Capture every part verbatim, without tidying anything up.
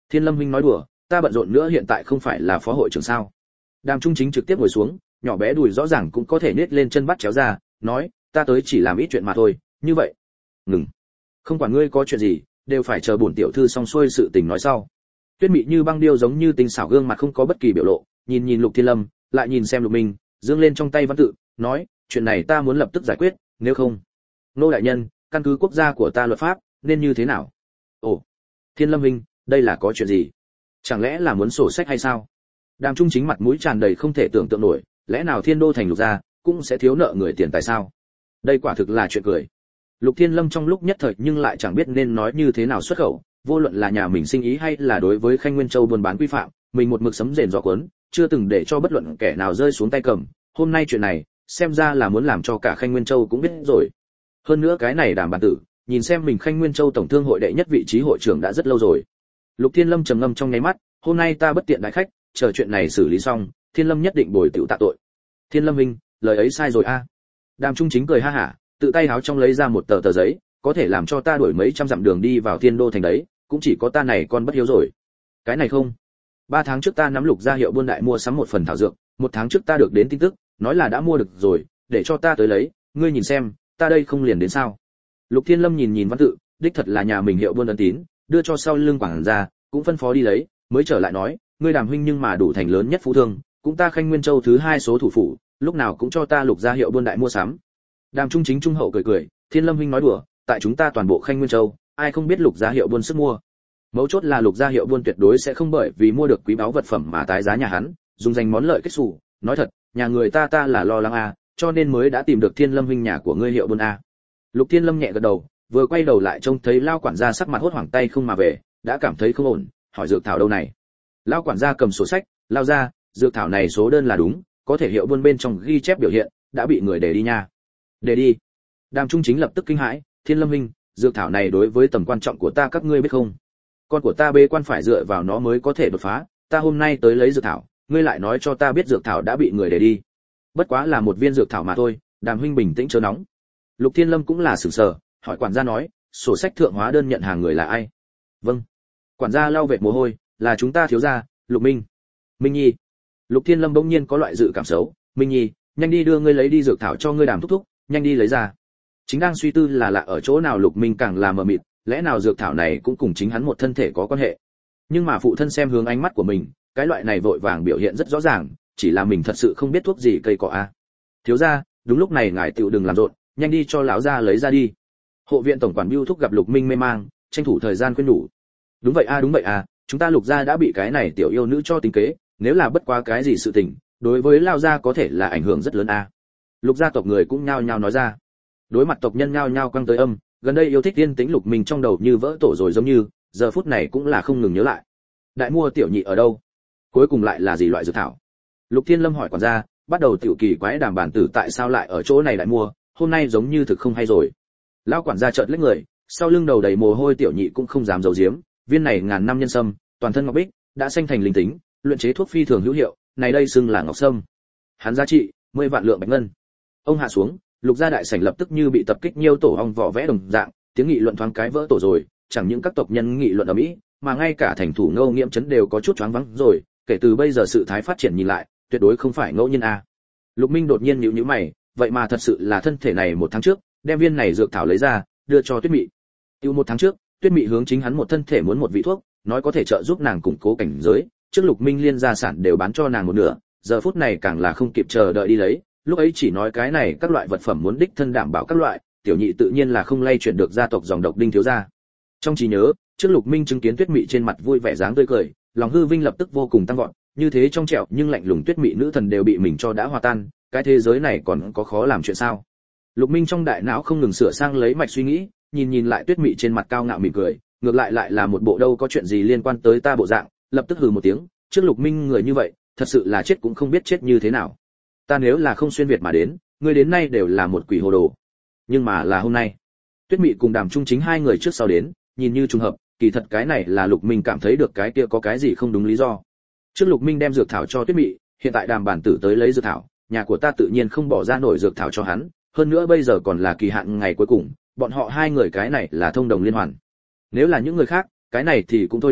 Thiên Lâm huynh nói đùa, ta bận rộn nữa hiện tại không phải là phó hội trưởng sao? Đàm Trung Chính trực tiếp ngồi xuống, nhỏ bé đùi rõ ràng cũng có thể nết lên chân bắt chéo ra, nói, ta tới chỉ làm ít chuyện mà thôi, như vậy. Ngừng. Không quản ngươi có chuyện gì, đều phải chờ bổn tiểu thư xong xuôi sự tình nói sau. Tuyết Mị như băng điêu giống như tinh xảo gương mặt không có bất kỳ biểu lộ, nhìn nhìn Lục Thiên Lâm, lại nhìn xem Lục Minh, dương lên trong tay văn tự, nói, chuyện này ta muốn lập tức giải quyết, nếu không, nô đại nhân, căn cứ quốc gia của ta luật pháp, nên như thế nào? Ồ, Thiên Lâm huynh, đây là có chuyện gì? Chẳng lẽ là muốn sổ sách hay sao? Đàm Trung Chính mặt mũi tràn đầy không thể tưởng tượng nổi, lẽ nào Thiên Đô thành Lục gia cũng sẽ thiếu nợ người tiền tại sao? Đây quả thực là chuyện cười. Lục Thiên Lâm trong lúc nhất thời nhưng lại chẳng biết nên nói như thế nào xuất khẩu, vô luận là nhà mình sinh ý hay là đối với Khanh Nguyên Châu buôn bán quy phạm, mình một mực sấm rền gió cuốn, chưa từng để cho bất luận kẻ nào rơi xuống tay cầm, hôm nay chuyện này, xem ra là muốn làm cho cả Khanh Nguyên Châu cũng biết rồi. Hơn nữa cái này Đàm bản tử, nhìn xem mình Khanh Nguyên Châu tổng thương hội đệ nhất vị trí hội trưởng đã rất lâu rồi. Lục Thiên Lâm trầm ngâm trong nháy mắt, hôm nay ta bất tiện đại khách, chờ chuyện này xử lý xong, Thiên Lâm nhất định bồi tựu tạ tội. Thiên Lâm huynh, lời ấy sai rồi a. Đàm Trung Chính cười ha hả, tự tay háo trong lấy ra một tờ tờ giấy, có thể làm cho ta đuổi mấy trăm dặm đường đi vào Thiên Đô thành đấy, cũng chỉ có ta này con bất hiếu rồi. Cái này không. Ba tháng trước ta nắm Lục gia hiệu buôn đại mua sắm một phần thảo dược, một tháng trước ta được đến tin tức, nói là đã mua được rồi, để cho ta tới lấy, ngươi nhìn xem, ta đây không liền đến sao? Lục Thiên Lâm nhìn nhìn văn tự, đích thật là nhà mình hiệu buôn ấn tín, đưa cho sau lưng quảng gia, cũng phân phó đi lấy, mới trở lại nói, ngươi Đàm huynh nhưng mà đủ thành lớn nhất phú thương, cũng ta Khanh Nguyên Châu thứ hai số thủ phủ, lúc nào cũng cho ta Lục gia hiệu buôn đại mua sắm. Đàm Trung Chính trung hậu cười cười, Thiên Lâm huynh nói đùa, tại chúng ta toàn bộ Khanh Nguyên Châu, ai không biết Lục gia hiệu buôn sức mua. Mấu chốt là Lục gia hiệu buôn tuyệt đối sẽ không bởi vì mua được quý báu vật phẩm mà tái giá nhà hắn, dùng danh món lợi kết sủ, nói thật, nhà người ta ta là lo lắng a, cho nên mới đã tìm được Thiên Lâm huynh nhà của ngươi hiệu buôn a. Lục Thiên Lâm nhẹ gật đầu, vừa quay đầu lại trông thấy lao quản gia sắc mặt hốt hoảng tay không mà về, đã cảm thấy không ổn, hỏi dược thảo đâu này. Lao quản gia cầm sổ sách, lao ra, dược thảo này số đơn là đúng, có thể hiệu buôn bên trong ghi chép biểu hiện, đã bị người để đi nha. Để đi. Đàm Trung Chính lập tức kinh hãi, Thiên Lâm huynh, dược thảo này đối với tầm quan trọng của ta các ngươi biết không? Con của ta bế quan phải dựa vào nó mới có thể đột phá, ta hôm nay tới lấy dược thảo, ngươi lại nói cho ta biết dược thảo đã bị người để đi. Bất quá là một viên dược thảo mà thôi, Đàm huynh bình tĩnh chớ nóng. Lục Thiên Lâm cũng là sửng sờ, hỏi quản gia nói, sổ sách thượng hóa đơn nhận hàng người là ai? Vâng. Quản gia lau vệt mồ hôi, là chúng ta thiếu gia, Lục Minh. Minh Nhi. Lục Thiên Lâm bỗng nhiên có loại dự cảm xấu, Minh Nhi, nhanh đi đưa ngươi lấy đi dược thảo cho ngươi Đàm thúc thúc, nhanh đi lấy ra. Chính đang suy tư là lạ ở chỗ nào Lục Minh càng là mờ mịt, lẽ nào dược thảo này cũng cùng chính hắn một thân thể có quan hệ. Nhưng mà phụ thân xem hướng ánh mắt của mình, cái loại này vội vàng biểu hiện rất rõ ràng, chỉ là mình thật sự không biết thuốc gì cây cỏ a. Thiếu gia, đúng lúc này ngài tựu đừng làm rộn, nhanh đi cho lão gia lấy ra đi. Hộ viện tổng quản Bưu thúc gặp Lục Minh mê mang, tranh thủ thời gian khuyên nhủ. Đúng vậy a, đúng vậy a, chúng ta Lục gia đã bị cái này tiểu yêu nữ cho tính kế, nếu là bất quá cái gì sự tình, đối với lão gia có thể là ảnh hưởng rất lớn a. Lục gia tộc người cũng nhao nhao nói ra. Đối mặt tộc nhân nhao nhao quăng tới âm, gần đây yêu thích tiên tính Lục Minh trong đầu như vỡ tổ rồi giống như, giờ phút này cũng là không ngừng nhớ lại. Đại mua tiểu nhị ở đâu? Cuối cùng lại là gì loại dược thảo? Lục Thiên Lâm hỏi quản gia, bắt đầu tiểu kỳ quái Đàm bản tử tại sao lại ở chỗ này lại mua, hôm nay giống như thực không hay rồi. Lão quản gia chợt lách người, sau lưng đầu đầy mồ hôi tiểu nhị cũng không dám giấu giếm, viên này ngàn năm nhân sâm, toàn thân ngọc bích, đã xanh thành linh tính, luyện chế thuốc phi thường hữu hiệu, này đây xưng là ngọc sâm. Hắn giá trị mười vạn lượng bạch ngân. Ông hạ xuống, Lục gia đại sảnh lập tức như bị tập kích nhiều tổ ong vỏ vẽ đồng dạng, tiếng nghị luận thoáng cái vỡ tổ rồi, chẳng những các tộc nhân nghị luận ở mỹ, mà ngay cả thành thủ Ngô Nghiễm Trấn đều có chút choáng váng rồi, kể từ bây giờ sự thái phát triển nhìn lại, tuyệt đối không phải ngẫu nhiên a. Lục Minh đột nhiên nhíu nhíu mày, vậy mà thật sự là thân thể này một tháng trước, đem viên này dược thảo lấy ra, đưa cho Tuyết Mị. Tiêu một tháng trước, Tuyết Mị hướng chính hắn một thân thể muốn một vị thuốc, nói có thể trợ giúp nàng củng cố cảnh giới, trước Lục Minh liên gia sản đều bán cho nàng một nửa, giờ phút này càng là không kịp chờ đợi đi lấy, lúc ấy chỉ nói cái này các loại vật phẩm muốn đích thân đảm bảo các loại, tiểu nhị tự nhiên là không lay chuyển được gia tộc dòng độc Đinh thiếu gia. Trong trí nhớ, trước Lục Minh chứng kiến Tuyết Mị trên mặt vui vẻ dáng tươi cười, lòng hư vinh lập tức vô cùng tăng vọt, như thế trong trẻo nhưng lạnh lùng Tuyết Mị nữ thần đều bị mình cho đã hòa tan, cái thế giới này còn có khó làm chuyện sao? Lục Minh trong đại não không ngừng sửa sang lấy mạch suy nghĩ, nhìn nhìn lại Tuyết Mị trên mặt cao ngạo mỉm cười, ngược lại lại là một bộ đâu có chuyện gì liên quan tới ta bộ dạng, lập tức hừ một tiếng, trước Lục Minh người như vậy, thật sự là chết cũng không biết chết như thế nào. Ta nếu là không xuyên việt mà đến, ngươi đến nay đều là một quỷ hồ đồ. Nhưng mà là hôm nay, Tuyết Mị cùng Đàm Trung Chính hai người trước sau đến, nhìn như trùng hợp, kỳ thật cái này là Lục Minh cảm thấy được cái kia có cái gì không đúng lý do. Trước Lục Minh đem dược thảo cho Tuyết Mị, hiện tại Đàm bản tử tới lấy dược thảo, nhà của ta tự nhiên không bỏ ra nổi dược thảo cho hắn, hơn nữa bây giờ còn là kỳ hạn ngày cuối cùng, bọn họ hai người cái này là thông đồng liên hoàn. Nếu là những người khác, cái này thì cũng thôi đi,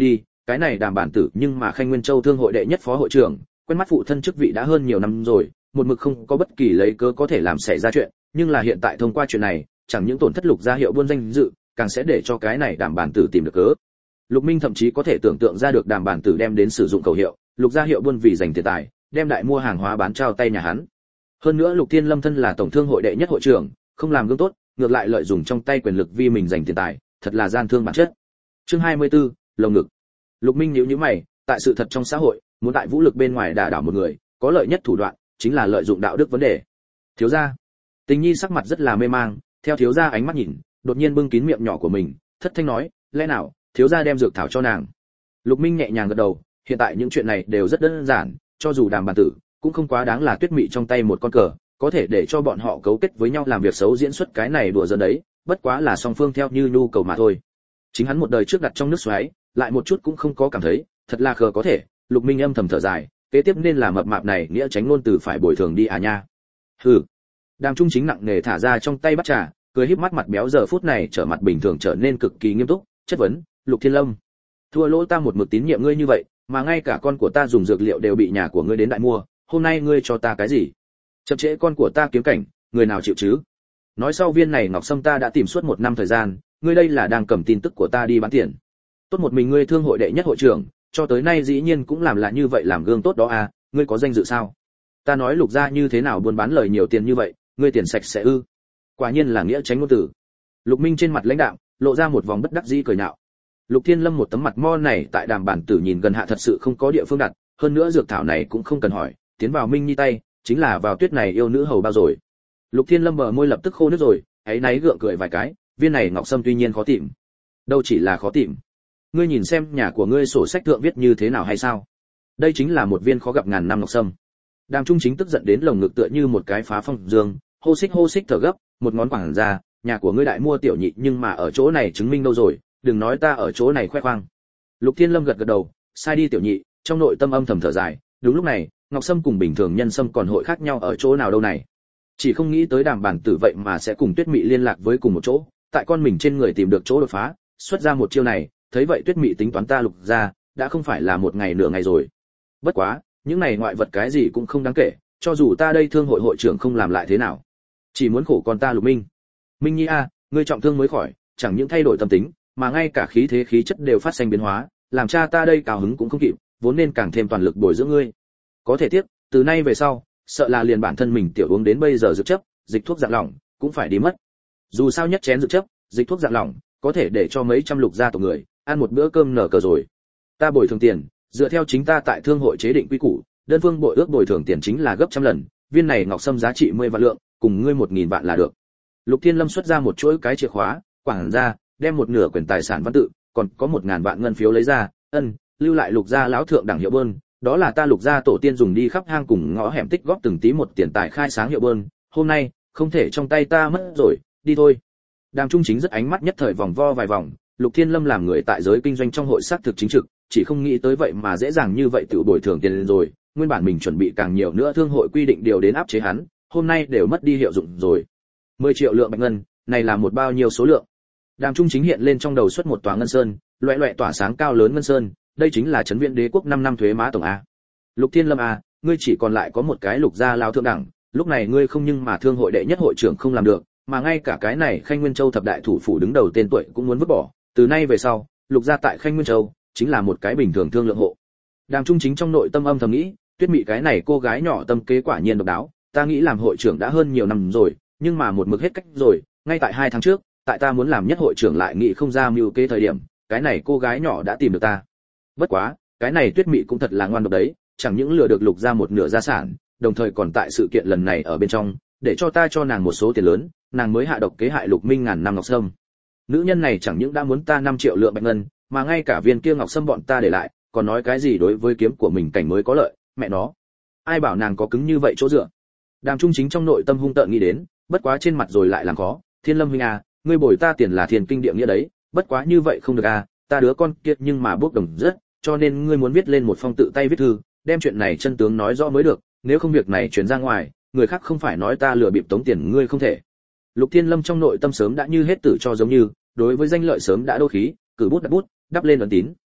cái này Đàm bản tử nhưng mà Khanh Nguyên Châu thương hội đệ nhất phó hội trưởng, quen mắt phụ thân chức vị đã hơn nhiều năm rồi, một mực không có bất kỳ lấy cớ có thể làm xảy ra chuyện, nhưng là hiện tại thông qua chuyện này, chẳng những tổn thất Lục gia hiệu buôn danh dự, càng sẽ để cho cái này Đàm bản tử tìm được cớ. Lục Minh thậm chí có thể tưởng tượng ra được Đàm bản tử đem đến sử dụng khẩu hiệu, Lục gia hiệu buôn vì giành tiền tài, đem đại mua hàng hóa bán trao tay nhà hắn. Hơn nữa Lục Thiên Lâm thân là tổng thương hội đệ nhất hội trưởng, không làm gương tốt, ngược lại lợi dụng trong tay quyền lực vì mình giành tiền tài, thật là gian thương bản chất. Chương hai mươi tư, lồng ngực. Lục Minh nhíu nhíu mày, tại sự thật trong xã hội, muốn tại vũ lực bên ngoài đả đảo một người, có lợi nhất thủ đoạn chính là lợi dụng đạo đức vấn đề. Thiếu gia, Tình Nhi sắc mặt rất là mê mang, theo thiếu gia ánh mắt nhìn, đột nhiên bưng kín miệng nhỏ của mình, thất thanh nói, lẽ nào thiếu gia đem dược thảo cho nàng? Lục Minh nhẹ nhàng gật đầu, hiện tại những chuyện này đều rất đơn giản, cho dù Đàm bản tử cũng không quá đáng là Tuyết Mị trong tay một con cờ, có thể để cho bọn họ cấu kết với nhau làm việc xấu diễn xuất cái này đùa giỡn đấy, bất quá là song phương theo như nhu cầu mà thôi. Chính hắn một đời trước đặt trong nước xoáy, lại một chút cũng không có cảm thấy, thật là khờ có thể. Lục Minh âm thầm thở dài, kế tiếp nên là mập mạp này nghĩa tránh ngôn từ phải bồi thường đi à nha. Hừ. Đàm Trung Chính nặng nề thả ra trong tay bắt trà, cười híp mắt, mặt béo giờ phút này trở mặt bình thường trở nên cực kỳ nghiêm túc, chất vấn, Lục Thiên Lâm, thua lỗ ta một mực tín nhiệm ngươi như vậy, mà ngay cả con của ta dùng dược liệu đều bị nhà của ngươi đến đại mua, hôm nay ngươi cho ta cái gì? Chậm trễ con của ta kiếm cảnh, người nào chịu chứ? Nói sau viên này ngọc sâm ta đã tìm suốt một năm thời gian, ngươi đây là đang cầm tin tức của ta đi bán tiền. Tốt một mình ngươi thương hội đệ nhất hội trưởng, cho tới nay dĩ nhiên cũng làm là như vậy, làm gương tốt đó à, ngươi có danh dự sao? Ta nói Lục gia như thế nào buôn bán lời nhiều tiền như vậy, ngươi tiền sạch sẽ ư? Quả nhiên là nghĩa tránh ngôn từ. Lục Minh trên mặt lãnh đạm, lộ ra một vòng bất đắc dĩ cười nhạo. Lục Thiên Lâm một tấm mặt mo này tại Đàm bản tử nhìn gần hạ thật sự không có địa phương đặt, hơn nữa dược thảo này cũng không cần hỏi, tiến vào Minh Nhi tay, chính là vào tuyết này yêu nữ hầu bao rồi. Lục Thiên Lâm bờ môi lập tức khô nước rồi, ấy náy gượng cười vài cái, viên này ngọc sâm tuy nhiên khó tìm, đâu chỉ là khó tìm, ngươi nhìn xem nhà của ngươi sổ sách thượng viết như thế nào hay sao? Đây chính là một viên khó gặp ngàn năm ngọc sâm. Đàm Trung Chính tức giận đến lồng ngực tựa như một cái phá phong dương, hô xích hô xích thở gấp, một ngón quảng ra, nhà của ngươi đại mua tiểu nhị nhưng mà ở chỗ này chứng minh đâu rồi, đừng nói ta ở chỗ này khoe khoang. Lục Thiên Lâm gật gật đầu, sai đi tiểu nhị, trong nội tâm âm thầm thở dài, đúng lúc này, ngọc sâm cùng bình thường nhân sâm còn hội khác nhau ở chỗ nào đâu này? Chỉ không nghĩ tới Đàm bản tử vậy mà sẽ cùng Tuyết Mị liên lạc với cùng một chỗ, tại con mình trên người tìm được chỗ đột phá, xuất ra một chiêu này, thấy vậy Tuyết Mị tính toán ta Lục gia, đã không phải là một ngày nửa ngày rồi. Bất quá, những này ngoại vật cái gì cũng không đáng kể, cho dù ta đây thương hội hội trưởng không làm lại thế nào, chỉ muốn khổ con ta Lục Minh. Minh Nhi a, ngươi trọng thương mới khỏi, chẳng những thay đổi tâm tính, mà ngay cả khí thế khí chất đều phát sinh biến hóa, làm cha ta đây cao hứng cũng không kịp, vốn nên càng thêm toàn lực bồi dưỡng ngươi. Có thể tiếc, từ nay về sau, sợ là liền bản thân mình tiểu uống đến bây giờ dược chấp, dịch thuốc dạng lỏng cũng phải đi mất. Dù sao nhất chén dược chấp, dịch thuốc dạng lỏng có thể để cho mấy trăm Lục gia tộc người ăn một bữa cơm nở cờ rồi. Ta bồi thường tiền, dựa theo chính ta tại thương hội chế định quy củ, đơn phương bội ước bồi thường tiền chính là gấp trăm lần, viên này ngọc sâm giá trị mười vạn lượng, cùng ngươi một nghìn vạn là được. Lục Thiên Lâm xuất ra một chuỗi cái chìa khóa, quảng ra, đem một nửa quyền tài sản văn tự, còn có một ngàn vạn ngân phiếu lấy ra, ân, lưu lại Lục gia lão thượng đẳng hiệu bơn, đó là ta Lục gia tổ tiên dùng đi khắp hang cùng ngõ hẻm tích góp từng tí một tiền tài khai sáng hiệu bơn, hôm nay không thể trong tay ta mất rồi, đi thôi. Đàm Trung Chính rất ánh mắt nhất thời vòng vo vài vòng, Lục Thiên Lâm làm người tại giới kinh doanh trong hội xác thực chính trực, chỉ không nghĩ tới vậy mà dễ dàng như vậy tự bồi thường tiền rồi, nguyên bản mình chuẩn bị càng nhiều nữa thương hội quy định điều đến áp chế hắn, hôm nay đều mất đi hiệu dụng rồi. mười triệu lượng bạch ngân, này là một bao nhiêu số lượng? Đàm Trung Chính hiện lên trong đầu xuất một tòa ngân sơn, loẻ loẻ tỏa sáng cao lớn ngân sơn, đây chính là trấn viện đế quốc năm năm thuế má tổng a. Lục Thiên Lâm a, ngươi chỉ còn lại có một cái Lục gia lao thượng đẳng, lúc này ngươi không nhưng mà thương hội đệ nhất hội trưởng không làm được, mà ngay cả cái này Khanh Nguyên Châu thập đại thủ phủ đứng đầu tên tuổi cũng muốn vứt bỏ, từ nay về sau, Lục gia tại Khanh Nguyên Châu chính là một cái bình thường thương lượng hộ. Đàm Trung Chính trong nội tâm âm thầm nghĩ, Tuyết Mị cái này cô gái nhỏ tâm kế quả nhiên độc đáo, ta nghĩ làm hội trưởng đã hơn nhiều năm rồi, nhưng mà một mực hết cách rồi, ngay tại hai tháng trước, tại ta muốn làm nhất hội trưởng lại nghĩ không ra mưu kế thời điểm, cái này cô gái nhỏ đã tìm được ta. Bất quá, cái này Tuyết Mị cũng thật là ngoan độc đấy, chẳng những lừa được Lục gia một nửa gia sản, đồng thời còn tại sự kiện lần này ở bên trong, để cho ta cho nàng một số tiền lớn, nàng mới hạ độc kế hại Lục Minh ngàn năm ngọc sâm. Nữ nhân này chẳng những đã muốn ta năm triệu lượng bạch ngân, mà ngay cả viên kia ngọc sâm bọn ta để lại, còn nói cái gì đối với kiếm của mình cảnh mới có lợi, mẹ nó. Ai bảo nàng có cứng như vậy chỗ dựa. Đàm Trung Chính trong nội tâm hung tợn nghĩ đến, bất quá trên mặt rồi lại làm khó, Thiên Lâm huynh à, ngươi bồi ta tiền là thiên kinh địa nghĩa đấy, bất quá như vậy không được à, ta đứa con kia nhưng mà bước đồng rất, cho nên ngươi muốn viết lên một phong tự tay viết thư, đem chuyện này chân tướng nói rõ mới được, nếu không việc này truyền ra ngoài, người khác không phải nói ta lừa bịp tống tiền ngươi không thể. Lục Thiên Lâm trong nội tâm sớm đã như hết tử cho giống như, đối với danh lợi sớm đã đô khí, cử bút đặt bút, đắp lên ấn tín.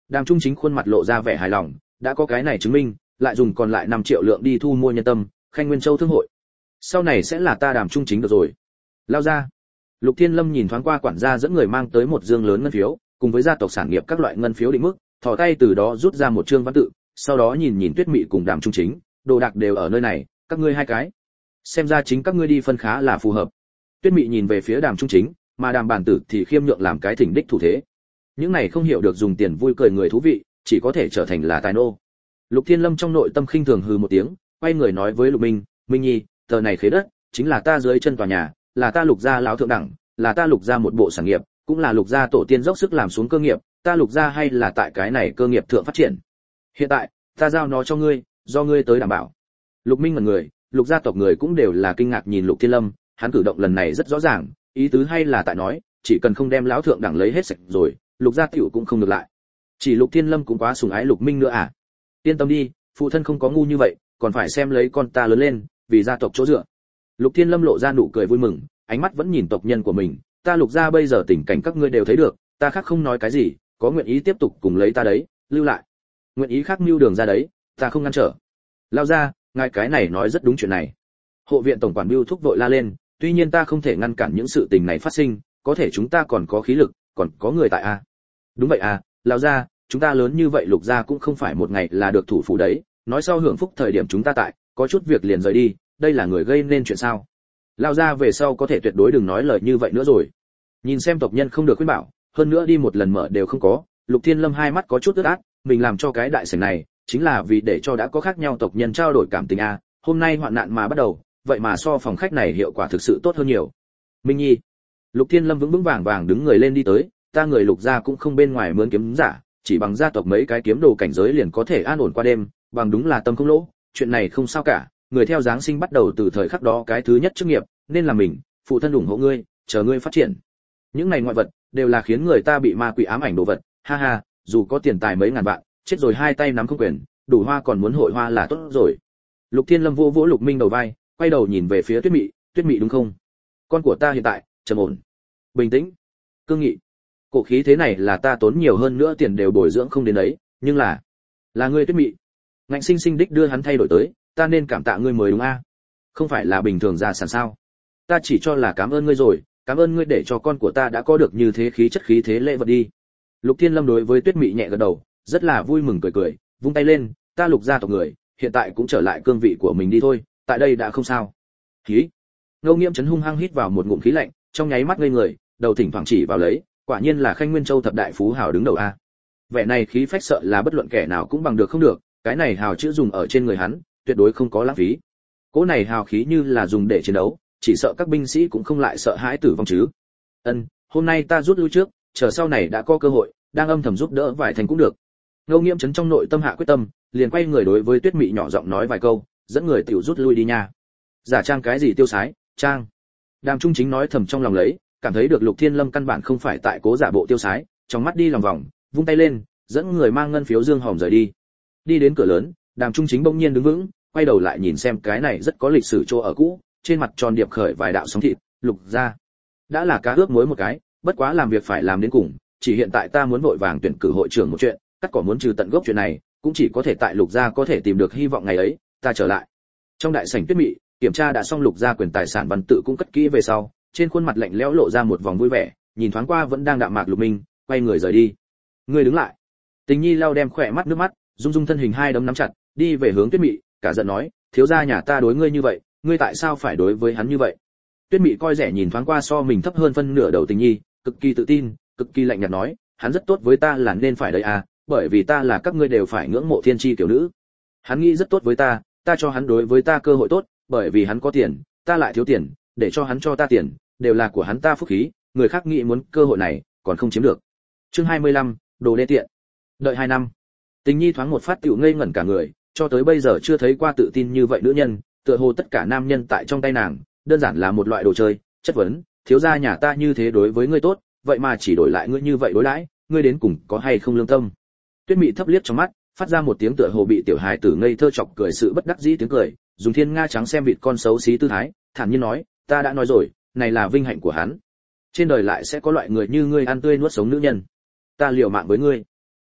Đàm Trung Chính khuôn mặt lộ ra vẻ hài lòng, đã có cái này chứng minh, lại dùng còn lại năm triệu lượng đi thu mua nhân tâm, Khanh Nguyên Châu thương hội. Sau này sẽ là ta Đàm Trung Chính được rồi. Lao ra. Lục Thiên Lâm nhìn thoáng qua quản gia dẫn người mang tới một dương lớn ngân phiếu, cùng với gia tộc sản nghiệp các loại ngân phiếu định mức, thò tay từ đó rút ra một trương văn tự, sau đó nhìn nhìn Tuyết Mị cùng Đàm Trung Chính, đồ đạc đều ở nơi này, các ngươi hai cái. Xem ra chính các ngươi đi phân khá là phù hợp. Tuyết Mị nhìn về phía Đàm Trung Chính, mà Đàm Bản Tử thì khiêm nhượng làm cái thỉnh đích thủ thế. Những này không hiểu được dùng tiền vui cười người thú vị, chỉ có thể trở thành là tài nô. Lục Thiên Lâm trong nội tâm khinh thường hừ một tiếng, quay người nói với Lục Minh, Minh Nhi, tờ này khế đất chính là ta dưới chân tòa nhà, là ta Lục gia lão thượng đẳng, là ta Lục gia một bộ sản nghiệp, cũng là Lục gia tổ tiên dốc sức làm xuống cơ nghiệp, ta Lục gia hay là tại cái này cơ nghiệp thượng phát triển. Hiện tại, ta giao nó cho ngươi, do ngươi tới đảm bảo. Lục Minh ngẩn người, Lục gia tộc người cũng đều là kinh ngạc nhìn Lục Thiên Lâm, hắn cử động lần này rất rõ ràng, ý tứ hay là tại nói, chỉ cần không đem lão thượng đẳng lấy hết sạch rồi, Lục gia tiểu cũng không được lại. Chỉ Lục Thiên Lâm cũng quá sủng ái Lục Minh nữa à? Yên tâm đi, phụ thân không có ngu như vậy, còn phải xem lấy con ta lớn lên, vì gia tộc chỗ dựa. Lục Thiên Lâm lộ ra nụ cười vui mừng, ánh mắt vẫn nhìn tộc nhân của mình, ta Lục gia bây giờ tình cảnh các ngươi đều thấy được, ta khác không nói cái gì, có nguyện ý tiếp tục cùng lấy ta đấy, lưu lại. Nguyện ý khác mưu đường ra đấy, ta không ngăn trở. Lao ra, ngài cái này nói rất đúng chuyện này. Hộ viện tổng quản Bưu thúc vội la lên, tuy nhiên ta không thể ngăn cản những sự tình này phát sinh, có thể chúng ta còn có khí lực, còn có người tại a. Đúng vậy à, Lao ra, chúng ta lớn như vậy Lục gia cũng không phải một ngày là được thủ phủ đấy, nói sau hưởng phúc thời điểm chúng ta tại, có chút việc liền rời đi, đây là người gây nên chuyện sao? Lao ra về sau có thể tuyệt đối đừng nói lời như vậy nữa rồi. Nhìn xem tộc nhân không được khuyên bảo, hơn nữa đi một lần mở đều không có, Lục Thiên Lâm hai mắt có chút ướt át, mình làm cho cái đại sảnh này, chính là vì để cho đã có khác nhau tộc nhân trao đổi cảm tình a, hôm nay hoạn nạn mà bắt đầu, vậy mà so phòng khách này hiệu quả thực sự tốt hơn nhiều. Minh Nhi. Lục Thiên Lâm vững vững vàng vàng đứng người lên đi tới, ta người Lục gia cũng không bên ngoài mướn kiếm giả, chỉ bằng gia tộc mấy cái kiếm đồ cảnh giới liền có thể an ổn qua đêm, bằng đúng là tâm không lỗ, chuyện này không sao cả, người theo giáng sinh bắt đầu từ thời khắc đó cái thứ nhất chức nghiệp, nên là mình, phụ thân ủng hộ ngươi, chờ ngươi phát triển. Những này ngoại vật đều là khiến người ta bị ma quỷ ám ảnh đồ vật, ha ha, dù có tiền tài mấy ngàn vạn, chết rồi hai tay nắm không quyền, đủ hoa còn muốn hội hoa là tốt rồi. Lục Thiên Lâm vỗ vỗ Lục Minh đầu vai, quay đầu nhìn về phía Tuyết Mị, Tuyết Mị đúng không? Con của ta hiện tại trầm ổn, bình tĩnh, cương nghị. Cổ khí thế này là ta tốn nhiều hơn nữa tiền đều bồi dưỡng không đến đấy, nhưng là là ngươi Tuyết Mị, ngạnh sinh sinh đích đưa hắn thay đổi tới, ta nên cảm tạ ngươi mới đúng a. Không phải là bình thường gia sản sao? Ta chỉ cho là cảm ơn ngươi rồi, cảm ơn ngươi để cho con của ta đã có được như thế khí chất khí thế lễ vật đi. Lục Thiên Lâm đối với Tuyết Mị nhẹ gật đầu, rất là vui mừng cười cười, vung tay lên, ta Lục gia tộc người, hiện tại cũng trở lại cương vị của mình đi thôi, tại đây đã không sao. Khí. Ngô Nghiễm chấn hung hăng hít vào một ngụm khí lạnh, trong nháy mắt ngây người, đầu thỉnh thoảng chỉ vào lấy, quả nhiên là Khanh Nguyên Châu thập đại phú hào đứng đầu a. Vẻ này khí phách sợ là bất luận kẻ nào cũng bằng được không được, cái này hào chữ dùng ở trên người hắn, tuyệt đối không có lãng phí. Cỗ này hào khí như là dùng để chiến đấu, chỉ sợ các binh sĩ cũng không lại sợ hãi tử vong chứ. Ân, hôm nay ta rút lui trước, chờ sau này đã có cơ hội, đang âm thầm giúp đỡ vài thành cũng được. Ngô Nghiễm chấn trong nội tâm hạ quyết tâm, liền quay người đối với Tuyết Mị nhỏ giọng nói vài câu, dẫn người tiểu rút lui đi nha. Giả trang cái gì tiêu sái, trang. Đàm Trung Chính nói thầm trong lòng lấy, cảm thấy được Lục Thiên Lâm căn bản không phải tại cố giả bộ tiêu sái, trong mắt đi lòng vòng, vung tay lên, dẫn người mang ngân phiếu dương hòm rời đi. Đi đến cửa lớn, Đàm Trung Chính bỗng nhiên đứng vững, quay đầu lại nhìn xem cái này rất có lịch sử chỗ ở cũ, trên mặt tròn điệp khởi vài đạo sóng thịt, Lục gia đã là cá ướp muối một cái, bất quá làm việc phải làm đến cùng, chỉ hiện tại ta muốn vội vàng tuyển cử hội trưởng một chuyện, cắt cỏ muốn trừ tận gốc chuyện này, cũng chỉ có thể tại Lục gia có thể tìm được hy vọng ngày ấy, ta trở lại. Trong đại sảnh Tuyết Mị, kiểm tra đã xong Lục gia quyền tài sản văn tự cũng cất kỹ về sau, trên khuôn mặt lạnh lẽo lộ ra một vòng vui vẻ, nhìn thoáng qua vẫn đang đạm mạc Lục Minh, quay người rời đi. Người đứng lại. Tình Nhi lau đem khỏe mắt nước mắt, dung dung thân hình hai đấm nắm chặt, đi về hướng Tuyết Mị, cả giận nói, thiếu gia nhà ta đối ngươi như vậy, ngươi tại sao phải đối với hắn như vậy? Tuyết Mị coi rẻ nhìn thoáng qua so mình thấp hơn phân nửa đầu Tình Nhi, cực kỳ tự tin, cực kỳ lạnh nhạt nói, hắn rất tốt với ta là nên phải đấy à, bởi vì ta là các ngươi đều phải ngưỡng mộ thiên chi tiểu nữ. Hắn nghĩ rất tốt với ta, ta cho hắn đối với ta cơ hội tốt, bởi vì hắn có tiền, ta lại thiếu tiền, để cho hắn cho ta tiền, đều là của hắn ta phúc khí, người khác nghĩ muốn cơ hội này, còn không chiếm được. Chương hai mươi lăm, đồ đê tiện. Đợi hai năm. Tình Nhi thoáng một phát tiểu ngây ngẩn cả người, cho tới bây giờ chưa thấy qua tự tin như vậy nữ nhân, tựa hồ tất cả nam nhân tại trong tay nàng, đơn giản là một loại đồ chơi, chất vấn, thiếu gia nhà ta như thế đối với ngươi tốt, vậy mà chỉ đổi lại ngươi như vậy đối đãi, ngươi đến cùng có hay không lương tâm? Tuyết Mị thấp liếc trong mắt, phát ra một tiếng tựa hồ bị tiểu hài tử ngây thơ chọc cười sự bất đắc dĩ tiếng cười, dùng thiên nga trắng xem vịt con xấu xí tư thái, thản nhiên nói, ta đã nói rồi, này là vinh hạnh của hắn. Trên đời lại sẽ có loại người như ngươi ăn tươi nuốt sống nữ nhân. Ta liều mạng với ngươi.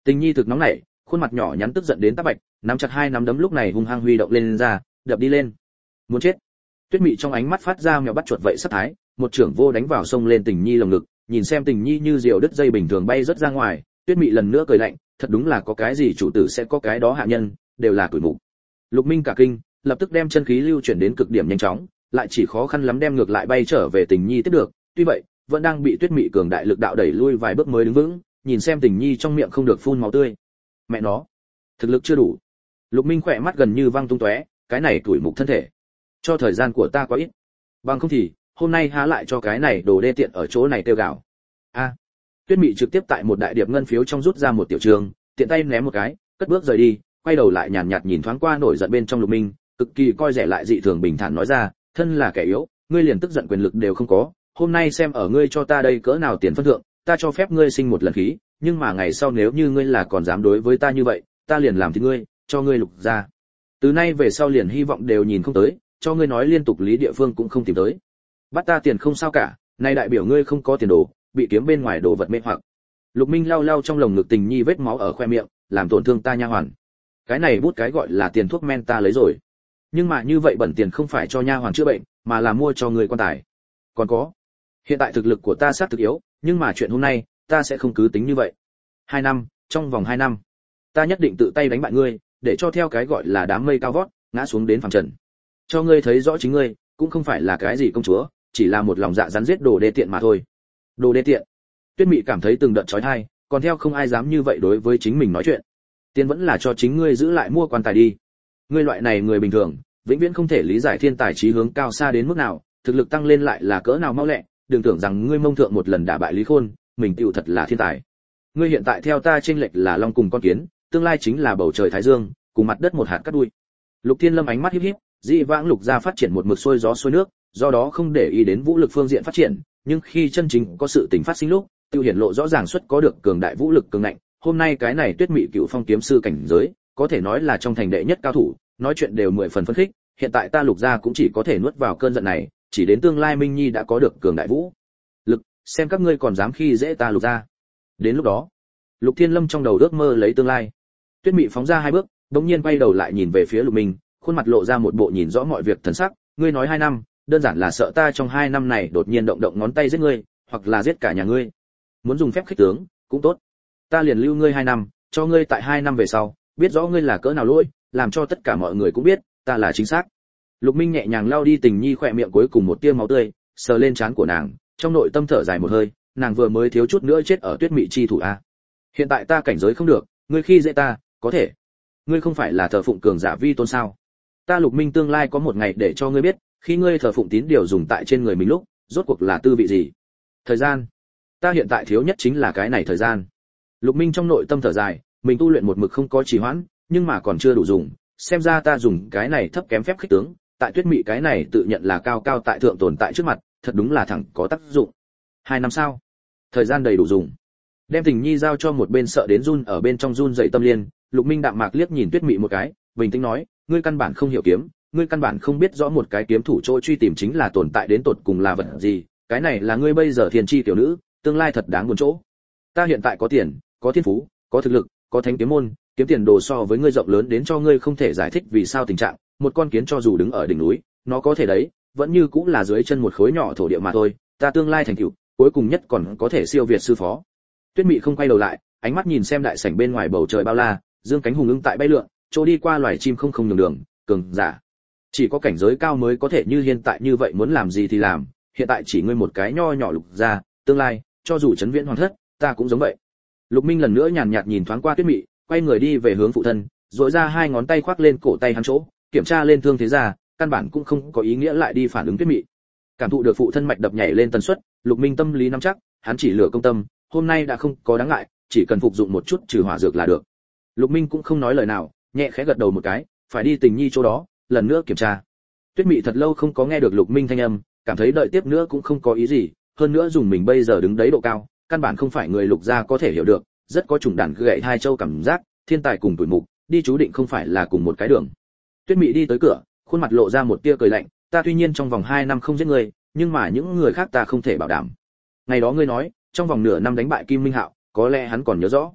Tình Nhi thực nóng nảy, khuôn mặt nhỏ nhắn tức giận đến táp bạch, nắm chặt hai nắm đấm lúc này hung hăng huy động lên ra, đập đi lên. Muốn chết. Tuyết Mị trong ánh mắt phát ra mèo bắt chuột vậy sát thái, một trưởng vô đánh vào sông lên Tình Nhi lồng ngực, nhìn xem Tình Nhi như diều đứt dây bình thường bay rất ra ngoài, Tuyết Mị lần nữa cười lạnh, thật đúng là có cái gì chủ tử sẽ có cái đó hạ nhân, đều là tuổi mục. Lục Minh cả kinh, lập tức đem chân khí lưu chuyển đến cực điểm nhanh chóng, lại chỉ khó khăn lắm đem ngược lại bay trở về Tình Nhi tiếp được, tuy vậy, vẫn đang bị Tuyết Mị cường đại lực đạo đẩy lui vài bước mới đứng vững, nhìn xem Tình Nhi trong miệng không được phun máu tươi. Mẹ nó, thực lực chưa đủ. Lục Minh khỏe mắt gần như văng tung tóe, cái này tuổi mục thân thể, cho thời gian của ta quá ít. Bằng không thì, hôm nay há lại cho cái này đồ đê tiện ở chỗ này tiêu gạo. A. Tuyết Mị trực tiếp tại một đại điệp ngân phiếu trong rút ra một tiểu trường, tiện tay ném một cái, cất bước rời đi, quay đầu lại nhàn nhạt nhìn thoáng qua nổi giận bên trong Lục Minh, cực kỳ coi rẻ lại dị thường bình thản nói ra, thân là kẻ yếu, ngươi liền tức giận quyền lực đều không có, hôm nay xem ở ngươi cho ta đây cỡ nào tiền phân thượng, ta cho phép ngươi sinh một lần khí, nhưng mà ngày sau nếu như ngươi là còn dám đối với ta như vậy, ta liền làm thịt ngươi, cho ngươi lục ra. Từ nay về sau liền hy vọng đều nhìn không tới, cho ngươi nói liên tục lý địa phương cũng không tìm tới. Bắt ta tiền không sao cả, nay đại biểu ngươi không có tiền đồ, bị kiếm bên ngoài đồ vật mê hoặc. Lục Minh lau lau trong lồng ngực Tình Nhi vết máu ở khoe miệng, làm tổn thương ta nha hoàn. Cái này bút cái gọi là tiền thuốc men ta lấy rồi. Nhưng mà như vậy bẩn tiền không phải cho nha hoàn chữa bệnh, mà là mua cho người quan tài. Còn có, hiện tại thực lực của ta sát thực yếu, nhưng mà chuyện hôm nay, ta sẽ không cứ tính như vậy. Hai năm, trong vòng hai năm, ta nhất định tự tay đánh bại ngươi, để cho theo cái gọi là đám mây cao vót, ngã xuống đến phàm trần. Cho ngươi thấy rõ chính ngươi, cũng không phải là cái gì công chúa, chỉ là một lòng dạ rắn giết đồ đê tiện mà thôi. Đồ đê tiện. Tuyết Mị cảm thấy từng đợt chói tai, còn theo không ai dám như vậy đối với chính mình nói chuyện. Tiền vẫn là cho chính ngươi giữ lại mua quan tài đi. Ngươi loại này người bình thường, vĩnh viễn không thể lý giải thiên tài chí hướng cao xa đến mức nào, thực lực tăng lên lại là cỡ nào mau lẹ, đừng tưởng rằng ngươi mông thượng một lần đả bại Lý Khôn, mình tựu thật là thiên tài. Ngươi hiện tại theo ta chênh lệch là long cùng con kiến, tương lai chính là bầu trời thái dương, cùng mặt đất một hạt cát đuôi. Lục Thiên Lâm ánh mắt híp híp, dị vãng Lục gia phát triển một mực xuôi gió xuôi nước, do đó không để ý đến vũ lực phương diện phát triển, nhưng khi chân chính có sự tình phát sinh lúc, tiêu hiển lộ rõ ràng xuất có được cường đại vũ lực cường ngạnh. Hôm nay cái này Tuyết Mị cựu phong kiếm sư cảnh giới, có thể nói là trong thành đệ nhất cao thủ, nói chuyện đều mười phần phấn khích. Hiện tại ta Lục gia cũng chỉ có thể nuốt vào cơn giận này, chỉ đến tương lai Minh Nhi đã có được cường đại vũ lực, xem các ngươi còn dám khi dễ ta Lục gia. Đến lúc đó, Lục Thiên Lâm trong đầu ước mơ lấy tương lai. Tuyết Mị phóng ra hai bước, đống nhiên quay đầu lại nhìn về phía Lục Minh, khuôn mặt lộ ra một bộ nhìn rõ mọi việc thần sắc. Ngươi nói hai năm, đơn giản là sợ ta trong hai năm này đột nhiên động động ngón tay giết ngươi, hoặc là giết cả nhà ngươi. Muốn dùng phép khích tướng, cũng tốt. Ta liền lưu ngươi hai năm, cho ngươi tại hai năm về sau, biết rõ ngươi là cỡ nào lỗi, làm cho tất cả mọi người cũng biết, ta là chính xác. Lục Minh nhẹ nhàng lau đi Tình Nhi khỏe miệng cuối cùng một tia máu tươi, sờ lên trán của nàng, trong nội tâm thở dài một hơi, nàng vừa mới thiếu chút nữa chết ở Tuyết Mị chi thủ a. Hiện tại ta cảnh giới không được, ngươi khi dễ ta, có thể. Ngươi không phải là thờ phụng cường giả vi tôn sao? Ta Lục Minh tương lai có một ngày để cho ngươi biết, khi ngươi thờ phụng tín điều dùng tại trên người mình lúc, rốt cuộc là tư vị gì? Thời gian. Ta hiện tại thiếu nhất chính là cái này thời gian. Lục Minh trong nội tâm thở dài, mình tu luyện một mực không có trì hoãn, nhưng mà còn chưa đủ dùng, xem ra ta dùng cái này thấp kém phép khích tướng, tại Tuyết Mị cái này tự nhận là cao cao tại thượng tồn tại trước mặt, thật đúng là thẳng có tác dụng. Hai năm sau, thời gian đầy đủ dùng. Đem Tình Nhi giao cho một bên sợ đến run ở bên trong run dậy tâm liên, Lục Minh đạm mạc liếc nhìn Tuyết Mị một cái, bình tĩnh nói, ngươi căn bản không hiểu kiếm, ngươi căn bản không biết rõ một cái kiếm thủ chỗ truy tìm chính là tồn tại đến tột cùng là vật gì, cái này là ngươi bây giờ thiên chi tiểu nữ, tương lai thật đáng buồn chỗ. Ta hiện tại có tiền, có thiên phú, có thực lực, có thánh kiếm môn, kiếm tiền đồ so với ngươi rộng lớn đến cho ngươi không thể giải thích vì sao tình trạng, một con kiến cho dù đứng ở đỉnh núi, nó có thể đấy, vẫn như cũng là dưới chân một khối nhỏ thổ địa mà thôi, ta tương lai thành tựu, cuối cùng nhất còn có thể siêu việt sư phó. Tuyết Mị không quay đầu lại, ánh mắt nhìn xem đại sảnh bên ngoài bầu trời bao la, dương cánh hùng ưng tại bay lượn, chỗ đi qua loài chim không không nhường đường, cường giả. Chỉ có cảnh giới cao mới có thể như hiện tại như vậy muốn làm gì thì làm, hiện tại chỉ ngươi một cái nho nhỏ Lục gia, tương lai, cho dù chấn viễn hoàn thất, ta cũng giống vậy. Lục Minh lần nữa nhàn nhạt nhìn thoáng qua Tuyết Mị, quay người đi về hướng phụ thân, duỗi ra hai ngón tay khoác lên cổ tay hắn chỗ, kiểm tra lên thương thế ra, căn bản cũng không có ý nghĩa lại đi phản ứng Tuyết Mị. Cảm thụ được phụ thân mạch đập nhảy lên tần suất, Lục Minh tâm lý nắm chắc, hắn chỉ lửa công tâm, hôm nay đã không có đáng ngại, chỉ cần phục dụng một chút trừ hỏa dược là được. Lục Minh cũng không nói lời nào, nhẹ khẽ gật đầu một cái, phải đi Tình Nhi chỗ đó, lần nữa kiểm tra. Tuyết Mị thật lâu không có nghe được Lục Minh thanh âm, cảm thấy đợi tiếp nữa cũng không có ý gì, hơn nữa dùng mình bây giờ đứng đấy độ cao, căn bản không phải người Lục gia có thể hiểu được, rất có trùng đàn gậy hai châu cảm giác, thiên tài cùng tuổi mục, đi chú định không phải là cùng một cái đường. Tuyết Mị đi tới cửa, khuôn mặt lộ ra một tia cười lạnh, ta tuy nhiên trong vòng hai năm không giết người, nhưng mà những người khác ta không thể bảo đảm. Ngày đó ngươi nói, trong vòng nửa năm đánh bại Kim Minh Hạo, có lẽ hắn còn nhớ rõ.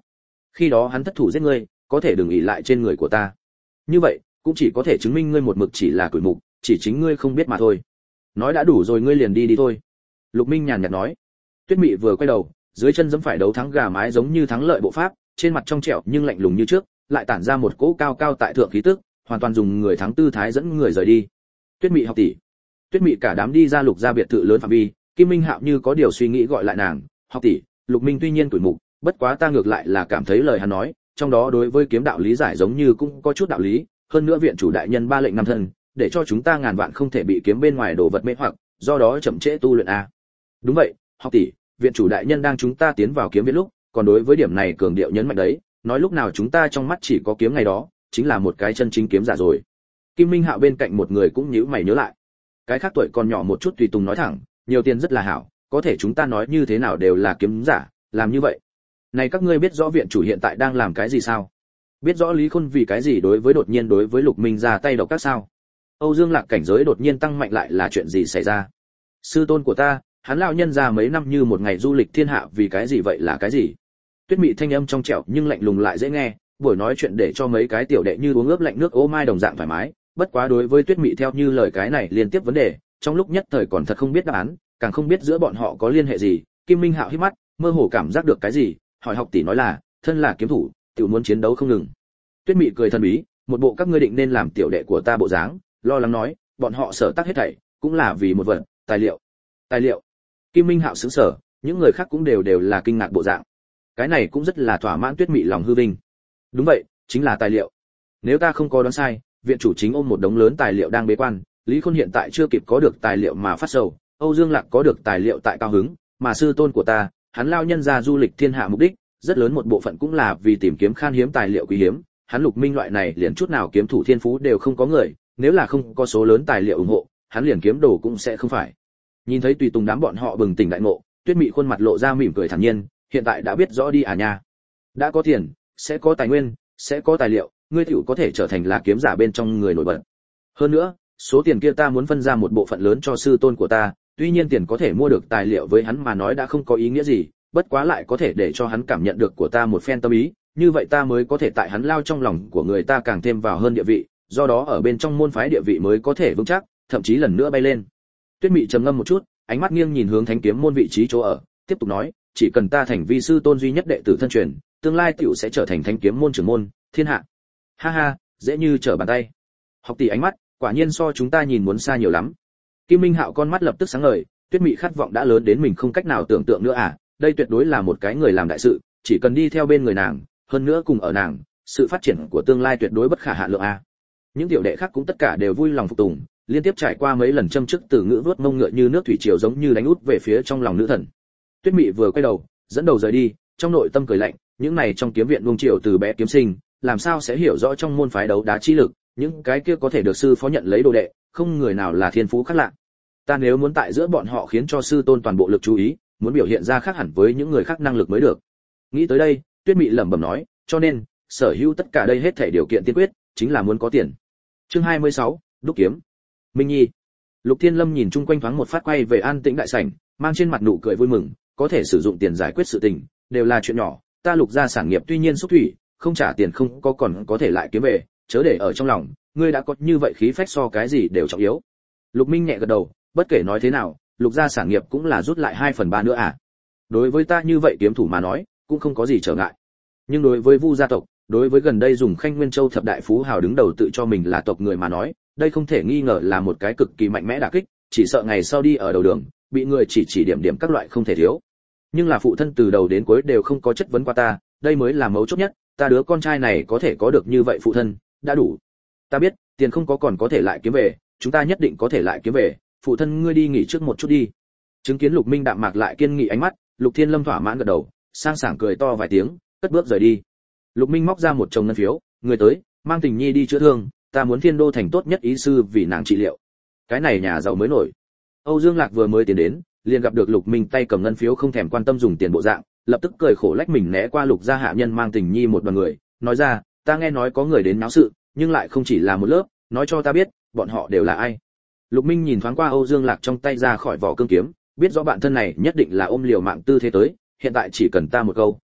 Khi đó hắn thất thủ giết ngươi, có thể đừng ỷ lại trên người của ta. Như vậy, cũng chỉ có thể chứng minh ngươi một mực chỉ là tuổi mục, chỉ chính ngươi không biết mà thôi. Nói đã đủ rồi, ngươi liền đi đi thôi." Lục Minh nhàn nhạt nói. Tuyết Mị vừa quay đầu, dưới chân giẫm phải đấu thắng gà mái giống như thắng lợi bộ pháp, trên mặt trong trẻo nhưng lạnh lùng như trước, lại tản ra một cỗ cao cao tại thượng khí tức, hoàn toàn dùng người thắng tư thái dẫn người rời đi. Tuyết Mị học tỷ. Tuyết Mị cả đám đi ra Lục gia biệt thự lớn phạm vi, Kim Minh Hạo như có điều suy nghĩ gọi lại nàng, "Học tỷ, Lục Minh tuy nhiên tuổi mục, bất quá ta ngược lại là cảm thấy lời hắn nói, trong đó đối với kiếm đạo lý giải giống như cũng có chút đạo lý, hơn nữa viện chủ đại nhân ba lệnh năm thân, để cho chúng ta ngàn vạn không thể bị kiếm bên ngoài đồ vật mê hoặc, do đó chậm trễ tu luyện a." "Đúng vậy, học tỷ, viện chủ đại nhân đang chúng ta tiến vào kiếm viện lúc, còn đối với điểm này cường điệu nhấn mạnh đấy, nói lúc nào chúng ta trong mắt chỉ có kiếm ngày đó, chính là một cái chân chính kiếm giả rồi." Kim Minh Hạo bên cạnh một người cũng nhíu mày nhớ lại. Cái khác tuổi còn nhỏ một chút tùy tùng nói thẳng, "Nhiều tiền rất là hảo, có thể chúng ta nói như thế nào đều là kiếm giả, làm như vậy. Này các ngươi biết rõ viện chủ hiện tại đang làm cái gì sao? Biết rõ Lý Khôn vì cái gì đối với đột nhiên đối với Lục Minh ra tay độc các sao? Âu Dương Lạc cảnh giới đột nhiên tăng mạnh lại là chuyện gì xảy ra? Sư tôn của ta, hắn lão nhân ra mấy năm như một ngày du lịch thiên hạ vì cái gì vậy là cái gì?" Tuyết Mị thanh âm trong trẻo nhưng lạnh lùng lại dễ nghe, buổi nói chuyện để cho mấy cái tiểu đệ như uống ướp lạnh nước ô mai đồng dạng thoải mái, bất quá đối với Tuyết Mị theo như lời cái này liên tiếp vấn đề, trong lúc nhất thời còn thật không biết đáp án, càng không biết giữa bọn họ có liên hệ gì. Kim Minh Hạo hít mắt, mơ hồ cảm giác được cái gì, hỏi học tỷ nói là, thân là kiếm thủ, tiểu muốn chiến đấu không ngừng. Tuyết Mị cười thần bí, một bộ các ngươi định nên làm tiểu đệ của ta bộ dáng, lo lắng nói, bọn họ sở tác hết thảy cũng là vì một vật, tài liệu. Tài liệu? Kim Minh Hạo sững sờ, những người khác cũng đều đều là kinh ngạc bộ dạng. Cái này cũng rất là thỏa mãn Tuyết Mị lòng hư vinh. Đúng vậy, chính là tài liệu. Nếu ta không có đoán sai, viện chủ chính ôm một đống lớn tài liệu đang bế quan, Lý Khôn hiện tại chưa kịp có được tài liệu mà phát sầu, Âu Dương Lạc có được tài liệu tại cao hứng, mà sư tôn của ta, hắn lao nhân ra du lịch thiên hạ mục đích, rất lớn một bộ phận cũng là vì tìm kiếm khan hiếm tài liệu quý hiếm, hắn Lục Minh loại này liền chút nào kiếm thủ thiên phú đều không có người, nếu là không có số lớn tài liệu ủng hộ, hắn liền kiếm đồ cũng sẽ không phải. Nhìn thấy tùy tùng đám bọn họ bừng tỉnh đại ngộ, Tuyết Mị khuôn mặt lộ ra mỉm cười thản nhiên, hiện tại đã biết rõ đi à nha. Đã có tiền, sẽ có tài nguyên, sẽ có tài liệu, ngươi tiểu có thể trở thành là kiếm giả bên trong người nổi bật. Hơn nữa, số tiền kia ta muốn phân ra một bộ phận lớn cho sư tôn của ta, tuy nhiên tiền có thể mua được tài liệu với hắn mà nói đã không có ý nghĩa gì, bất quá lại có thể để cho hắn cảm nhận được của ta một phen tâm ý, như vậy ta mới có thể tại hắn lao trong lòng của người ta càng thêm vào hơn địa vị, do đó ở bên trong môn phái địa vị mới có thể vững chắc, thậm chí lần nữa bay lên. Tuyết Mị trầm ngâm một chút, ánh mắt nghiêng nhìn hướng Thánh Kiếm môn vị trí chỗ ở, tiếp tục nói, chỉ cần ta thành vi sư tôn duy nhất đệ tử thân truyền, tương lai tiểu sẽ trở thành Thánh Kiếm môn trưởng môn, thiên hạ. Ha ha, dễ như trở bàn tay. Học tỷ ánh mắt, quả nhiên so chúng ta nhìn muốn xa nhiều lắm. Kim Minh Hạo con mắt lập tức sáng ngời, Tuyết Mị khát vọng đã lớn đến mình không cách nào tưởng tượng nữa à, đây tuyệt đối là một cái người làm đại sự, chỉ cần đi theo bên người nàng, hơn nữa cùng ở nàng, sự phát triển của tương lai tuyệt đối bất khả hạn lượng a. Những tiểu đệ khác cũng tất cả đều vui lòng phục tùng, liên tiếp trải qua mấy lần châm chức từ ngữ vuốt mông ngựa như nước thủy triều giống như đánh út về phía trong lòng nữ thần. Tuyết Mị vừa quay đầu, dẫn đầu rời đi, trong nội tâm cười lạnh, những này trong kiếm viện luông triều từ bé kiếm sinh, làm sao sẽ hiểu rõ trong môn phái đấu đá chi lực, những cái kia có thể được sư phó nhận lấy đồ đệ, không người nào là thiên phú khác lạ. Ta nếu muốn tại giữa bọn họ khiến cho sư tôn toàn bộ lực chú ý, muốn biểu hiện ra khác hẳn với những người khác năng lực mới được. Nghĩ tới đây, Tuyết Mị lẩm bẩm nói, cho nên, sở hữu tất cả đây hết thảy điều kiện tiên quyết, chính là muốn có tiền. Chương hai mươi sáu, đúc kiếm. Minh Nhi. Lục Thiên Lâm nhìn chung quanh thoáng một phát quay về an tĩnh đại sảnh, mang trên mặt nụ cười vui mừng, có thể sử dụng tiền giải quyết sự tình, đều là chuyện nhỏ, ta Lục gia sản nghiệp tuy nhiên xúc thủy, không trả tiền không có còn có thể lại kiếm về, chớ để ở trong lòng, ngươi đã có như vậy khí phách so cái gì đều trọng yếu. Lục Minh nhẹ gật đầu, bất kể nói thế nào, Lục gia sản nghiệp cũng là rút lại hai phần ba nữa à. Đối với ta như vậy kiếm thủ mà nói, cũng không có gì trở ngại. Nhưng đối với Vu gia tộc, đối với gần đây dùng Khanh Nguyên Châu thập đại phú hào đứng đầu tự cho mình là tộc người mà nói, đây không thể nghi ngờ là một cái cực kỳ mạnh mẽ đả kích, chỉ sợ ngày sau đi ở đầu đường, bị người chỉ chỉ điểm điểm các loại không thể thiếu. Nhưng là phụ thân từ đầu đến cuối đều không có chất vấn qua ta, đây mới là mấu chốt nhất, ta đứa con trai này có thể có được như vậy phụ thân, đã đủ. Ta biết, tiền không có còn có thể lại kiếm về, chúng ta nhất định có thể lại kiếm về, phụ thân ngươi đi nghỉ trước một chút đi. Chứng kiến Lục Minh đạm mạc lại kiên nghị ánh mắt, Lục Thiên Lâm thỏa mãn gật đầu, sang sảng cười to vài tiếng, cất bước rời đi. Lục Minh móc ra một chồng ngân phiếu, người tới, mang Tình Nhi đi chữa thương, ta muốn Thiên Đô thành tốt nhất ý sư vì nàng trị liệu. Cái này nhà giàu mới nổi. Âu Dương Lạc vừa mới tiến đến, liền gặp được Lục Minh tay cầm ngân phiếu không thèm quan tâm dùng tiền bộ dạng, lập tức cười khổ lách mình né qua Lục gia hạ nhân mang Tình Nhi một đoàn người, nói ra, ta nghe nói có người đến náo sự, nhưng lại không chỉ là một lớp, nói cho ta biết, bọn họ đều là ai. Lục Minh nhìn thoáng qua Âu Dương Lạc trong tay ra khỏi vỏ cương kiếm, biết rõ bạn thân này nhất định là ôm liều mạng tư thế tới, hiện tại chỉ cần ta một câu,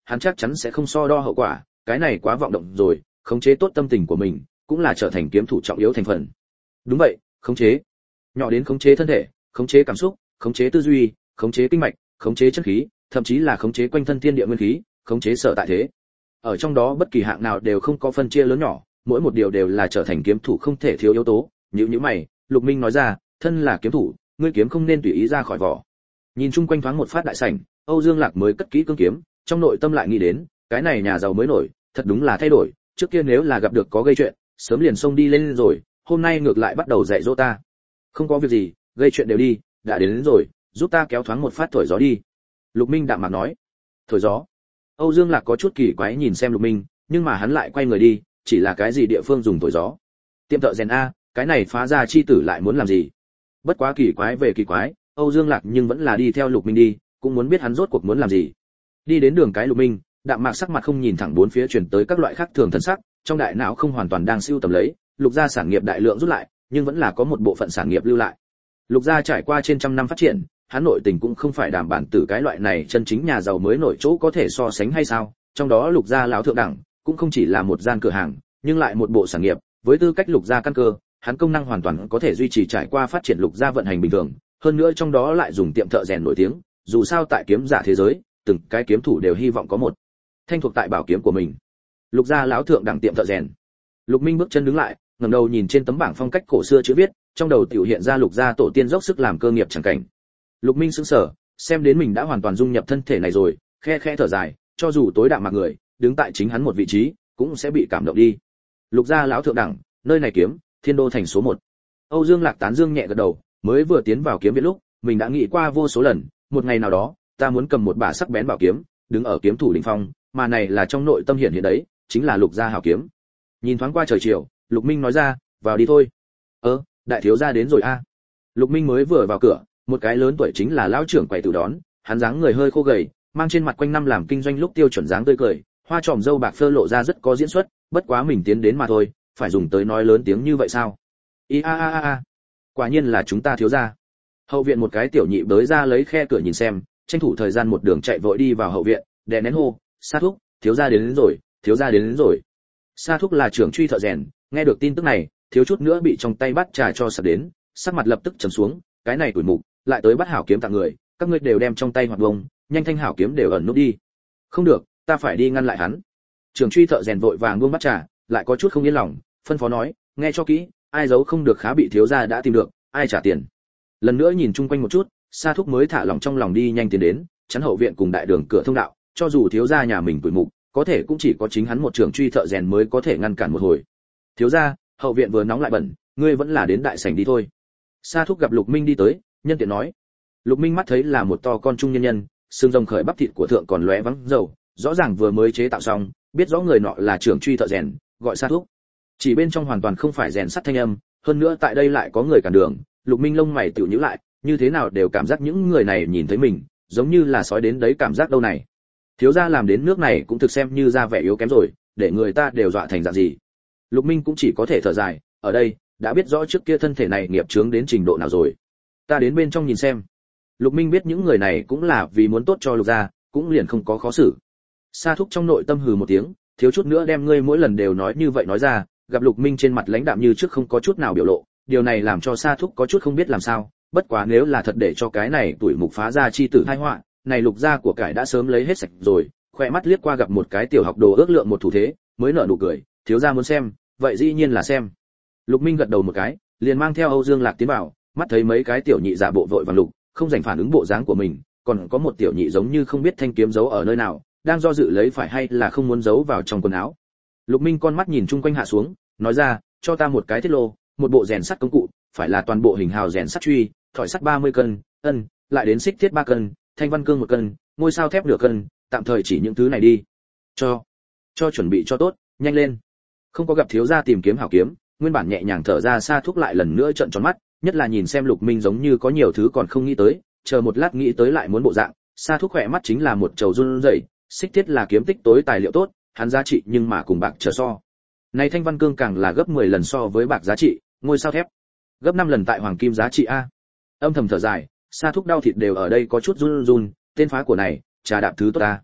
hắn chắc chắn sẽ không so đo hậu quả, cái này quá vọng động rồi, khống chế tốt tâm tình của mình, cũng là trở thành kiếm thủ trọng yếu thành phần. Đúng vậy, khống chế. Nhỏ đến khống chế thân thể, khống chế cảm xúc, khống chế tư duy, khống chế kinh mạch, khống chế chân khí, thậm chí là khống chế quanh thân thiên địa nguyên khí, khống chế sở tại thế. Ở trong đó bất kỳ hạng nào đều không có phân chia lớn nhỏ, mỗi một điều đều là trở thành kiếm thủ không thể thiếu yếu tố. Nhíu nhíu mày, Lục Minh nói ra, thân là kiếm thủ, ngươi kiếm không nên tùy ý ra khỏi vỏ. Nhìn chung quanh thoáng một phát đại sảnh, Âu Dương Lạc mới cất kỹ cương kiếm, trong nội tâm lại nghĩ đến, cái này nhà giàu mới nổi, thật đúng là thay đổi, trước kia nếu là gặp được có gây chuyện, sớm liền xông đi lên rồi, hôm nay ngược lại bắt đầu dạy dỗ ta. Không có việc gì, gây chuyện đều đi, đã đến, đến rồi, giúp ta kéo thoáng một phát thổi gió đi. Lục Minh đạm mạc nói. Thổi gió? Âu Dương Lạc có chút kỳ quái nhìn xem Lục Minh, nhưng mà hắn lại quay người đi, chỉ là cái gì địa phương dùng thổi gió? Tiệm thợ rèn a, cái này phá gia chi tử lại muốn làm gì? Bất quá kỳ quái về kỳ quái, Âu Dương Lạc nhưng vẫn là đi theo Lục Minh đi, cũng muốn biết hắn rốt cuộc muốn làm gì. Đi đến đường cái Lục Minh, đạm mạc sắc mặt không nhìn thẳng bốn phía truyền tới các loại khác thường thần sắc, trong đại não không hoàn toàn đang siêu tầm lấy, Lục gia sản nghiệp đại lượng rút lại, nhưng vẫn là có một bộ phận sản nghiệp lưu lại. Lục gia trải qua trên trăm năm phát triển, hắn nội tình cũng không phải đảm bản tử cái loại này chân chính nhà giàu mới nổi chỗ có thể so sánh hay sao? Trong đó Lục gia lão thượng đẳng, cũng không chỉ là một gian cửa hàng, nhưng lại một bộ sản nghiệp, với tư cách Lục gia căn cơ, hắn công năng hoàn toàn có thể duy trì trải qua phát triển Lục gia vận hành bình thường, hơn nữa trong đó lại dùng tiệm thợ rèn nổi tiếng, dù sao tại kiếm giả thế giới, từng cái kiếm thủ đều hy vọng có một thanh thuộc tại bảo kiếm của mình. Lục gia lão thượng đẳng tiệm thợ rèn. Lục Minh bước chân đứng lại, ngẩng đầu nhìn trên tấm bảng phong cách cổ xưa chữ viết, trong đầu tiểu hiện ra Lục gia tổ tiên dốc sức làm cơ nghiệp chẳng cảnh. Lục Minh sững sờ, xem đến mình đã hoàn toàn dung nhập thân thể này rồi, khe khẽ thở dài, cho dù tối đạm mặc người, đứng tại chính hắn một vị trí, cũng sẽ bị cảm động đi. Lục gia lão thượng đẳng, nơi này kiếm, thiên đô thành số một. Âu Dương Lạc tán dương nhẹ gật đầu, mới vừa tiến vào kiếm viện lúc, mình đã nghĩ qua vô số lần, một ngày nào đó, ta muốn cầm một bả sắc bén bảo kiếm, đứng ở kiếm thủ đỉnh phong, mà này là trong nội tâm hiện hiện đấy, chính là Lục gia hảo kiếm. Nhìn thoáng qua trời chiều, Lục Minh nói ra, vào đi thôi. Ơ, đại thiếu gia đến rồi a. Lục Minh mới vừa vào cửa, một cái lớn tuổi chính là lão trưởng quầy tử đón, hắn dáng người hơi khô gầy, mang trên mặt quanh năm làm kinh doanh lúc tiêu chuẩn dáng tươi cười, hoa tròm râu bạc phơ lộ ra rất có diễn xuất, bất quá mình tiến đến mà thôi, phải dùng tới nói lớn tiếng như vậy sao? I a a a, quả nhiên là chúng ta thiếu gia. Hậu viện một cái tiểu nhị bới ra lấy khe cửa nhìn xem, tranh thủ thời gian một đường chạy vội đi vào hậu viện, đè nén hô, Sa thúc, thiếu gia đến, đến rồi, thiếu gia đến, đến rồi. Sa thúc là trưởng truy thợ rèn, nghe được tin tức này, thiếu chút nữa bị trong tay bắt trà cho sặc đến, sắc mặt lập tức trầm xuống, cái này tuổi mục, lại tới bắt hảo kiếm tặng người, các ngươi đều đem trong tay hoạt bông, nhanh thanh hảo kiếm đều ẩn nút đi. Không được, ta phải đi ngăn lại hắn. Trưởng truy thợ rèn vội vàng buông bắt trà, lại có chút không yên lòng, phân phó nói, nghe cho kỹ, ai giấu không được khá bị thiếu gia đã tìm được, ai trả tiền. Lần nữa nhìn chung quanh một chút, Sa thúc mới thả lòng trong lòng đi nhanh tiến đến, chắn hậu viện cùng đại đường cửa thông đạo, cho dù thiếu gia nhà mình tuổi mục, có thể cũng chỉ có chính hắn một trưởng truy thợ rèn mới có thể ngăn cản một hồi. Thiếu gia, hậu viện vừa nóng lại bẩn, ngươi vẫn là đến đại sảnh đi thôi. Sa thúc gặp Lục Minh đi tới, nhân tiện nói. Lục Minh mắt thấy là một to con trung nhân nhân, xương rồng khởi bắp thịt của thượng còn lóe vắng dầu, rõ ràng vừa mới chế tạo xong, biết rõ người nọ là trưởng truy thợ rèn, gọi Sa thúc. Chỉ bên trong hoàn toàn không phải rèn sắt thanh âm, hơn nữa tại đây lại có người cản đường, Lục Minh lông mày tiểu nhíu lại, như thế nào đều cảm giác những người này nhìn thấy mình, giống như là sói đến đấy cảm giác đâu này. Thiếu gia làm đến nước này cũng thực xem như ra vẻ yếu kém rồi, để người ta đều dọa thành dạng gì. Lục Minh cũng chỉ có thể thở dài, ở đây đã biết rõ trước kia thân thể này nghiệp chướng đến trình độ nào rồi. Ta đến bên trong nhìn xem. Lục Minh biết những người này cũng là vì muốn tốt cho Lục gia, cũng liền không có khó xử. Sa thúc trong nội tâm hừ một tiếng, thiếu chút nữa đem ngươi mỗi lần đều nói như vậy nói ra, gặp Lục Minh trên mặt lãnh đạm như trước không có chút nào biểu lộ, điều này làm cho Sa thúc có chút không biết làm sao, bất quá nếu là thật để cho cái này tuổi mục phá ra chi tử tai họa, này Lục gia của cải đã sớm lấy hết sạch rồi, khỏe mắt liếc qua gặp một cái tiểu học đồ ước lượng một thủ thế, mới nở nụ cười, thiếu gia muốn xem, vậy dĩ nhiên là xem. Lục Minh gật đầu một cái, liền mang theo Âu Dương Lạc tiến vào, mắt thấy mấy cái tiểu nhị giả bộ vội vàng lục, không dành phản ứng bộ dáng của mình, còn có một tiểu nhị giống như không biết thanh kiếm giấu ở nơi nào, đang do dự lấy phải hay là không muốn giấu vào trong quần áo. Lục Minh con mắt nhìn chung quanh hạ xuống, nói ra, cho ta một cái thiết lô, một bộ rèn sắt công cụ, phải là toàn bộ hình hào rèn sắt truy, thỏi sắt ba mươi cân, ân, lại đến xích thiết ba cân, thanh văn cương một cân, ngôi sao thép nửa cân, tạm thời chỉ những thứ này đi. Cho, cho chuẩn bị cho tốt, nhanh lên. Không có gặp thiếu gia tìm kiếm hảo kiếm, nguyên bản nhẹ nhàng thở ra Sa thúc lại lần nữa trợn tròn mắt, nhất là nhìn xem Lục Minh giống như có nhiều thứ còn không nghĩ tới, chờ một lát nghĩ tới lại muốn bộ dạng, Sa thúc khỏe mắt chính là một trầu run rẩy, xích thiết là kiếm tích tối tài liệu tốt, hắn giá trị nhưng mà cùng bạc trở so. Này thanh văn cương càng là gấp mười lần so với bạc giá trị, ngôi sao thép gấp năm lần tại hoàng kim giá trị a. Âm thầm thở dài, Sa thúc đau thịt đều ở đây có chút run run, tên phá của này, trà đạp thứ tốt ta.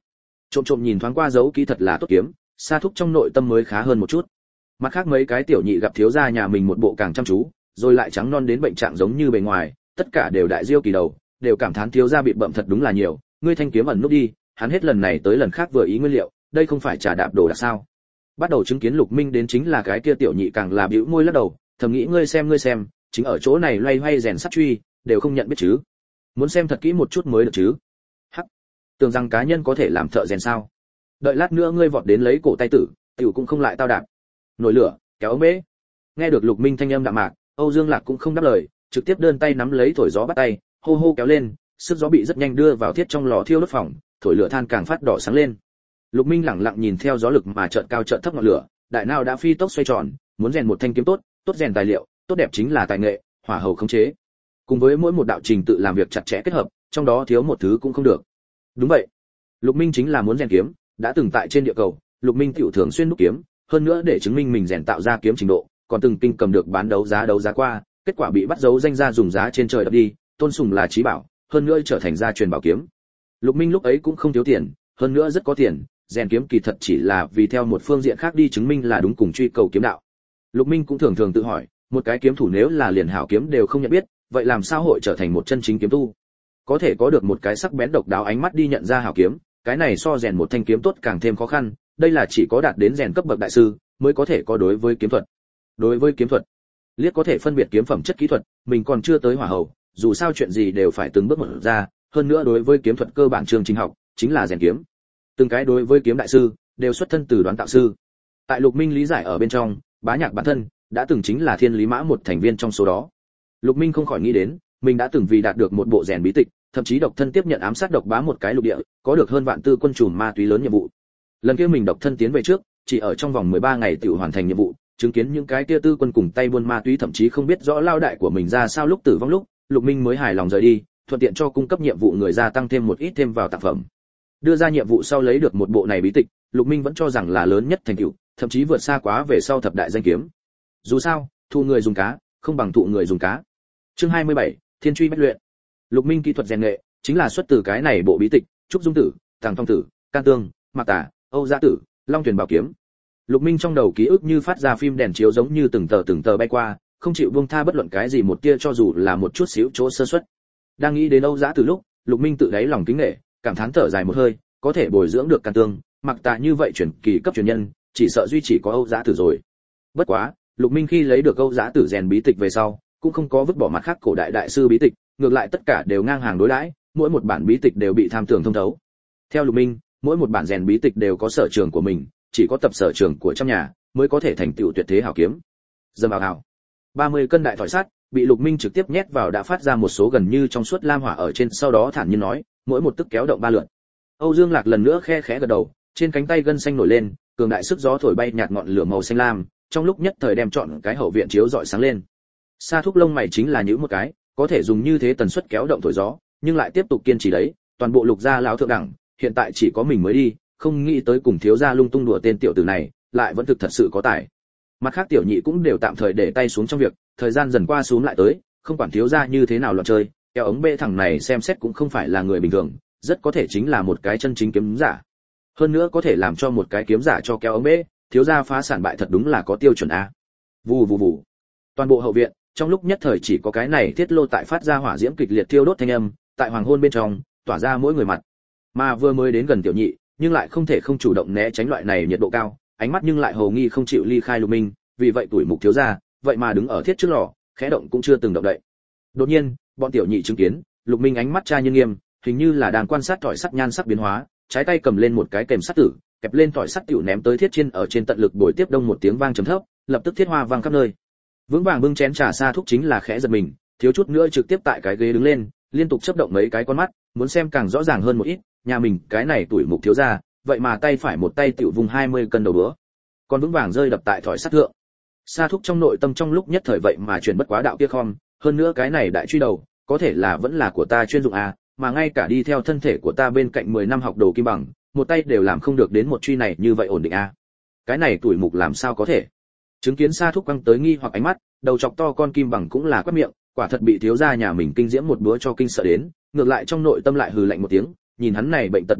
Trộm trộm nhìn thoáng qua dấu kỹ thật là tốt kiếm, Sa Thúc trong nội tâm mới khá hơn một chút. Mặt khác mấy cái tiểu nhị gặp thiếu gia nhà mình một bộ càng chăm chú, rồi lại trắng non đến bệnh trạng giống như bề ngoài, tất cả đều đại diêu kỳ đầu, đều cảm thán thiếu gia bị bậm thật đúng là nhiều, ngươi thanh kiếm ẩn núp đi, hắn hết lần này tới lần khác vừa ý nguyên liệu, đây không phải trà đạp đồ đạc sao? Bắt đầu chứng kiến Lục Minh đến chính là cái kia tiểu nhị càng là bĩu môi lắc đầu, thầm nghĩ ngươi xem ngươi xem, chính ở chỗ này loay hoay rèn sắt truy, đều không nhận biết chứ? Muốn xem thật kỹ một chút mới được chứ? Hắc, tưởng rằng cá nhân có thể làm thợ rèn sao? Đợi lát nữa ngươi vọt đến lấy cổ tay tử, tiểu cũng không lại tao đạp. Nổi lửa, kéo ống bế. Nghe được Lục Minh thanh âm đạm mạc, Âu Dương Lạc cũng không đáp lời, trực tiếp đơn tay nắm lấy thổi gió bắt tay, hô hô kéo lên, sức gió bị rất nhanh đưa vào thiết trong lò thiêu đốt phòng, thổi lửa than càng phát đỏ sáng lên. Lục Minh lẳng lặng nhìn theo gió lực mà chợt cao chợt thấp ngọn lửa, đại não đã phi tốc xoay tròn, muốn rèn một thanh kiếm tốt, tốt rèn tài liệu, tốt đẹp chính là tài nghệ, hỏa hầu khống chế. Cùng với mỗi một đạo trình tự làm việc chặt chẽ kết hợp, trong đó thiếu một thứ cũng không được. Đúng vậy, Lục Minh chính là muốn rèn kiếm, đã từng tại trên địa cầu, Lục Minh tiểu thường xuyên đúc kiếm, hơn nữa để chứng minh mình rèn tạo ra kiếm trình độ, còn từng kinh cầm được bán đấu giá đấu giá qua, kết quả bị bắt dấu danh ra dùng giá trên trời đập đi, tôn sùng là chí bảo, hơn nữa trở thành gia truyền bảo kiếm. Lục Minh lúc ấy cũng không thiếu tiền, hơn nữa rất có tiền, rèn kiếm kỳ thật chỉ là vì theo một phương diện khác đi chứng minh là đúng cùng truy cầu kiếm đạo. Lục Minh cũng thường thường tự hỏi, một cái kiếm thủ nếu là liền hảo kiếm đều không nhận biết, vậy làm sao hội trở thành một chân chính kiếm tu? Có thể có được một cái sắc bén độc đáo ánh mắt đi nhận ra hảo kiếm, cái này so rèn một thanh kiếm tốt càng thêm khó khăn, đây là chỉ có đạt đến rèn cấp bậc đại sư mới có thể có đối với kiếm thuật. Đối với kiếm thuật, liếc có thể phân biệt kiếm phẩm chất kỹ thuật, mình còn chưa tới hỏa hầu, dù sao chuyện gì đều phải từng bước một ra, hơn nữa đối với kiếm thuật cơ bản chương trình học chính là rèn kiếm. Từng cái đối với kiếm đại sư đều xuất thân từ đoán tạo sư. Tại Lục Minh lý giải ở bên trong, Bá Nhạc bản thân đã từng chính là Thiên Lý Mã một thành viên trong số đó. Lục Minh không khỏi nghĩ đến, mình đã từng vì đạt được một bộ rèn bí tịch, thậm chí độc thân tiếp nhận ám sát độc bá một cái lục địa, có được hơn vạn tư quân trùm ma túy lớn nhiệm vụ. Lần kia mình độc thân tiến về trước, chỉ ở trong vòng mười ba ngày tiểu hoàn thành nhiệm vụ, chứng kiến những cái kia tư quân cùng tay buôn ma túy thậm chí không biết rõ lao đại của mình ra sao lúc tử vong lúc, Lục Minh mới hài lòng rời đi, thuận tiện cho cung cấp nhiệm vụ người gia tăng thêm một ít thêm vào tác phẩm. Đưa ra nhiệm vụ sau lấy được một bộ này bí tịch, Lục Minh vẫn cho rằng là lớn nhất thành tựu, thậm chí vượt xa quá về sau thập đại danh kiếm. Dù sao, thu người dùng cá, không bằng thụ người dùng cá. Chương hai mươi bảy, Thiên truy bách luyện. Lục Minh kỹ thuật rèn nghệ, chính là xuất từ cái này bộ bí tịch, Trúc Dung Tử, Tàng Phong Tử, Can Tương, Mạc Tà, Âu Giá Tử, Long Tuyển Bảo Kiếm. Lục Minh trong đầu ký ức như phát ra phim đèn chiếu giống như từng tờ từng tờ bay qua, không chịu buông tha bất luận cái gì một tia cho dù là một chút xíu chỗ sơ suất. Đang nghĩ đến Âu Giá Tử lúc, Lục Minh tự đáy lòng kính nể, cảm thán thở dài một hơi, có thể bồi dưỡng được Can Tương, Mạc Tà như vậy truyền kỳ cấp truyền nhân, chỉ sợ duy chỉ có Âu Giá Tử rồi. Bất quá, Lục Minh khi lấy được Âu Giá Tử rèn bí tịch về sau, cũng không có vứt bỏ mặt khác cổ đại đại sư bí tịch, ngược lại tất cả đều ngang hàng đối đãi, mỗi một bản bí tịch đều bị tham tưởng thông thấu. Theo Lục Minh, mỗi một bản rèn bí tịch đều có sở trường của mình, chỉ có tập sở trường của trong nhà mới có thể thành tựu tuyệt thế hảo kiếm. Dầm vào hảo. ba mươi cân đại thỏi sắt bị Lục Minh trực tiếp nhét vào đã phát ra một số gần như trong suốt lam hỏa ở trên, sau đó thản nhiên nói, mỗi một tức kéo động ba lượt. Âu Dương Lạc lần nữa khe khẽ gật đầu, trên cánh tay gân xanh nổi lên, cường đại sức gió thổi bay nhạt ngọn lửa màu xanh lam, trong lúc nhất thời đem trọn cái hậu viện chiếu rọi sáng lên. Sa Thúc lông mày chính là nhíu một cái, có thể dùng như thế tần suất kéo động thổi gió, nhưng lại tiếp tục kiên trì đấy, toàn bộ Lục gia lão thượng đẳng, hiện tại chỉ có mình mới đi, không nghĩ tới cùng thiếu gia lung tung đùa tên tiểu tử này, lại vẫn thực thật sự có tài. Mặt khác tiểu nhị cũng đều tạm thời để tay xuống trong việc, thời gian dần qua xuống lại tới, không quản thiếu gia như thế nào loạn chơi, kéo ống bê thằng này xem xét cũng không phải là người bình thường, rất có thể chính là một cái chân chính kiếm giả. Hơn nữa có thể làm cho một cái kiếm giả cho kéo ống bê, thiếu gia phá sản bại thật đúng là có tiêu chuẩn a. Vù vù vù. Toàn bộ hậu viện, trong lúc nhất thời chỉ có cái này thiết lô tại phát ra hỏa diễm kịch liệt thiêu đốt thanh âm, tại hoàng hôn bên trong, tỏa ra mỗi người mặt. Mà vừa mới đến gần tiểu nhị, nhưng lại không thể không chủ động né tránh loại này nhiệt độ cao, ánh mắt nhưng lại hầu nghi không chịu ly khai Lục Minh, vì vậy tuổi mục thiếu gia, vậy mà đứng ở thiết trước lò, khẽ động cũng chưa từng động đậy. Đột nhiên, bọn tiểu nhị chứng kiến, Lục Minh ánh mắt tra như nghiêm, hình như là đang quan sát tỏi sắt nhan sắc biến hóa, trái tay cầm lên một cái kềm sắt tử, kẹp lên tỏi sắt tiểu ném tới thiết trên ở trên tận lực bồi tiếp đông một tiếng vang trầm thấp, lập tức thiết hoa vang khắp nơi. Vững vàng bưng chén trà Sa Thúc chính là khẽ giật mình, thiếu chút nữa trực tiếp tại cái ghế đứng lên, liên tục chớp động mấy cái con mắt, muốn xem càng rõ ràng hơn một ít, nhà mình cái này tuổi mục thiếu gia, vậy mà tay phải một tay tiểu vùng hai mươi cân đầu bữa, còn vững vàng rơi đập tại thỏi sắt thượng. Sa Thúc trong nội tâm trong lúc nhất thời vậy mà chuyển bất quá đạo kia khom, hơn nữa cái này đại truy đầu, có thể là vẫn là của ta chuyên dụng à, mà ngay cả đi theo thân thể của ta bên cạnh mười năm học đồ kim bằng, một tay đều làm không được đến một truy này như vậy ổn định à. Cái này tuổi mục làm sao có thể? Chứng kiến Sa Thúc căng tới nghi hoặc ánh mắt, đầu chọc to con kim bằng cũng là quát miệng, quả thật bị thiếu gia nhà mình kinh diễm một bữa cho kinh sợ đến, ngược lại trong nội tâm lại hừ lạnh một tiếng, nhìn hắn này bệnh tật bộ dạng,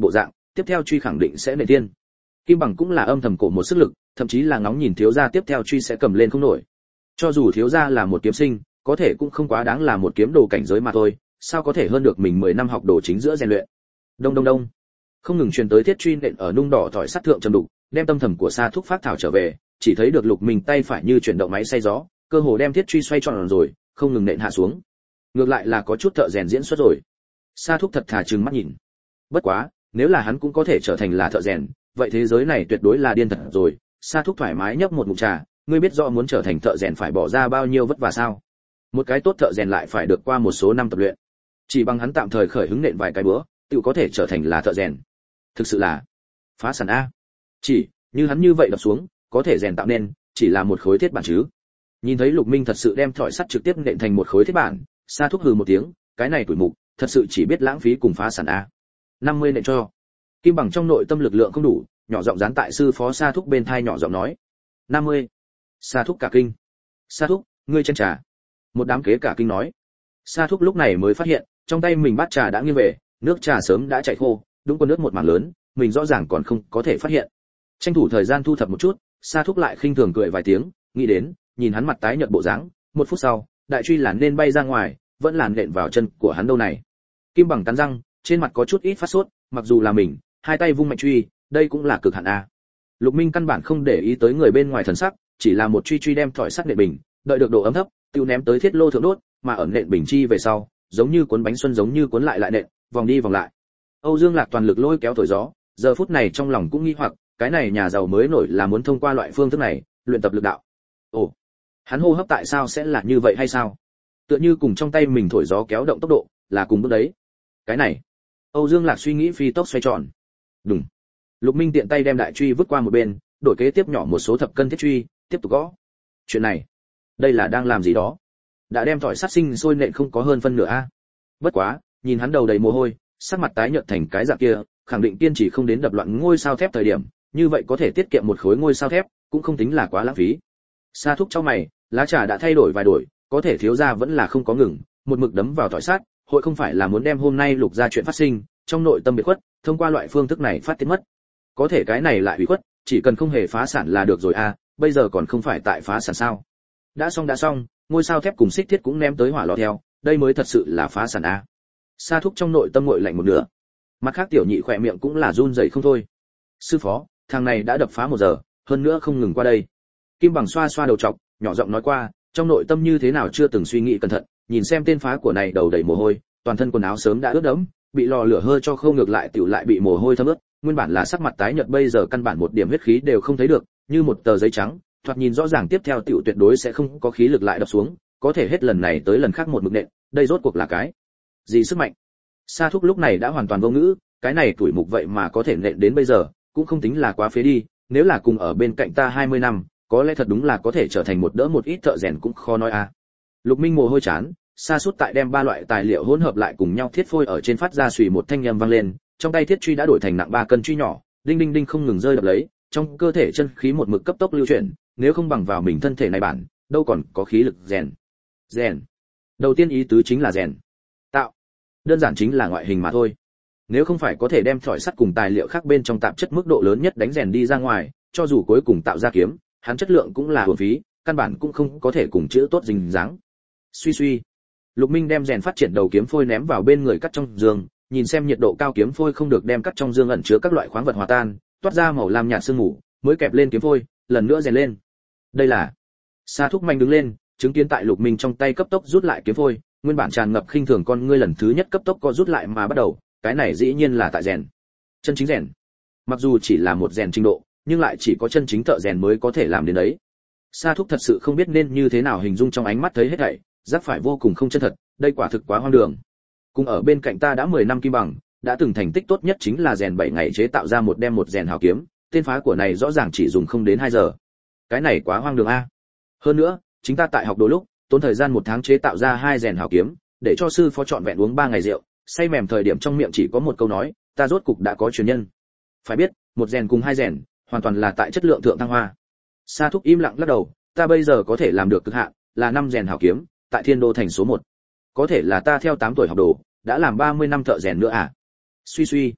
tiếp theo truy khẳng định sẽ nệ tiên. Kim Bằng cũng là âm thầm cổ một sức lực, thậm chí là ngóng nhìn thiếu gia tiếp theo truy sẽ cầm lên không nổi. Cho dù thiếu gia là một kiếm sinh, có thể cũng không quá đáng là một kiếm đồ cảnh giới mà thôi, sao có thể hơn được mình mười năm học đồ chính giữa rèn luyện. Đông đông đông. Không ngừng truyền tới thiết truy nện ở nung đỏ thỏi sắt thượng trầm đục, đem tâm thầm của Sa Thúc phát thảo trở về, chỉ thấy được Lục Minh tay phải như chuyển động máy xay gió, cơ hồ đem thiết truy xoay tròn rồi, không ngừng nện hạ xuống. Ngược lại là có chút thợ rèn diễn xuất rồi. Sa Thúc thật thà trừng mắt nhìn. Bất quá, nếu là hắn cũng có thể trở thành là thợ rèn, vậy thế giới này tuyệt đối là điên thật rồi. Sa Thúc thoải mái nhấp một ngụm trà, ngươi biết rõ muốn trở thành thợ rèn phải bỏ ra bao nhiêu vất vả sao? Một cái tốt thợ rèn lại phải được qua một số năm tập luyện. Chỉ bằng hắn tạm thời khởi hứng nện vài cái bữa, tự có thể trở thành là thợ rèn. Thực sự là phá sản a. Chỉ, như hắn như vậy đập xuống, có thể rèn tạo nên, chỉ là một khối thiết bản chứ. Nhìn thấy Lục Minh thật sự đem thỏi sắt trực tiếp nện thành một khối thiết bản, Sa Thúc hừ một tiếng, cái này tuổi mục, thật sự chỉ biết lãng phí cùng phá sản a. năm mươi nện cho. Kim Bằng trong nội tâm lực lượng không đủ, nhỏ giọng dán tại sư phó Sa Thúc bên thai nhỏ giọng nói. năm mươi. Sa Thúc cả kinh. Sa Thúc, ngươi chén trà. Một đám kế cả kinh nói. Sa Thúc lúc này mới phát hiện, trong tay mình bát trà đã nghiêng về, nước trà sớm đã chảy khô, đúng con nước một mảng lớn, mình rõ ràng còn không có thể phát hiện. Tranh thủ thời gian thu thập một chút, Sa Thúc lại khinh thường cười vài tiếng, nghĩ đến, nhìn hắn mặt tái nhợt bộ dáng, một phút sau, đại truy là nên bay ra ngoài, vẫn làn nện vào chân của hắn đâu này. Kim Bằng cắn răng, trên mặt có chút ít phát sốt, mặc dù là mình, hai tay vung mạnh truy, đây cũng là cực hạn a. Lục Minh căn bản không để ý tới người bên ngoài thần sắc, chỉ là một truy truy đem thỏi sắt nện bình, đợi được độ ấm thấp, tiêu ném tới thiết lô thượng đốt, mà ở nện bình chi về sau, giống như cuốn bánh xuân giống như cuốn lại lại nện, vòng đi vòng lại. Âu Dương Lạc toàn lực lôi kéo thổi gió, giờ phút này trong lòng cũng nghi hoặc, cái này nhà giàu mới nổi là muốn thông qua loại phương thức này, luyện tập lực đạo. Ồ, hắn hô hấp tại sao sẽ là như vậy hay sao? Tựa như cùng trong tay mình thổi gió kéo động tốc độ, là cùng bước đấy. Cái này, Âu Dương Lạc suy nghĩ phi tốc xoay tròn. Đùng. Lục Minh tiện tay đem đại truy vứt qua một bên, đổi kế tiếp nhỏ một số thập cân thiết truy, tiếp tục gõ. Chuyện này, đây là đang làm gì đó? Đã đem thỏi sắt sinh sôi nện không có hơn phân nửa a. Bất quá, nhìn hắn đầu đầy mồ hôi, sắc mặt tái nhợt thành cái dạng kia, khẳng định kiên trì không đến đập loạn ngôi sao thép thời điểm, như vậy có thể tiết kiệm một khối ngôi sao thép, cũng không tính là quá lãng phí. Sa Thúc trong mày, lá trà đã thay đổi vài đổi, có thể thiếu gia vẫn là không có ngừng, một mực đấm vào thỏi sắt, hội không phải là muốn đem hôm nay Lục gia chuyện phát sinh, trong nội tâm biệt khuất, thông qua loại phương thức này phát tiết mất. Có thể cái này lại bị khuất, chỉ cần không hề phá sản là được rồi a, bây giờ còn không phải tại phá sản sao? Đã xong đã xong, ngôi sao thép cùng xích thiết cũng ném tới hỏa lò theo, đây mới thật sự là phá sản a. Sa Thúc trong nội tâm nguội lạnh một nửa. Mặt khác tiểu nhị khỏe miệng cũng là run rẩy không thôi. Sư phó, thằng này đã đập phá một giờ, hơn nữa không ngừng qua đây. Kim Bằng xoa xoa đầu trọc, nhỏ giọng nói qua, trong nội tâm như thế nào chưa từng suy nghĩ cẩn thận, nhìn xem tên phá của này đầu đầy mồ hôi, toàn thân quần áo sớm đã ướt đẫm, bị lò lửa hơi cho khâu ngược lại tiểu lại bị mồ hôi thấm ướt, nguyên bản là sắc mặt tái nhợt bây giờ căn bản một điểm huyết khí đều không thấy được, như một tờ giấy trắng, thoạt nhìn rõ ràng tiếp theo tiểu tuyệt đối sẽ không có khí lực lại đập xuống, có thể hết lần này tới lần khác một mực nện, đây rốt cuộc là cái gì sức mạnh? Sa Thúc lúc này đã hoàn toàn vô ngữ, cái này tuổi mục vậy mà có thể nện đến bây giờ, cũng không tính là quá phế đi, nếu là cùng ở bên cạnh ta hai mươi năm, có lẽ thật đúng là có thể trở thành một đỡ một ít thợ rèn cũng khó nói a. À. Lục Minh mồ hôi chán, sa sút tại đem ba loại tài liệu hỗn hợp lại cùng nhau thiết phôi ở trên phát ra xùy một thanh âm vang lên, trong tay thiết truy đã đổi thành nặng ba cân truy nhỏ, đinh đinh đinh không ngừng rơi đập lấy, trong cơ thể chân khí một mực cấp tốc lưu chuyển, nếu không bằng vào mình thân thể này bản, đâu còn có khí lực rèn. Rèn. Đầu tiên ý tứ chính là rèn. Tạo. Đơn giản chính là ngoại hình mà thôi. Nếu không phải có thể đem thỏi sắt cùng tài liệu khác bên trong tạp chất mức độ lớn nhất đánh rèn đi ra ngoài, cho dù cuối cùng tạo ra kiếm, hắn chất lượng cũng là uổng phí, căn bản cũng không có thể cùng chữ tốt dính dáng. Suy suy. Lục Minh đem rèn phát triển đầu kiếm phôi ném vào bên người cắt trong dương, nhìn xem nhiệt độ cao kiếm phôi không được đem cắt trong dương ẩn chứa các loại khoáng vật hòa tan, toát ra màu lam nhạt sương mù, mới kẹp lên kiếm phôi, lần nữa rèn lên. Đây là. Sa Thúc Mạnh đứng lên, chứng kiến tại Lục Minh trong tay cấp tốc rút lại kiếm phôi, nguyên bản tràn ngập khinh thường con ngươi lần thứ nhất cấp tốc co rút lại mà bắt đầu, cái này dĩ nhiên là tại rèn. Chân chính rèn. Mặc dù chỉ là một rèn trình độ, nhưng lại chỉ có chân chính thợ rèn mới có thể làm đến đấy. Sa Thúc thật sự không biết nên như thế nào hình dung trong ánh mắt thấy hết thảy, giác phải vô cùng không chân thật, đây quả thực quá hoang đường. Cùng ở bên cạnh ta đã mười năm kim bằng, đã từng thành tích tốt nhất chính là rèn bảy ngày chế tạo ra một đem một rèn hào kiếm, tên phá của này rõ ràng chỉ dùng không đến hai giờ. Cái này quá hoang đường a. Hơn nữa, chính ta tại học đồ lúc, tốn thời gian một tháng chế tạo ra hai rèn hào kiếm, để cho sư phó chọn vẹn uống ba ngày rượu, say mềm thời điểm trong miệng chỉ có một câu nói, ta rốt cục đã có truyền nhân. Phải biết, một rèn cùng hai rèn, hoàn toàn là tại chất lượng thượng thăng hoa. Sa Thúc im lặng lắc đầu, ta bây giờ có thể làm được cực hạn, là năm rèn hào kiếm, tại Thiên Đô thành số một. Có thể là ta theo tám tuổi học đồ, đã làm ba mươi năm thợ rèn nữa à? Suy suy.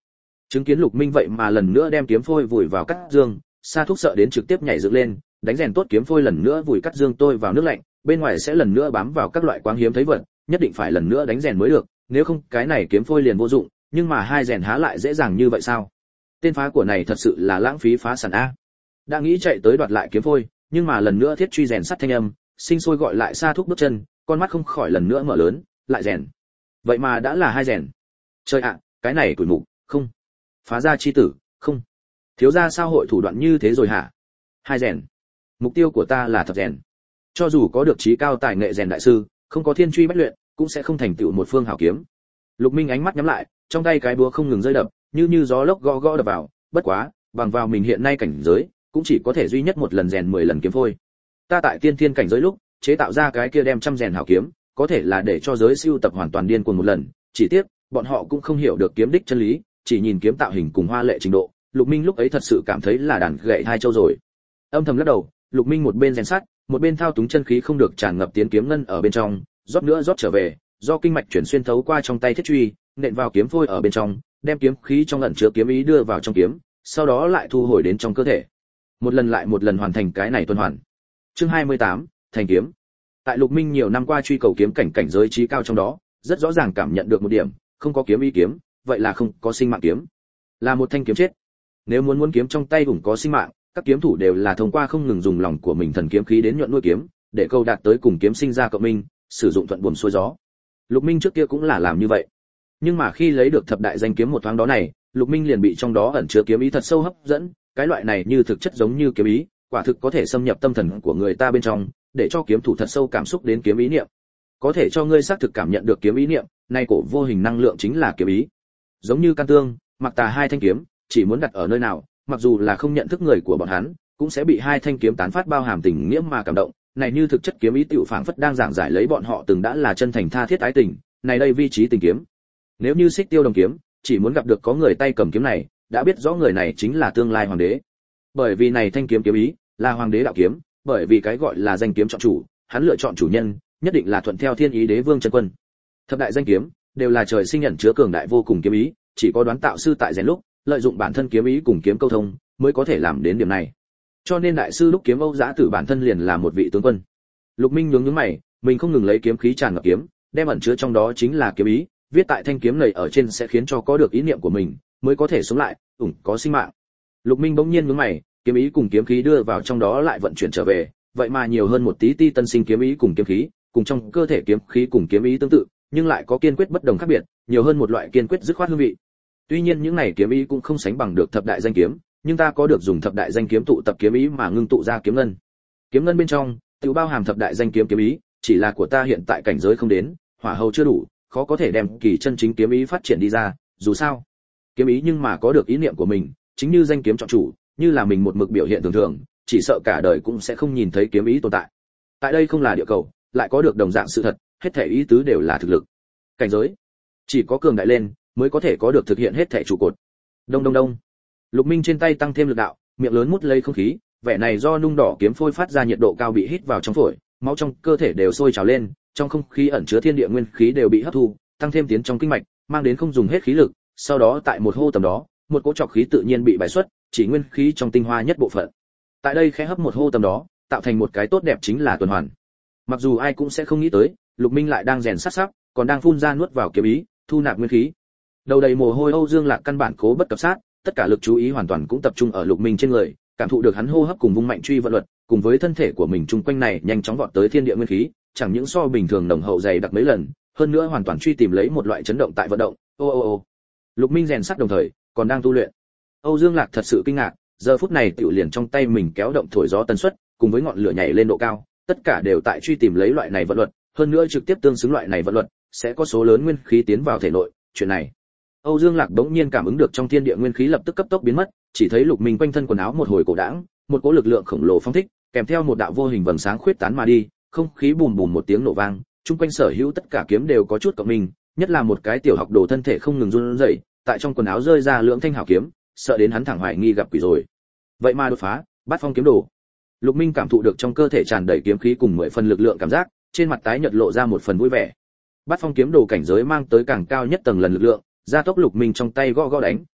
Chứng kiến Lục Minh vậy mà lần nữa đem kiếm phôi vùi vào cắt dương, Sa Thúc sợ đến trực tiếp nhảy dựng lên, đánh rèn tốt kiếm phôi lần nữa vùi cắt dương tôi vào nước lạnh, bên ngoài sẽ lần nữa bám vào các loại quáng hiếm thấy vật, nhất định phải lần nữa đánh rèn mới được, nếu không cái này kiếm phôi liền vô dụng, nhưng mà hai rèn há lại dễ dàng như vậy sao? Tên phá của này thật sự là lãng phí phá sản a. Đã nghĩ chạy tới đoạt lại kiếm phôi, nhưng mà lần nữa thiết truy rèn sắt thanh âm, sinh sôi gọi lại Sa Thúc bước chân, con mắt không khỏi lần nữa mở lớn, lại rèn. Vậy mà đã là hai rèn. Trời ạ, cái này tuổi mục, không. Phá gia chi tử, không. Thiếu gia sao hội thủ đoạn như thế rồi hả? Hai rèn. Mục tiêu của ta là thập rèn. Cho dù có được trí cao tài nghệ rèn đại sư, không có thiên truy bách luyện, cũng sẽ không thành tựu một phương hảo kiếm. Lục Minh ánh mắt nhắm lại, trong tay cái búa không ngừng rơi đập, như như gió lốc gõ gõ đập vào, bất quá, bằng vào mình hiện nay cảnh giới, cũng chỉ có thể duy nhất một lần rèn mười lần kiếm phôi. Ta tại tiên thiên cảnh giới lúc, chế tạo ra cái kia đem trăm rèn hảo kiếm, có thể là để cho giới siêu tập hoàn toàn điên cuồng một lần, chỉ tiếc, bọn họ cũng không hiểu được kiếm đích chân lý, chỉ nhìn kiếm tạo hình cùng hoa lệ trình độ, Lục Minh lúc ấy thật sự cảm thấy là đàn gậy hai châu rồi. Âm thầm lắc đầu, Lục Minh một bên rèn sắt, một bên thao túng chân khí không được tràn ngập tiến kiếm ngân ở bên trong, rót nữa rót trở về, do kinh mạch chuyển xuyên thấu qua trong tay thiết truy, nện vào kiếm phôi ở bên trong, đem kiếm khí trong ẩn chứa kiếm ý đưa vào trong kiếm, sau đó lại thu hồi đến trong cơ thể. Một lần lại một lần hoàn thành cái này tuần hoàn. Chương hai mươi tám, thành kiếm. Tại Lục Minh nhiều năm qua truy cầu kiếm cảnh cảnh giới trí cao trong đó, rất rõ ràng cảm nhận được một điểm, không có kiếm ý kiếm, vậy là không có sinh mạng kiếm, là một thanh kiếm chết. Nếu muốn muốn kiếm trong tay cũng có sinh mạng, các kiếm thủ đều là thông qua không ngừng dùng lòng của mình thần kiếm khí đến nhuận nuôi kiếm, để câu đạt tới cùng kiếm sinh ra cộng minh, sử dụng thuận buồm xuôi gió. Lục Minh trước kia cũng là làm như vậy. Nhưng mà khi lấy được thập đại danh kiếm một thoáng đó này, Lục Minh liền bị trong đó ẩn chứa kiếm ý thật sâu hấp dẫn, cái loại này như thực chất giống như kiếm ý, quả thực có thể xâm nhập tâm thần của người ta bên trong, để cho kiếm thủ thật sâu cảm xúc đến kiếm ý niệm. Có thể cho ngươi xác thực cảm nhận được kiếm ý niệm, nay cổ vô hình năng lượng chính là kiếm ý. Giống như can tương, mặc tà hai thanh kiếm, chỉ muốn đặt ở nơi nào, mặc dù là không nhận thức người của bọn hắn, cũng sẽ bị hai thanh kiếm tán phát bao hàm tình nghĩa mà cảm động, này như thực chất kiếm ý tiểu phảng phất đang giảng giải lấy bọn họ từng đã là chân thành tha thiết ái tình, này đây vi trí tình kiếm. Nếu như Xích Tiêu Đồng kiếm, chỉ muốn gặp được có người tay cầm kiếm này, đã biết rõ người này chính là tương lai hoàng đế. Bởi vì này thanh kiếm kiếm ý là hoàng đế đạo kiếm, bởi vì cái gọi là danh kiếm chọn chủ, hắn lựa chọn chủ nhân, nhất định là thuận theo thiên ý đế vương chân quân. Thập đại danh kiếm đều là trời sinh nhận chứa cường đại vô cùng kiếm ý, chỉ có đoán tạo sư tại rèn lúc, lợi dụng bản thân kiếm ý cùng kiếm câu thông, mới có thể làm đến điểm này. Cho nên đại sư lúc kiếm Âu Giá Tử bản thân liền là một vị tướng quân. Lục Minh nhướng nhướng mày, mình không ngừng lấy kiếm khí tràn ngập kiếm, đem ẩn chứa trong đó chính là kiếm ý, viết tại thanh kiếm này ở trên sẽ khiến cho có được ý niệm của mình, mới có thể sống lại, ủng có sinh mạng. Lục Minh bỗng nhiên nhướng mày, kiếm ý cùng kiếm khí đưa vào trong đó lại vận chuyển trở về, vậy mà nhiều hơn một tí ti tân sinh kiếm ý cùng kiếm khí, cùng trong cơ thể kiếm khí cùng kiếm ý tương tự, nhưng lại có kiên quyết bất đồng khác biệt, nhiều hơn một loại kiên quyết dứt khoát hương vị. Tuy nhiên những này kiếm ý cũng không sánh bằng được thập đại danh kiếm, nhưng ta có được dùng thập đại danh kiếm tụ tập kiếm ý mà ngưng tụ ra kiếm ngân. Kiếm ngân bên trong, tự bao hàm thập đại danh kiếm kiếm ý, chỉ là của ta hiện tại cảnh giới không đến, hỏa hầu chưa đủ, khó có thể đem kỳ chân chính kiếm ý phát triển đi ra, dù sao, kiếm ý nhưng mà có được ý niệm của mình, chính như danh kiếm chọn chủ, như là mình một mực biểu hiện thường thường, chỉ sợ cả đời cũng sẽ không nhìn thấy kiếm ý tồn tại. Tại đây không là địa cầu, lại có được đồng dạng sự thật, hết thể ý tứ đều là thực lực. Cảnh giới, chỉ có cường đại lên mới có thể có được thực hiện hết thể trụ cột. Đông đông đông. Lục Minh trên tay tăng thêm lực đạo, miệng lớn mút lấy không khí, vẻ này do nung đỏ kiếm phôi phát ra nhiệt độ cao bị hít vào trong phổi, máu trong cơ thể đều sôi trào lên, trong không khí ẩn chứa thiên địa nguyên khí đều bị hấp thu, tăng thêm tiến trong kinh mạch, mang đến không dùng hết khí lực, sau đó tại một hô tầm đó, một cỗ trọc khí tự nhiên bị bài xuất, chỉ nguyên khí trong tinh hoa nhất bộ phận. Tại đây khẽ hấp một hô tầm đó, tạo thành một cái tốt đẹp chính là tuần hoàn. Mặc dù ai cũng sẽ không nghĩ tới, Lục Minh lại đang rèn sát sắc, còn đang phun ra nuốt vào kiếm ý, thu nạp nguyên khí. Đầu đầy mồ hôi Âu Dương Lạc căn bản cố bất cập sát, tất cả lực chú ý hoàn toàn cũng tập trung ở Lục Minh trên người, cảm thụ được hắn hô hấp cùng vung mạnh truy vận luật, cùng với thân thể của mình chung quanh này nhanh chóng vọt tới thiên địa nguyên khí, chẳng những so bình thường nồng hậu dày đặc mấy lần, hơn nữa hoàn toàn truy tìm lấy một loại chấn động tại vận động. Ô ô ô. Lục Minh rèn sắt đồng thời, còn đang tu luyện. Âu Dương Lạc thật sự kinh ngạc, giờ phút này tiểu liền trong tay mình kéo động thổi gió tần suất, cùng với ngọn lửa nhảy lên độ cao, tất cả đều tại truy tìm lấy loại này vận luật, hơn nữa trực tiếp tương xứng loại này vận luật, sẽ có số lớn nguyên khí tiến vào thể nội, chuyện này. Âu Dương Lạc bỗng nhiên cảm ứng được trong thiên địa nguyên khí lập tức cấp tốc biến mất, chỉ thấy Lục Minh quanh thân quần áo một hồi cổ đãng, một cỗ lực lượng khổng lồ phóng thích, kèm theo một đạo vô hình vầng sáng khuyết tán mà đi, không khí bùm bùm một tiếng nổ vang, chung quanh sở hữu tất cả kiếm đều có chút cộng mình, nhất là một cái tiểu học đồ thân thể không ngừng run rẩy, tại trong quần áo rơi ra lưỡng thanh hảo kiếm, sợ đến hắn thẳng hoài nghi gặp quỷ rồi. Vậy mà đột phá, Bát Phong kiếm đồ. Lục Minh cảm thụ được trong cơ thể tràn đầy kiếm khí cùng mười phần lực lượng cảm giác, trên mặt tái nhợt lộ ra một phần vui vẻ. Bát Phong kiếm đồ cảnh giới mang tới càng cao nhất tầng lần lực lượng, gia tốc Lục Minh trong tay gõ gõ đánh,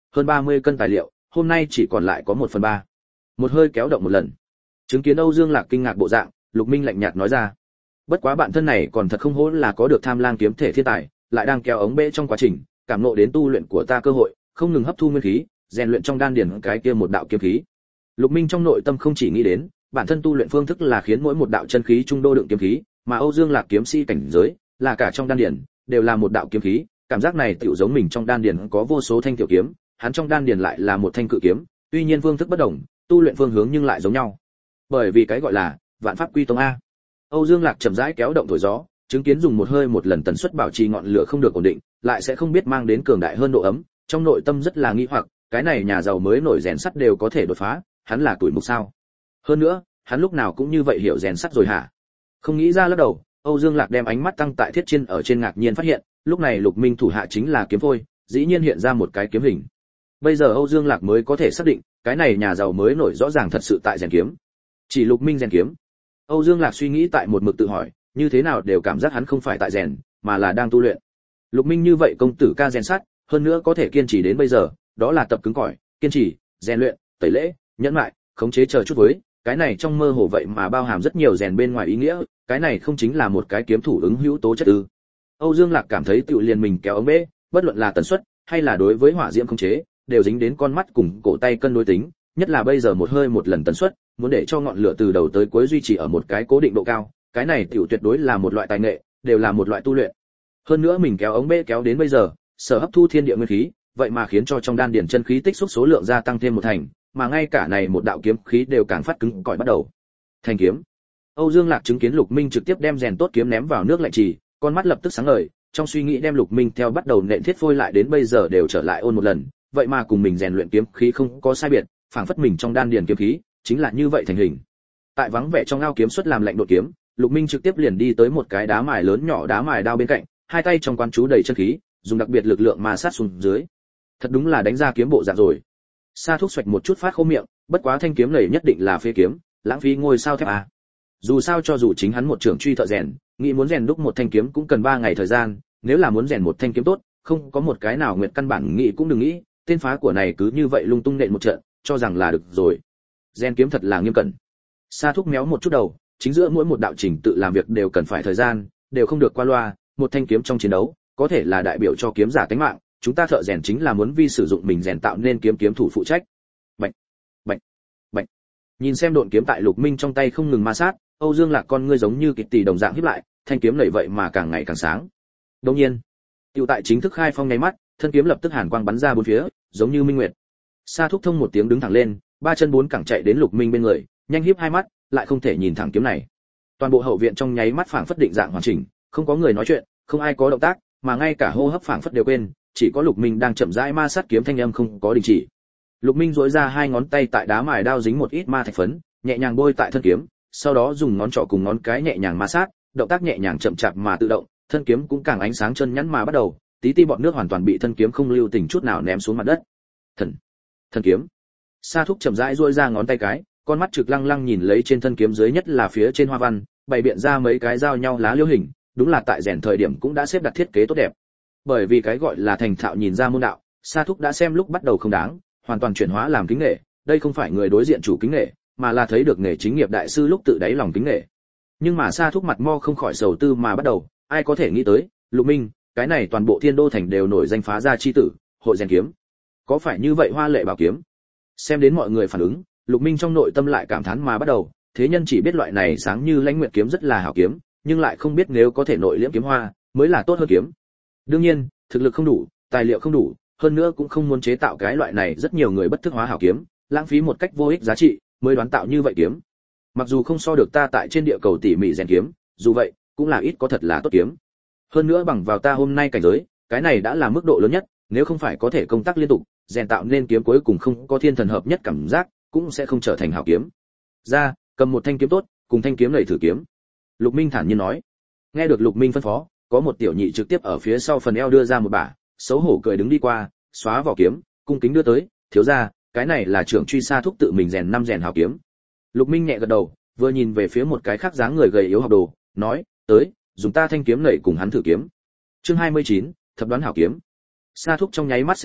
hơn ba mươi cân tài liệu, hôm nay chỉ còn lại có một phần ba. Một hơi kéo động một lần. Chứng kiến Âu Dương Lạc kinh ngạc bộ dạng, Lục Minh lạnh nhạt nói ra. Bất quá bạn thân này còn thật không hổ là có được Tham Lang kiếm thể thiên tài, lại đang kéo ống bệ trong quá trình, cảm ngộ đến tu luyện của ta cơ hội, không ngừng hấp thu nguyên khí, rèn luyện trong đan điền cái kia một đạo kiếm khí. Lục Minh trong nội tâm không chỉ nghĩ đến, bản thân tu luyện phương thức là khiến mỗi một đạo chân khí trung đô đựng kiếm khí, mà Âu Dương Lạc kiếm sĩ cảnh giới, là cả trong đan điền đều là một đạo kiếm khí, cảm giác này tựu giống mình trong đan điền có vô số thanh tiểu kiếm, hắn trong đan điền lại là một thanh cự kiếm, tuy nhiên phương thức bất đồng, tu luyện phương hướng nhưng lại giống nhau. Bởi vì cái gọi là vạn pháp quy tông a. Âu Dương Lạc chậm rãi kéo động thổi gió, chứng kiến dùng một hơi một lần tần suất bảo trì ngọn lửa không được ổn định, lại sẽ không biết mang đến cường đại hơn độ ấm, trong nội tâm rất là nghi hoặc, cái này nhà giàu mới nổi rèn sắt đều có thể đột phá, hắn là tuổi mục sao? Hơn nữa, hắn lúc nào cũng như vậy hiểu rèn sắt rồi hả? Không nghĩ ra lắc đầu, Âu Dương Lạc đem ánh mắt tăng tại thiết chiên ở trên ngạc nhiên phát hiện, lúc này Lục Minh thủ hạ chính là kiếm phôi, dĩ nhiên hiện ra một cái kiếm hình. Bây giờ Âu Dương Lạc mới có thể xác định, cái này nhà giàu mới nổi rõ ràng thật sự tại rèn kiếm. Chỉ Lục Minh rèn kiếm. Âu Dương Lạc suy nghĩ tại một mực tự hỏi, như thế nào đều cảm giác hắn không phải tại rèn, mà là đang tu luyện. Lục Minh như vậy công tử ca rèn sắt, hơn nữa có thể kiên trì đến bây giờ, đó là tập cứng cỏi, kiên trì, rèn luyện, tẩy lễ, nhẫn nại, khống chế chờ chút với, cái này trong mơ hồ vậy mà bao hàm rất nhiều rèn bên ngoài ý nghĩa, cái này không chính là một cái kiếm thủ ứng hữu tố chất ư? Âu Dương Lạc cảm thấy tự liền mình kéo ống bê, bất luận là tần suất hay là đối với hỏa diễm khống chế, đều dính đến con mắt cùng cổ tay cân đối tính, nhất là bây giờ một hơi một lần tần suất, muốn để cho ngọn lửa từ đầu tới cuối duy trì ở một cái cố định độ cao, cái này tiểu tuyệt đối là một loại tài nghệ, đều là một loại tu luyện. Hơn nữa mình kéo ống bê kéo đến bây giờ, sở hấp thu thiên địa nguyên khí, vậy mà khiến cho trong đan điền chân khí tích xúc số lượng gia tăng thêm một thành, mà ngay cả này một đạo kiếm khí đều càng phát cứng cỏi bắt đầu. Thành kiếm. Âu Dương Lạc chứng kiến Lục Minh trực tiếp đem rèn tốt kiếm ném vào nước lạnh trì, con mắt lập tức sáng ngời, trong suy nghĩ đem Lục Minh theo bắt đầu nện thiết phôi lại đến bây giờ đều trở lại ôn một lần, vậy mà cùng mình rèn luyện kiếm khí không có sai biệt, phảng phất mình trong đan điền kiếm khí chính là như vậy thành hình. Tại vắng vẻ trong ao kiếm xuất làm lạnh đột kiếm, Lục Minh trực tiếp liền đi tới một cái đá mài lớn nhỏ đá mài đao bên cạnh, hai tay trong quan chú đầy chân khí, dùng đặc biệt lực lượng mà sát xuống dưới. Thật đúng là đánh ra kiếm bộ dạng rồi. Sa Thúc xoạch một chút phát khô miệng, bất quá thanh kiếm này nhất định là phế kiếm, lãng phí ngôi sao thép à. Dù sao cho dù chính hắn một trưởng truy thợ rèn, nghĩ muốn rèn đúc một thanh kiếm cũng cần ba ngày thời gian, nếu là muốn rèn một thanh kiếm tốt, không có một cái nào nguyệt căn bản nghĩ cũng đừng nghĩ, tên phá của này cứ như vậy lung tung nện một trận, cho rằng là được rồi. Rèn kiếm thật là nghiêm cẩn. Sa Thúc méo một chút đầu, chính giữa mỗi một đạo trình tự làm việc đều cần phải thời gian, đều không được qua loa, một thanh kiếm trong chiến đấu, có thể là đại biểu cho kiếm giả tính mạng, chúng ta thợ rèn chính là muốn vi sử dụng mình rèn tạo nên kiếm kiếm thủ phụ trách. Bạch, bạch, bạch. Nhìn xem độn kiếm tại Lục Minh trong tay không ngừng ma sát, Âu Dương Lạc con ngươi giống như kịch tỷ đồng dạng híp lại, thanh kiếm này vậy mà càng ngày càng sáng. Đương nhiên, tiêu tại chính thức khai phong nháy mắt, thân kiếm lập tức hàn quang bắn ra bốn phía, giống như minh nguyệt. Sa Thúc thông một tiếng đứng thẳng lên, ba chân bốn cẳng chạy đến Lục Minh bên người, nhanh híp hai mắt, lại không thể nhìn thẳng kiếm này. Toàn bộ hậu viện trong nháy mắt phảng phất định dạng hoàn chỉnh, không có người nói chuyện, không ai có động tác, mà ngay cả hô hấp phảng phất đều quên, chỉ có Lục Minh đang chậm rãi ma sát kiếm thanh âm không có đình chỉ. Lục Minh duỗi ra hai ngón tay tại đá mài đao dính một ít ma thạch phấn, nhẹ nhàng bôi tại thân kiếm, sau đó dùng ngón trỏ cùng ngón cái nhẹ nhàng ma sát, động tác nhẹ nhàng chậm chạp mà tự động, thân kiếm cũng càng ánh sáng chân nhẵn mà bắt đầu, tí ti bọt nước hoàn toàn bị thân kiếm không lưu tình chút nào ném xuống mặt đất. Thần, thân kiếm. Sa Thúc chậm rãi duỗi ra ngón tay cái, con mắt trực lăng lăng nhìn lấy trên thân kiếm dưới nhất là phía trên hoa văn, bày biện ra mấy cái giao nhau lá liễu hình, đúng là tại rèn thời điểm cũng đã xếp đặt thiết kế tốt đẹp. Bởi vì cái gọi là thành thạo nhìn ra môn đạo, Sa Thúc đã xem lúc bắt đầu không đáng, hoàn toàn chuyển hóa làm kính nghệ, đây không phải người đối diện chủ kính nghệ, mà là thấy được nghề chính nghiệp đại sư lúc tự đáy lòng kính nghệ. Nhưng mà Sa Thúc mặt mo không khỏi sầu tư mà bắt đầu, ai có thể nghĩ tới, Lục Minh, cái này toàn bộ Thiên Đô thành đều nổi danh phá gia chi tử, hội rèn kiếm. Có phải như vậy hoa lệ bảo kiếm? Xem đến mọi người phản ứng, Lục Minh trong nội tâm lại cảm thán mà bắt đầu, thế nhân chỉ biết loại này sáng như lãnh nguyệt kiếm rất là hảo kiếm, nhưng lại không biết nếu có thể nội liễm kiếm hoa, mới là tốt hơn kiếm. Đương nhiên, thực lực không đủ, tài liệu không đủ, hơn nữa cũng không muốn chế tạo cái loại này rất nhiều người bất thức hóa hảo kiếm, lãng phí một cách vô ích giá trị, mới đoán tạo như vậy kiếm. Mặc dù không so được ta tại trên địa cầu tỉ mỉ rèn kiếm, dù vậy, cũng là ít có thật là tốt kiếm. Hơn nữa bằng vào ta hôm nay cảnh giới, cái này đã là mức độ lớn nhất, nếu không phải có thể công tác liên tục, rèn tạo nên kiếm cuối cùng không có thiên thần hợp nhất cảm giác, cũng sẽ không trở thành hảo kiếm. Ra, cầm một thanh kiếm tốt, cùng thanh kiếm này thử kiếm. Lục Minh thản nhiên nói. Nghe được Lục Minh phân phó, có một tiểu nhị trực tiếp ở phía sau phần eo đưa ra một bả, xấu hổ cười đứng đi qua, xóa vỏ kiếm, cung kính đưa tới, thiếu gia, cái này là trưởng truy Sa Thúc tự mình rèn năm rèn hảo kiếm. Lục Minh nhẹ gật đầu, vừa nhìn về phía một cái khác dáng người gầy yếu học đồ, nói, tới, dùng ta thanh kiếm này cùng hắn thử kiếm. Chương hai mươi chín, thập đoán hảo kiếm. Sa Thúc trong nháy mắt sẽ hiểu,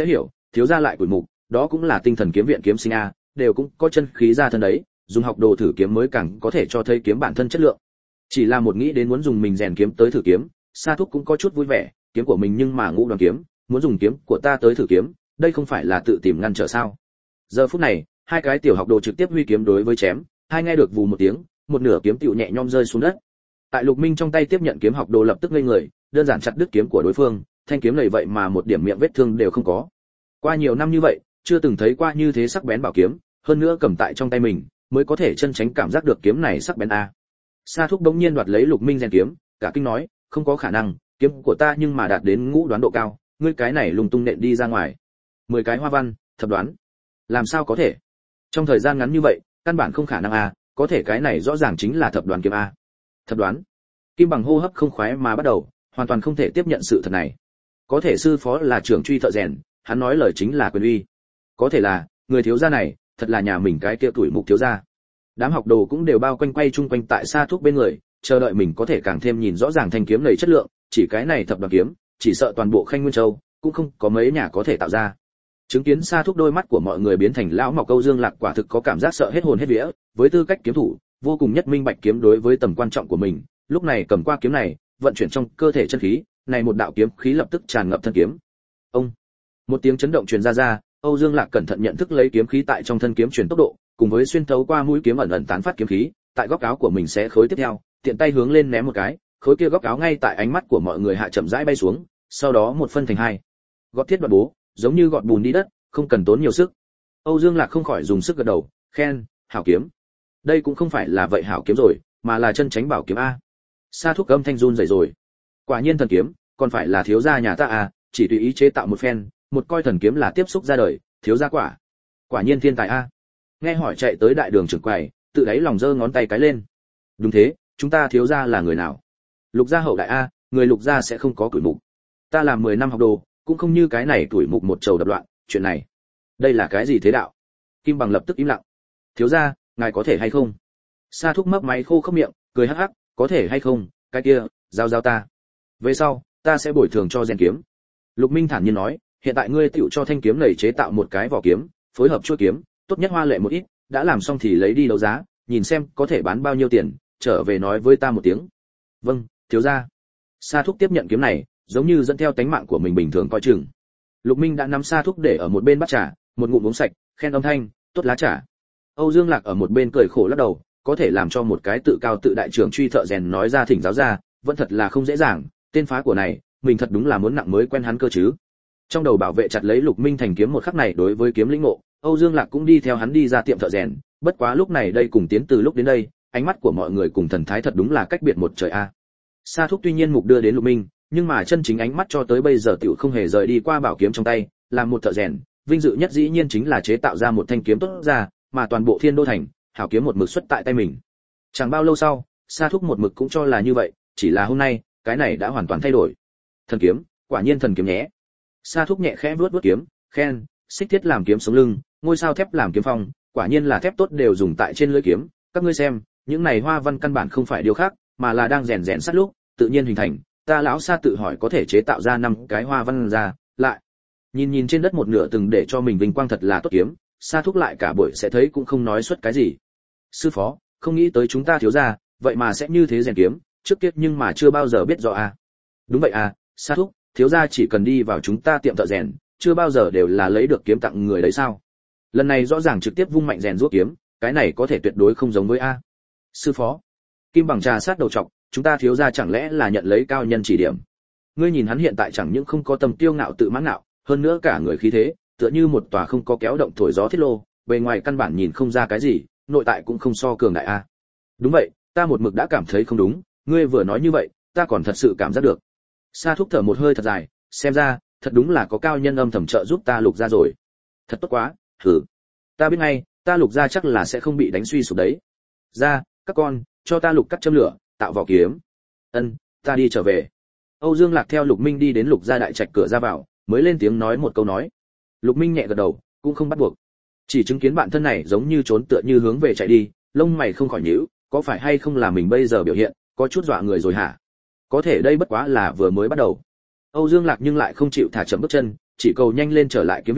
thiếu gia lại quỷ mục, đó cũng là tinh thần kiếm viện kiếm sinh a, đều cũng có chân khí ra thân đấy, dùng học đồ thử kiếm mới càng có thể cho thấy kiếm bản thân chất lượng. Chỉ là một nghĩ đến muốn dùng mình rèn kiếm tới thử kiếm, Sa Thúc cũng có chút vui vẻ, kiếm của mình nhưng mà ngũ đoàn kiếm, muốn dùng kiếm của ta tới thử kiếm, đây không phải là tự tìm ngăn trở sao? Giờ phút này, hai cái tiểu học đồ trực tiếp huy kiếm đối với chém, hai nghe được vù một tiếng, một nửa kiếm tựu nhẹ nhõm rơi xuống đất. Tại Lục Minh trong tay tiếp nhận kiếm học đồ lập tức ngây người, đơn giản chặt đứt kiếm của đối phương, thanh kiếm này vậy mà một điểm miệng vết thương đều không có. Qua nhiều năm như vậy, chưa từng thấy qua như thế sắc bén bảo kiếm, hơn nữa cầm tại trong tay mình, mới có thể chân tránh cảm giác được kiếm này sắc bén a. Sa Thúc bỗng nhiên đoạt lấy Lục Minh rèn kiếm, cả kinh nói, không có khả năng, kiếm của ta nhưng mà đạt đến ngũ đoán độ cao, ngươi cái này lung tung nện đi ra ngoài. Mười cái hoa văn, thập đoán. Làm sao có thể? Trong thời gian ngắn như vậy, căn bản không khả năng a, có thể cái này rõ ràng chính là thập đoán kiếm a. Thập đoán? Kim Bằng hô hấp không khoái mà bắt đầu, hoàn toàn không thể tiếp nhận sự thật này. Có thể sư phó là trưởng truy thợ rèn, hắn nói lời chính là quyền uy. Có thể là, người thiếu gia này, thật là nhà mình cái kia tuổi mục thiếu gia. Đám học đồ cũng đều bao quanh quay chung quanh tại Sa Thúc bên người, chờ đợi mình có thể càng thêm nhìn rõ ràng thanh kiếm này chất lượng, chỉ cái này thập đoán kiếm, chỉ sợ toàn bộ Khanh Nguyên Châu cũng không có mấy nhà có thể tạo ra. Chứng kiến Sa Thúc đôi mắt của mọi người biến thành lão mọc câu Dương Lạc quả thực có cảm giác sợ hết hồn hết vía, với tư cách kiếm thủ, vô cùng nhất minh bạch kiếm đối với tầm quan trọng của mình, lúc này cầm qua kiếm này, vận chuyển trong cơ thể chân khí, này một đạo kiếm khí lập tức tràn ngập thân kiếm. Ông, một tiếng chấn động truyền ra ra, Âu Dương Lạc cẩn thận nhận thức lấy kiếm khí tại trong thân kiếm truyền tốc độ, cùng với xuyên thấu qua mũi kiếm ẩn ẩn tán phát kiếm khí, tại góc áo của mình sẽ khối tiếp theo, tiện tay hướng lên ném một cái, khối kia góc áo ngay tại ánh mắt của mọi người hạ chậm rãi bay xuống, sau đó một phân thành hai. Gọt thiết đoạn bố, giống như gọt bùn đi đất, không cần tốn nhiều sức. Âu Dương Lạc không khỏi dùng sức gật đầu, khen, hảo kiếm. Đây cũng không phải là vậy hảo kiếm rồi, mà là chân tránh bảo kiếm a. Sa Thúc âm thanh run rẩy rồi. Quả nhiên thần kiếm, còn phải là thiếu gia nhà ta à, chỉ tùy ý chế tạo một phen, một coi thần kiếm là tiếp xúc ra đời, thiếu gia quả. Quả nhiên thiên tài a. Nghe hỏi chạy tới đại đường trưởng quầy, tự đáy lòng giơ ngón tay cái lên. Đúng thế, chúng ta thiếu gia là người nào? Lục gia hậu đại a, người Lục gia sẽ không có tuổi mục. Ta làm mười năm học đồ, cũng không như cái này tuổi mục một trầu đập loạn, chuyện này, đây là cái gì thế đạo? Kim Bằng lập tức im lặng. Thiếu gia, ngài có thể hay không? Sa Thúc mấp máy khô không miệng, cười hắc hắc, có thể hay không, cái kia, giao giao ta. Về sau, ta sẽ bồi thường cho rèn kiếm. Lục Minh thản nhiên nói, hiện tại ngươi tựu cho thanh kiếm này chế tạo một cái vỏ kiếm, phối hợp chuôi kiếm, tốt nhất hoa lệ một ít, đã làm xong thì lấy đi đấu giá, nhìn xem có thể bán bao nhiêu tiền, trở về nói với ta một tiếng. Vâng, thiếu gia. Sa Thúc tiếp nhận kiếm này, giống như dẫn theo tánh mạng của mình bình thường coi chừng. Lục Minh đã nắm Sa Thúc để ở một bên bắt trà, một ngụm uống sạch, khen âm thanh, tốt lá trà. Âu Dương Lạc ở một bên cười khổ lắc đầu, có thể làm cho một cái tự cao tự đại trưởng truy thợ rèn nói ra thỉnh giáo ra, vẫn thật là không dễ dàng, tên phá của này, mình thật đúng là muốn nặng mới quen hắn cơ chứ. Trong đầu bảo vệ chặt lấy Lục Minh thành kiếm một khắc này đối với kiếm lĩnh ngộ, Âu Dương Lạc cũng đi theo hắn đi ra tiệm thợ rèn, bất quá lúc này đây cùng tiến từ lúc đến đây, ánh mắt của mọi người cùng thần thái thật đúng là cách biệt một trời a. Sa Thúc tuy nhiên mục đưa đến Lục Minh, nhưng mà chân chính ánh mắt cho tới bây giờ tiểu không hề rời đi qua bảo kiếm trong tay, làm một thợ rèn, vinh dự nhất dĩ nhiên chính là chế tạo ra một thanh kiếm tốt ra, mà toàn bộ Thiên Đô thành, hảo kiếm một mực xuất tại tay mình. Chẳng bao lâu sau, Sa Thúc một mực cũng cho là như vậy, chỉ là hôm nay, cái này đã hoàn toàn thay đổi. Thần kiếm, quả nhiên thần kiếm nhé. Sa Thúc nhẹ khẽ vuốt vuốt kiếm, khen, xích thiết làm kiếm sống lưng, ngôi sao thép làm kiếm phong, quả nhiên là thép tốt đều dùng tại trên lưỡi kiếm, các ngươi xem, những này hoa văn căn bản không phải điều khác, mà là đang rèn rèn sắt lúc, tự nhiên hình thành. Ta lão Sa tự hỏi có thể chế tạo ra năm cái hoa văn ra, lại nhìn nhìn trên đất một nửa từng để cho mình vinh quang thật là tốt kiếm, Sa Thúc lại cả buổi sẽ thấy cũng không nói xuất cái gì. Sư phó, không nghĩ tới chúng ta thiếu gia, vậy mà sẽ như thế rèn kiếm, trước kia nhưng mà chưa bao giờ biết rõ à. Đúng vậy à, Sa Thúc, thiếu gia chỉ cần đi vào chúng ta tiệm thợ rèn, chưa bao giờ đều là lấy được kiếm tặng người đấy sao? Lần này rõ ràng trực tiếp vung mạnh rèn rũa kiếm, cái này có thể tuyệt đối không giống với a. Sư phó, Kim Bằng trà sát đầu trọc, chúng ta thiếu gia chẳng lẽ là nhận lấy cao nhân chỉ điểm? Ngươi nhìn hắn hiện tại chẳng những không có tầm tiêu ngạo tự mãn ngạo, hơn nữa cả người khí thế, tựa như một tòa không có kéo động thổi gió thiết lô, bề ngoài căn bản nhìn không ra cái gì, nội tại cũng không so cường đại a. Đúng vậy, ta một mực đã cảm thấy không đúng, ngươi vừa nói như vậy, ta còn thật sự cảm giác được. Sa Thúc thở một hơi thật dài, xem ra, thật đúng là có cao nhân âm thầm trợ giúp ta Lục gia rồi. Thật tốt quá, thử. Ta biết ngay, ta Lục gia chắc là sẽ không bị đánh suy sụp đấy. Ra, các con, cho ta Lục cắt châm lửa, tạo vỏ kiếm. Ân, ta đi trở về. Âu Dương Lạc theo Lục Minh đi đến Lục gia đại trạch cửa ra vào, mới lên tiếng nói một câu nói. Lục Minh nhẹ gật đầu, cũng không bắt buộc. Chỉ chứng kiến bạn thân này giống như trốn tựa như hướng về chạy đi, lông mày không khỏi nhíu, có phải hay không là mình bây giờ biểu hiện có chút dọa người rồi hả? Có thể đây bất quá là vừa mới bắt đầu. Âu Dương Lạc nhưng lại không chịu thả chậm bước chân, chỉ cầu nhanh lên trở lại kiếm viện,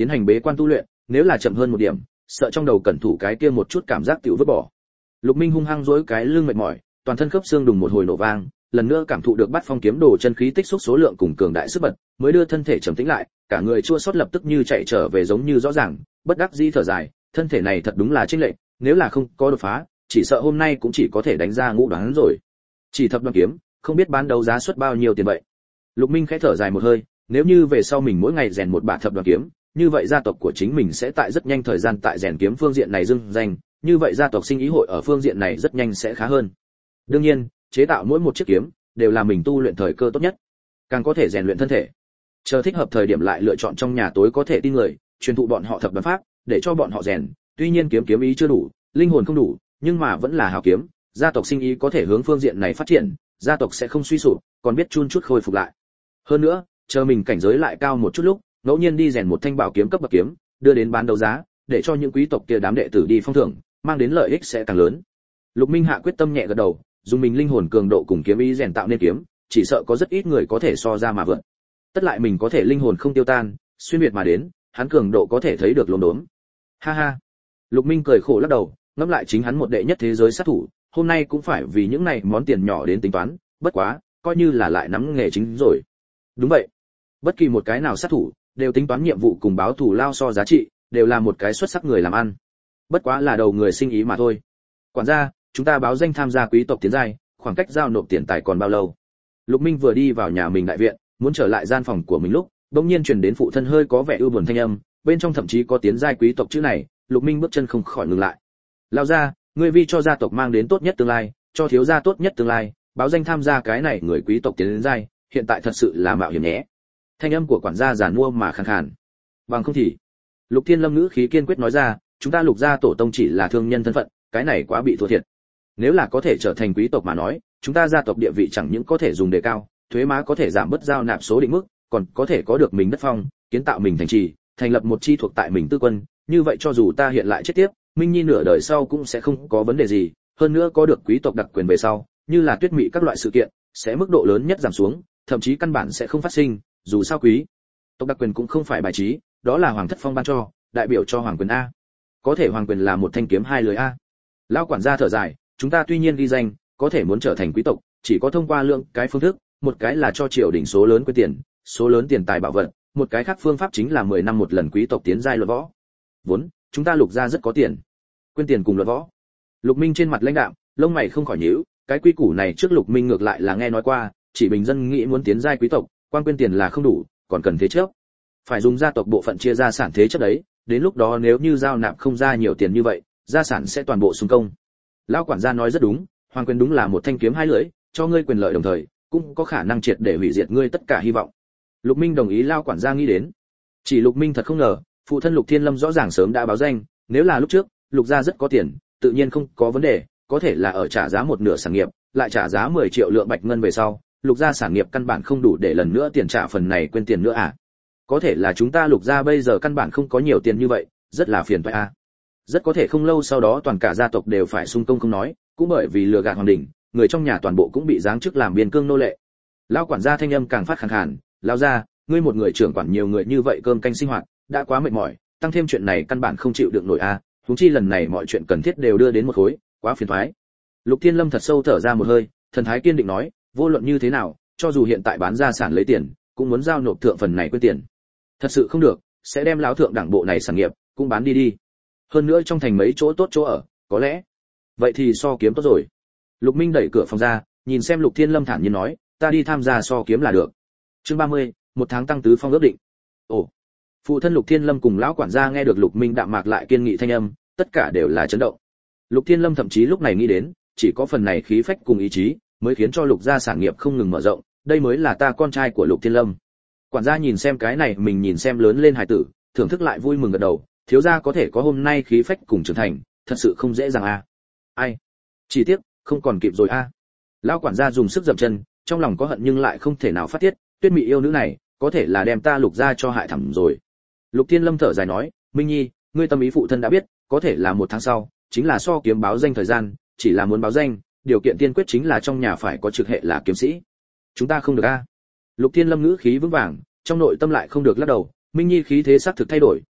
tiến hành bế quan tu luyện, nếu là chậm hơn một điểm, sợ trong đầu cẩn thủ cái kia một chút cảm giác tiểu vứt bỏ. Lục Minh hung hăng duỗi cái lưng mệt mỏi, toàn thân khớp xương đùng một hồi nổ vang, lần nữa cảm thụ được Bát Phong kiếm đồ chân khí tích xúc số lượng cùng cường đại sức bật, mới đưa thân thể trầm tĩnh lại, cả người chua xót lập tức như chạy trở về giống như rõ ràng, bất đắc dĩ thở dài, thân thể này thật đúng là chênh lệch, nếu là không có đột phá, chỉ sợ hôm nay cũng chỉ có thể đánh ra ngũ đoán rồi. Chỉ thập đoán kiếm, không biết bán đấu giá suất bao nhiêu tiền vậy. Lục Minh khẽ thở dài một hơi, nếu như về sau mình mỗi ngày rèn một bả thập đoán kiếm, như vậy gia tộc của chính mình sẽ tại rất nhanh thời gian tại rèn kiếm phương diện này dưng danh, như vậy gia tộc sinh ý hội ở phương diện này rất nhanh sẽ khá hơn. Đương nhiên, chế tạo mỗi một chiếc kiếm đều là mình tu luyện thời cơ tốt nhất, càng có thể rèn luyện thân thể. Chờ thích hợp thời điểm lại lựa chọn trong nhà tối có thể tin người, truyền thụ bọn họ thập đoán pháp, để cho bọn họ rèn. Tuy nhiên kiếm kiếm ý chưa đủ, linh hồn không đủ, nhưng mà vẫn là hảo kiếm, gia tộc sinh ý có thể hướng phương diện này phát triển, gia tộc sẽ không suy sụp, còn biết chun chút khôi phục lại. Hơn nữa, chờ mình cảnh giới lại cao một chút lúc, ngẫu nhiên đi rèn một thanh bảo kiếm cấp bậc kiếm, đưa đến bán đấu giá, để cho những quý tộc kia đám đệ tử đi phong thưởng, mang đến lợi ích sẽ càng lớn. Lục Minh hạ quyết tâm nhẹ gật đầu, dùng mình linh hồn cường độ cùng kiếm ý rèn tạo nên kiếm, chỉ sợ có rất ít người có thể so ra mà vượt. Tất lại mình có thể linh hồn không tiêu tan, xuyên việt mà đến, hắn cường độ có thể thấy được lốm đốm. Ha ha. Lục Minh cười khổ lắc đầu, ngẫm lại chính hắn một đệ nhất thế giới sát thủ, hôm nay cũng phải vì những này món tiền nhỏ đến tính toán, bất quá, coi như là lại nắm nghề chính rồi. Đúng vậy. Bất kỳ một cái nào sát thủ đều tính toán nhiệm vụ cùng báo thù lao so giá trị, đều là một cái xuất sắc người làm ăn. Bất quá là đầu người sinh ý mà thôi. Quản gia, chúng ta báo danh tham gia quý tộc tiến giai, khoảng cách giao nộp tiền tài còn bao lâu? Lục Minh vừa đi vào nhà mình đại viện, muốn trở lại gian phòng của mình lúc, bỗng nhiên truyền đến phụ thân hơi có vẻ ưu buồn thanh âm, bên trong thậm chí có tiến giai quý tộc chữ này, Lục Minh bước chân không khỏi ngừng lại. Lao ra, ngươi vì cho gia tộc mang đến tốt nhất tương lai, cho thiếu gia tốt nhất tương lai, báo danh tham gia cái này người quý tộc tiến đến giai, hiện tại thật sự là mạo hiểm nhé. Thanh âm của quản gia giàn mua mà khàn khàn. Bằng không thì, Lục Thiên Lâm ngữ khí kiên quyết nói ra, chúng ta Lục gia tổ tông chỉ là thương nhân thân phận, cái này quá bị thua thiệt. Nếu là có thể trở thành quý tộc mà nói, chúng ta gia tộc địa vị chẳng những có thể dùng đề cao, thuế má có thể giảm bớt giao nạp số định mức, còn có thể có được mình đất phong, kiến tạo mình thành trì, thành lập một chi thuộc tại mình tư quân, như vậy cho dù ta hiện lại chết tiếp, Minh Nhi nửa đời sau cũng sẽ không có vấn đề gì, hơn nữa có được quý tộc đặc quyền về sau, như là tuyết mị các loại sự kiện, sẽ mức độ lớn nhất giảm xuống, thậm chí căn bản sẽ không phát sinh, dù sao quý tộc đặc quyền cũng không phải bài trí, đó là hoàng thất phong ban cho, đại biểu cho hoàng quyền a. Có thể hoàng quyền là một thanh kiếm hai lưỡi a. Lão quản gia thở dài, chúng ta tuy nhiên ghi danh, có thể muốn trở thành quý tộc, chỉ có thông qua lượng cái phương thức, một cái là cho triều đình số lớn quyền tiền, số lớn tiền tài bảo vật, một cái khác phương pháp chính là mười năm một lần quý tộc tiến giai luận võ. Vốn, chúng ta Lục gia rất có tiền. Quyền tiền cùng luận võ. Lục Minh trên mặt lãnh đạm, lông mày không khỏi nhíu, cái quy củ này trước Lục Minh ngược lại là nghe nói qua, chỉ bình dân nghĩ muốn tiến giai quý tộc, quan quyền tiền là không đủ, còn cần thế chấp. Phải dùng gia tộc bộ phận chia ra sản thế chấp đấy, đến lúc đó nếu như giao nạp không ra nhiều tiền như vậy, gia sản sẽ toàn bộ xung công. Lão quản gia nói rất đúng, hoàng quyền đúng là một thanh kiếm hai lưỡi, cho ngươi quyền lợi đồng thời, cũng có khả năng triệt để hủy diệt ngươi tất cả hy vọng. Lục Minh đồng ý lão quản gia nghĩ đến. Chỉ Lục Minh thật không ngờ, phụ thân Lục Thiên Lâm rõ ràng sớm đã báo danh, nếu là lúc trước, Lục gia rất có tiền, tự nhiên không có vấn đề, có thể là ở trả giá một nửa sản nghiệp, lại trả giá mười triệu lượng bạch ngân về sau, Lục gia sản nghiệp căn bản không đủ để lần nữa tiền trả phần này quên tiền nữa à? Có thể là chúng ta Lục gia bây giờ căn bản không có nhiều tiền như vậy, rất là phiền toái à? Rất có thể không lâu sau đó toàn cả gia tộc đều phải xung công không nói, cũng bởi vì lừa gạt hoàng đình, người trong nhà toàn bộ cũng bị giáng chức làm biên cương nô lệ. Lão quản gia thanh âm càng phát khàn khàn, lão gia, ngươi một người trưởng quản nhiều người như vậy cơm canh sinh hoạt, đã quá mệt mỏi, tăng thêm chuyện này căn bản không chịu được nổi a, à, huống chi lần này mọi chuyện cần thiết đều đưa đến một khối, quá phiền toái. Lục Thiên Lâm thật sâu thở ra một hơi, thần thái kiên định nói, vô luận như thế nào, cho dù hiện tại bán gia sản lấy tiền, cũng muốn giao nộp thượng phần này quên tiền. Thật sự không được, sẽ đem lão thượng đảng bộ này sản nghiệp cũng bán đi đi. Hơn nữa trong thành mấy chỗ tốt chỗ ở, có lẽ vậy thì so kiếm tốt rồi. Lục Minh đẩy cửa phòng ra, nhìn xem Lục Thiên Lâm thản nhiên nói, ta đi tham gia so kiếm là được. Chương ba mươi, một tháng tăng tứ phong ước định. Ồ. Phụ thân Lục Thiên Lâm cùng lão quản gia nghe được Lục Minh đạm mạc lại kiên nghị thanh âm, tất cả đều là chấn động. Lục Thiên Lâm thậm chí lúc này nghĩ đến, chỉ có phần này khí phách cùng ý chí, mới khiến cho Lục gia sản nghiệp không ngừng mở rộng, đây mới là ta con trai của Lục Thiên Lâm. Quản gia nhìn xem cái này, mình nhìn xem lớn lên hài tử, thưởng thức lại vui mừng gật đầu, thiếu gia có thể có hôm nay khí phách cùng trưởng thành, thật sự không dễ dàng a. À. Ai? Chỉ tiếc, không còn kịp rồi a. À. Lão quản gia dùng sức dậm chân, trong lòng có hận nhưng lại không thể nào phát tiết, Tuyết Mị yêu nữ này, có thể là đem ta Lục gia cho hại thảm rồi. Lục Thiên Lâm thở dài nói, Minh Nhi, ngươi tâm ý phụ thân đã biết, có thể là một tháng sau, chính là so kiếm báo danh thời gian, chỉ là muốn báo danh, điều kiện tiên quyết chính là trong nhà phải có trực hệ là kiếm sĩ. Chúng ta không được a. À. Lục Thiên Lâm ngữ khí vững vàng, trong nội tâm lại không được lắc đầu, Minh Nhi khí thế sắc thực thay đổi,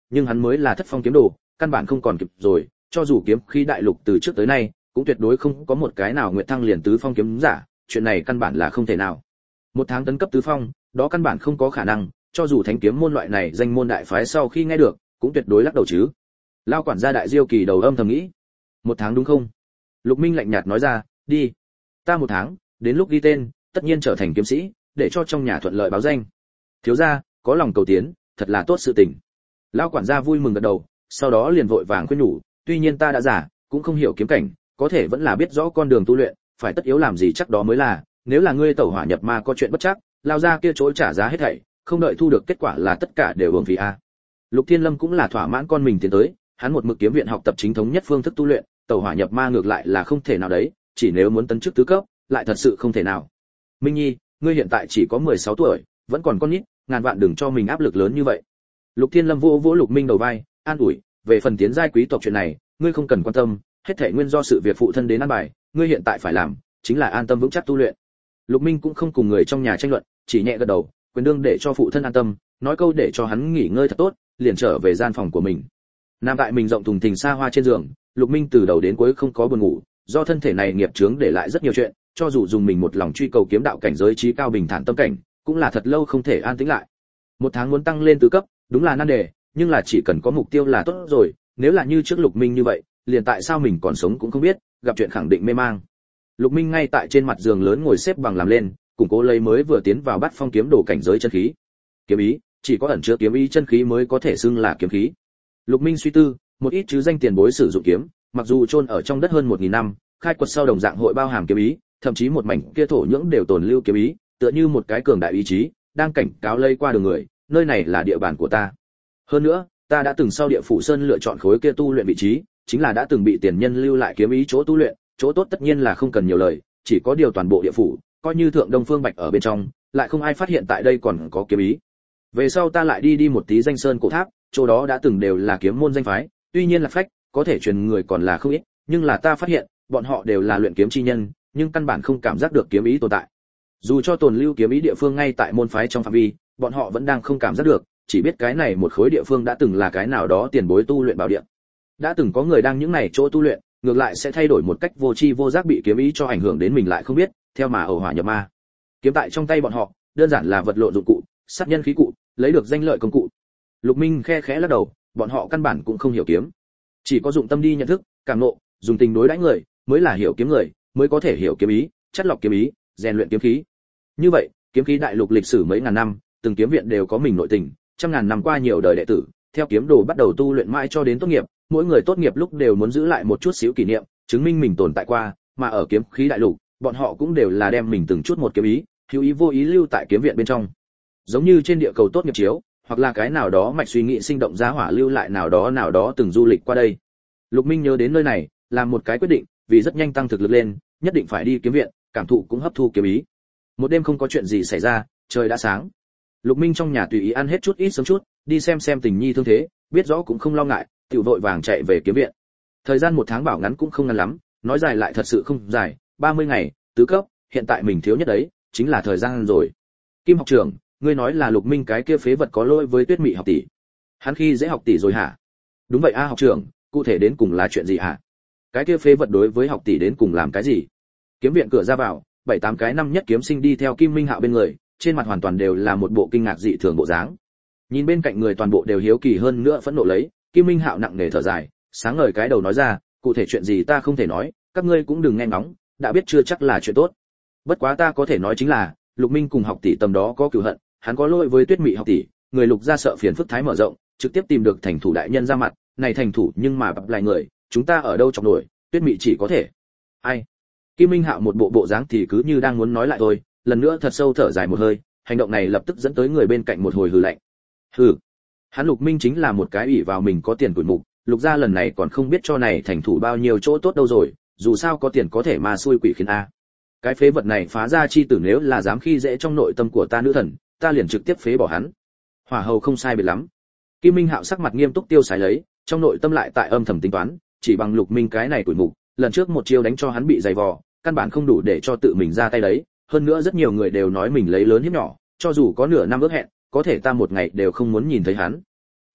nhưng hắn mới là thất phong kiếm đồ, căn bản không còn kịp rồi, cho dù kiếm khí đại lục từ trước tới nay cũng tuyệt đối không có một cái nào nguyện thăng liền tứ phong kiếm giả, chuyện này căn bản là không thể nào. Một tháng tấn cấp tứ phong, đó căn bản không có khả năng, cho dù thánh kiếm môn loại này danh môn đại phái sau khi nghe được, cũng tuyệt đối lắc đầu chứ. Lao quản gia Đại Diêu Kỳ đầu âm thầm nghĩ, một tháng đúng không? Lục Minh lạnh nhạt nói ra, đi, ta một tháng, đến lúc ghi tên, tất nhiên trở thành kiếm sĩ, để cho trong nhà thuận lợi báo danh. Thiếu gia, có lòng cầu tiến, thật là tốt sự tình. Lao quản gia vui mừng gật đầu, sau đó liền vội vàng khuyên nhủ, tuy nhiên ta đã giả, cũng không hiểu kiếm cảnh, có thể vẫn là biết rõ con đường tu luyện, phải tất yếu làm gì chắc đó mới là, nếu là ngươi tẩu hỏa nhập ma có chuyện bất chắc, lao ra kia chối trả giá hết thảy, không đợi thu được kết quả là tất cả đều uổng phí a. Lục Thiên Lâm cũng là thỏa mãn con mình tiến tới, hắn một mực kiếm viện học tập chính thống nhất phương thức tu luyện, tẩu hỏa nhập ma ngược lại là không thể nào đấy, chỉ nếu muốn tấn chức tứ cấp, lại thật sự không thể nào. Minh Nhi, ngươi hiện tại chỉ có mười sáu tuổi, vẫn còn con nít, ngàn vạn đừng cho mình áp lực lớn như vậy. Lục Thiên Lâm vỗ vỗ Lục Minh đầu vai, an ủi, về phần tiến giai quý tộc chuyện này, ngươi không cần quan tâm, hết thảy nguyên do sự việc phụ thân đến an bài, ngươi hiện tại phải làm chính là an tâm vững chắc tu luyện. Lục Minh cũng không cùng người trong nhà tranh luận, chỉ nhẹ gật đầu, quyền đương để cho phụ thân an tâm, nói câu để cho hắn nghỉ ngơi thật tốt, liền trở về gian phòng của mình. Nằm tại mình rộng thùng thình xa hoa trên giường, Lục Minh từ đầu đến cuối không có buồn ngủ, do thân thể này nghiệp chướng để lại rất nhiều chuyện, cho dù dùng mình một lòng truy cầu kiếm đạo cảnh giới trí cao bình thản tâm cảnh, cũng là thật lâu không thể an tĩnh lại. Một tháng muốn tăng lên tứ cấp, đúng là nan đề, nhưng là chỉ cần có mục tiêu là tốt rồi, nếu là như trước Lục Minh như vậy, liền tại sao mình còn sống cũng không biết, gặp chuyện khẳng định mê mang. Lục Minh ngay tại trên mặt giường lớn ngồi xếp bằng làm lên, củng cố lấy mới vừa tiến vào Bát Phong kiếm đồ cảnh giới chân khí. Kiếm ý, chỉ có ẩn chứa kiếm ý chân khí mới có thể xưng là kiếm khí. Lục Minh suy tư, một ít chứ danh tiền bối sử dụng kiếm, mặc dù chôn ở trong đất hơn một nghìn năm, khai quật sau đồng dạng hội bao hàm kiếm ý, thậm chí một mảnh kia thổ nhưỡng đều tồn lưu kiếm ý, tựa như một cái cường đại ý chí, đang cảnh cáo lây qua đường người, nơi này là địa bàn của ta. Hơn nữa, ta đã từng sau địa phủ sơn lựa chọn khối kia tu luyện vị trí, chính là đã từng bị tiền nhân lưu lại kiếm ý chỗ tu luyện, chỗ tốt tất nhiên là không cần nhiều lời, chỉ có điều toàn bộ địa phủ, coi như thượng Đông Phương Bạch ở bên trong, lại không ai phát hiện tại đây còn có kiếm ý. Về sau ta lại đi đi một tí danh sơn cổ tháp, chỗ đó đã từng đều là kiếm môn danh phái, tuy nhiên là phách, có thể truyền người còn là không ít, nhưng là ta phát hiện, bọn họ đều là luyện kiếm chi nhân, nhưng căn bản không cảm giác được kiếm ý tồn tại. Dù cho tồn lưu kiếm ý địa phương ngay tại môn phái trong phạm vi, bọn họ vẫn đang không cảm giác được, chỉ biết cái này một khối địa phương đã từng là cái nào đó tiền bối tu luyện bảo địa. Đã từng có người đang những này chỗ tu luyện, ngược lại sẽ thay đổi một cách vô tri vô giác bị kiếm ý cho ảnh hưởng đến mình lại không biết, theo mà ẩu hỏa nhập ma. Kiếm tại trong tay bọn họ, đơn giản là vật lộn dụng cụ, sát nhân khí cụ, lấy được danh lợi công cụ. Lục Minh khe khẽ lắc đầu, bọn họ căn bản cũng không hiểu kiếm, chỉ có dụng tâm đi nhận thức, cảm ngộ, dùng tình đối đãi người, mới là hiểu kiếm người, mới có thể hiểu kiếm ý, chất lọc kiếm ý, rèn luyện kiếm khí. Như vậy, kiếm khí đại lục lịch sử mấy ngàn năm, từng kiếm viện đều có mình nội tình, trăm ngàn năm qua nhiều đời đệ tử, theo kiếm đồ bắt đầu tu luyện mãi cho đến tốt nghiệp, mỗi người tốt nghiệp lúc đều muốn giữ lại một chút xíu kỷ niệm, chứng minh mình tồn tại qua, mà ở kiếm khí đại lục, bọn họ cũng đều là đem mình từng chút một kiếm ý, hữu ý vô ý lưu tại kiếm viện bên trong. Giống như trên địa cầu tốt nghiệp chiếu, hoặc là cái nào đó mạch suy nghĩ sinh động giá hỏa lưu lại nào đó nào đó từng du lịch qua đây. Lục Minh nhớ đến nơi này, làm một cái quyết định, vì rất nhanh tăng thực lực lên, nhất định phải đi kiếm viện, cảm thụ cũng hấp thu kiếm ý. Một đêm không có chuyện gì xảy ra, trời đã sáng. Lục Minh trong nhà tùy ý ăn hết chút ít sớm chút, đi xem xem Tình Nhi thương thế, biết rõ cũng không lo ngại, tiểu vội vàng chạy về kiếm viện. Thời gian một tháng bảo ngắn cũng không ngắn lắm, nói dài lại thật sự không dài, ba mươi ngày, tứ cấp, hiện tại mình thiếu nhất đấy, chính là thời gian rồi. Kim học trưởng, ngươi nói là Lục Minh cái kia phế vật có lỗi với Tuyết Mị học tỷ. Hắn khi dễ học tỷ rồi hả? Đúng vậy a học trưởng, cụ thể đến cùng là chuyện gì hả? Cái kia phế vật đối với học tỷ đến cùng làm cái gì? Kiếm viện cửa ra vào, bảy tám cái năm nhất kiếm sinh đi theo Kim Minh Hạo bên người, trên mặt hoàn toàn đều là một bộ kinh ngạc dị thường bộ dáng. Nhìn bên cạnh người toàn bộ đều hiếu kỳ hơn nữa phẫn nộ lấy, Kim Minh Hạo nặng nề thở dài, sáng ngời cái đầu nói ra, cụ thể chuyện gì ta không thể nói, các ngươi cũng đừng nghe ngóng, đã biết chưa chắc là chuyện tốt. Bất quá ta có thể nói chính là, Lục Minh cùng học tỷ tầm đó có cừu hận, hắn có lỗi với Tuyết Mị học tỷ, người Lục gia sợ phiền phức thái mở rộng, trực tiếp tìm được thành thủ đại nhân ra mặt, này thành thủ nhưng mà bập lại người, chúng ta ở đâu chọc nổi, Tuyết Mị chỉ có thể. Ai? Kim Minh Hạo một bộ bộ dáng thì cứ như đang muốn nói lại thôi, lần nữa thật sâu thở dài một hơi, hành động này lập tức dẫn tới người bên cạnh một hồi hừ lạnh. Hừ. Hắn Lục Minh chính là một cái ủy vào mình có tiền tuổi mục, Lục gia lần này còn không biết cho này thành thủ bao nhiêu chỗ tốt đâu rồi, dù sao có tiền có thể mà xui quỷ khiến a. Cái phế vật này phá ra chi tử nếu là dám khi dễ trong nội tâm của ta nữ thần, ta liền trực tiếp phế bỏ hắn. Hỏa hầu không sai biệt lắm. Kim Minh Hạo sắc mặt nghiêm túc tiêu sái lấy, trong nội tâm lại tại âm thầm tính toán, chỉ bằng Lục Minh cái này tuổi mục, lần trước một chiêu đánh cho hắn bị dày vò, căn bản không đủ để cho tự mình ra tay đấy, hơn nữa rất nhiều người đều nói mình lấy lớn hiếp nhỏ, cho dù có nửa năm ước hẹn, có thể ta một ngày đều không muốn nhìn thấy hắn.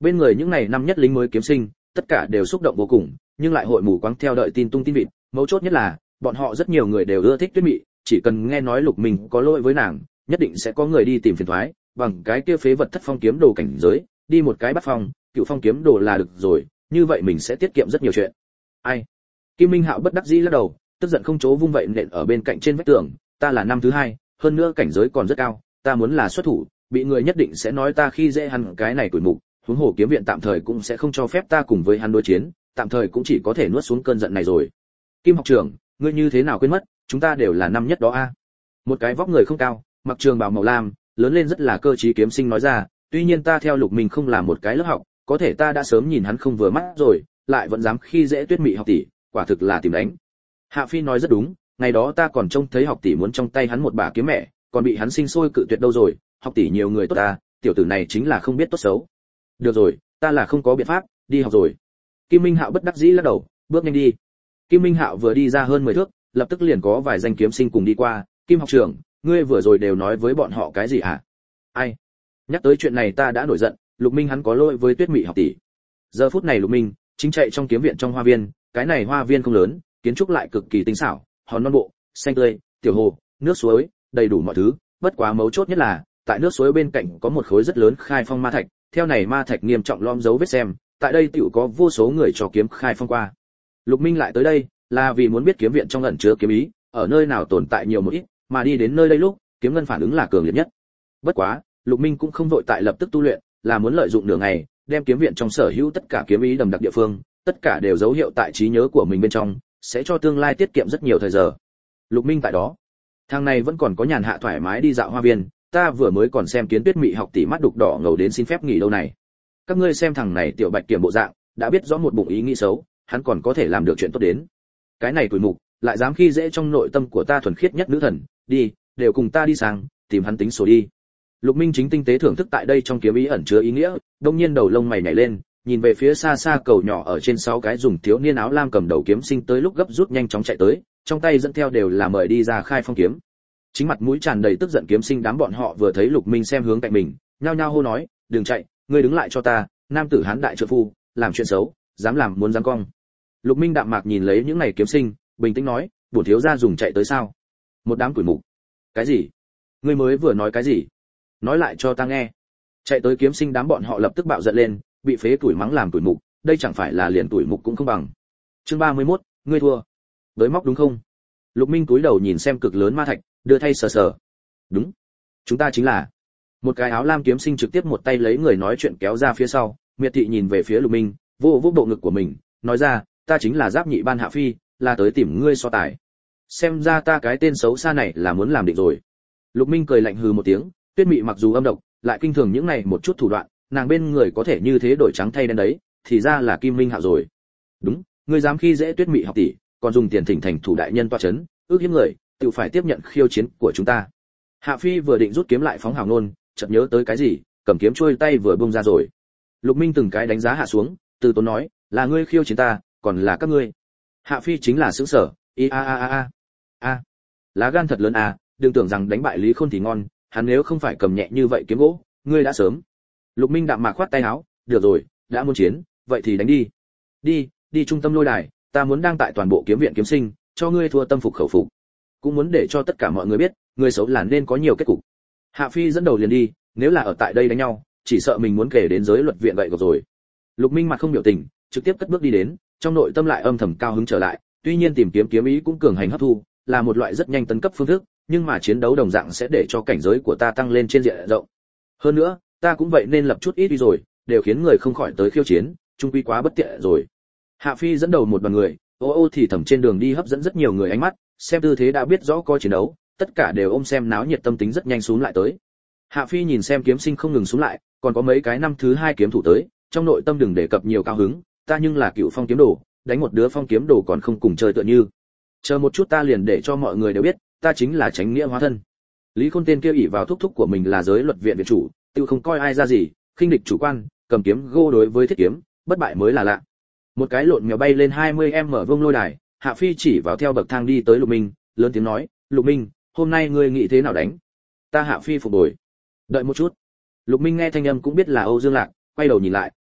Bên người những này năm nhất lính mới kiếm sinh, tất cả đều xúc động vô cùng, nhưng lại hội mù quáng theo đợi tin tung tin vịt, mấu chốt nhất là, bọn họ rất nhiều người đều ưa thích Tuyết Mị, chỉ cần nghe nói Lục Minh có lỗi với nàng, nhất định sẽ có người đi tìm phiền toái, bằng cái kia phế vật thất phong kiếm đồ cảnh giới, đi một cái bắt phong, cựu phong kiếm đồ là được rồi, như vậy mình sẽ tiết kiệm rất nhiều chuyện. Ai? Kim Minh Hạo bất đắc dĩ lắc đầu, tức giận không chỗ vung vậy nện ở bên cạnh trên vách tường, ta là năm thứ hai, hơn nữa cảnh giới còn rất cao, ta muốn là xuất thủ, bị người nhất định sẽ nói ta khi dễ hắn cái này tuổi mục, huống hồ kiếm viện tạm thời cũng sẽ không cho phép ta cùng với hắn đối chiến, tạm thời cũng chỉ có thể nuốt xuống cơn giận này rồi. Kim học trưởng, ngươi như thế nào quên mất, chúng ta đều là năm nhất đó a. Một cái vóc người không cao, mặc trường bào màu lam, lớn lên rất là cơ trí kiếm sinh nói ra, tuy nhiên ta theo Lục Minh không là một cái lớp học, có thể ta đã sớm nhìn hắn không vừa mắt rồi, lại vẫn dám khi dễ Tuyết Mị học tỷ, quả thực là tìm đánh. Hạ Phi nói rất đúng, ngày đó ta còn trông thấy học tỷ muốn trong tay hắn một bả kiếm mẹ, còn bị hắn sinh sôi cự tuyệt đâu rồi, học tỷ nhiều người tốt ta, tiểu tử này chính là không biết tốt xấu. Được rồi, ta là không có biện pháp, đi học rồi. Kim Minh Hạo bất đắc dĩ lắc đầu, bước nhanh đi. Kim Minh Hạo vừa đi ra hơn mười thước, lập tức liền có vài danh kiếm sinh cùng đi qua, Kim học trưởng, ngươi vừa rồi đều nói với bọn họ cái gì hả? Ai? Nhắc tới chuyện này ta đã nổi giận, Lục Minh hắn có lỗi với Tuyết Mị học tỷ. Giờ phút này Lục Minh chính chạy trong kiếm viện trong hoa viên, cái này hoa viên không lớn, kiến trúc lại cực kỳ tinh xảo, hòn non bộ, xanh tươi, tiểu hồ, nước suối, đầy đủ mọi thứ, bất quá mấu chốt nhất là, tại nước suối bên cạnh có một khối rất lớn khai phong ma thạch, theo này ma thạch nghiêm trọng lõm dấu vết xem, tại đây tiểu có vô số người cho kiếm khai phong qua. Lục Minh lại tới đây, là vì muốn biết kiếm viện trong ẩn chứa kiếm ý, ở nơi nào tồn tại nhiều một ít, mà đi đến nơi đây lúc, kiếm ngân phản ứng là cường liệt nhất. Bất quá, Lục Minh cũng không vội tại lập tức tu luyện, là muốn lợi dụng nửa ngày, đem kiếm viện trong sở hữu tất cả kiếm ý đầm đặc địa phương, tất cả đều dấu hiệu tại trí nhớ của mình bên trong, sẽ cho tương lai tiết kiệm rất nhiều thời giờ. Lục Minh tại đó, thằng này vẫn còn có nhàn hạ thoải mái đi dạo hoa viên, ta vừa mới còn xem Kiến Tuyết Mị học tỷ mắt đục đỏ ngầu đến xin phép nghỉ đâu này. Các ngươi xem thằng này tiểu bạch kiểm bộ dạng, đã biết rõ một bụng ý nghĩ xấu, hắn còn có thể làm được chuyện tốt đến. Cái này tuổi mục, lại dám khi dễ trong nội tâm của ta thuần khiết nhất nữ thần, đi, đều cùng ta đi sang, tìm hắn tính sổ đi. Lục Minh chính tinh tế thưởng thức tại đây trong kiếm ý ẩn chứa ý nghĩa, đột nhiên đầu lông mày nhảy lên, nhìn về phía xa xa cầu nhỏ ở trên sáu cái dùng thiếu niên áo lam cầm đầu kiếm sinh tới lúc gấp rút nhanh chóng chạy tới, trong tay dẫn theo đều là mời đi ra khai phong kiếm. Chính mặt mũi tràn đầy tức giận kiếm sinh đám bọn họ vừa thấy Lục Minh xem hướng cạnh mình, nhao nhao hô nói, đừng chạy, ngươi đứng lại cho ta, nam tử hán đại trợ phu, làm chuyện xấu, dám làm muốn dám cong. Lục Minh đạm mạc nhìn lấy những này kiếm sinh, bình tĩnh nói, bổn thiếu gia dùng chạy tới sao? Một đám quỷ mục. Cái gì? Ngươi mới vừa nói cái gì? Nói lại cho ta nghe. Chạy tới kiếm sinh đám bọn họ lập tức bạo giận lên, bị phế tuổi mắng làm tuổi mục, đây chẳng phải là liền tuổi mục cũng không bằng. Chương ba mươi mốt, ngươi thua. Với móc đúng không? Lục Minh cúi đầu nhìn xem cực lớn ma thạch, đưa thay sờ sờ. Đúng, chúng ta chính là. Một cái áo lam kiếm sinh trực tiếp một tay lấy người nói chuyện kéo ra phía sau, miệt thị nhìn về phía Lục Minh, vô vô bộ ngực của mình, nói ra, ta chính là Giáp Nhị Ban Hạ Phi, là tới tìm ngươi so tài. Xem ra ta cái tên xấu xa này là muốn làm định rồi. Lục Minh cười lạnh hừ một tiếng, Tuyết Mị mặc dù âm độc, lại kinh thường những này một chút thủ đoạn, nàng bên người có thể như thế đổi trắng thay đen đấy, thì ra là Kim Minh Hạo rồi. Đúng, ngươi dám khi dễ Tuyết Mị học tỷ, còn dùng tiền thỉnh thành thủ đại nhân toa chấn, ước hiếp người, tự phải tiếp nhận khiêu chiến của chúng ta. Hạ Phi vừa định rút kiếm lại phóng hào nôn, chợt nhớ tới cái gì, cầm kiếm trôi tay vừa bung ra rồi. Lục Minh từng cái đánh giá hạ xuống, từ tốn nói, là ngươi khiêu chiến ta, còn là các ngươi. Hạ Phi chính là sững sở, a a a a a, lá gan thật lớn à, đừng tưởng rằng đánh bại Lý Khôn thì ngon, hắn nếu không phải cầm nhẹ như vậy kiếm gỗ, ngươi đã sớm. Lục Minh đạm mạc khoát tay áo, được rồi, đã muốn chiến, vậy thì đánh đi. Đi, đi trung tâm lôi đài, ta muốn đang tại toàn bộ kiếm viện kiếm sinh, cho ngươi thua tâm phục khẩu phục. Cũng muốn để cho tất cả mọi người biết, người xấu là nên có nhiều kết cục. Hạ Phi dẫn đầu liền đi, nếu là ở tại đây đánh nhau, chỉ sợ mình muốn kể đến giới luật viện vậy rồi. Lục Minh mặt không biểu tình, trực tiếp cất bước đi đến, trong nội tâm lại âm thầm cao hứng trở lại, tuy nhiên tìm kiếm kiếm ý cũng cường hành hấp thu, là một loại rất nhanh tấn cấp phương thức, nhưng mà chiến đấu đồng dạng sẽ để cho cảnh giới của ta tăng lên trên diện rộng. Hơn nữa, ta cũng vậy nên lập chút ít đi rồi, đều khiến người không khỏi tới khiêu chiến, chung quy quá bất tiện rồi. Hạ Phi dẫn đầu một đoàn người, ô ô thì thầm trên đường đi hấp dẫn rất nhiều người ánh mắt, xem tư thế đã biết rõ có chiến đấu, tất cả đều ôm xem náo nhiệt tâm tính rất nhanh xuống lại tới. Hạ Phi nhìn xem kiếm sinh không ngừng xuống lại, còn có mấy cái năm thứ hai kiếm thủ tới, trong nội tâm đừng đề cập nhiều cao hứng, ta nhưng là cựu phong kiếm đồ, đánh một đứa phong kiếm đồ còn không cùng chơi tựa như. Chờ một chút ta liền để cho mọi người đều biết, ta chính là Chánh Nghĩa hóa thân. Lý Khôn tên kia ỷ vào thúc thúc của mình là giới luật viện viện chủ, tiêu không coi ai ra gì, khinh địch chủ quan, cầm kiếm gô đối với thiết kiếm, bất bại mới là lạ. Một cái lộn mèo bay lên hai mươi em mở vương lôi đài, Hạ Phi chỉ vào theo bậc thang đi tới Lục Minh, lớn tiếng nói, Lục Minh, hôm nay ngươi nghĩ thế nào đánh? Ta Hạ Phi phục bồi. Đợi một chút. Lục Minh nghe thanh âm cũng biết là Âu Dương Lạc, quay đầu nhìn lại,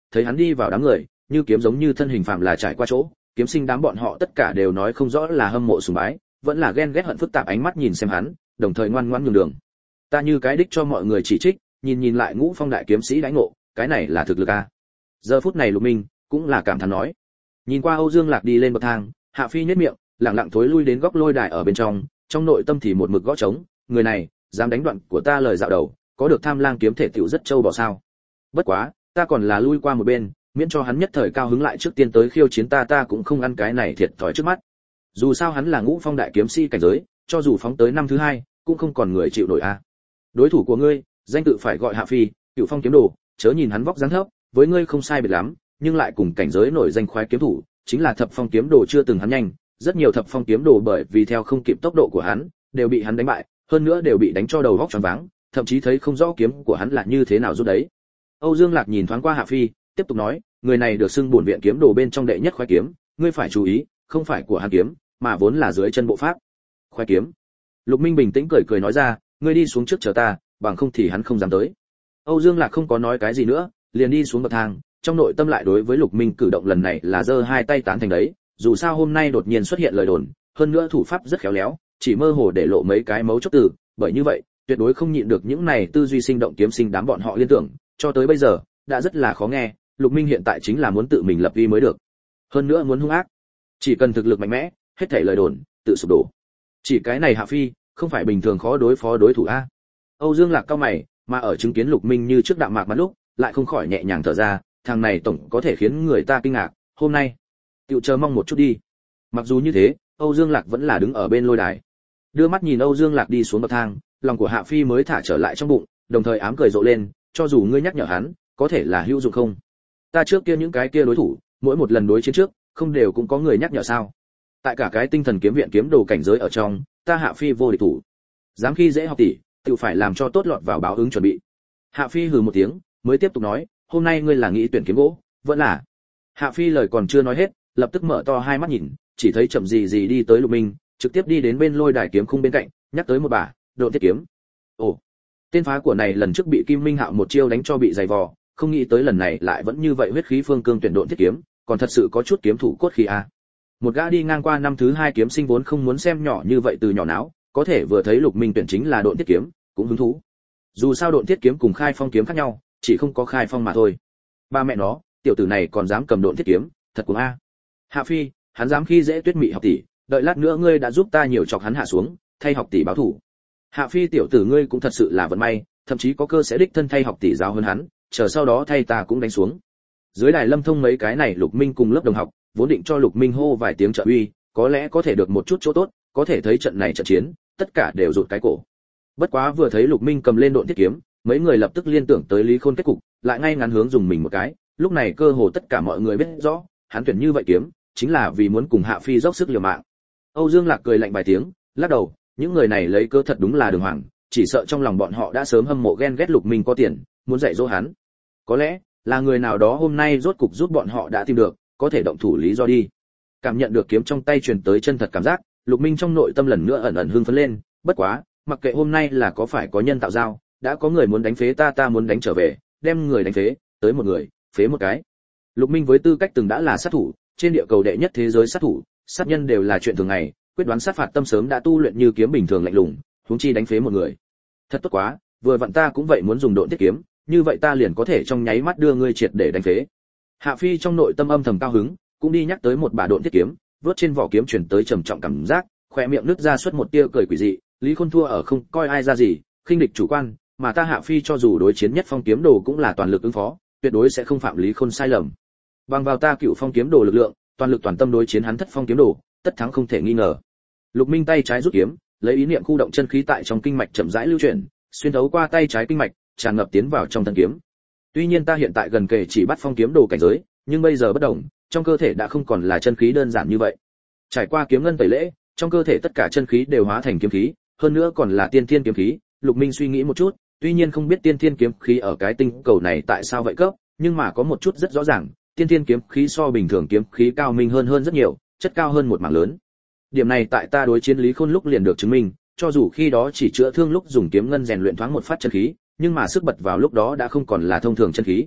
thấy hắn đi vào đám người, như kiếm giống như thân hình phạm là trải qua chỗ, kiếm sinh đám bọn họ tất cả đều nói không rõ là hâm mộ sùng bái, vẫn là ghen ghét hận phức tạp ánh mắt nhìn xem hắn, đồng thời ngoan ngoãn nhường đường. Ta như cái đích cho mọi người chỉ trích, nhìn nhìn lại Ngũ Phong đại kiếm sĩ đãi ngộ, cái này là thực lực a. Giờ phút này Lục Minh cũng là cảm thán nói. Nhìn qua Âu Dương Lạc đi lên bậc thang, Hạ Phi nhếch miệng, lặng lặng thối lui đến góc lôi đài ở bên trong, trong nội tâm thì một mực gõ trống, người này dám đánh đoạn của ta lời dạo đầu, có được Tham Lang kiếm thể tiểu rất trâu bỏ sao? Bất quá, ta còn là lui qua một bên, miễn cho hắn nhất thời cao hứng lại trước tiên tới khiêu chiến ta, ta cũng không ăn cái này thiệt thòi trước mắt. Dù sao hắn là Ngũ Phong đại kiếm sĩ cảnh giới, cho dù phóng tới năm thứ hai, cũng không còn người chịu nổi a. Đối thủ của ngươi, danh tự phải gọi Hạ Phi, Cửu Phong kiếm đồ, chớ nhìn hắn vóc dáng thấp, với ngươi không sai biệt lắm, nhưng lại cùng cảnh giới nổi danh khoái kiếm thủ, chính là Thập Phong kiếm đồ chưa từng hắn nhanh, rất nhiều Thập Phong kiếm đồ bởi vì theo không kịp tốc độ của hắn, đều bị hắn đánh bại, hơn nữa đều bị đánh cho đầu vóc choáng váng, thậm chí thấy không rõ kiếm của hắn là như thế nào rút đấy. Âu Dương Lạc nhìn thoáng qua Hạ Phi, tiếp tục nói, người này được xưng bổn viện kiếm đồ bên trong đệ nhất khoái kiếm, ngươi phải chú ý, không phải của hắn kiếm, mà vốn là dưới chân bộ pháp. Khoái kiếm. Lục Minh bình tĩnh cười cười nói ra, ngươi đi xuống trước chờ ta, bằng không thì hắn không dám tới. Âu Dương Lạc không có nói cái gì nữa, liền đi xuống bậc thang, trong nội tâm lại đối với Lục Minh cử động lần này là giơ hai tay tán thành đấy, dù sao hôm nay đột nhiên xuất hiện lời đồn, hơn nữa thủ pháp rất khéo léo, chỉ mơ hồ để lộ mấy cái mấu chốt từ, bởi như vậy, tuyệt đối không nhịn được những này tư duy sinh động kiếm sinh đám bọn họ liên tưởng, cho tới bây giờ đã rất là khó nghe, Lục Minh hiện tại chính là muốn tự mình lập uy mới được. Hơn nữa muốn hung ác, chỉ cần thực lực mạnh mẽ, hết thảy lời đồn tự sụp đổ. Chỉ cái này Hạ Phi, không phải bình thường khó đối phó đối thủ a. Âu Dương Lạc cao mày, mà ở chứng kiến Lục Minh như trước đạm mạc mặt lúc, lại không khỏi nhẹ nhàng thở ra, thằng này tổng có thể khiến người ta kinh ngạc, hôm nay, tiểu chờ mong một chút đi. Mặc dù như thế, Âu Dương Lạc vẫn là đứng ở bên lôi đài. Đưa mắt nhìn Âu Dương Lạc đi xuống bậc thang, lòng của Hạ Phi mới thả trở lại trong bụng, đồng thời ám cười rộ lên, cho dù ngươi nhắc nhở hắn, có thể là hữu dụng không? Ta trước kia những cái kia đối thủ, mỗi một lần đối chiến trước, không đều cũng có người nhắc nhở sao? Tại cả cái tinh thần kiếm viện kiếm đồ cảnh giới ở trong, ta Hạ Phi vô địch thủ. Dám khi dễ học tỷ, tự phải làm cho tốt lọt vào báo ứng chuẩn bị. Hạ Phi hừ một tiếng, mới tiếp tục nói, hôm nay ngươi là nghĩ tuyển kiếm gỗ, vẫn là? Hạ Phi lời còn chưa nói hết, lập tức mở to hai mắt nhìn, chỉ thấy chậm gì gì đi tới Lục Minh, trực tiếp đi đến bên lôi đài kiếm khung bên cạnh, nhắc tới một bả, Độn Thiết kiếm. Ồ, tên phá của này lần trước bị Kim Minh Hạo một chiêu đánh cho bị dày vò, không nghĩ tới lần này lại vẫn như vậy huyết khí phương cương tuyển Độn Thiết kiếm, còn thật sự có chút kiếm thủ cốt khí a. À. Một gã đi ngang qua năm thứ hai kiếm sinh vốn không muốn xem nhỏ như vậy từ nhỏ não, có thể vừa thấy Lục Minh tuyển chính là Độn Thiết kiếm, cũng hứng thú. Dù sao Độn Thiết kiếm cùng Khai Phong kiếm khác nhau, chỉ không có Khai Phong mà thôi. Ba mẹ nó, tiểu tử này còn dám cầm Độn Thiết kiếm, thật cuồng a. Hạ Phi, hắn dám khi dễ Tuyết Mị học tỷ, đợi lát nữa ngươi đã giúp ta nhiều chọc hắn hạ xuống, thay học tỷ báo thủ. Hạ Phi tiểu tử ngươi cũng thật sự là vận may, thậm chí có cơ sẽ đích thân thay học tỷ giáo hơn hắn, chờ sau đó thay ta cũng đánh xuống. Dưới đài Lâm Thông mấy cái này Lục Minh cùng lớp đồng học, vốn định cho Lục Minh hô vài tiếng trợ uy, có lẽ có thể được một chút chỗ tốt, có thể thấy trận này trận chiến, tất cả đều rụt cái cổ. Bất quá vừa thấy Lục Minh cầm lên Độn Thiết kiếm, mấy người lập tức liên tưởng tới Lý Khôn kết cục, lại ngay ngắn hướng dùng mình một cái, lúc này cơ hồ tất cả mọi người biết rõ, hắn tuyển như vậy kiếm, chính là vì muốn cùng Hạ Phi dốc sức liều mạng. Âu Dương Lạc cười lạnh vài tiếng, lắc đầu, những người này lấy cơ thật đúng là đường hoàng, chỉ sợ trong lòng bọn họ đã sớm hâm mộ ghen ghét Lục Minh có tiền, muốn dạy dỗ hắn. Có lẽ là người nào đó hôm nay rốt cục giúp bọn họ đã tìm được, có thể động thủ lý do đi. Cảm nhận được kiếm trong tay truyền tới chân thật cảm giác, Lục Minh trong nội tâm lần nữa ẩn ẩn hưng phấn lên, bất quá, mặc kệ hôm nay là có phải có nhân tạo giao, đã có người muốn đánh phế ta ta muốn đánh trở về, đem người đánh phế, tới một người, phế một cái. Lục Minh với tư cách từng đã là sát thủ, trên địa cầu đệ nhất thế giới sát thủ, sát nhân đều là chuyện thường ngày, quyết đoán sát phạt tâm sớm đã tu luyện như kiếm bình thường lạnh lùng, huống chi đánh phế một người. Thật tốt quá, vừa vặn ta cũng vậy muốn dùng Độn Thiết kiếm, như vậy ta liền có thể trong nháy mắt đưa ngươi triệt để đánh phế. Hạ Phi trong nội tâm âm thầm cao hứng, cũng đi nhắc tới một bả Độn Thiết kiếm, vớt trên vỏ kiếm truyền tới trầm trọng cảm giác, khóe miệng nứt ra suốt một tia cười quỷ dị, Lý Khôn thua ở không coi ai ra gì, khinh địch chủ quan, mà ta Hạ Phi cho dù đối chiến nhất phong kiếm đồ cũng là toàn lực ứng phó, tuyệt đối sẽ không phạm Lý Khôn sai lầm. Bằng vào ta Cựu Phong kiếm đồ lực lượng, toàn lực toàn tâm đối chiến hắn Thất Phong kiếm đồ, tất thắng không thể nghi ngờ. Lục Minh tay trái rút kiếm, lấy ý niệm khu động chân khí tại trong kinh mạch chậm rãi lưu chuyển, xuyên thấu qua tay trái kinh mạch, tràn ngập tiến vào trong thân kiếm. Tuy nhiên ta hiện tại gần kề chỉ bắt phong kiếm đồ cảnh giới, nhưng bây giờ bất động, trong cơ thể đã không còn là chân khí đơn giản như vậy. Trải qua kiếm ngân tẩy lễ, trong cơ thể tất cả chân khí đều hóa thành kiếm khí, hơn nữa còn là tiên thiên kiếm khí. Lục Minh suy nghĩ một chút, tuy nhiên không biết tiên thiên kiếm khí ở cái tinh cầu này tại sao vậy cấp, nhưng mà có một chút rất rõ ràng, tiên thiên kiếm khí so bình thường kiếm khí cao minh hơn hơn rất nhiều, chất cao hơn một mảng lớn. Điểm này tại ta đối chiến Lý Khôn lúc liền được chứng minh, cho dù khi đó chỉ chữa thương lúc dùng kiếm ngân rèn luyện thoáng một phát chân khí, nhưng mà sức bật vào lúc đó đã không còn là thông thường chân khí.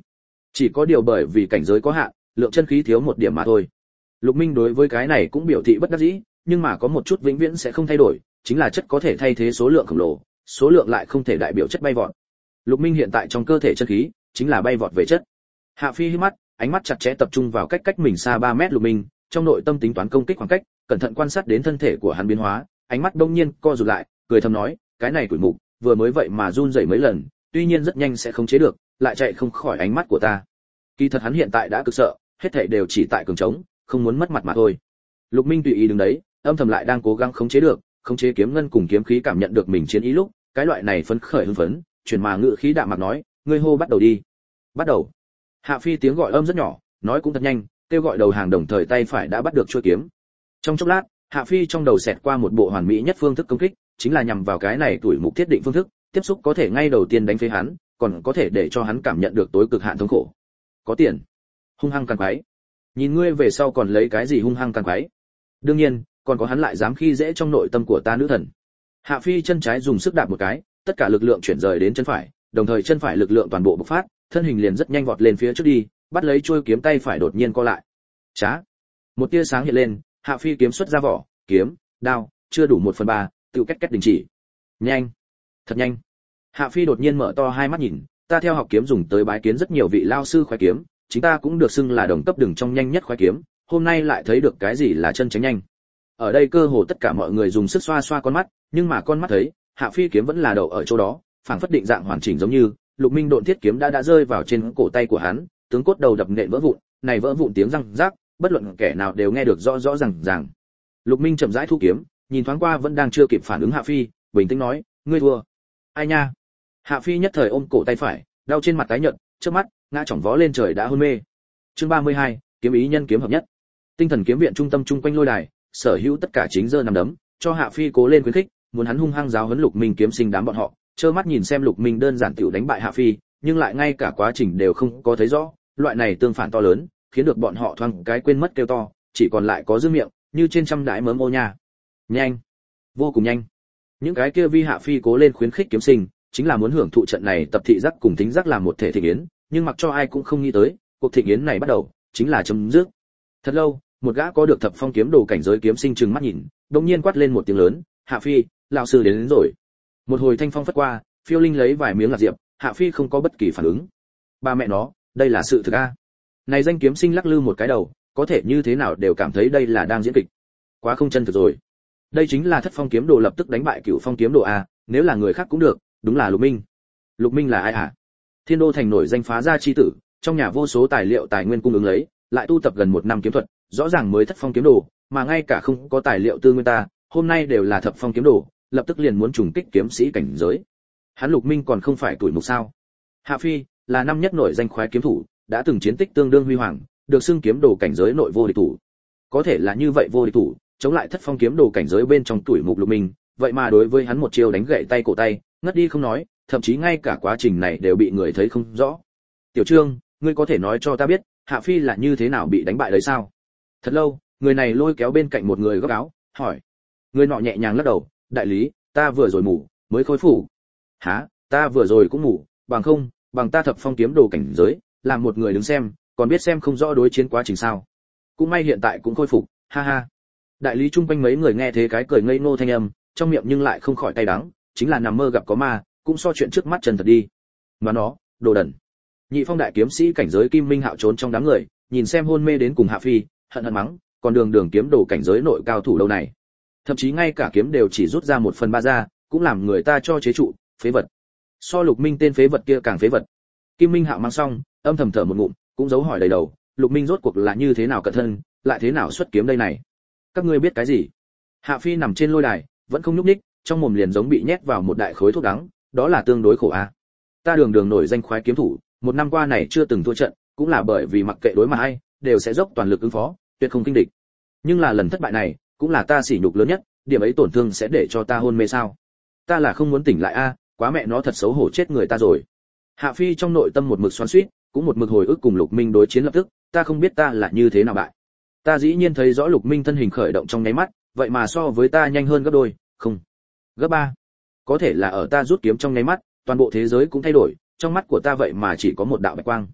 Chỉ có điều bởi vì cảnh giới có hạn, lượng chân khí thiếu một điểm mà thôi. Lục Minh đối với cái này cũng biểu thị bất đắc dĩ, nhưng mà có một chút vĩnh viễn sẽ không thay đổi, chính là chất có thể thay thế số lượng khổng lồ, số lượng lại không thể đại biểu chất bay vọt. Lục Minh hiện tại trong cơ thể chân khí chính là bay vọt về chất. Hạ Phi híp mắt, ánh mắt chặt chẽ tập trung vào cách cách mình xa ba mét Lục Minh, trong nội tâm tính toán công kích khoảng cách, cẩn thận quan sát đến thân thể của hắn biến hóa, ánh mắt đông nhiên co rụt lại, cười thầm nói, cái này tuổi mục, vừa mới vậy mà run rẩy mấy lần, tuy nhiên rất nhanh sẽ khống chế được, lại chạy không khỏi ánh mắt của ta. Kỳ thật hắn hiện tại đã cực sợ, hết thảy đều chỉ tại cường trống, không muốn mất mặt mà thôi. Lục Minh tùy ý đứng đấy, âm thầm lại đang cố gắng khống chế được, khống chế kiếm ngân cùng kiếm khí cảm nhận được mình chiến ý lúc, cái loại này phấn khởi hưng phấn, chuyển mà ngự khí đạm mạc nói, ngươi hô bắt đầu đi. Bắt đầu. Hạ Phi tiếng gọi âm rất nhỏ, nói cũng thật nhanh, kêu gọi đầu hàng đồng thời tay phải đã bắt được chuôi kiếm. Trong chốc lát, Hạ Phi trong đầu xẹt qua một bộ hoàn mỹ nhất phương thức công kích, chính là nhằm vào cái này tuổi mục thiết định phương thức, tiếp xúc có thể ngay đầu tiên đánh phế hắn, còn có thể để cho hắn cảm nhận được tối cực hạn thống khổ. Có tiền, hung hăng càng quái. Nhìn ngươi về sau còn lấy cái gì hung hăng càng quái? Đương nhiên, còn có hắn lại dám khi dễ trong nội tâm của ta nữ thần. Hạ Phi chân trái dùng sức đạp một cái, tất cả lực lượng chuyển rời đến chân phải, đồng thời chân phải lực lượng toàn bộ bộc phát, thân hình liền rất nhanh vọt lên phía trước đi, bắt lấy chuôi kiếm tay phải đột nhiên co lại. Chá! Một tia sáng hiện lên, Hạ Phi kiếm xuất ra vỏ, kiếm, đao, chưa đủ một phần ba, tự cách cách đình chỉ. Nhanh! Thật nhanh! Hạ Phi đột nhiên mở to hai mắt nhìn, ta theo học kiếm dùng tới bái kiến rất nhiều vị lao sư khoái kiếm, chính ta cũng được xưng là đồng cấp đường trong nhanh nhất khoái kiếm, hôm nay lại thấy được cái gì là chân chính nhanh. Ở đây cơ hồ tất cả mọi người dùng sức xoa xoa con mắt, nhưng mà con mắt thấy, Hạ Phi kiếm vẫn là đậu ở chỗ đó, phảng phất định dạng hoàn chỉnh giống như, Lục Minh độn thiết kiếm đã đã rơi vào trên cổ tay của hắn, tướng cốt đầu đập nện vỡ vụn, này vỡ vụn tiếng răng rác, bất luận kẻ nào đều nghe được rõ rõ ràng ràng. Lục Minh chậm rãi thu kiếm, nhìn thoáng qua vẫn đang chưa kịp phản ứng Hạ Phi, bình tĩnh nói, ngươi thua. Ai nha? Hạ Phi nhất thời ôm cổ tay phải, đau trên mặt tái nhợt, trước mắt ngã chỏng vó lên trời đã hôn mê. Chương ba mươi hai, kiếm ý nhân kiếm hợp nhất. Tinh thần kiếm viện trung tâm chung quanh lôi đài, sở hữu tất cả chính giơ nằm đấm, cho Hạ Phi cố lên khuyến khích, muốn hắn hung hăng giáo huấn Lục Minh kiếm sinh đám bọn họ, trơ mắt nhìn xem Lục Minh đơn giản tiểu đánh bại Hạ Phi, nhưng lại ngay cả quá trình đều không có thấy rõ, loại này tương phản to lớn, khiến được bọn họ thoáng cái quên mất kêu to, chỉ còn lại có giữ miệng, như trên trăm đái mớm ô nha. Nhanh, vô cùng nhanh. Những cái kia vi Hạ Phi cố lên khuyến khích kiếm sinh, chính là muốn hưởng thụ trận này tập thị giác cùng tính giác làm một thể thịnh yến, nhưng mặc cho ai cũng không nghĩ tới, cuộc thịnh yến này bắt đầu, chính là chấm dứt. Thật lâu, một gã có được thập phong kiếm đồ cảnh giới kiếm sinh trừng mắt nhìn, đột nhiên quát lên một tiếng lớn, "Hạ Phi, lão sư đến, đến rồi." Một hồi thanh phong phất qua, phiêu linh lấy vài miếng lạc diệp, Hạ Phi không có bất kỳ phản ứng. Ba mẹ nó, đây là sự thực a. Này danh kiếm sinh lắc lư một cái đầu, có thể như thế nào đều cảm thấy đây là đang diễn kịch. Quá không chân thực rồi. Đây chính là thất phong kiếm đồ lập tức đánh bại cửu phong kiếm đồ a, nếu là người khác cũng được, đúng là Lục Minh. Lục Minh là ai hả? Thiên Đô thành nổi danh phá gia chi tử, trong nhà vô số tài liệu tài nguyên cung ứng lấy, lại tu tập gần một năm kiếm thuật, rõ ràng mới thất phong kiếm đồ, mà ngay cả không có tài liệu tư nguyên ta, hôm nay đều là thập phong kiếm đồ, lập tức liền muốn trùng kích kiếm sĩ cảnh giới. Hắn Lục Minh còn không phải tuổi mục sao? Hạ Phi là năm nhất nổi danh khoái kiếm thủ, đã từng chiến tích tương đương huy hoàng, được xưng kiếm đồ cảnh giới nội vô địch thủ. Có thể là như vậy vô địch thủ, chống lại thất phong kiếm đồ cảnh giới bên trong tuổi mục Lục Minh, vậy mà đối với hắn một chiêu đánh gãy tay cổ tay, ngất đi không nói, thậm chí ngay cả quá trình này đều bị người thấy không rõ. Tiểu Trương, ngươi có thể nói cho ta biết, Hạ Phi là như thế nào bị đánh bại đấy sao? Thật lâu, người này lôi kéo bên cạnh một người góc áo, hỏi. Người nọ nhẹ nhàng lắc đầu, đại lý, ta vừa rồi ngủ, mới khôi phục. Hả, ta vừa rồi cũng ngủ, bằng không, bằng ta thập phong kiếm đồ cảnh giới, làm một người đứng xem, còn biết xem không rõ đối chiến quá trình sao? Cũng may hiện tại cũng khôi phục, ha ha. Đại lý chung quanh mấy người nghe thế cái cười ngây ngô thanh âm, trong miệng nhưng lại không khỏi tay đắng, chính là nằm mơ gặp có ma, cũng so chuyện trước mắt chân thật đi. Mà nó, đồ đần. Nhị phong đại kiếm sĩ cảnh giới Kim Minh Hạo trốn trong đám người, nhìn xem hôn mê đến cùng Hạ Phi, hận hận mắng, còn đường đường kiếm đồ cảnh giới nội cao thủ đâu này. Thậm chí ngay cả kiếm đều chỉ rút ra một phần ba ra, cũng làm người ta cho chế trụ, phế vật. So Lục Minh tên phế vật kia càng phế vật. Kim Minh Hạo mang xong, âm thầm thở một ngụm, cũng giấu hỏi đầy đầu, Lục Minh rốt cuộc là như thế nào cận thân, lại thế nào xuất kiếm đây này? Các ngươi biết cái gì? Hạ Phi nằm trên lôi đài, vẫn không nhúc nhích, trong mồm liền giống bị nhét vào một đại khối thuốc đắng, đó là tương đối khổ a. À. Ta đường đường nổi danh khoái kiếm thủ, một năm qua này chưa từng thua trận, cũng là bởi vì mặc kệ đối mặt ai, đều sẽ dốc toàn lực ứng phó, tuyệt không kinh địch. Nhưng là lần thất bại này, cũng là ta sỉ nhục lớn nhất, điểm ấy tổn thương sẽ để cho ta hôn mê sao? Ta là không muốn tỉnh lại a, à, quá mẹ nó thật xấu hổ chết người ta rồi. Hạ Phi trong nội tâm một mực xoắn xuýt, cũng một mực hồi ức cùng Lục Minh đối chiến lập tức, ta không biết ta là như thế nào bại. Ta dĩ nhiên thấy rõ Lục Minh thân hình khởi động trong nháy mắt, vậy mà so với ta nhanh hơn gấp đôi, không, gấp ba. Có thể là ở ta rút kiếm trong nháy mắt, toàn bộ thế giới cũng thay đổi, trong mắt của ta vậy mà chỉ có một đạo bạch quang.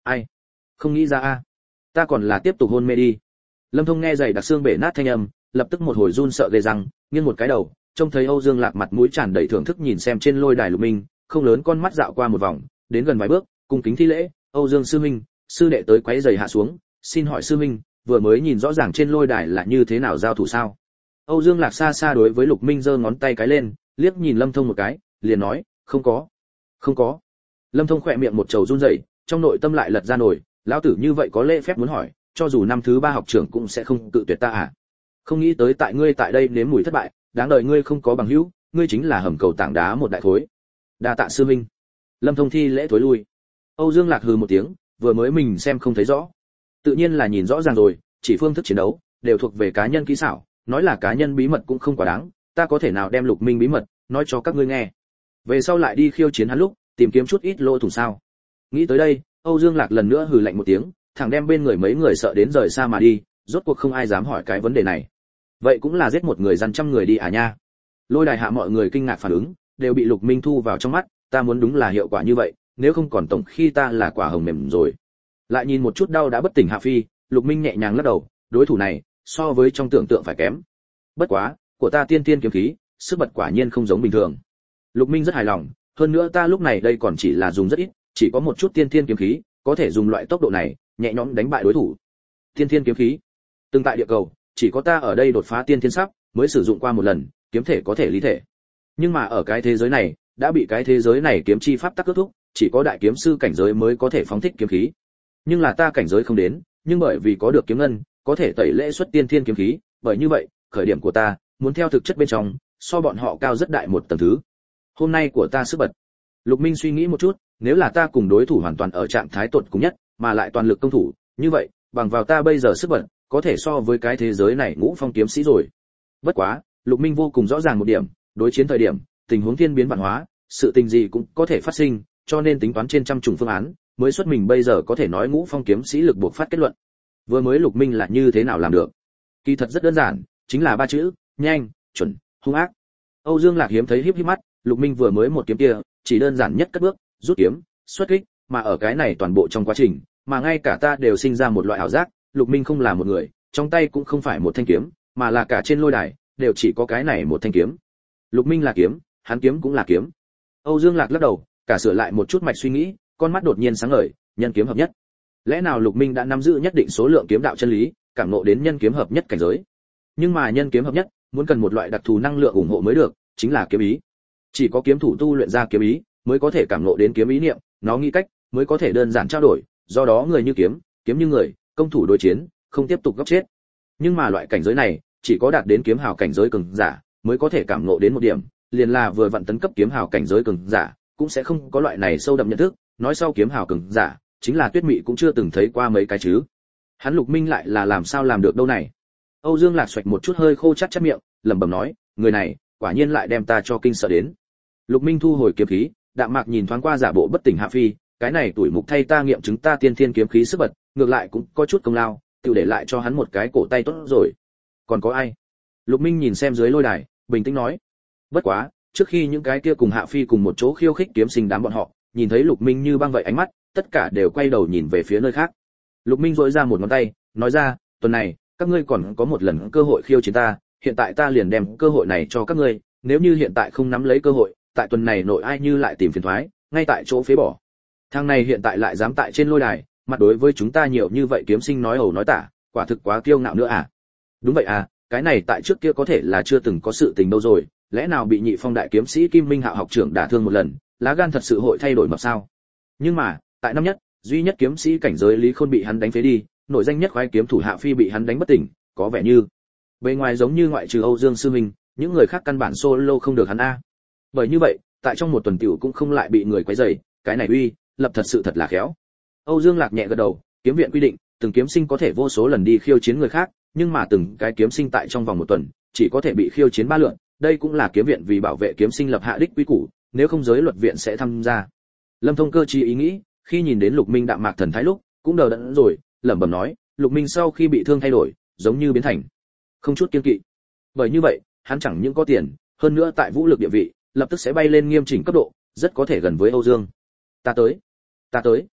Ai? Không nghĩ ra a. Ta còn là tiếp tục hôn mê đi. Lâm Thông nghe giày đặc xương bể nát thanh âm, lập tức một hồi run sợ ghê răng, nghiêng một cái đầu, trông thấy Âu Dương Lạc mặt mũi tràn đầy thưởng thức nhìn xem trên lôi đài Lục Minh, không lớn con mắt dạo qua một vòng, đến gần vài bước, cung kính thi lễ, "Âu Dương sư huynh, sư đệ tới quấy giày hạ xuống, xin hỏi sư huynh, vừa mới nhìn rõ ràng trên lôi đài là như thế nào giao thủ sao?" Âu Dương Lạc xa xa đối với Lục Minh giơ ngón tay cái lên, liếc nhìn Lâm Thông một cái, liền nói, "Không có, không có." Lâm Thông khỏe miệng một trầu run rẩy, trong nội tâm lại lật ra nổi, lão tử như vậy có lễ phép muốn hỏi, cho dù năm thứ ba học trưởng cũng sẽ không tự tuyệt ta à? Không nghĩ tới tại ngươi tại đây nếm mùi thất bại, đáng đời ngươi không có bằng hữu, ngươi chính là hầm cầu tảng đá một đại thối. Đa tạ sư huynh. Lâm Thông thi lễ thối lui. Âu Dương Lạc hừ một tiếng, vừa mới mình xem không thấy rõ, tự nhiên là nhìn rõ ràng rồi, chỉ phương thức chiến đấu đều thuộc về cá nhân kỹ xảo, nói là cá nhân bí mật cũng không quá đáng, ta có thể nào đem Lục Minh bí mật nói cho các ngươi nghe. Về sau lại đi khiêu chiến hắn lúc, tìm kiếm chút ít lỗ thủng sao? Nghĩ tới đây, Âu Dương Lạc lần nữa hừ lạnh một tiếng, thẳng đem bên người mấy người sợ đến rời xa mà đi, rốt cuộc không ai dám hỏi cái vấn đề này. Vậy cũng là giết một người dằn trăm người đi à nha. Lôi đài hạ mọi người kinh ngạc phản ứng, đều bị Lục Minh thu vào trong mắt, ta muốn đúng là hiệu quả như vậy, nếu không còn tổng khi ta là quả hồng mềm rồi. Lại nhìn một chút đau đã bất tỉnh Hạ Phi, Lục Minh nhẹ nhàng lắc đầu, đối thủ này so với trong tưởng tượng phải kém. Bất quá, của ta tiên tiên kiếm khí, sức bật quả nhiên không giống bình thường. Lục Minh rất hài lòng, hơn nữa ta lúc này đây còn chỉ là dùng rất ít, chỉ có một chút tiên tiên kiếm khí, có thể dùng loại tốc độ này, nhẹ nhõm đánh bại đối thủ. Tiên tiên kiếm khí, từng tại địa cầu, chỉ có ta ở đây đột phá tiên tiên sắp, mới sử dụng qua một lần, kiếm thể có thể lý thể. Nhưng mà ở cái thế giới này, đã bị cái thế giới này kiếm chi pháp tắc kết thúc, chỉ có đại kiếm sư cảnh giới mới có thể phóng thích kiếm khí. Nhưng là ta cảnh giới không đến, nhưng bởi vì có được kiếm ngân, có thể tẩy lễ xuất tiên thiên kiếm khí, bởi như vậy, khởi điểm của ta, muốn theo thực chất bên trong, so bọn họ cao rất đại một tầng thứ. Hôm nay của ta sức bật. Lục Minh suy nghĩ một chút, nếu là ta cùng đối thủ hoàn toàn ở trạng thái tột cùng nhất, mà lại toàn lực công thủ, như vậy, bằng vào ta bây giờ sức bật, có thể so với cái thế giới này ngũ phong kiếm sĩ rồi. Bất quá, Lục Minh vô cùng rõ ràng một điểm, đối chiến thời điểm, tình huống thiên biến vạn hóa, sự tình gì cũng có thể phát sinh, cho nên tính toán trên trăm chủng phương án, mới xuất mình bây giờ có thể nói ngũ phong kiếm sĩ lực buộc phát kết luận. Vừa mới Lục Minh là như thế nào làm được? Kỳ thật rất đơn giản, chính là ba chữ, nhanh, chuẩn, hung ác. Âu Dương Lạc hiếm thấy híp híp mắt, Lục Minh vừa mới một kiếm kia, chỉ đơn giản nhất cất bước, rút kiếm, xuất kích, mà ở cái này toàn bộ trong quá trình, mà ngay cả ta đều sinh ra một loại ảo giác, Lục Minh không là một người, trong tay cũng không phải một thanh kiếm, mà là cả trên lôi đài đều chỉ có cái này một thanh kiếm. Lục Minh là kiếm, hắn kiếm cũng là kiếm. Âu Dương Lạc lắc đầu, cả sửa lại một chút mạch suy nghĩ, con mắt đột nhiên sáng ngời, nhân kiếm hợp nhất. Lẽ nào Lục Minh đã nắm giữ nhất định số lượng kiếm đạo chân lý, cảm ngộ đến nhân kiếm hợp nhất cảnh giới? Nhưng mà nhân kiếm hợp nhất, muốn cần một loại đặc thù năng lượng ủng hộ mới được, chính là kiếm ý. Chỉ có kiếm thủ tu luyện ra kiếm ý, mới có thể cảm ngộ đến kiếm ý niệm, nó nghĩ cách, mới có thể đơn giản trao đổi, do đó người như kiếm, kiếm như người, công thủ đối chiến, không tiếp tục góc chết. Nhưng mà loại cảnh giới này, chỉ có đạt đến kiếm hào cảnh giới cường giả, mới có thể cảm ngộ đến một điểm, liền là vừa vặn tấn cấp kiếm hào cảnh giới cường giả, cũng sẽ không có loại này sâu đậm nhận thức, nói sau kiếm hào cường giả, chính là Tuyết Mị cũng chưa từng thấy qua mấy cái chứ. Hắn Lục Minh lại là làm sao làm được đâu này? Âu Dương Lạc xoạch một chút hơi khô chát chát miệng, lẩm bẩm nói, người này, quả nhiên lại đem ta cho kinh sợ đến. Lục Minh thu hồi kiếm khí, đạm mạc nhìn thoáng qua giả bộ bất tỉnh Hạ Phi, cái này tuổi mục thay ta nghiệm chứng ta tiên thiên kiếm khí sức bật, ngược lại cũng có chút công lao, tự để lại cho hắn một cái cổ tay tốt rồi. Còn có ai? Lục Minh nhìn xem dưới lôi đài, bình tĩnh nói. Bất quá, trước khi những cái kia cùng Hạ Phi cùng một chỗ khiêu khích kiếm sinh đám bọn họ, nhìn thấy Lục Minh như băng vậy ánh mắt, tất cả đều quay đầu nhìn về phía nơi khác. Lục Minh rỗi ra một ngón tay, nói ra, tuần này, các ngươi còn có một lần cơ hội khiêu chiến ta, hiện tại ta liền đem cơ hội này cho các ngươi, nếu như hiện tại không nắm lấy cơ hội, tại tuần này nội ai như lại tìm phiền toái, ngay tại chỗ phế bỏ. Thằng này hiện tại lại dám tại trên lôi đài, mặt đối với chúng ta nhiều như vậy kiếm sinh nói ẩu nói tả, quả thực quá kiêu ngạo nữa à? Đúng vậy à, cái này tại trước kia có thể là chưa từng có sự tình đâu rồi, lẽ nào bị nhị phong đại kiếm sĩ Kim Minh Hạo học trưởng đả thương một lần, lá gan thật sự hội thay đổi mập sao? Nhưng mà, tại năm nhất, duy nhất kiếm sĩ cảnh giới Lý Khôn bị hắn đánh phế đi, nổi danh nhất khoái kiếm thủ Hạ Phi bị hắn đánh bất tỉnh, có vẻ như bề ngoài giống như ngoại trừ Âu Dương sư huynh, những người khác căn bản solo không được hắn a. Bởi như vậy, tại trong một tuần tiểu cũng không lại bị người quấy rầy, cái này uy, lập thật sự thật là khéo. Âu Dương Lạc nhẹ gật đầu, kiếm viện quy định, từng kiếm sinh có thể vô số lần đi khiêu chiến người khác, nhưng mà từng cái kiếm sinh tại trong vòng một tuần, chỉ có thể bị khiêu chiến ba lượt, đây cũng là kiếm viện vì bảo vệ kiếm sinh lập hạ đích quy củ, nếu không giới luật viện sẽ tham gia. Lâm Thông cơ chi ý nghĩ, khi nhìn đến Lục Minh đạm mạc thần thái lúc, cũng đờ đẫn rồi, lẩm bẩm nói, Lục Minh sau khi bị thương thay đổi, giống như biến thành không chút kiêng kỵ. Bởi như vậy, hắn chẳng những có tiền, hơn nữa tại vũ lực địa vị, lập tức sẽ bay lên nghiêm chỉnh cấp độ, rất có thể gần với Âu Dương. Ta tới, ta tới.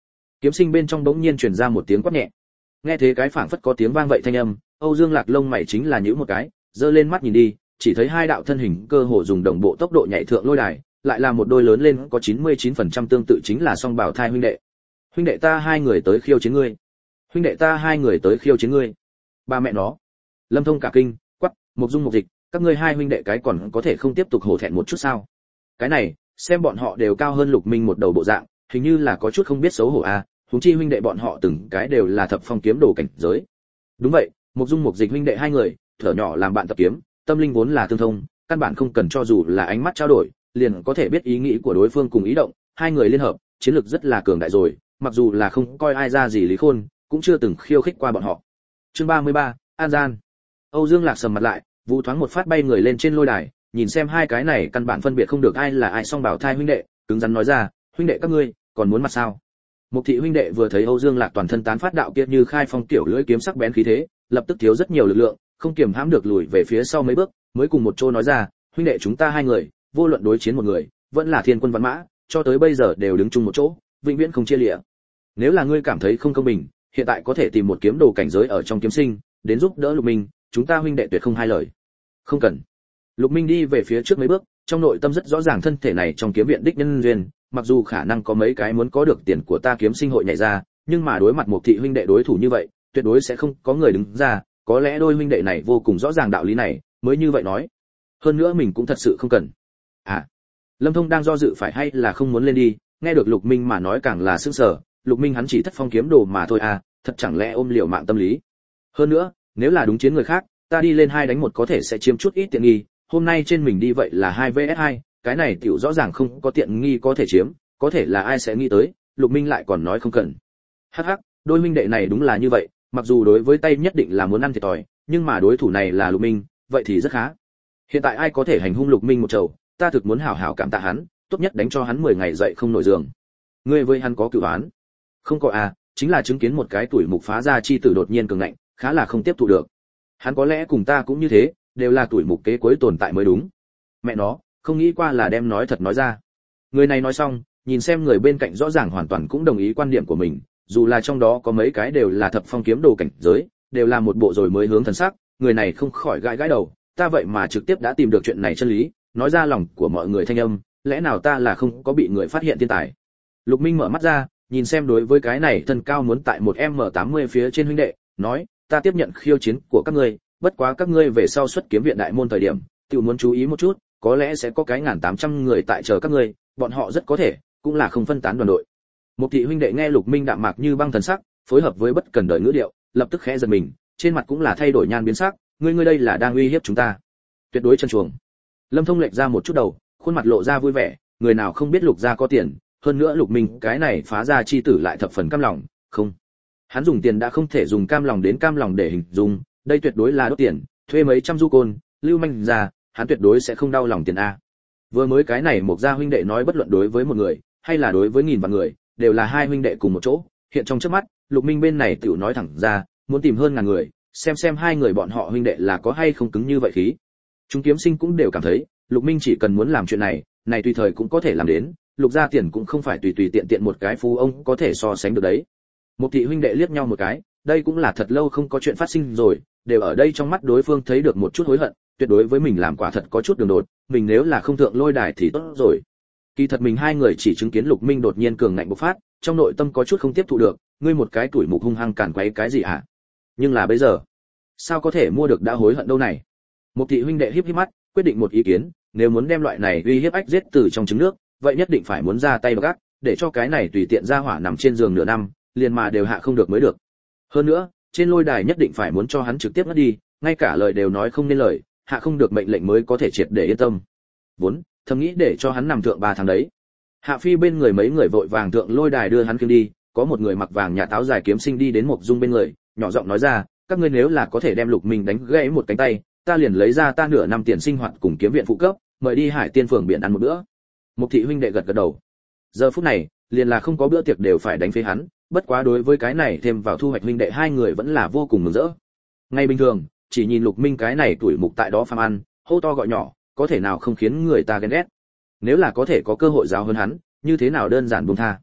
Kiếm sinh bên trong bỗng nhiên truyền ra một tiếng quát nhẹ. Nghe thế cái phảng phất có tiếng vang vậy thanh âm, Âu Dương Lạc lông mày chính là nhíu một cái, giơ lên mắt nhìn đi, chỉ thấy hai đạo thân hình cơ hồ dùng đồng bộ tốc độ nhảy thượng lôi đài, lại là một đôi lớn lên có chín mươi chín phần trăm tương tự chính là song bảo thai huynh đệ. Huynh đệ ta hai người tới khiêu chiến ngươi. Huynh đệ ta hai người tới khiêu chiến ngươi. Ba mẹ nó. Lâm Thông cả kinh, quắc, Mộc Dung Mộc Dịch, các ngươi hai huynh đệ cái còn có thể không tiếp tục hổ thẹn một chút sao? Cái này, xem bọn họ đều cao hơn Lục Minh một đầu bộ dạng, hình như là có chút không biết xấu hổ a, à, huống chi huynh đệ bọn họ từng cái đều là thập phong kiếm đồ cảnh giới. Đúng vậy, Mộc Dung Mộc Dịch huynh đệ hai người, thở nhỏ làm bạn tập kiếm, tâm linh vốn là tương thông, căn bản không cần cho dù là ánh mắt trao đổi, liền có thể biết ý nghĩ của đối phương cùng ý động, hai người liên hợp, chiến lược rất là cường đại rồi, mặc dù là không coi ai ra gì Lý Khôn, cũng chưa từng khiêu khích qua bọn họ. Chương ba mươi ba, An Gian. Âu Dương Lạc sầm mặt lại, vụ thoáng một phát bay người lên trên lôi đài, nhìn xem hai cái này căn bản phân biệt không được ai là ai, song bảo thai huynh đệ, cứng rắn nói ra, huynh đệ các ngươi, còn muốn mặt sao? Mục thị huynh đệ vừa thấy Âu Dương Lạc toàn thân tán phát đạo kia như khai phong tiểu lưỡi kiếm sắc bén khí thế, lập tức thiếu rất nhiều lực lượng, không kiềm hãm được lùi về phía sau mấy bước, mới cùng một chỗ nói ra, huynh đệ chúng ta hai người, vô luận đối chiến một người, vẫn là thiên quân văn mã, cho tới bây giờ đều đứng chung một chỗ, vĩnh viễn không chia lìa. Nếu là ngươi cảm thấy không công bình, hiện tại có thể tìm một kiếm đồ cảnh giới ở trong kiếm sinh, đến giúp đỡ Lục Minh, chúng ta huynh đệ tuyệt không hai lời. Không cần. Lục Minh đi về phía trước mấy bước, trong nội tâm rất rõ ràng thân thể này trong kiếm viện đích nhân duyên, mặc dù khả năng có mấy cái muốn có được tiền của ta kiếm sinh hội nhảy ra, nhưng mà đối mặt một thị huynh đệ đối thủ như vậy, tuyệt đối sẽ không có người đứng ra, có lẽ đôi huynh đệ này vô cùng rõ ràng đạo lý này, mới như vậy nói. Hơn nữa mình cũng thật sự không cần. À, Lâm Thông đang do dự phải hay là không muốn lên đi, nghe được Lục Minh mà nói càng là sửng sở, Lục Minh hắn chỉ thất phong kiếm đồ mà thôi à, thật chẳng lẽ ôm liều mạng tâm lý. Hơn nữa, nếu là đúng chiến người khác, ta đi lên hai đánh một có thể sẽ chiếm chút ít tiện nghi, hôm nay trên mình đi vậy là hai vs hai, cái này tiểu rõ ràng không có tiện nghi có thể chiếm, có thể là ai sẽ nghĩ tới, Lục Minh lại còn nói không cần. Hắc hắc, đôi huynh đệ này đúng là như vậy, mặc dù đối với tay nhất định là muốn ăn thiệt thòi, nhưng mà đối thủ này là Lục Minh, vậy thì rất khá. Hiện tại ai có thể hành hung Lục Minh một trầu, ta thực muốn hảo hảo cảm tạ hắn, tốt nhất đánh cho hắn mười ngày dậy không nổi giường. Ngươi với hắn có cửu án? Không có à, chính là chứng kiến một cái tuổi mục phá ra chi tử đột nhiên cường ngạnh, khá là không tiếp thu được. Hắn có lẽ cùng ta cũng như thế, đều là tuổi mục kế cuối tồn tại mới đúng. Mẹ nó, không nghĩ qua là đem nói thật nói ra. Người này nói xong, nhìn xem người bên cạnh rõ ràng hoàn toàn cũng đồng ý quan điểm của mình, dù là trong đó có mấy cái đều là thập phong kiếm đồ cảnh giới, đều là một bộ rồi mới hướng thần sắc, người này không khỏi gãi gãi đầu, ta vậy mà trực tiếp đã tìm được chuyện này chân lý, nói ra lòng của mọi người thanh âm, lẽ nào ta là không có bị người phát hiện thiên tài. Lục Minh mở mắt ra, nhìn xem đối với cái này thân cao muốn tại một em tám mươi phía trên huynh đệ, nói, ta tiếp nhận khiêu chiến của các ngươi, bất quá các ngươi về sau xuất kiếm viện đại môn thời điểm, tiểu muốn chú ý một chút, có lẽ sẽ có cái ngàn tám trăm người tại chờ các ngươi, bọn họ rất có thể cũng là không phân tán đoàn đội. Một thị huynh đệ nghe Lục Minh đạm mạc như băng thần sắc, phối hợp với bất cần đời ngữ điệu, lập tức khẽ giật mình, trên mặt cũng là thay đổi nhan biến sắc, ngươi ngươi đây là đang uy hiếp chúng ta. Tuyệt đối chân chuồng. Lâm Thông lệch ra một chút đầu, khuôn mặt lộ ra vui vẻ, người nào không biết Lục gia có tiền, hơn nữa Lục Minh cái này phá ra chi tử lại thập phần cam lòng, không. Hắn dùng tiền đã không thể dùng cam lòng đến cam lòng để hình dung, đây tuyệt đối là đốt tiền, thuê mấy trăm du côn, lưu manh ra, hắn tuyệt đối sẽ không đau lòng tiền a. Vừa mới cái này một gia huynh đệ nói bất luận đối với một người, hay là đối với nghìn vạn người, đều là hai huynh đệ cùng một chỗ, hiện trong trước mắt, Lục Minh bên này tiểu nói thẳng ra, muốn tìm hơn ngàn người, xem xem hai người bọn họ huynh đệ là có hay không cứng như vậy khí. Chúng kiếm sinh cũng đều cảm thấy, Lục Minh chỉ cần muốn làm chuyện này, này tùy thời cũng có thể làm đến, Lục gia tiền cũng không phải tùy tùy tiện tiện một cái phú ông có thể so sánh được đấy. Một thị huynh đệ liếc nhau một cái, đây cũng là thật lâu không có chuyện phát sinh rồi, đều ở đây trong mắt đối phương thấy được một chút hối hận, tuyệt đối với mình làm quả thật có chút đường đột, mình nếu là không thượng lôi đài thì tốt rồi. Kỳ thật mình hai người chỉ chứng kiến Lục Minh đột nhiên cường ngạnh bộc phát, trong nội tâm có chút không tiếp thu được, ngươi một cái tuổi mục hung hăng cản quấy cái gì hả? Nhưng là bây giờ, sao có thể mua được đã hối hận đâu này? Một thị huynh đệ híp híp mắt, quyết định một ý kiến, nếu muốn đem loại này uy hiếp ách giết từ trong trứng nước, vậy nhất định phải muốn ra tay gắt, để cho cái này tùy tiện ra hỏa nằm trên giường nửa năm, liền mà đều hạ không được mới được. Hơn nữa, trên lôi đài nhất định phải muốn cho hắn trực tiếp ngất đi, ngay cả lời đều nói không nên lời, hạ không được mệnh lệnh mới có thể triệt để yên tâm. Vốn, thầm nghĩ để cho hắn nằm thượng ba tháng đấy. Hạ Phi bên người mấy người vội vàng thượng lôi đài đưa hắn kiếm đi, có một người mặc vàng nhà táo dài kiếm sinh đi đến Mộc Dung bên người, nhỏ giọng nói ra, các ngươi nếu là có thể đem Lục Minh đánh gãy một cánh tay, ta liền lấy ra ta nửa năm tiền sinh hoạt cùng kiếm viện phụ cấp, mời đi Hải Tiên phường biển ăn một bữa. Mục thị huynh đệ gật gật đầu. Giờ phút này, liền là không có bữa tiệc đều phải đánh phế hắn, bất quá đối với cái này thêm vào thu hoạch huynh đệ hai người vẫn là vô cùng mừng rỡ. Ngay bình thường, chỉ nhìn Lục Minh cái này tuổi mục tại đó phàm ăn, hô to gọi nhỏ, có thể nào không khiến người ta ghen ghét. Nếu là có thể có cơ hội giáo hơn hắn, như thế nào đơn giản buông tha.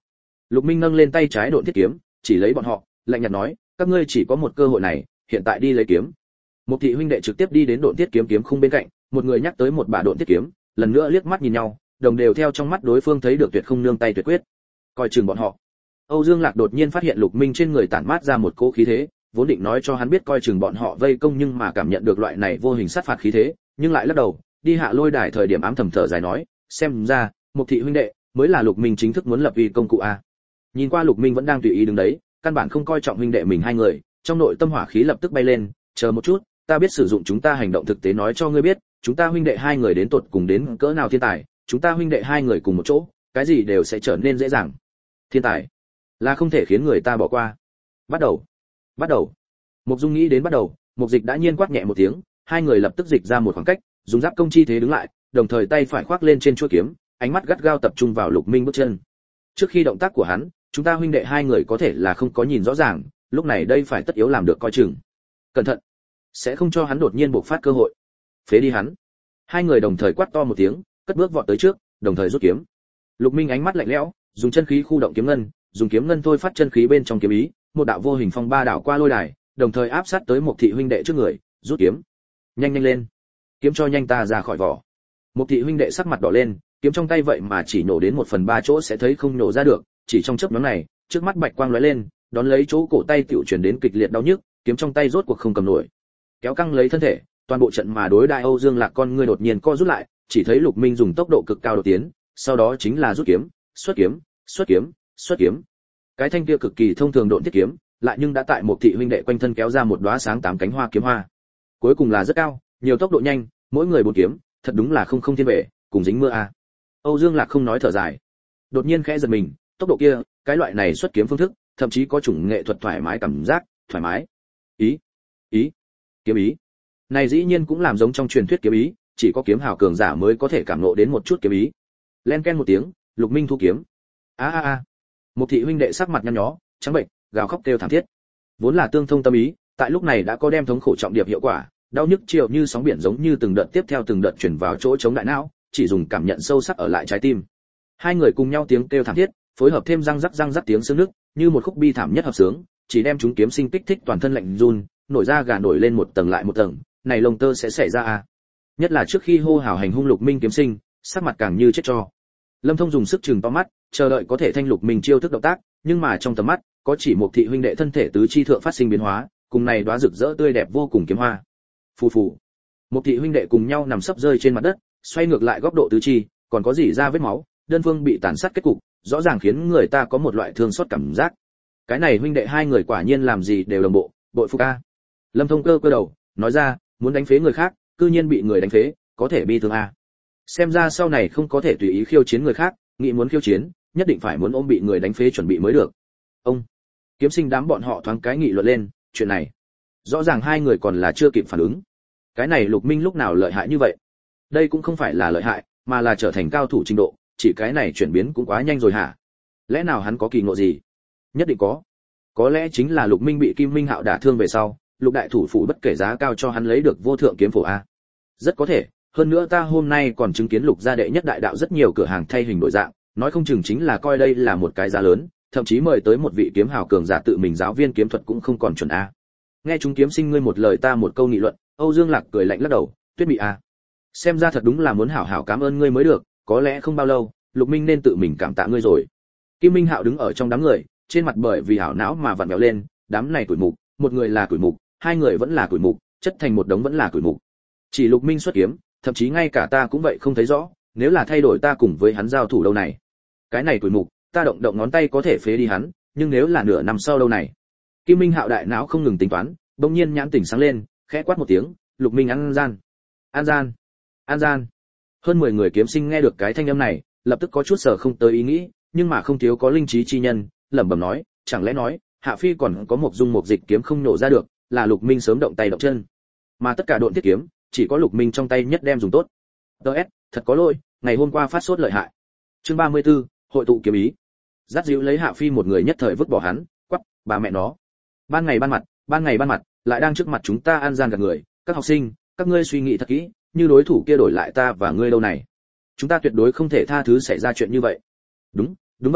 Lục Minh nâng lên tay trái độn thiết kiếm, chỉ lấy bọn họ, lạnh nhạt nói, các ngươi chỉ có một cơ hội này, hiện tại đi lấy kiếm. Một thị huynh đệ trực tiếp đi đến độn thiết kiếm kiếm khung bên cạnh, một người nhắc tới một bả độn thiết kiếm, lần nữa liếc mắt nhìn nhau, đồng đều theo trong mắt đối phương thấy được tuyệt không nương tay tuyệt quyết. Coi chừng bọn họ. Âu Dương Lạc đột nhiên phát hiện Lục Minh trên người tản mát ra một cỗ khí thế, vốn định nói cho hắn biết coi chừng bọn họ vây công nhưng mà cảm nhận được loại này vô hình sát phạt khí thế, nhưng lại lắc đầu, đi hạ lôi đài thời điểm ám thầm thở dài nói, xem ra, một thị huynh đệ mới là Lục Minh chính thức muốn lập uy công cụ a. Nhìn qua Lục Minh vẫn đang tùy ý đứng đấy, căn bản không coi trọng huynh đệ mình hai người, trong nội tâm hỏa khí lập tức bay lên, chờ một chút, ta biết sử dụng chúng ta hành động thực tế nói cho ngươi biết, chúng ta huynh đệ hai người đến tột cùng đến cỡ nào thiên tài, chúng ta huynh đệ hai người cùng một chỗ, cái gì đều sẽ trở nên dễ dàng. Thiên tài là không thể khiến người ta bỏ qua. Bắt đầu, bắt đầu. Mục Dung nghĩ đến bắt đầu, Mục Dịch đã nhiên quát nhẹ một tiếng, hai người lập tức dịch ra một khoảng cách, dùng giáp công chi thế đứng lại, đồng thời tay phải khoác lên trên chuôi kiếm, ánh mắt gắt gao tập trung vào Lục Minh bước chân. Trước khi động tác của hắn, chúng ta huynh đệ hai người có thể là không có nhìn rõ ràng, lúc này đây phải tất yếu làm được coi chừng. Cẩn thận, sẽ không cho hắn đột nhiên bộc phát cơ hội. Phế đi hắn. Hai người đồng thời quát to một tiếng, cất bước vọt tới trước, đồng thời rút kiếm. Lục Minh ánh mắt lạnh lẽo, dùng chân khí khu động kiếm ngân, dùng kiếm ngân thôi phát chân khí bên trong kiếm ý, một đạo vô hình phong ba đảo qua lôi đài, đồng thời áp sát tới một thị huynh đệ trước người, rút kiếm. Nhanh nhanh lên, kiếm cho nhanh ta ra khỏi vỏ. Một thị huynh đệ sắc mặt đỏ lên, kiếm trong tay vậy mà chỉ nổ đến một phần ba chỗ sẽ thấy không nổ ra được, chỉ trong chớp nhoáng này, trước mắt bạch quang lóe lên, đón lấy chỗ cổ tay tiểu chuyển đến kịch liệt đau nhức, kiếm trong tay rốt cuộc không cầm nổi. Kéo căng lấy thân thể, toàn bộ trận mà đối đại Âu Dương Lạc con ngươi đột nhiên co rút lại, chỉ thấy Lục Minh dùng tốc độ cực cao đột tiến, sau đó chính là rút kiếm, xuất kiếm, xuất kiếm, xuất kiếm. Cái thanh kia cực kỳ thông thường độn thiết kiếm, lại nhưng đã tại một thị huynh đệ quanh thân kéo ra một đóa sáng tám cánh hoa kiếm hoa. Cuối cùng là rất cao, nhiều tốc độ nhanh, mỗi người bốn kiếm, thật đúng là không không thiên vệ, cùng dính mưa a. À. Âu Dương Lạc không nói thở dài, đột nhiên khẽ giật mình, tốc độ kia, cái loại này xuất kiếm phương thức, thậm chí có chủng nghệ thuật thoải mái cảm giác, thoải mái. Ý, ý, kiếm ý. Này dĩ nhiên cũng làm giống trong truyền thuyết kiếm ý, chỉ có kiếm hào cường giả mới có thể cảm ngộ đến một chút kiếm ý. Len ken một tiếng, Lục Minh thu kiếm. A a a. Một thị huynh đệ sắc mặt nhăn nhó, trắng bệnh, gào khóc kêu thảm thiết. Vốn là tương thông tâm ý, tại lúc này đã có đem thống khổ trọng điệp hiệu quả, đau nhức chiều như sóng biển giống như từng đợt tiếp theo từng đợt truyền vào chỗ chống đại não, chỉ dùng cảm nhận sâu sắc ở lại trái tim. Hai người cùng nhau tiếng kêu thảm thiết, phối hợp thêm răng rắc răng rắc tiếng xương nước, như một khúc bi thảm nhất hợp sướng, chỉ đem chúng kiếm sinh kích thích toàn thân lạnh run, nổi ra gà nổi lên một tầng lại một tầng, này lông tơ sẽ xảy ra à? Nhất là trước khi hô hào hành hung Lục Minh kiếm sinh, sắc mặt càng như chết cho. Lâm Thông dùng sức chừng to mắt, chờ đợi có thể thanh Lục Minh chiêu thức động tác, nhưng mà trong tầm mắt, có chỉ một thị huynh đệ thân thể tứ chi thượng phát sinh biến hóa, cùng này đóa rực rỡ tươi đẹp vô cùng kiếm hoa. Phù phù. Một thị huynh đệ cùng nhau nằm sấp rơi trên mặt đất, xoay ngược lại góc độ tứ chi, còn có gì ra vết máu, đơn phương bị tàn sát kết cục, rõ ràng khiến người ta có một loại thương xót cảm giác. Cái này huynh đệ hai người quả nhiên làm gì đều đồng bộ, bội phục a. Lâm Thông cơ cơ đầu, nói ra, muốn đánh phế người khác, cư nhiên bị người đánh phế, có thể bi thương a. Xem ra sau này không có thể tùy ý khiêu chiến người khác, nghĩ muốn khiêu chiến, nhất định phải muốn ôm bị người đánh phế chuẩn bị mới được. Ông, kiếm sinh đám bọn họ thoáng cái nghị luận lên, chuyện này, rõ ràng hai người còn là chưa kịp phản ứng. Cái này Lục Minh lúc nào lợi hại như vậy? Đây cũng không phải là lợi hại, mà là trở thành cao thủ trình độ, chỉ cái này chuyển biến cũng quá nhanh rồi hả? Lẽ nào hắn có kỳ ngộ gì? Nhất định có. Có lẽ chính là Lục Minh bị Kim Minh Hạo đả thương về sau, Lục đại thủ phủ bất kể giá cao cho hắn lấy được vô thượng kiếm phổ a. Rất có thể, hơn nữa ta hôm nay còn chứng kiến Lục gia đệ nhất đại đạo rất nhiều cửa hàng thay hình đổi dạng, nói không chừng chính là coi đây là một cái giá lớn, thậm chí mời tới một vị kiếm hào cường giả tự mình giáo viên kiếm thuật cũng không còn chuẩn a. Nghe chúng kiếm sinh ngươi một lời ta một câu nghị luận, Âu Dương Lạc cười lạnh lắc đầu, Tuyết Mị a, xem ra thật đúng là muốn hảo hảo cảm ơn ngươi mới được, có lẽ không bao lâu, Lục Minh nên tự mình cảm tạ ngươi rồi. Kim Minh Hạo đứng ở trong đám người, trên mặt bởi vì hảo não mà vặn vẹo lên, đám này tuổi mục, một người là tuổi mục, hai người vẫn là tuổi mục, chất thành một đống vẫn là tuổi mục. Chỉ Lục Minh xuất kiếm, thậm chí ngay cả ta cũng vậy không thấy rõ, nếu là thay đổi ta cùng với hắn giao thủ đâu này. Cái này tuổi mục, ta động động ngón tay có thể phế đi hắn, nhưng nếu là nửa năm sau đâu này. Kim Minh Hạo đại não không ngừng tính toán, bỗng nhiên nhãn tỉnh sáng lên, khẽ quát một tiếng, Lục Minh ăn gian. An gian. An gian. Hơn mười người kiếm sinh nghe được cái thanh âm này, lập tức có chút sở không tới ý nghĩ, nhưng mà không thiếu có linh trí chi nhân, lẩm bẩm nói, chẳng lẽ nói, Hạ Phi còn có một dung một dịch kiếm không nổ ra được, là Lục Minh sớm động tay động chân. Mà tất cả độn thiết kiếm, chỉ có Lục Minh trong tay nhất đem dùng tốt. đê ét, thật có lỗi, ngày hôm qua phát sốt lợi hại. Chương ba mươi tư, hội tụ kiếm ý. Dắt dịu lấy Hạ Phi một người nhất thời vứt bỏ hắn, quắc, bà mẹ nó. Ban ngày ban mặt, ban ngày ban mặt, lại đang trước mặt chúng ta an gian gạt người, các học sinh, các ngươi suy nghĩ thật kỹ, như đối thủ kia đổi lại ta và ngươi lâu này, chúng ta tuyệt đối không thể tha thứ xảy ra chuyện như vậy. Đúng, đúng vậy,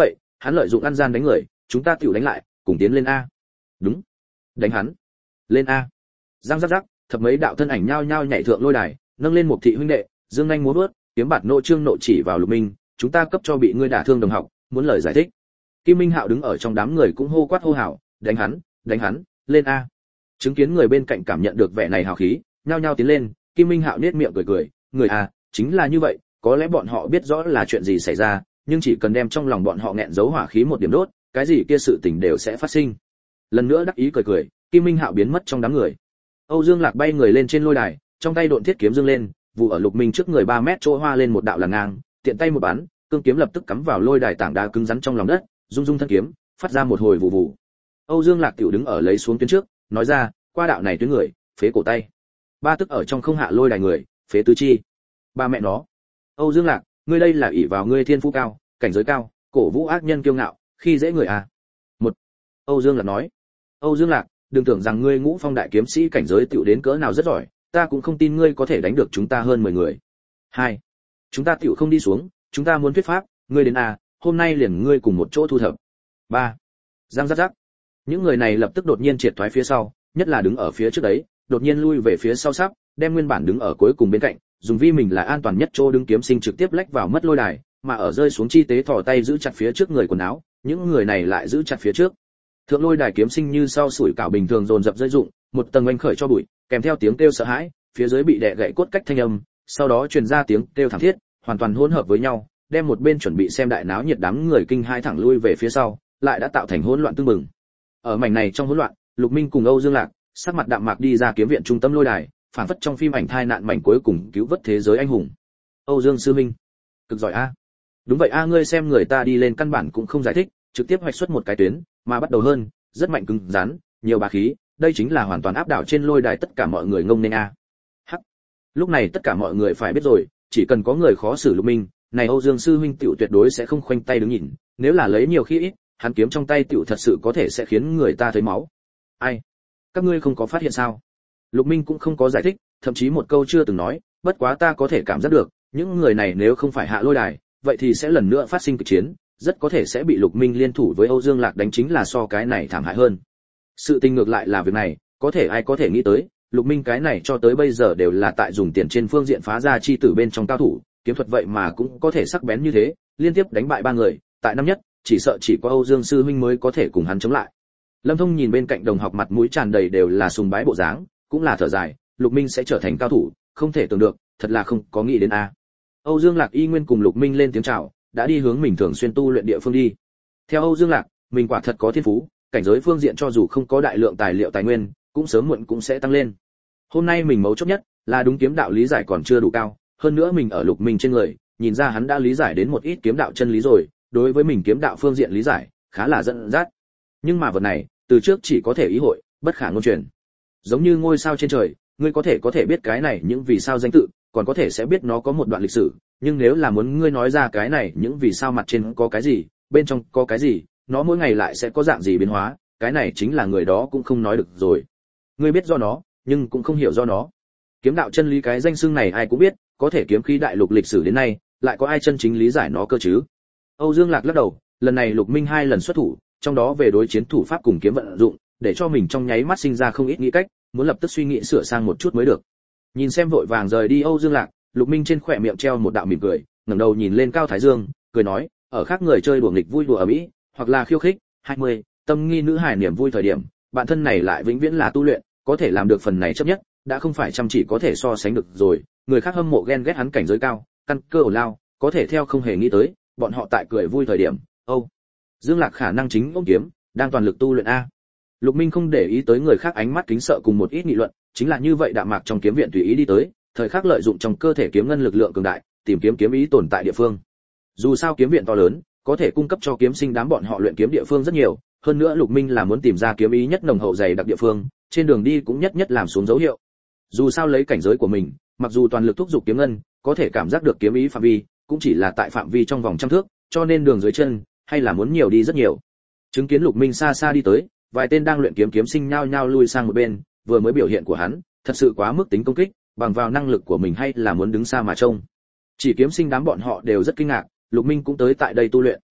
hắn lợi dụng ăn gian đánh người, chúng ta tiểu đánh lại, cùng tiến lên a. Đúng, đánh hắn. Lên a. Giang rắc rắc, thập mấy đạo thân ảnh nhao nhao nhảy thượng lôi đài, nâng lên một thị huynh đệ, dương nhanh múa vớt, kiếm bạt nộ trương nộ chỉ vào Lục Minh, chúng ta cấp cho bị ngươi đả thương đồng học, muốn lời giải thích. Kim Minh Hạo đứng ở trong đám người cũng hô quát hô hào, đánh hắn, đánh hắn, lên a. Chứng kiến người bên cạnh cảm nhận được vẻ này hào khí, nhao nhao tiến lên, Kim Minh Hạo nhếch miệng cười cười, người a, chính là như vậy, có lẽ bọn họ biết rõ là chuyện gì xảy ra, nhưng chỉ cần đem trong lòng bọn họ nghẹn giấu hỏa khí một điểm đốt, cái gì kia sự tình đều sẽ phát sinh. Lần nữa đắc ý cười cười, Kim Minh Hạo biến mất trong đám người. Âu Dương Lạc bay người lên trên lôi đài, trong tay độn thiết kiếm dương lên, vụ ở Lục Minh trước người ba mét chỗ hoa lên một đạo làn ngang, tiện tay một bắn, cương kiếm lập tức cắm vào lôi đài tảng đá cứng rắn trong lòng đất, rung rung thân kiếm, phát ra một hồi vụ vụ. Âu Dương Lạc tiểu đứng ở lấy xuống tuyến trước, nói ra, qua đạo này tuyến người, phế cổ tay. Ba tức ở trong không hạ lôi đài người, phế tứ chi. Ba mẹ nó. Âu Dương Lạc, ngươi đây là ỷ vào ngươi thiên phú cao, cảnh giới cao, cổ vũ ác nhân kiêu ngạo, khi dễ người à? Một. Âu Dương Lạc nói. Âu Dương Lạc, đừng tưởng rằng ngươi Ngũ Phong đại kiếm sĩ cảnh giới tiểu đến cỡ nào rất giỏi, ta cũng không tin ngươi có thể đánh được chúng ta hơn mười người. Hai. Chúng ta tiểu không đi xuống, chúng ta muốn thuyết pháp, ngươi đến à, hôm nay liền ngươi cùng một chỗ thu thập. Ba. Giang rắc rắc. Những người này lập tức đột nhiên triệt thoái phía sau, nhất là đứng ở phía trước đấy, đột nhiên lui về phía sau sắp, đem nguyên bản đứng ở cuối cùng bên cạnh, dùng vi mình là an toàn nhất chỗ đứng kiếm sinh trực tiếp lách vào mất lôi đài, mà ở rơi xuống chi tế thò tay giữ chặt phía trước người quần áo, những người này lại giữ chặt phía trước. Thượng lôi đài kiếm sinh như sau sủi cảo bình thường dồn dập rơi dụng, một tầng oanh khởi cho bụi, kèm theo tiếng kêu sợ hãi, phía dưới bị đè gãy cốt cách thanh âm, sau đó truyền ra tiếng kêu thảm thiết, hoàn toàn hỗn hợp với nhau, đem một bên chuẩn bị xem đại náo nhiệt đám người kinh hai thẳng lui về phía sau, lại đã tạo thành hỗn loạn tương mừng. Ở mảnh này trong hỗn loạn, Lục Minh cùng Âu Dương Lạc, sắc mặt đạm mạc đi ra kiếm viện trung tâm lôi đài, phản phất trong phim ảnh thai nạn mảnh cuối cùng cứu vớt thế giới anh hùng. Âu Dương sư minh, cực giỏi a. Đúng vậy a, ngươi xem người ta đi lên căn bản cũng không giải thích, trực tiếp hoạch xuất một cái tuyến, mà bắt đầu hơn, rất mạnh cứng rắn, nhiều bá khí, đây chính là hoàn toàn áp đảo trên lôi đài tất cả mọi người ngông nên a. Hắc. Lúc này tất cả mọi người phải biết rồi, chỉ cần có người khó xử Lục Minh, này Âu Dương sư huynh tiểu tuyệt đối sẽ không khoanh tay đứng nhìn, nếu là lấy nhiều khi ít, hắn kiếm trong tay tiểu thật sự có thể sẽ khiến người ta thấy máu. Ai? Các ngươi không có phát hiện sao? Lục Minh cũng không có giải thích, thậm chí một câu chưa từng nói, bất quá ta có thể cảm giác được, những người này nếu không phải hạ lôi đài, vậy thì sẽ lần nữa phát sinh kịch chiến, rất có thể sẽ bị Lục Minh liên thủ với Âu Dương Lạc đánh, chính là so cái này thảm hại hơn. Sự tình ngược lại là việc này, có thể ai có thể nghĩ tới, Lục Minh cái này cho tới bây giờ đều là tại dùng tiền trên phương diện phá ra chi tử bên trong cao thủ, kiếm thuật vậy mà cũng có thể sắc bén như thế, liên tiếp đánh bại ba người, tại năm nhất, chỉ sợ chỉ có Âu Dương sư huynh mới có thể cùng hắn chống lại. Lâm Thông nhìn bên cạnh đồng học mặt mũi tràn đầy đều là sùng bái bộ dáng, cũng là thở dài, Lục Minh sẽ trở thành cao thủ, không thể tưởng được, thật là không có nghĩ đến a. Âu Dương Lạc y nguyên cùng Lục Minh lên tiếng chào, đã đi hướng mình thường xuyên tu luyện địa phương đi. Theo Âu Dương Lạc, mình quả thật có thiên phú, cảnh giới phương diện cho dù không có đại lượng tài liệu tài nguyên, cũng sớm muộn cũng sẽ tăng lên. Hôm nay mình mấu chốt nhất là đúng kiếm đạo lý giải còn chưa đủ cao, hơn nữa mình ở Lục Minh trên người, nhìn ra hắn đã lý giải đến một ít kiếm đạo chân lý rồi, đối với mình kiếm đạo phương diện lý giải, khá là dẫn dắt. Nhưng mà vật này, từ trước chỉ có thể ý hội, bất khả ngôn truyền. Giống như ngôi sao trên trời, ngươi có thể có thể biết cái này những vì sao danh tự, còn có thể sẽ biết nó có một đoạn lịch sử, nhưng nếu là muốn ngươi nói ra cái này những vì sao mặt trên có cái gì, bên trong có cái gì, nó mỗi ngày lại sẽ có dạng gì biến hóa, cái này chính là người đó cũng không nói được rồi. Ngươi biết do nó, nhưng cũng không hiểu do nó. Kiếm đạo chân lý cái danh xưng này ai cũng biết, có thể kiếm khí đại lục lịch sử đến nay, lại có ai chân chính lý giải nó cơ chứ? Âu Dương Lạc lắc đầu, lần này Lục Minh hai lần xuất thủ, trong đó về đối chiến thủ pháp cùng kiếm vận dụng, để cho mình trong nháy mắt sinh ra không ít nghĩ cách, muốn lập tức suy nghĩ sửa sang một chút mới được. Nhìn xem vội vàng rời đi Âu Dương Lạc, Lục Minh trên khóe miệng treo một đạo mỉm cười, ngẩng đầu nhìn lên Cao Thái Dương, cười nói, ở khác người chơi đùa nghịch vui đùa ở mỹ, hoặc là khiêu khích, hai mươi, tâm nghi nữ hài niềm vui thời điểm, bản thân này lại vĩnh viễn là tu luyện, có thể làm được phần này chấp nhất, đã không phải chăm chỉ có thể so sánh được rồi, người khác hâm mộ ghen ghét hắn cảnh giới cao, căn cơ ổn lao, có thể theo không hề nghĩ tới, bọn họ tại cười vui thời điểm, Âu Dương Lạc khả năng chính ôm kiếm, đang toàn lực tu luyện a. Lục Minh không để ý tới người khác ánh mắt kính sợ cùng một ít nghị luận, chính là như vậy đạm mạc trong kiếm viện tùy ý đi tới, thời khắc lợi dụng trong cơ thể kiếm ngân lực lượng cường đại, tìm kiếm kiếm ý tồn tại địa phương. Dù sao kiếm viện to lớn, có thể cung cấp cho kiếm sinh đám bọn họ luyện kiếm địa phương rất nhiều, hơn nữa Lục Minh là muốn tìm ra kiếm ý nhất nồng hậu dày đặc địa phương, trên đường đi cũng nhất nhất làm xuống dấu hiệu. Dù sao lấy cảnh giới của mình, mặc dù toàn lực thúc giục kiếm ngân, có thể cảm giác được kiếm ý phạm vi, cũng chỉ là tại phạm vi trong vòng trăm thước, cho nên đường dưới chân hay là muốn nhiều đi rất nhiều. Chứng kiến Lục Minh xa xa đi tới, vài tên đang luyện kiếm kiếm sinh nhao nhao lui sang một bên, vừa mới biểu hiện của hắn, thật sự quá mức tính công kích, bằng vào năng lực của mình hay là muốn đứng xa mà trông. Chỉ kiếm sinh đám bọn họ đều rất kinh ngạc, Lục Minh cũng tới tại đây tu luyện.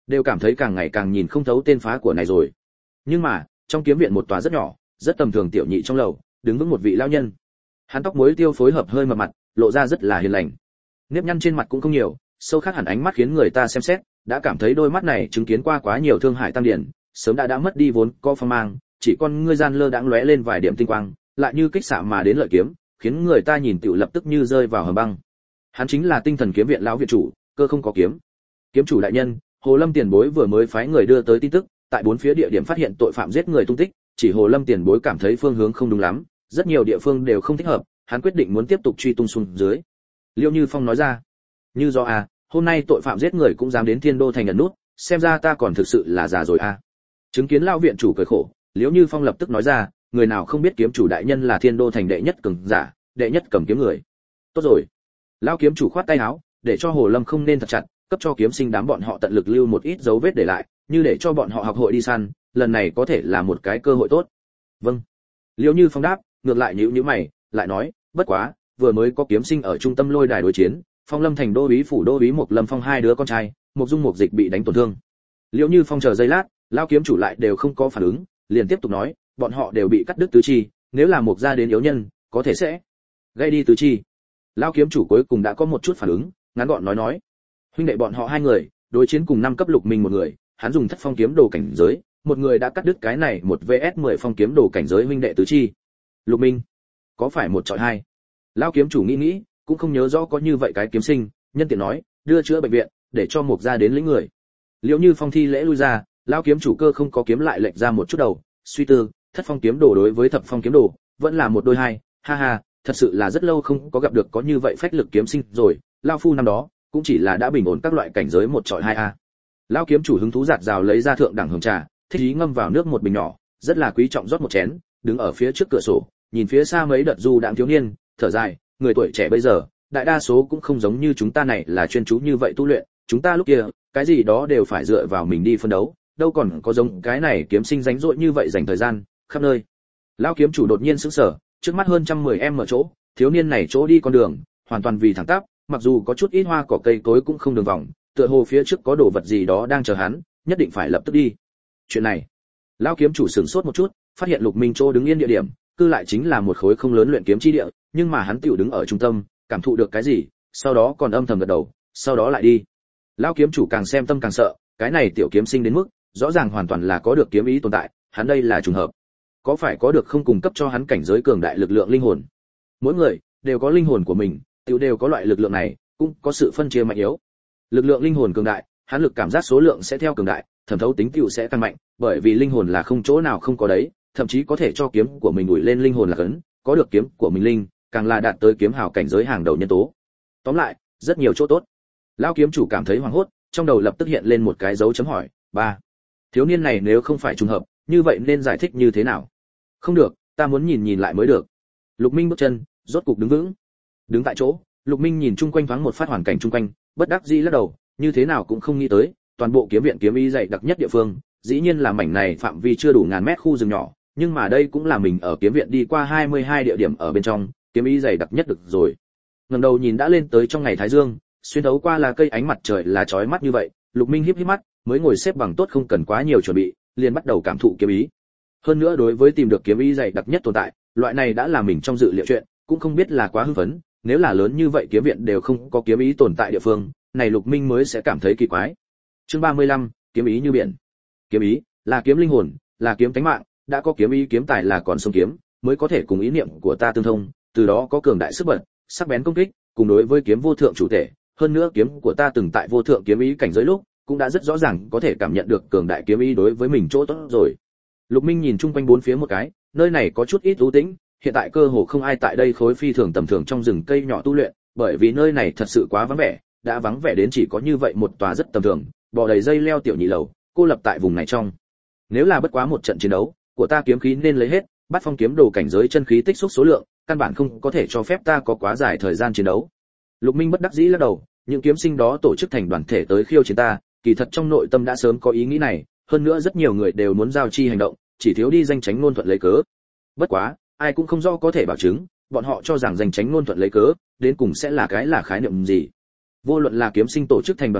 đều cảm thấy càng ngày càng nhìn không thấu tên phá của này rồi. Nhưng mà trong kiếm viện một tòa rất nhỏ rất tầm thường tiểu nhị trong lầu đứng vững một vị lão nhân. Hắn tóc muối tiêu phối hợp hơi mập mặt, lộ ra rất là hiền lành. Nếp nhăn trên mặt cũng không nhiều, sâu khác hẳn ánh mắt khiến người ta xem xét đã cảm thấy đôi mắt này chứng kiến qua quá nhiều thương hại tăng điển, sớm đã đã mất đi vốn có phong mang, chỉ con ngươi gian lơ đãng lóe lên vài điểm tinh quang, lại như kích xạ mà đến lợi kiếm, khiến người ta nhìn tựu lập tức như rơi vào hầm băng. Hắn chính là Tinh Thần kiếm viện lão viện chủ, Cơ Không có kiếm. Kiếm chủ đại nhân, Hồ Lâm tiền bối vừa mới phái người đưa tới tin tức, tại bốn phía địa điểm phát hiện tội phạm giết người tung tích, chỉ Hồ Lâm tiền bối cảm thấy phương hướng không đúng lắm, rất nhiều địa phương đều không thích hợp, hắn quyết định muốn tiếp tục truy tung xuống dưới. Liêu Như Phong nói ra. Như do à, hôm nay tội phạm giết người cũng dám đến Thiên Đô thành nhận nút, xem ra ta còn thực sự là già rồi à. Chứng kiến lão viện chủ cười khổ, Liễu Như Phong lập tức nói ra, người nào không biết kiếm chủ đại nhân là Thiên Đô thành đệ nhất cường giả, đệ nhất cầm kiếm người. Tốt rồi. Lão kiếm chủ khoát tay áo, để cho Hồ Lâm không nên thật chặt, cấp cho kiếm sinh đám bọn họ tận lực lưu một ít dấu vết để lại, như để cho bọn họ học hội đi săn, lần này có thể là một cái cơ hội tốt. Vâng. Liễu Như Phong đáp, ngược lại nhíu nhíu mày, lại nói, bất quá, vừa mới có kiếm sinh ở trung tâm lôi đài đối chiến, Phong Lâm thành đô úy phủ đô úy Mộc Lâm Phong hai đứa con trai, Mộc Dung Mộc Dịch bị đánh tổn thương. Liễu Như Phong chờ giây lát, lão kiếm chủ lại đều không có phản ứng, liền tiếp tục nói, bọn họ đều bị cắt đứt tứ chi, nếu là Mộc gia đến yếu nhân, có thể sẽ gây đi tứ chi. Lão kiếm chủ cuối cùng đã có một chút phản ứng, ngắn gọn nói nói, huynh đệ bọn họ hai người, đối chiến cùng năm cấp Lục Minh một người, hắn dùng Thất Phong kiếm đồ cảnh giới, một người đã cắt đứt cái này một vs mười phong kiếm đồ cảnh giới huynh đệ tứ chi. Lục Minh, có phải một chọi hai? Lão kiếm chủ nghĩ nghĩ, cũng không nhớ rõ có như vậy cái kiếm sinh, nhân tiện nói, đưa chữa bệnh viện, để cho Mộc gia đến lĩnh người. Liễu Như Phong thi lễ lui ra, lão kiếm chủ Cơ Không có kiếm lại lệch ra một chút đầu, suy tư, Thất Phong kiếm đồ đối với Thập Phong kiếm đồ, vẫn là một đôi hai, ha ha, thật sự là rất lâu không có gặp được có như vậy phách lực kiếm sinh rồi, lão phu năm đó cũng chỉ là đã bình ổn các loại cảnh giới một chọi hai a. Lão kiếm chủ hứng thú giạt rào lấy ra thượng đẳng hồng trà, thích ý ngâm vào nước một bình nhỏ, rất là quý trọng rót một chén, đứng ở phía trước cửa sổ, nhìn phía xa mấy đợt du đãng thiếu niên, thở dài, người tuổi trẻ bây giờ, đại đa số cũng không giống như chúng ta này là chuyên chú như vậy tu luyện, chúng ta lúc kia, cái gì đó đều phải dựa vào mình đi phân đấu, đâu còn có giống cái này kiếm sinh rảnh rỗi như vậy dành thời gian khắp nơi. Lão kiếm chủ đột nhiên sững sờ, trước mắt hơn trăm mười em ở chỗ, thiếu niên này chỗ đi con đường, hoàn toàn vì thẳng tắp, mặc dù có chút ít hoa cỏ cây cối cũng không đường vòng, tựa hồ phía trước có đồ vật gì đó đang chờ hắn, nhất định phải lập tức đi. Chuyện này, lão kiếm chủ sửng sốt một chút, phát hiện Lục Minh chỗ đứng yên địa điểm, cư lại chính là một khối không lớn luyện kiếm chi địa, nhưng mà hắn tiểu đứng ở trung tâm, cảm thụ được cái gì, sau đó còn âm thầm gật đầu, sau đó lại đi. Lão kiếm chủ càng xem tâm càng sợ, cái này tiểu kiếm sinh đến mức, rõ ràng hoàn toàn là có được kiếm ý tồn tại, hắn đây là trùng hợp. Có phải có được không cung cấp cho hắn cảnh giới cường đại lực lượng linh hồn? Mỗi người đều có linh hồn của mình, tiểu đều có loại lực lượng này, cũng có sự phân chia mạnh yếu. Lực lượng linh hồn cường đại, hắn lực cảm giác số lượng sẽ theo cường đại, thẩm thấu tính tiểu sẽ tăng mạnh, bởi vì linh hồn là không chỗ nào không có đấy, thậm chí có thể cho kiếm của mình ủi lên linh hồn là cấn, có được kiếm của mình linh, càng là đạt tới kiếm hào cảnh giới hàng đầu nhân tố. Tóm lại, rất nhiều chỗ tốt. Lão kiếm chủ cảm thấy hoảng hốt, trong đầu lập tức hiện lên một cái dấu chấm hỏi, ba. Thiếu niên này nếu không phải trùng hợp, như vậy nên giải thích như thế nào? Không được, ta muốn nhìn nhìn lại mới được. Lục Minh bước chân, rốt cục đứng vững. Đứng tại chỗ, Lục Minh nhìn chung quanh thoáng một phát hoàn cảnh chung quanh, bất đắc dĩ lắc đầu, như thế nào cũng không nghĩ tới, toàn bộ kiếm viện kiếm ý dày đặc nhất địa phương, dĩ nhiên là mảnh này phạm vi chưa đủ ngàn mét khu rừng nhỏ, nhưng mà đây cũng là mình ở kiếm viện đi qua hai mươi hai địa điểm ở bên trong, kiếm ý dày đặc nhất được rồi. Ngẩng đầu nhìn đã lên tới trong ngày thái dương, xuyên thấu qua là cây ánh mặt trời là chói mắt như vậy, Lục Minh híp híp mắt, mới ngồi xếp bằng tốt không cần quá nhiều chuẩn bị, liền bắt đầu cảm thụ kiếm ý. Hơn nữa đối với tìm được kiếm ý dày đặc nhất tồn tại, loại này đã là mình trong dự liệu chuyện, cũng không biết là quá hưng phấn, nếu là lớn như vậy kiếm viện đều không có kiếm ý tồn tại địa phương, này Lục Minh mới sẽ cảm thấy kỳ quái. Chương ba mươi lăm, kiếm ý như biển. Kiếm ý là kiếm linh hồn, là kiếm tánh mạng, đã có kiếm ý kiếm tài là còn sông kiếm, mới có thể cùng ý niệm của ta tương thông, từ đó có cường đại sức bật, sắc bén công kích, cùng đối với kiếm vô thượng chủ thể, hơn nữa kiếm của ta từng tại vô thượng kiếm ý cảnh giới lúc, cũng đã rất rõ ràng có thể cảm nhận được cường đại kiếm ý đối với mình chỗ tốt rồi. Lục Minh nhìn chung quanh bốn phía một cái, nơi này có chút ít u tĩnh, hiện tại cơ hồ không ai tại đây khối phi thường tầm thường trong rừng cây nhỏ tu luyện, bởi vì nơi này thật sự quá vắng vẻ, đã vắng vẻ đến chỉ có như vậy một tòa rất tầm thường, bò đầy dây leo tiểu nhị lầu, cô lập tại vùng này trong. Nếu là bất quá một trận chiến đấu, của ta kiếm khí nên lấy hết, bắt phong kiếm đồ cảnh giới chân khí tích xúc số lượng, căn bản không có thể cho phép ta có quá dài thời gian chiến đấu. Lục Minh bất đắc dĩ lắc đầu, những kiếm sinh đó tổ chức thành đoàn thể tới khiêu chiến ta, kỳ thật trong nội tâm đã sớm có ý nghĩ này, hơn nữa rất nhiều người đều muốn giao chi hành động, chỉ thiếu đi danh tránh ngôn thuận lấy cớ. Bất quá, ai cũng không rõ có thể bảo chứng, bọn họ cho rằng danh tránh ngôn thuận lấy cớ, đến cùng sẽ là cái là khái niệm gì. Vô luận là kiếm sinh tổ chức thành đoàn thể,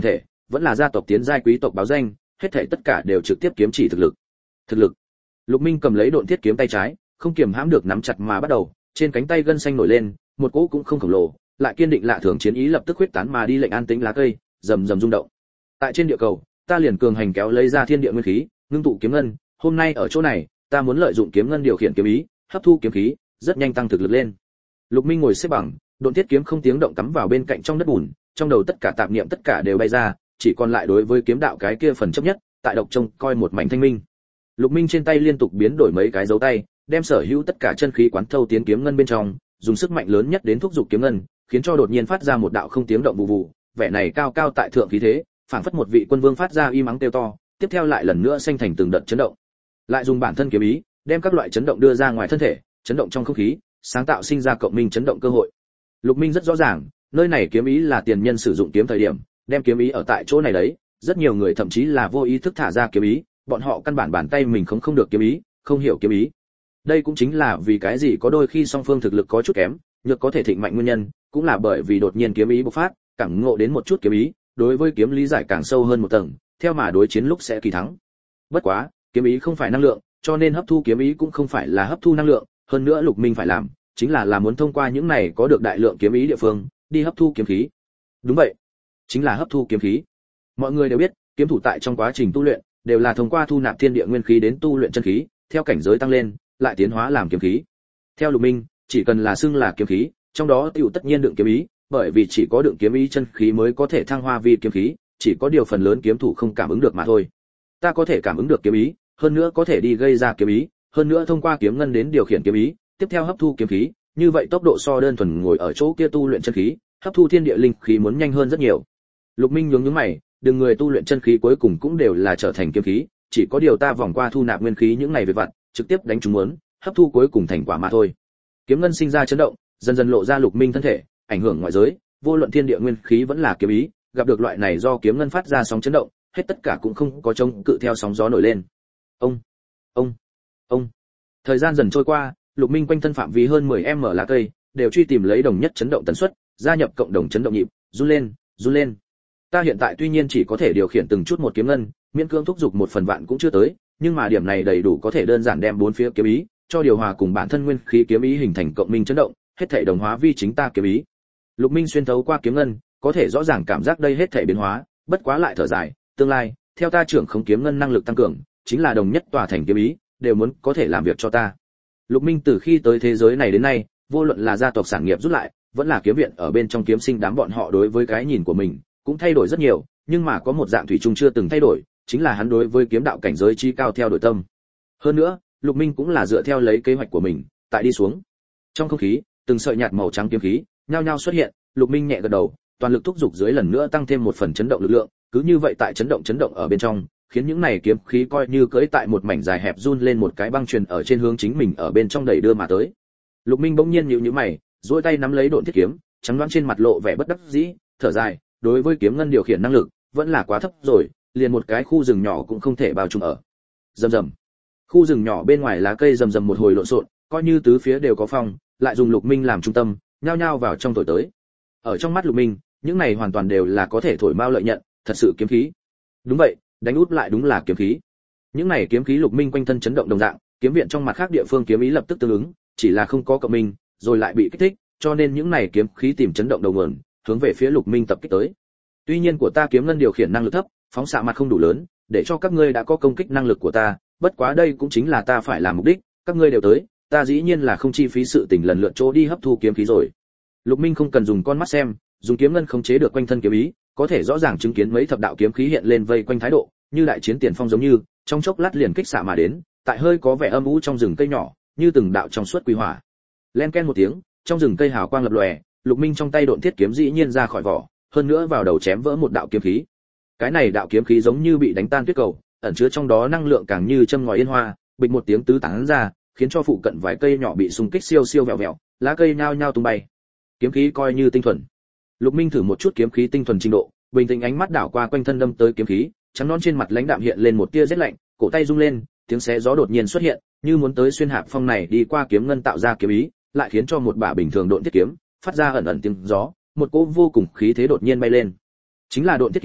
vẫn là gia tộc tiến giai quý tộc báo danh, hết thảy tất cả đều trực tiếp kiếm chỉ thực lực. Thực lực. Lục Minh cầm lấy độn thiết kiếm tay trái, không kiềm hãm được nắm chặt mà bắt đầu, trên cánh tay gân xanh nổi lên, một cỗ cũng không khổng lồ, lại kiên định lạ thường chiến ý lập tức huyết tán mà đi lệnh an tĩnh lá cây, rầm rầm rung động. Tại trên địa cầu, ta liền cường hành kéo lấy ra thiên địa nguyên khí, ngưng tụ kiếm ngân, hôm nay ở chỗ này, ta muốn lợi dụng kiếm ngân điều khiển kiếm ý, hấp thu kiếm khí, rất nhanh tăng thực lực lên. Lục Minh ngồi xếp bằng, độn thiết kiếm không tiếng động cắm vào bên cạnh trong đất bùn, trong đầu tất cả tạp niệm tất cả đều bay ra, chỉ còn lại đối với kiếm đạo cái kia phần chấp nhất, tại độc trông coi một mảnh thanh minh. Lục Minh trên tay liên tục biến đổi mấy cái dấu tay, đem sở hữu tất cả chân khí quán thâu tiến kiếm ngân bên trong, dùng sức mạnh lớn nhất đến thúc giục kiếm ngân, khiến cho đột nhiên phát ra một đạo không tiếng động vụ vụ, vẻ này cao cao tại thượng khí thế, phảng phất một vị quân vương phát ra y mắng kêu to, tiếp theo lại lần nữa xanh thành từng đợt chấn động. Lại dùng bản thân kiếm ý, đem các loại chấn động đưa ra ngoài thân thể, chấn động trong không khí, sáng tạo sinh ra cộng minh chấn động cơ hội. Lục Minh rất rõ ràng, nơi này kiếm ý là tiền nhân sử dụng kiếm thời điểm, đem kiếm ý ở tại chỗ này đấy, rất nhiều người thậm chí là vô ý thức thả ra kiếm ý, bọn họ căn bản bàn tay mình không không được kiếm ý, không hiểu kiếm ý. Đây cũng chính là vì cái gì có đôi khi song phương thực lực có chút kém, nhược có thể thịnh mạnh nguyên nhân, cũng là bởi vì đột nhiên kiếm ý bộc phát, cảm ngộ đến một chút kiếm ý, đối với kiếm lý giải càng sâu hơn một tầng, theo mà đối chiến lúc sẽ kỳ thắng. Bất quá, kiếm ý không phải năng lượng, cho nên hấp thu kiếm ý cũng không phải là hấp thu năng lượng, hơn nữa Lục Minh phải làm, chính là là muốn thông qua những này có được đại lượng kiếm ý địa phương, đi hấp thu kiếm khí. Đúng vậy, chính là hấp thu kiếm khí. Mọi người đều biết, kiếm thủ tại trong quá trình tu luyện, đều là thông qua thu nạp thiên địa nguyên khí đến tu luyện chân khí, theo cảnh giới tăng lên, lại tiến hóa làm kiếm khí. Theo Lục Minh, chỉ cần là xưng là kiếm khí, trong đó tiểu tất nhiên đựng kiếm ý, bởi vì chỉ có đựng kiếm ý chân khí mới có thể thăng hoa vi kiếm khí, chỉ có điều phần lớn kiếm thủ không cảm ứng được mà thôi. Ta có thể cảm ứng được kiếm ý, hơn nữa có thể đi gây ra kiếm ý, hơn nữa thông qua kiếm ngân đến điều khiển kiếm ý, tiếp theo hấp thu kiếm khí, như vậy tốc độ so đơn thuần ngồi ở chỗ kia tu luyện chân khí, hấp thu thiên địa linh khí muốn nhanh hơn rất nhiều. Lục Minh nhướng nhướng mày, đừng người tu luyện chân khí cuối cùng cũng đều là trở thành kiếm khí, chỉ có điều ta vòng qua thu nạp nguyên khí những này về vặt, trực tiếp đánh chúng muốn, hấp thu cuối cùng thành quả mà thôi. Kiếm ngân sinh ra chấn động, dần dần lộ ra Lục Minh thân thể, ảnh hưởng ngoại giới, vô luận thiên địa nguyên khí vẫn là kiếm ý, gặp được loại này do kiếm ngân phát ra sóng chấn động, hết tất cả cũng không có chống cự theo sóng gió nổi lên. Ông, ông, ông. Thời gian dần trôi qua, Lục Minh quanh thân phạm vi hơn mười mét lá cây, đều truy tìm lấy đồng nhất chấn động tần suất, gia nhập cộng đồng chấn động nhịp, run lên, run lên. Ta hiện tại tuy nhiên chỉ có thể điều khiển từng chút một kiếm ngân, miễn cưỡng thúc giục một phần vạn cũng chưa tới, nhưng mà điểm này đầy đủ có thể đơn giản đem bốn phía kiếm ý, cho điều hòa cùng bản thân nguyên khí kiếm ý hình thành cộng minh chấn động, hết thảy đồng hóa vi chính ta kiếm ý. Lục Minh xuyên thấu qua kiếm ngân, có thể rõ ràng cảm giác đây hết thảy biến hóa, bất quá lại thở dài, tương lai, theo ta trưởng không kiếm ngân năng lực tăng cường, chính là đồng nhất tòa thành kiếm ý, đều muốn có thể làm việc cho ta. Lục Minh từ khi tới thế giới này đến nay, vô luận là gia tộc sản nghiệp rút lại, vẫn là kiếm viện ở bên trong kiếm sinh đám bọn họ đối với cái nhìn của mình cũng thay đổi rất nhiều, nhưng mà có một dạng thủy chung chưa từng thay đổi, chính là hắn đối với kiếm đạo cảnh giới chi cao theo đuổi tâm. Hơn nữa, Lục Minh cũng là dựa theo lấy kế hoạch của mình, tại đi xuống. Trong không khí, từng sợi nhạt màu trắng kiếm khí nhao nhao xuất hiện, Lục Minh nhẹ gật đầu, toàn lực thúc giục dưới lần nữa tăng thêm một phần chấn động lực lượng, cứ như vậy tại chấn động chấn động ở bên trong, khiến những này kiếm khí coi như cưỡi tại một mảnh dài hẹp run lên một cái băng truyền ở trên hướng chính mình ở bên trong đẩy đưa mà tới. Lục Minh bỗng nhiên nhíu nhíu mày, duỗi tay nắm lấy độn thiết kiếm, trắng đoán trên mặt lộ vẻ bất đắc dĩ, thở dài, đối với kiếm ngân điều khiển năng lực vẫn là quá thấp rồi, liền một cái khu rừng nhỏ cũng không thể bao trùm ở. Rầm rầm. Khu rừng nhỏ bên ngoài lá cây rầm rầm một hồi lộn xộn, coi như tứ phía đều có phong, lại dùng Lục Minh làm trung tâm, nhao nhao vào trong thổi tới. Ở trong mắt Lục Minh, những này hoàn toàn đều là có thể thổi mau lợi nhận, thật sự kiếm khí. Đúng vậy, đánh út lại đúng là kiếm khí. Những này kiếm khí Lục Minh quanh thân chấn động đồng dạng, kiếm viện trong mặt khác địa phương kiếm ý lập tức tương ứng, chỉ là không có cộng minh, rồi lại bị kích thích, cho nên những này kiếm khí tìm chấn động đầu nguồn, hướng về phía Lục Minh tập kích tới. Tuy nhiên của ta kiếm ngân điều khiển năng lực thấp, phóng xạ mặt không đủ lớn, để cho các ngươi đã có công kích năng lực của ta, bất quá đây cũng chính là ta phải làm mục đích, các ngươi đều tới, ta dĩ nhiên là không chi phí sự tình lần lượt chỗ đi hấp thu kiếm khí rồi. Lục Minh không cần dùng con mắt xem, dùng kiếm ngân khống chế được quanh thân kiếm ý, có thể rõ ràng chứng kiến mấy thập đạo kiếm khí hiện lên vây quanh thái độ, như đại chiến tiền phong giống như, trong chốc lát liền kích xạ mà đến, tại hơi có vẻ âm u trong rừng cây nhỏ, như từng đạo trong suốt quỷ hỏa. Len ken một tiếng, trong rừng cây hào quang lập lòe, Lục Minh trong tay độn thiết kiếm dĩ nhiên ra khỏi vỏ, hơn nữa vào đầu chém vỡ một đạo kiếm khí. Cái này đạo kiếm khí giống như bị đánh tan tuyết cầu, ẩn chứa trong đó năng lượng càng như châm ngòi yên hoa, bịch một tiếng tứ tán ra, khiến cho phụ cận vài cây nhỏ bị xung kích siêu siêu vẹo vẹo, lá cây nhao nhao tung bay. Kiếm khí coi như tinh thuần. Lục Minh thử một chút kiếm khí tinh thuần trình độ, bình tĩnh ánh mắt đảo qua quanh thân đâm tới kiếm khí, trắng nón trên mặt lãnh đạm hiện lên một tia rét lạnh, cổ tay rung lên, tiếng xé gió đột nhiên xuất hiện, như muốn tới xuyên hạp phong này đi qua kiếm ngân tạo ra kiếm ý, lại khiến cho một bả bình thường độn thiết kiếm phát ra ẩn ẩn tiếng gió, một cỗ vô cùng khí thế đột nhiên bay lên. Chính là độn thiết kiếm,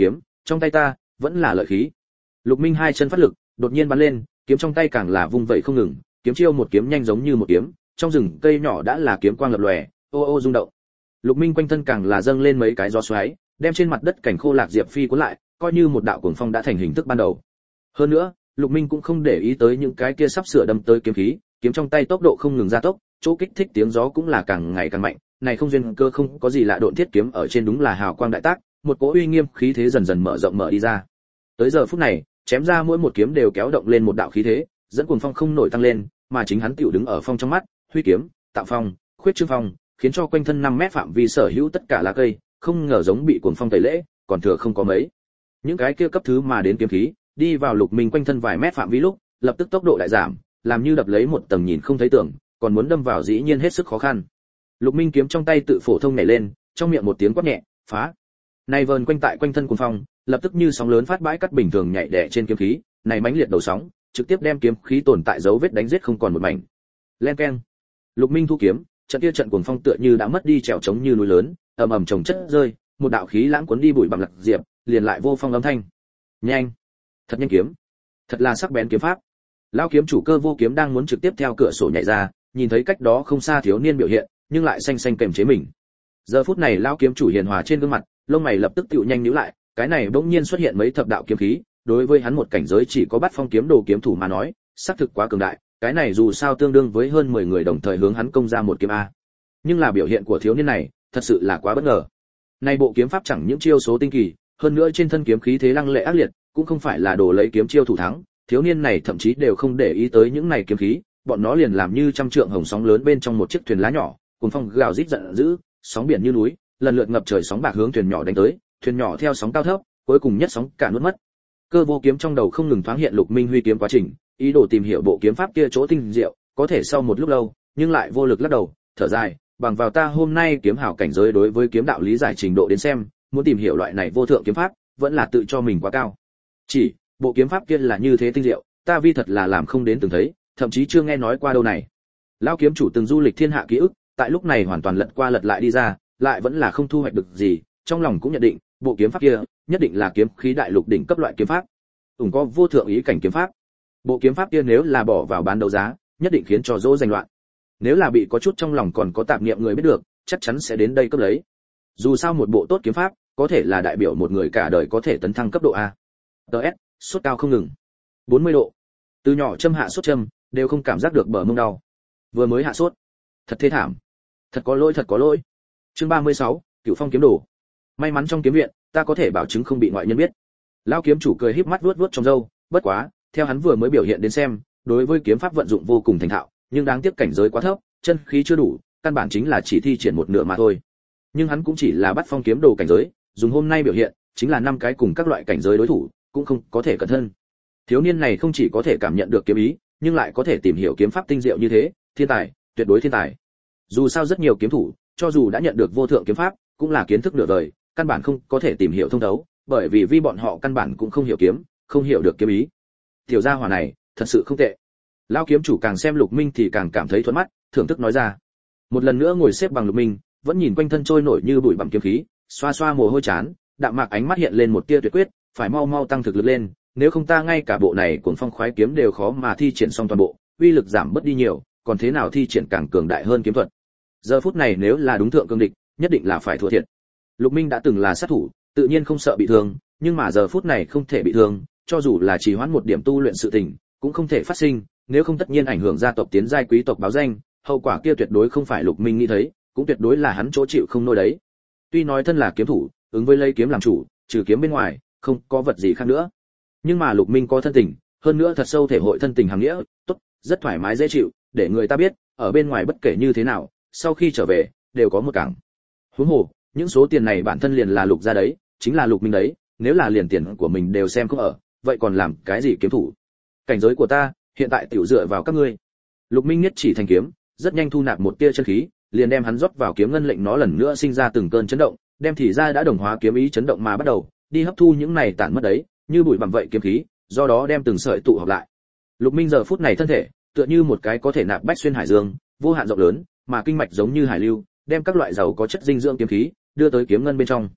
trong tay ta vẫn là lợi khí. Lục Minh hai chân phát lực, đột nhiên bắn lên, kiếm trong tay càng là vung vẩy không ngừng, kiếm chiêu một kiếm nhanh giống như một kiếm, trong rừng cây nhỏ đã là kiếm quang lập lòe, ô ô rung động. Lục Minh quanh thân càng là dâng lên mấy cái gió xoáy, đem trên mặt đất cảnh khô lạc diệp phi cuốn lại, coi như một đạo cuồng phong đã thành hình thức ban đầu. Hơn nữa, Lục Minh cũng không để ý tới những cái kia sắp sửa đâm tới kiếm khí, kiếm trong tay tốc độ không ngừng gia tốc, chỗ kích thích tiếng gió cũng là càng ngày càng mạnh, này không duyên cơ không có gì lạ, độn thiết kiếm ở trên đúng là hào quang đại tác, một cỗ uy nghiêm khí thế dần dần mở rộng mở đi ra. Tới giờ phút này, chém ra mỗi một kiếm đều kéo động lên một đạo khí thế, dẫn cuồng phong không nổi tăng lên, mà chính hắn tiểu đứng ở phong trong mắt, huy kiếm, tạo phong, khuyết trương phong, khiến cho quanh thân năm mét phạm vi sở hữu tất cả lá cây, không ngờ giống bị cuồng phong tẩy lễ, còn thừa không có mấy. Những cái kia cấp thứ mà đến kiếm khí, đi vào Lục Minh quanh thân vài mét phạm vi lúc, lập tức tốc độ đại giảm, làm như đập lấy một tầng nhìn không thấy tưởng, còn muốn đâm vào dĩ nhiên hết sức khó khăn. Lục Minh kiếm trong tay tự phổ thông nhảy lên, trong miệng một tiếng quát nhẹ, phá. Này vờn quanh tại quanh thân cuồng phong, lập tức như sóng lớn phát bãi cắt bình thường nhảy đè trên kiếm khí, này mãnh liệt đầu sóng, trực tiếp đem kiếm khí tồn tại dấu vết đánh giết không còn một mảnh. Len keng. Lục Minh thu kiếm, trận kia trận cuồng phong tựa như đã mất đi trèo trống như núi lớn, ầm ầm chồng chất rơi, một đạo khí lãng cuốn đi bụi bặm lạc diệp, liền lại vô phong âm thanh. Nhanh, thật nhanh kiếm, thật là sắc bén kiếm pháp. Lão kiếm chủ Cơ Vô Kiếm đang muốn trực tiếp theo cửa sổ nhảy ra, nhìn thấy cách đó không xa thiếu niên biểu hiện, nhưng lại xanh xanh kềm chế mình. Giờ phút này lão kiếm chủ hiền hòa trên gương mặt, lông mày lập tức tựu nhanh nhíu lại, cái này bỗng nhiên xuất hiện mấy thập đạo kiếm khí, đối với hắn một cảnh giới chỉ có bắt phong kiếm đồ kiếm thủ mà nói, xác thực quá cường đại, cái này dù sao tương đương với hơn mười người đồng thời hướng hắn công ra một kiếm a. Nhưng là biểu hiện của thiếu niên này, thật sự là quá bất ngờ. Này bộ kiếm pháp chẳng những chiêu số tinh kỳ, hơn nữa trên thân kiếm khí thế lăng lệ ác liệt, cũng không phải là đồ lấy kiếm chiêu thủ thắng, thiếu niên này thậm chí đều không để ý tới những này kiếm khí, bọn nó liền làm như trăm trượng hồng sóng lớn bên trong một chiếc thuyền lá nhỏ, cuồng phong gào rít giận dữ, sóng biển như núi, lần lượt ngập trời sóng bạc hướng thuyền nhỏ đánh tới, thuyền nhỏ theo sóng cao thấp, cuối cùng nhất sóng cả nuốt mất. Cơ Vô Kiếm trong đầu không ngừng thoáng hiện Lục Minh huy kiếm quá trình, ý đồ tìm hiểu bộ kiếm pháp kia chỗ tinh diệu, có thể sau một lúc lâu, nhưng lại vô lực lắc đầu, thở dài, bằng vào ta hôm nay kiếm hảo cảnh giới đối với kiếm đạo lý giải trình độ đến xem, muốn tìm hiểu loại này vô thượng kiếm pháp, vẫn là tự cho mình quá cao. Chỉ, bộ kiếm pháp kia là như thế tinh diệu, ta vi thật là làm không đến từng thấy, thậm chí chưa nghe nói qua đâu này. Lão kiếm chủ từng du lịch thiên hạ ký ức, tại lúc này hoàn toàn lật qua lật lại đi ra, lại vẫn là không thu hoạch được gì, trong lòng cũng nhận định, bộ kiếm pháp kia nhất định là kiếm khí đại lục đỉnh cấp loại kiếm pháp, ủng có vô thượng ý cảnh kiếm pháp. Bộ kiếm pháp kia nếu là bỏ vào bán đấu giá, nhất định khiến cho dỗ danh loạn. Nếu là bị có chút trong lòng còn có tạp niệm người biết được, chắc chắn sẽ đến đây cấp lấy. Dù sao một bộ tốt kiếm pháp, có thể là đại biểu một người cả đời có thể tấn thăng cấp độ A. ê ét, sốt cao không ngừng. bốn mươi độ. Từ nhỏ châm hạ sốt châm, đều không cảm giác được bờ mông đau. Vừa mới hạ sốt. Thật thê thảm. Thật có lỗi, thật có lỗi. Chương ba mươi sáu, Cửu Phong kiếm đồ. May mắn trong kiếm viện, ta có thể bảo chứng không bị ngoại nhân biết. Lão kiếm chủ cười híp mắt vuốt vuốt trong râu, bất quá, theo hắn vừa mới biểu hiện đến xem, đối với kiếm pháp vận dụng vô cùng thành thạo, nhưng đáng tiếc cảnh giới quá thấp, chân khí chưa đủ, căn bản chính là chỉ thi triển một nửa mà thôi. Nhưng hắn cũng chỉ là bắt phong kiếm đồ cảnh giới, dùng hôm nay biểu hiện, chính là năm cái cùng các loại cảnh giới đối thủ, cũng không có thể cẩn thân. Thiếu niên này không chỉ có thể cảm nhận được kiếm ý, nhưng lại có thể tìm hiểu kiếm pháp tinh diệu như thế, thiên tài, tuyệt đối thiên tài. Dù sao rất nhiều kiếm thủ, cho dù đã nhận được vô thượng kiếm pháp, cũng là kiến thức nửa đời, căn bản không có thể tìm hiểu thông thấu, bởi vì vì bọn họ căn bản cũng không hiểu kiếm, không hiểu được kiếm ý. Tiểu gia hỏa này, thật sự không tệ. Lão kiếm chủ càng xem Lục Minh thì càng cảm thấy thuận mắt, thưởng thức nói ra. Một lần nữa ngồi xếp bằng Lục Minh, vẫn nhìn quanh thân trôi nổi như bụi bặm kiếm khí, xoa xoa mồ hôi chán, đạm mạc ánh mắt hiện lên một tia tuyệt quyết, phải mau mau tăng thực lực lên, nếu không ta ngay cả bộ này cuồng phong khoái kiếm đều khó mà thi triển xong toàn bộ, uy lực giảm bớt đi nhiều, còn thế nào thi triển càng cường đại hơn kiếm thuật. Giờ phút này nếu là đúng thượng cương địch, nhất định là phải thua thiệt. Lục Minh đã từng là sát thủ, tự nhiên không sợ bị thương, nhưng mà giờ phút này không thể bị thương, cho dù là trì hoãn một điểm tu luyện sự tình, cũng không thể phát sinh, nếu không tất nhiên ảnh hưởng gia tộc tiến giai quý tộc báo danh, hậu quả kia tuyệt đối không phải Lục Minh nghĩ thấy, cũng tuyệt đối là hắn chỗ chịu không nổi đấy. Tuy nói thân là kiếm thủ, ứng với lấy kiếm làm chủ, trừ kiếm bên ngoài, không có vật gì khác nữa. Nhưng mà Lục Minh có thân tình, hơn nữa thật sâu thể hội thân tình hàm nghĩa, tốt, rất thoải mái dễ chịu, để người ta biết, ở bên ngoài bất kể như thế nào, sau khi trở về, đều có một cảng. Huống hồ, những số tiền này bản thân liền là Lục gia đấy, chính là Lục Minh đấy, nếu là liền tiền của mình đều xem không ở, vậy còn làm cái gì kiếm thủ? Cảnh giới của ta, hiện tại tiểu dựa vào các ngươi. Lục Minh nhất chỉ thành kiếm, rất nhanh thu nạp một tia chân khí, liền đem hắn rót vào kiếm ngân lệnh nó lần nữa sinh ra từng cơn chấn động, đem thì ra đã đồng hóa kiếm ý chấn động mà bắt đầu, đi hấp thu những này tản mất đấy, như bụi bặm vậy kiếm khí, do đó đem từng sợi tụ hợp lại. Lục Minh giờ phút này thân thể, tựa như một cái có thể nạp bách xuyên hải dương, vô hạn rộng lớn, mà kinh mạch giống như hải lưu, đem các loại dầu có chất dinh dưỡng kiếm khí đưa tới kiếm ngân bên trong.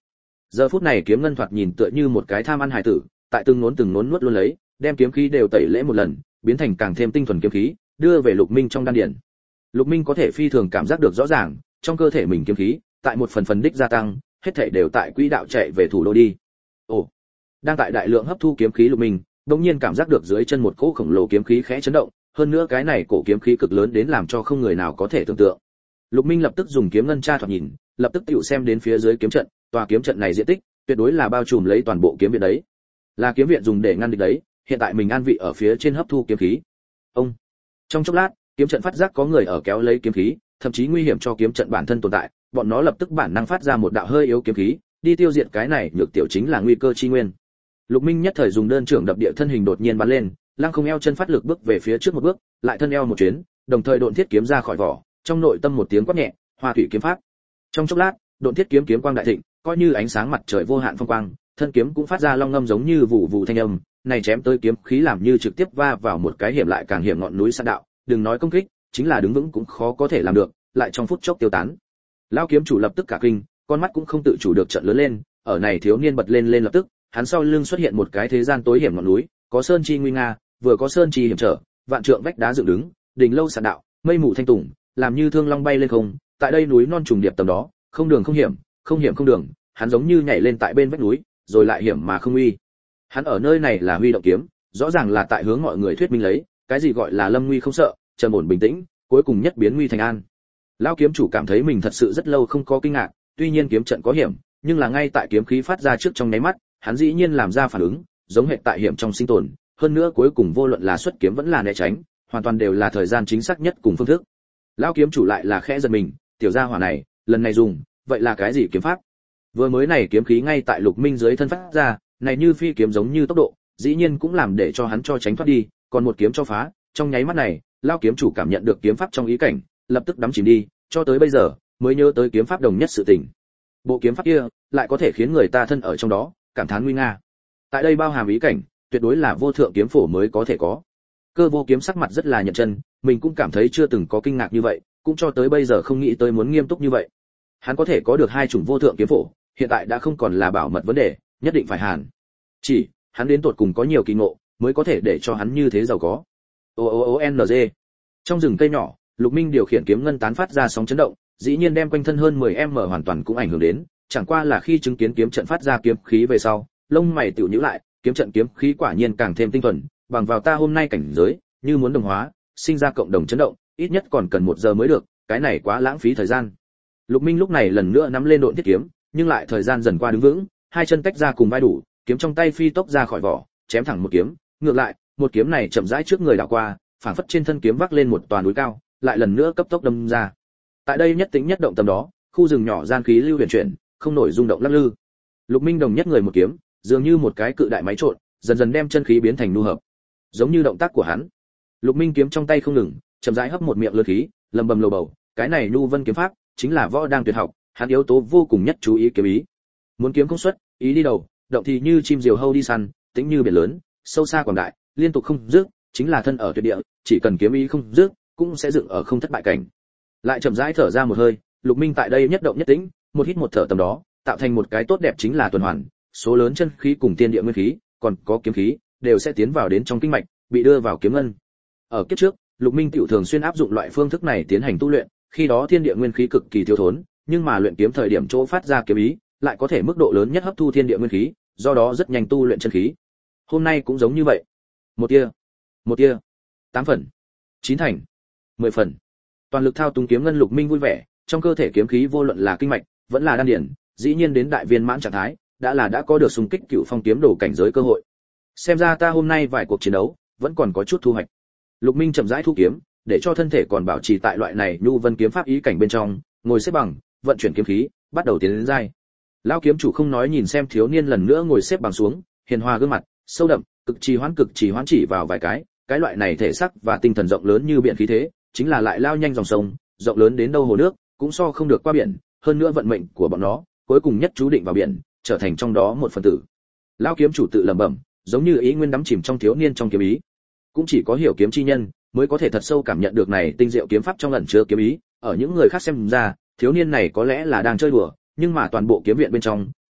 Giờ phút này Kiếm Ngân thoạt nhìn tựa như một cái tham ăn hải tử, tại từng nốn từng nốn nuốt luôn lấy, đem kiếm khí đều tẩy lễ một lần, biến thành càng thêm tinh thuần kiếm khí, đưa về Lục Minh trong đan điền. Lục Minh có thể phi thường cảm giác được rõ ràng, trong cơ thể mình kiếm khí, tại một phần phần đích gia tăng, hết thảy đều tại quỹ đạo chạy về thủ đô đi. Ồ, đang tại đại lượng hấp thu kiếm khí Lục Minh, đột nhiên cảm giác được dưới chân một cỗ khổng lồ kiếm khí khẽ chấn động, hơn nữa cái này cổ kiếm khí cực lớn đến làm cho không người nào có thể tưởng tượng. Lục Minh lập tức dùng kiếm ngân tra thoạt nhìn, lập tức tiểu xem đến phía dưới kiếm trận, tòa kiếm trận này diện tích tuyệt đối là bao trùm lấy toàn bộ kiếm viện đấy. Là kiếm viện dùng để ngăn địch đấy, hiện tại mình an vị ở phía trên hấp thu kiếm khí. Ông. Trong chốc lát, kiếm trận phát giác có người ở kéo lấy kiếm khí, thậm chí nguy hiểm cho kiếm trận bản thân tồn tại, bọn nó lập tức bản năng phát ra một đạo hơi yếu kiếm khí, đi tiêu diệt cái này nhược tiểu chính là nguy cơ chi nguyên. Lục Minh nhất thời dùng đơn trưởng đập địa thân hình đột nhiên bắn lên, lăng không eo chân phát lực bước về phía trước một bước, lại thân eo một chuyến, đồng thời độn thiết kiếm ra khỏi vỏ, trong nội tâm một tiếng quát nhẹ, Hoa thủy kiếm pháp. Trong chốc lát, độn thiết kiếm kiếm quang đại thịnh, coi như ánh sáng mặt trời vô hạn phong quang, thân kiếm cũng phát ra long ngâm giống như vụ vụ thanh âm, này chém tới kiếm khí làm như trực tiếp va vào một cái hiểm lại càng hiểm ngọn núi san đạo, đừng nói công kích, chính là đứng vững cũng khó có thể làm được, lại trong phút chốc tiêu tán. Lão kiếm chủ lập tức cả kinh, con mắt cũng không tự chủ được trợn lớn lên, ở này thiếu niên bật lên lên lập tức, hắn sau lưng xuất hiện một cái thế gian tối hiểm ngọn núi, có sơn chi nguy nga, vừa có sơn chi hiểm trở, vạn trượng vách đá dựng đứng, đỉnh lâu sàn đạo, mây mù thanh tùng, làm như thương long bay lên không, tại đây núi non trùng điệp tầm đó, không đường không hiểm, không hiểm không đường, hắn giống như nhảy lên tại bên vách núi, rồi lại hiểm mà không uy. Hắn ở nơi này là huy động kiếm, rõ ràng là tại hướng mọi người thuyết minh lấy, cái gì gọi là lâm nguy không sợ, trầm ổn bình tĩnh, cuối cùng nhất biến nguy thành an. Lão kiếm chủ cảm thấy mình thật sự rất lâu không có kinh ngạc, tuy nhiên kiếm trận có hiểm, nhưng là ngay tại kiếm khí phát ra trước trong nháy mắt, hắn dĩ nhiên làm ra phản ứng, giống hệt tại hiểm trong sinh tồn, hơn nữa cuối cùng vô luận là xuất kiếm vẫn là né tránh, hoàn toàn đều là thời gian chính xác nhất cùng phương thức. Lão kiếm chủ lại là khẽ giật mình, tiểu gia hỏa này, lần này dùng, vậy là cái gì kiếm pháp? Vừa mới này kiếm khí ngay tại Lục Minh dưới thân phát ra, này như phi kiếm giống như tốc độ, dĩ nhiên cũng làm để cho hắn cho tránh thoát đi, còn một kiếm cho phá, trong nháy mắt này, lão kiếm chủ cảm nhận được kiếm pháp trong ý cảnh, lập tức đắm chìm đi, cho tới bây giờ mới nhớ tới kiếm pháp đồng nhất sự tình. Bộ kiếm pháp kia lại có thể khiến người ta thân ở trong đó, cảm thán nguy nga. Tại đây bao hàm ý cảnh, tuyệt đối là vô thượng kiếm phổ mới có thể có. Cơ Vô Kiếm sắc mặt rất là nhận chân, mình cũng cảm thấy chưa từng có kinh ngạc như vậy, cũng cho tới bây giờ không nghĩ tới muốn nghiêm túc như vậy. Hắn có thể có được hai chủng vô thượng kiếm phổ, hiện tại đã không còn là bảo mật vấn đề, nhất định phải hàn. Chỉ, hắn đến tột cùng có nhiều kỳ ngộ, mới có thể để cho hắn như thế giàu có. O O O N G. Trong rừng cây nhỏ, Lục Minh điều khiển kiếm ngân tán phát ra sóng chấn động, dĩ nhiên đem quanh thân hơn mười em hoàn toàn cũng ảnh hưởng đến, chẳng qua là khi chứng kiến kiếm trận phát ra kiếm khí về sau, lông mày tiểu nhíu lại, kiếm trận kiếm khí quả nhiên càng thêm tinh thuần, bằng vào ta hôm nay cảnh giới, như muốn đồng hóa, sinh ra cộng đồng chấn động, ít nhất còn cần một giờ mới được, cái này quá lãng phí thời gian. Lục Minh lúc này lần nữa nắm lên độn thiết kiếm, nhưng lại thời gian dần qua đứng vững, hai chân tách ra cùng vai đủ, kiếm trong tay phi tốc ra khỏi vỏ, chém thẳng một kiếm, ngược lại, một kiếm này chậm rãi trước người đảo qua, phảng phất trên thân kiếm vác lên một tòa núi cao, lại lần nữa cấp tốc đâm ra. Tại đây nhất tĩnh nhất động tầm đó, khu rừng nhỏ gian khí lưu huyền chuyển, không nổi rung động lắc lư. Lục Minh đồng nhất người một kiếm, dường như một cái cự đại máy trộn, dần dần đem chân khí biến thành nu hợp. Giống như động tác của hắn. Lục Minh kiếm trong tay không ngừng, chậm rãi hấp một miệng lớn khí, lầm bầm lầu bầu, cái này nu vân kiếm pháp, chính là võ đang tuyệt học, hắn yếu tố vô cùng nhất chú ý kiếm ý. Muốn kiếm không xuất, ý đi đầu, động thì như chim diều hâu đi săn, tĩnh như biển lớn, sâu xa quảng đại, liên tục không dứt, chính là thân ở tuyệt địa, chỉ cần kiếm ý không dứt, cũng sẽ dựng ở không thất bại cảnh. Lại chậm rãi thở ra một hơi, Lục Minh tại đây nhất động nhất tĩnh, một hít một thở tầm đó, tạo thành một cái tốt đẹp chính là tuần hoàn, số lớn chân khí cùng tiên địa nguyên khí, còn có kiếm khí, đều sẽ tiến vào đến trong kinh mạch, bị đưa vào kiếm ngân. Ở kiếp trước, Lục Minh tiểu thường xuyên áp dụng loại phương thức này tiến hành tu luyện, khi đó thiên địa nguyên khí cực kỳ thiếu thốn, nhưng mà luyện kiếm thời điểm chỗ phát ra kiếm ý, lại có thể mức độ lớn nhất hấp thu thiên địa nguyên khí, do đó rất nhanh tu luyện chân khí. Hôm nay cũng giống như vậy. Một tia, một tia, tám phần, chín thành, mười phần. Toàn lực thao túng kiếm ngân, Lục Minh vui vẻ, trong cơ thể kiếm khí vô luận là kinh mạch, vẫn là đan điển, dĩ nhiên đến đại viên mãn trạng thái, đã là đã có được xung kích cựu phong kiếm đồ cảnh giới cơ hội. Xem ra ta hôm nay vài cuộc chiến đấu, vẫn còn có chút thu hoạch. Lục Minh chậm rãi thu kiếm, để cho thân thể còn bảo trì tại loại này nhu vân kiếm pháp ý cảnh bên trong, ngồi xếp bằng, vận chuyển kiếm khí, bắt đầu tiến đến giai. Lão kiếm chủ không nói nhìn xem thiếu niên lần nữa ngồi xếp bằng xuống, hiền hòa gương mặt, sâu đậm, cực trì hoãn cực trì hoãn chỉ vào vài cái, cái loại này thể sắc và tinh thần rộng lớn như biển khí thế, chính là lại lao nhanh dòng sông, rộng lớn đến đâu hồ nước, cũng so không được qua biển, hơn nữa vận mệnh của bọn nó, cuối cùng nhất chú định vào biển, trở thành trong đó một phần tử. Lão kiếm chủ tự lẩm bẩm, giống như ý nguyên đắm chìm trong thiếu niên trong kiếm ý. Cũng chỉ có hiểu kiếm chi nhân mới có thể thật sâu cảm nhận được này tinh diệu kiếm pháp trong ẩn chứa kiếm ý, ở những người khác xem ra, thiếu niên này có lẽ là đang chơi đùa, nhưng mà toàn bộ kiếm viện bên trong,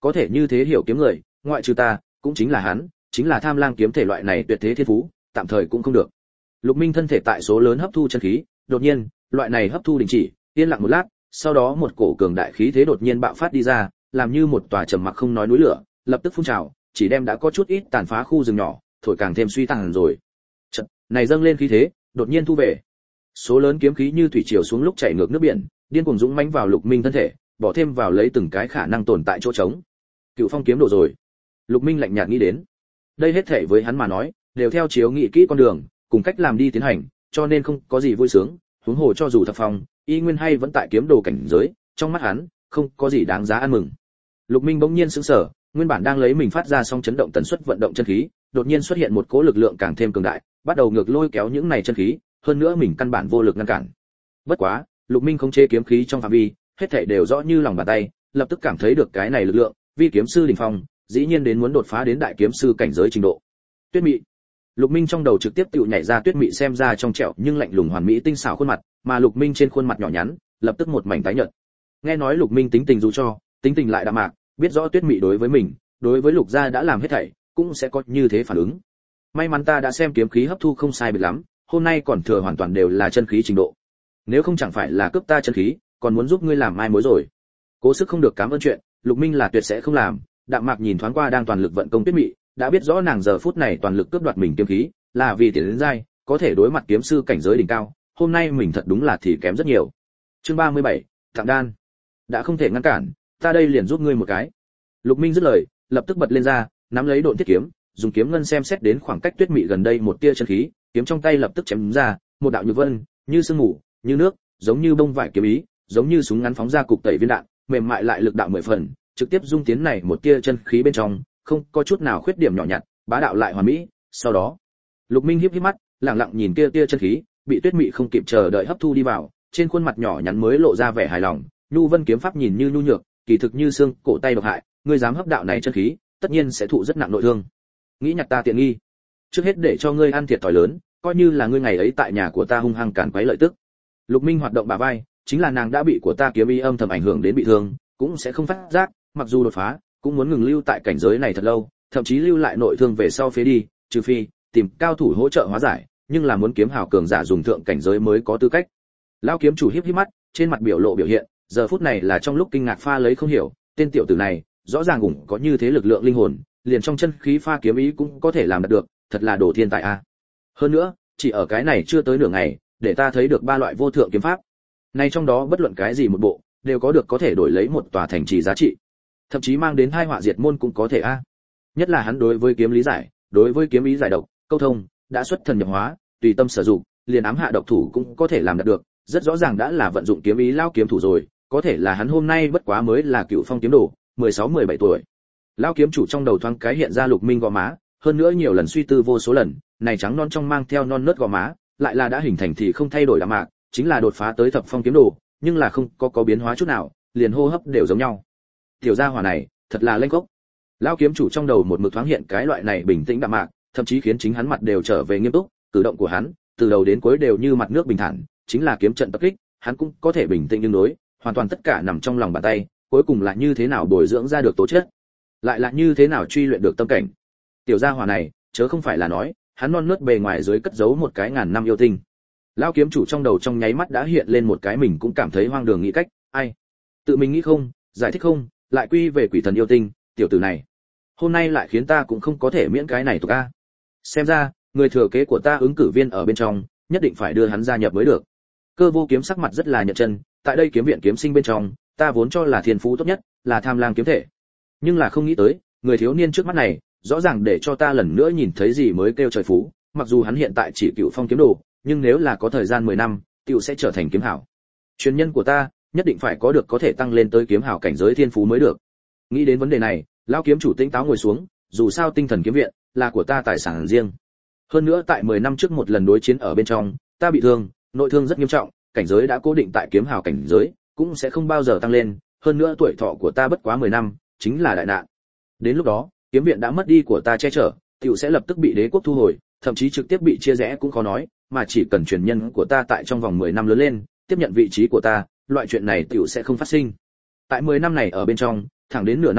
có thể như thế hiểu kiếm người, ngoại trừ ta, cũng chính là hắn, chính là Tham Lang kiếm thể loại này tuyệt thế thiên phú, tạm thời cũng không được. Lục Minh thân thể tại số lớn hấp thu chân khí, đột nhiên, loại này hấp thu đình chỉ, yên lặng một lát, sau đó một cổ cường đại khí thế đột nhiên bạo phát đi ra, làm như một tòa trầm mặc không nói núi lửa, lập tức phun trào, chỉ đem đã có chút ít tàn phá khu rừng nhỏ, thổi càng thêm suy tàn rồi. Chợt, này dâng lên khí thế, đột nhiên thu về. Số lớn kiếm khí như thủy triều xuống lúc chảy ngược nước biển, điên cuồng dũng mãnh vào Lục Minh thân thể, bỏ thêm vào lấy từng cái khả năng tồn tại chỗ trống. Cựu Phong kiếm đồ rồi. Lục Minh lạnh nhạt nghĩ đến. Đây hết thảy với hắn mà nói, đều theo chiếu nghị kỹ con đường, cùng cách làm đi tiến hành, cho nên không có gì vui sướng, huống hồ cho dù Thập Phong, y nguyên hay vẫn tại kiếm đồ cảnh giới, trong mắt hắn, không có gì đáng giá ăn mừng. Lục Minh bỗng nhiên sững sờ, nguyên bản đang lấy mình phát ra song chấn động tần suất vận động chân khí, đột nhiên xuất hiện một cỗ lực lượng càng thêm cường đại, bắt đầu ngược lôi kéo những này chân khí, hơn nữa mình căn bản vô lực ngăn cản. Bất quá, Lục Minh không chế kiếm khí trong phạm vi, hết thảy đều rõ như lòng bàn tay, lập tức cảm thấy được cái này lực lượng, vi kiếm sư đỉnh phong, dĩ nhiên đến muốn đột phá đến đại kiếm sư cảnh giới trình độ. Tuyết Mị. Lục Minh trong đầu trực tiếp tựu nhảy ra Tuyết Mị xem ra trong trẻo nhưng lạnh lùng hoàn mỹ tinh xảo khuôn mặt, mà Lục Minh trên khuôn mặt nhỏ nhắn, lập tức một mảnh tái nhợt. Nghe nói Lục Minh tính tình dù cho, tính tình lại đạm mạc, biết rõ Tuyết Mị đối với mình, đối với Lục gia đã làm hết thảy, cũng sẽ có như thế phản ứng. May mắn ta đã xem kiếm khí hấp thu không sai biệt lắm, hôm nay còn thừa hoàn toàn đều là chân khí trình độ. Nếu không chẳng phải là cướp ta chân khí, còn muốn giúp ngươi làm mai mối rồi. Cố sức không được cảm ơn chuyện, Lục Minh là tuyệt sẽ không làm. Đạm Mạc nhìn thoáng qua đang toàn lực vận công Tuyết Mị, đã biết rõ nàng giờ phút này toàn lực cướp đoạt mình kiếm khí, là vì tiến đến giai, có thể đối mặt kiếm sư cảnh giới đỉnh cao, hôm nay mình thật đúng là thì kém rất nhiều. Chương ba mươi bảy, Tặng đan. Đã không thể ngăn cản, ta đây liền giúp ngươi một cái. Lục Minh dứt lời, lập tức bật lên ra, nắm lấy độn thiết kiếm, dùng kiếm ngân xem xét đến khoảng cách Tuyết Mị gần đây một tia chân khí, kiếm trong tay lập tức chém ra, một đạo như vân, như sương mù, như nước, giống như bông vải kiếm ý, giống như súng ngắn phóng ra cục tẩy viên đạn, mềm mại lại lực đạo mười phần, trực tiếp dung tiến này một tia chân khí bên trong, không có chút nào khuyết điểm nhỏ nhặt, bá đạo lại hoàn mỹ. Sau đó, Lục Minh híp híp mắt, lặng lặng nhìn kia tia chân khí, bị Tuyết Mị không kịp chờ đợi hấp thu đi vào, trên khuôn mặt nhỏ nhắn mới lộ ra vẻ hài lòng. Nhu Vân kiếm pháp nhìn như nhu nhược, kỳ thực như xương cổ tay độc hại, ngươi dám hấp đạo này chân khí, tất nhiên sẽ thụ rất nặng nội thương. Nghĩ nhặt ta tiện nghi, trước hết để cho ngươi ăn thiệt thòi lớn, coi như là ngươi ngày ấy tại nhà của ta hung hăng càn quấy lợi tức. Lục Minh hoạt động bả vai, chính là nàng đã bị của ta kiếm ý âm thầm ảnh hưởng đến bị thương, cũng sẽ không phát giác, mặc dù đột phá, cũng muốn ngừng lưu tại cảnh giới này thật lâu, thậm chí lưu lại nội thương về sau phế đi, trừ phi tìm cao thủ hỗ trợ hóa giải, nhưng là muốn kiếm hào cường giả dùng thượng cảnh giới mới có tư cách. Lão kiếm chủ híp híp mắt, trên mặt biểu lộ biểu hiện, giờ phút này là trong lúc kinh ngạc pha lấy không hiểu, tên tiểu tử này, rõ ràng cũng có như thế lực lượng linh hồn, liền trong chân khí pha kiếm ý cũng có thể làm được, thật là đồ thiên tài a. Hơn nữa, chỉ ở cái này chưa tới nửa ngày, để ta thấy được ba loại vô thượng kiếm pháp. Này trong đó bất luận cái gì một bộ, đều có được có thể đổi lấy một tòa thành trì giá trị, thậm chí mang đến hai họa diệt môn cũng có thể a. Nhất là hắn đối với kiếm lý giải, đối với kiếm ý giải độc, câu thông, đã xuất thần nhập hóa, tùy tâm sử dụng, liền ám hạ độc thủ cũng có thể làm được, rất rõ ràng đã là vận dụng kiếm ý lao kiếm thủ rồi, có thể là hắn hôm nay bất quá mới là Cựu Phong kiếm đồ, mười sáu mười bảy tuổi. Lao kiếm chủ trong đầu thoáng cái hiện ra Lục Minh gò má, hơn nữa nhiều lần suy tư vô số lần, này trắng non trong mang theo non nớt gò má, lại là đã hình thành thì không thay đổi Đạm Mạc, chính là đột phá tới Thập Phong kiếm đồ, nhưng là không có có biến hóa chút nào, liền hô hấp đều giống nhau. Tiểu gia hỏa này, thật là lênh cốc. Lão kiếm chủ trong đầu một mực thoáng hiện cái loại này bình tĩnh Đạm Mạc, thậm chí khiến chính hắn mặt đều trở về nghiêm túc, cử động của hắn, từ đầu đến cuối đều như mặt nước bình thản, chính là kiếm trận tập kích, hắn cũng có thể bình tĩnh nhưng đối, hoàn toàn tất cả nằm trong lòng bàn tay, cuối cùng là như thế nào bồi dưỡng ra được tố chất, lại là như thế nào truy luyện được tâm cảnh. Tiểu gia hỏa này, chớ không phải là nói, hắn non nớt bề ngoài dưới cất giấu một cái ngàn năm yêu tinh. Lão kiếm chủ trong đầu trong nháy mắt đã hiện lên một cái mình cũng cảm thấy hoang đường nghĩ cách, ai, tự mình nghĩ không, giải thích không, lại quy về quỷ thần yêu tinh, tiểu tử này, hôm nay lại khiến ta cũng không có thể miễn cái này tục a. Xem ra, người thừa kế của ta ứng cử viên ở bên trong, nhất định phải đưa hắn gia nhập mới được. Cơ Vô Kiếm sắc mặt rất là nhận chân, tại đây kiếm viện kiếm sinh bên trong, ta vốn cho là thiên phú tốt nhất, là Tham Lang kiếm thể. Nhưng là không nghĩ tới, người thiếu niên trước mắt này, rõ ràng để cho ta lần nữa nhìn thấy gì mới kêu trời phú, mặc dù hắn hiện tại chỉ Cựu Phong kiếm đồ, nhưng nếu là có thời gian mười năm, tiểu sẽ trở thành kiếm hảo. Truyền nhân của ta, nhất định phải có được có thể tăng lên tới kiếm hảo cảnh giới thiên phú mới được. Nghĩ đến vấn đề này, lão kiếm chủ tĩnh táo ngồi xuống, dù sao tinh thần kiếm viện là của ta tài sản riêng. Hơn nữa tại mười năm trước một lần đối chiến ở bên trong, ta bị thương, nội thương rất nghiêm trọng, cảnh giới đã cố định tại kiếm hào cảnh giới, cũng sẽ không bao giờ tăng lên, hơn nữa tuổi thọ của ta bất quá mười năm, chính là đại nạn. Đến lúc đó, kiếm viện đã mất đi của ta che chở, tiểu sẽ lập tức bị đế quốc thu hồi, thậm chí trực tiếp bị chia rẽ cũng khó nói, mà chỉ cần truyền nhân của ta tại trong vòng mười năm lớn lên, tiếp nhận vị trí của ta, loại chuyện này tiểu sẽ không phát sinh. Tại mười năm này ở bên trong, thẳng đến nửa năm trước,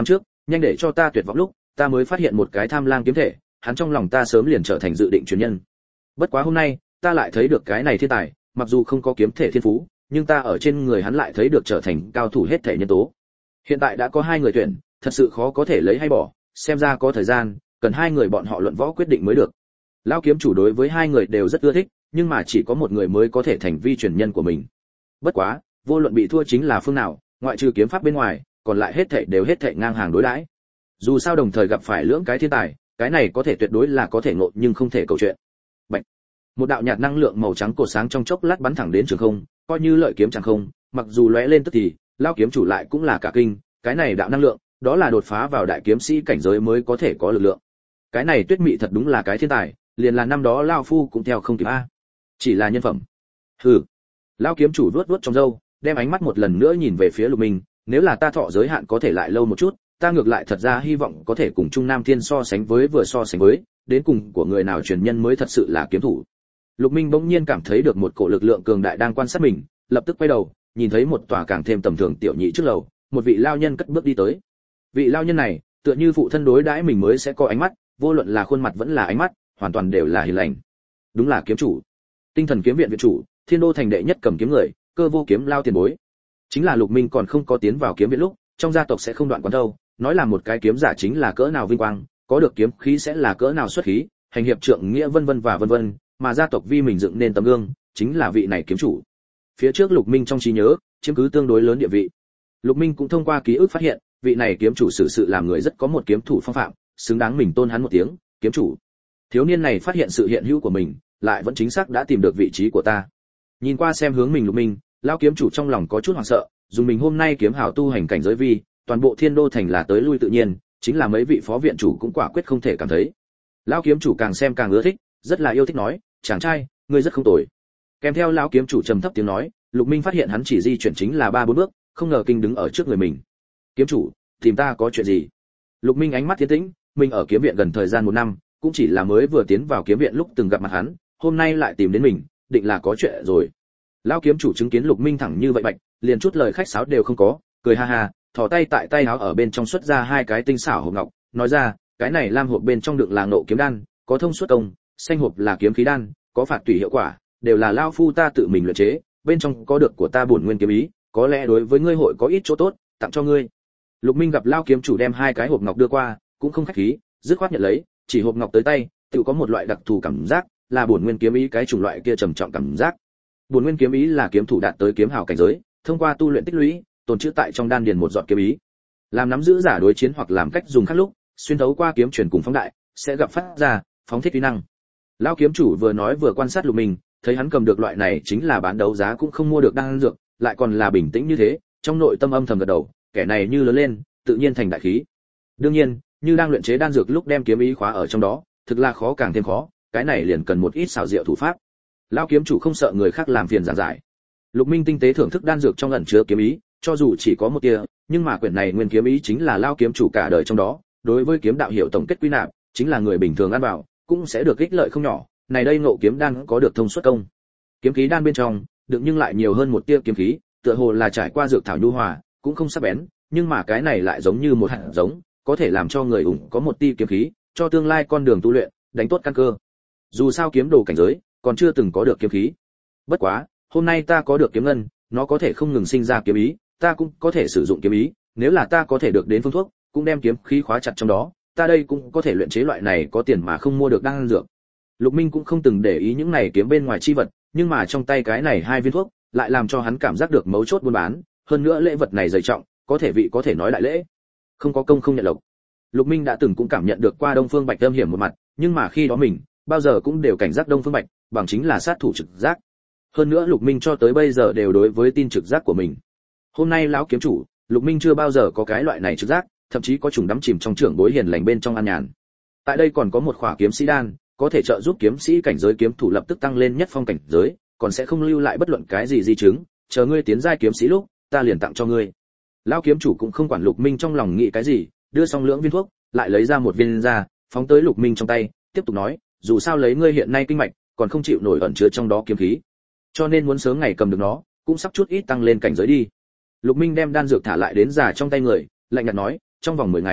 nhanh để cho ta tuyệt vọng lúc, ta mới phát hiện một cái tham lang kiếm thể, hắn trong lòng ta sớm liền trở thành dự định truyền nhân. Bất quá hôm nay, ta lại thấy được cái này thiên tài, mặc dù không có kiếm thể thiên phú, nhưng ta ở trên người hắn lại thấy được trở thành cao thủ hết thể nhân tố. Hiện tại đã có hai người tuyển, thật sự khó có thể lấy hay bỏ, xem ra có thời gian, cần hai người bọn họ luận võ quyết định mới được. Lão kiếm chủ đối với hai người đều rất ưa thích, nhưng mà chỉ có một người mới có thể thành vi truyền nhân của mình. Bất quá, vô luận bị thua chính là phương nào, ngoại trừ kiếm pháp bên ngoài, còn lại hết thảy đều hết thảy ngang hàng đối đãi. Dù sao đồng thời gặp phải lưỡng cái thiên tài, cái này có thể tuyệt đối là có thể ngộ nhưng không thể cầu chuyện. Bạch. Một đạo nhạt năng lượng màu trắng cột sáng trong chốc lát bắn thẳng đến trường không, coi như lợi kiếm chẳng không, mặc dù lóe lên tức thì, lão kiếm chủ lại cũng là cả kinh, cái này đạo năng lượng, đó là đột phá vào đại kiếm sĩ cảnh giới mới có thể có lực lượng. Cái này Tuyết Mị thật đúng là cái thiên tài, liền là năm đó lão phu cũng theo không kịp a. Chỉ là nhân phẩm. Hừ. Lão kiếm chủ vuốt vuốt trong râu, đem ánh mắt một lần nữa nhìn về phía Lục Minh, nếu là ta thọ giới hạn có thể lại lâu một chút, ta ngược lại thật ra hy vọng có thể cùng Trung Nam Thiên so sánh với vừa so sánh với, đến cùng của người nào truyền nhân mới thật sự là kiếm thủ. Lục Minh bỗng nhiên cảm thấy được một cổ lực lượng cường đại đang quan sát mình, lập tức quay đầu, nhìn thấy một tòa càng thêm tầm thường tiểu nhị trước lầu, một vị lao nhân cất bước đi tới. Vị lao nhân này, tựa như phụ thân đối đãi mình mới sẽ có ánh mắt, vô luận là khuôn mặt vẫn là ánh mắt, hoàn toàn đều là hiền lành. Đúng là kiếm chủ. Tinh Thần Kiếm Viện viện chủ, Thiên Đô thành đệ nhất cầm kiếm người, Cơ Vô Kiếm lao tiền bối. Chính là Lục Minh còn không có tiến vào kiếm viện lúc, trong gia tộc sẽ không đoạn quán đâu, nói là một cái kiếm giả chính là cỡ nào vinh quang, có được kiếm khí sẽ là cỡ nào xuất khí, hành hiệp trượng nghĩa vân vân và vân vân, mà gia tộc vi mình dựng nên tấm gương, chính là vị này kiếm chủ. Phía trước Lục Minh trong trí nhớ, chiếm cứ tương đối lớn địa vị. Lục Minh cũng thông qua ký ức phát hiện, vị này kiếm chủ xử sự làm người rất có một kiếm thủ phong phạm, xứng đáng mình tôn hắn một tiếng, kiếm chủ. Thiếu niên này phát hiện sự hiện hữu của mình, lại vẫn chính xác đã tìm được vị trí của ta. Nhìn qua xem hướng mình Lục Minh, lão kiếm chủ trong lòng có chút hoảng sợ, dùng mình hôm nay kiếm hảo tu hành cảnh giới vi, toàn bộ Thiên Đô thành là tới lui tự nhiên, chính là mấy vị phó viện chủ cũng quả quyết không thể cảm thấy. Lão kiếm chủ càng xem càng ưa thích, rất là yêu thích nói, chàng trai, ngươi rất không tồi. Kèm theo lão kiếm chủ trầm thấp tiếng nói, Lục Minh phát hiện hắn chỉ di chuyển chính là ba bốn bước, không ngờ kinh đứng ở trước người mình. Kiếm chủ, tìm ta có chuyện gì? Lục Minh ánh mắt tiến tĩnh, mình ở kiếm viện gần thời gian một năm, cũng chỉ là mới vừa tiến vào kiếm viện lúc từng gặp mặt hắn, hôm nay lại tìm đến mình, định là có chuyện rồi. Lão kiếm chủ chứng kiến Lục Minh thẳng như vậy bạch, liền chút lời khách sáo đều không có, cười ha ha, thò tay tại tay áo ở bên trong xuất ra hai cái tinh xảo hộp ngọc, nói ra, cái này lam hộp bên trong đựng là nộ kiếm đan, có thông suốt công, xanh hộp là kiếm khí đan, có phạt tùy hiệu quả, đều là lão phu ta tự mình luyện chế, bên trong có được của ta bổn nguyên kiếm ý, có lẽ đối với ngươi hội có ít chỗ tốt, tặng cho ngươi. Lục Minh gặp lão kiếm chủ đem hai cái hộp ngọc đưa qua, cũng không khách khí, dứt khoát nhận lấy, chỉ hộp ngọc tới tay, tự có một loại đặc thù cảm giác, là bổn nguyên kiếm ý cái chủng loại kia trầm trọng cảm giác. Bổn nguyên kiếm ý là kiếm thủ đạt tới kiếm hào cảnh giới, thông qua tu luyện tích lũy, tồn trữ tại trong đan điền một giọt kiếm ý. Làm nắm giữ giả đối chiến hoặc làm cách dùng khác lúc, xuyên thấu qua kiếm truyền cùng phóng đại, sẽ gặp phát ra phóng thích uy năng. Lão kiếm chủ vừa nói vừa quan sát Lục Minh, thấy hắn cầm được loại này chính là bán đấu giá cũng không mua được đan dược, lại còn là bình tĩnh như thế, trong nội tâm âm thầm gật đầu, kẻ này như lớn lên, tự nhiên thành đại khí. Đương nhiên, như đang luyện chế đan dược lúc đem kiếm ý khóa ở trong đó, thực là khó càng thêm khó, cái này liền cần một ít xảo diệu thủ pháp. Lão kiếm chủ không sợ người khác làm phiền giảng giải. Lục Minh tinh tế thưởng thức đan dược trong ẩn chứa kiếm ý, cho dù chỉ có một tia, nhưng mà quyển này nguyên kiếm ý chính là lão kiếm chủ cả đời trong đó, đối với kiếm đạo hiểu tổng kết quy nạp, chính là người bình thường ăn vào, cũng sẽ được ích lợi không nhỏ. Này đây ngộ kiếm đan có được thông suốt công. Kiếm khí đan bên trong, được nhưng lại nhiều hơn một tia kiếm khí, tựa hồ là trải qua dược thảo nhu hòa, cũng không sắc bén, nhưng mà cái này lại giống như một hạt giống, có thể làm cho người ủng có một tia kiếm khí, cho tương lai con đường tu luyện đánh tốt căn cơ. Dù sao kiếm đồ cảnh giới, còn chưa từng có được kiếm khí. Bất quá, hôm nay ta có được kiếm ngân, nó có thể không ngừng sinh ra kiếm ý, ta cũng có thể sử dụng kiếm ý, nếu là ta có thể được đến phương thuốc, cũng đem kiếm khí khóa chặt trong đó, ta đây cũng có thể luyện chế loại này có tiền mà không mua được đan dược. Lục Minh cũng không từng để ý những này kiếm bên ngoài chi vật, nhưng mà trong tay cái này hai viên thuốc, lại làm cho hắn cảm giác được mấu chốt buôn bán, hơn nữa lễ vật này dày trọng, có thể vị có thể nói đại lễ. Không có công không nhận lộc. Lục Minh đã từng cũng cảm nhận được qua Đông Phương Bạch âm hiểm một mặt, nhưng mà khi đó mình, bao giờ cũng đều cảnh giác Đông Phương Bạch, bằng chính là sát thủ trực giác. Hơn nữa Lục Minh cho tới bây giờ đều đối với tin trực giác của mình. Hôm nay lão kiếm chủ, Lục Minh chưa bao giờ có cái loại này trực giác, thậm chí có trùng đắm chìm trong trưởng bối hiền lành bên trong an nhàn. Tại đây còn có một khỏa kiếm sĩ đan, có thể trợ giúp kiếm sĩ cảnh giới kiếm thủ lập tức tăng lên nhất phong cảnh giới, còn sẽ không lưu lại bất luận cái gì di chứng, chờ ngươi tiến giai kiếm sĩ lúc, ta liền tặng cho ngươi. Lão kiếm chủ cũng không quản Lục Minh trong lòng nghĩ cái gì, đưa xong lưỡng viên thuốc, lại lấy ra một viên ra, phóng tới Lục Minh trong tay, tiếp tục nói, dù sao lấy ngươi hiện nay kinh mạch, còn không chịu nổi ẩn chứa trong đó kiếm khí, cho nên muốn sớm ngày cầm được nó, cũng sắp chút ít tăng lên cảnh giới đi. Lục Minh đem đan dược thả lại đến giả trong tay người, lạnh nhạt nói, trong vòng mười ngày,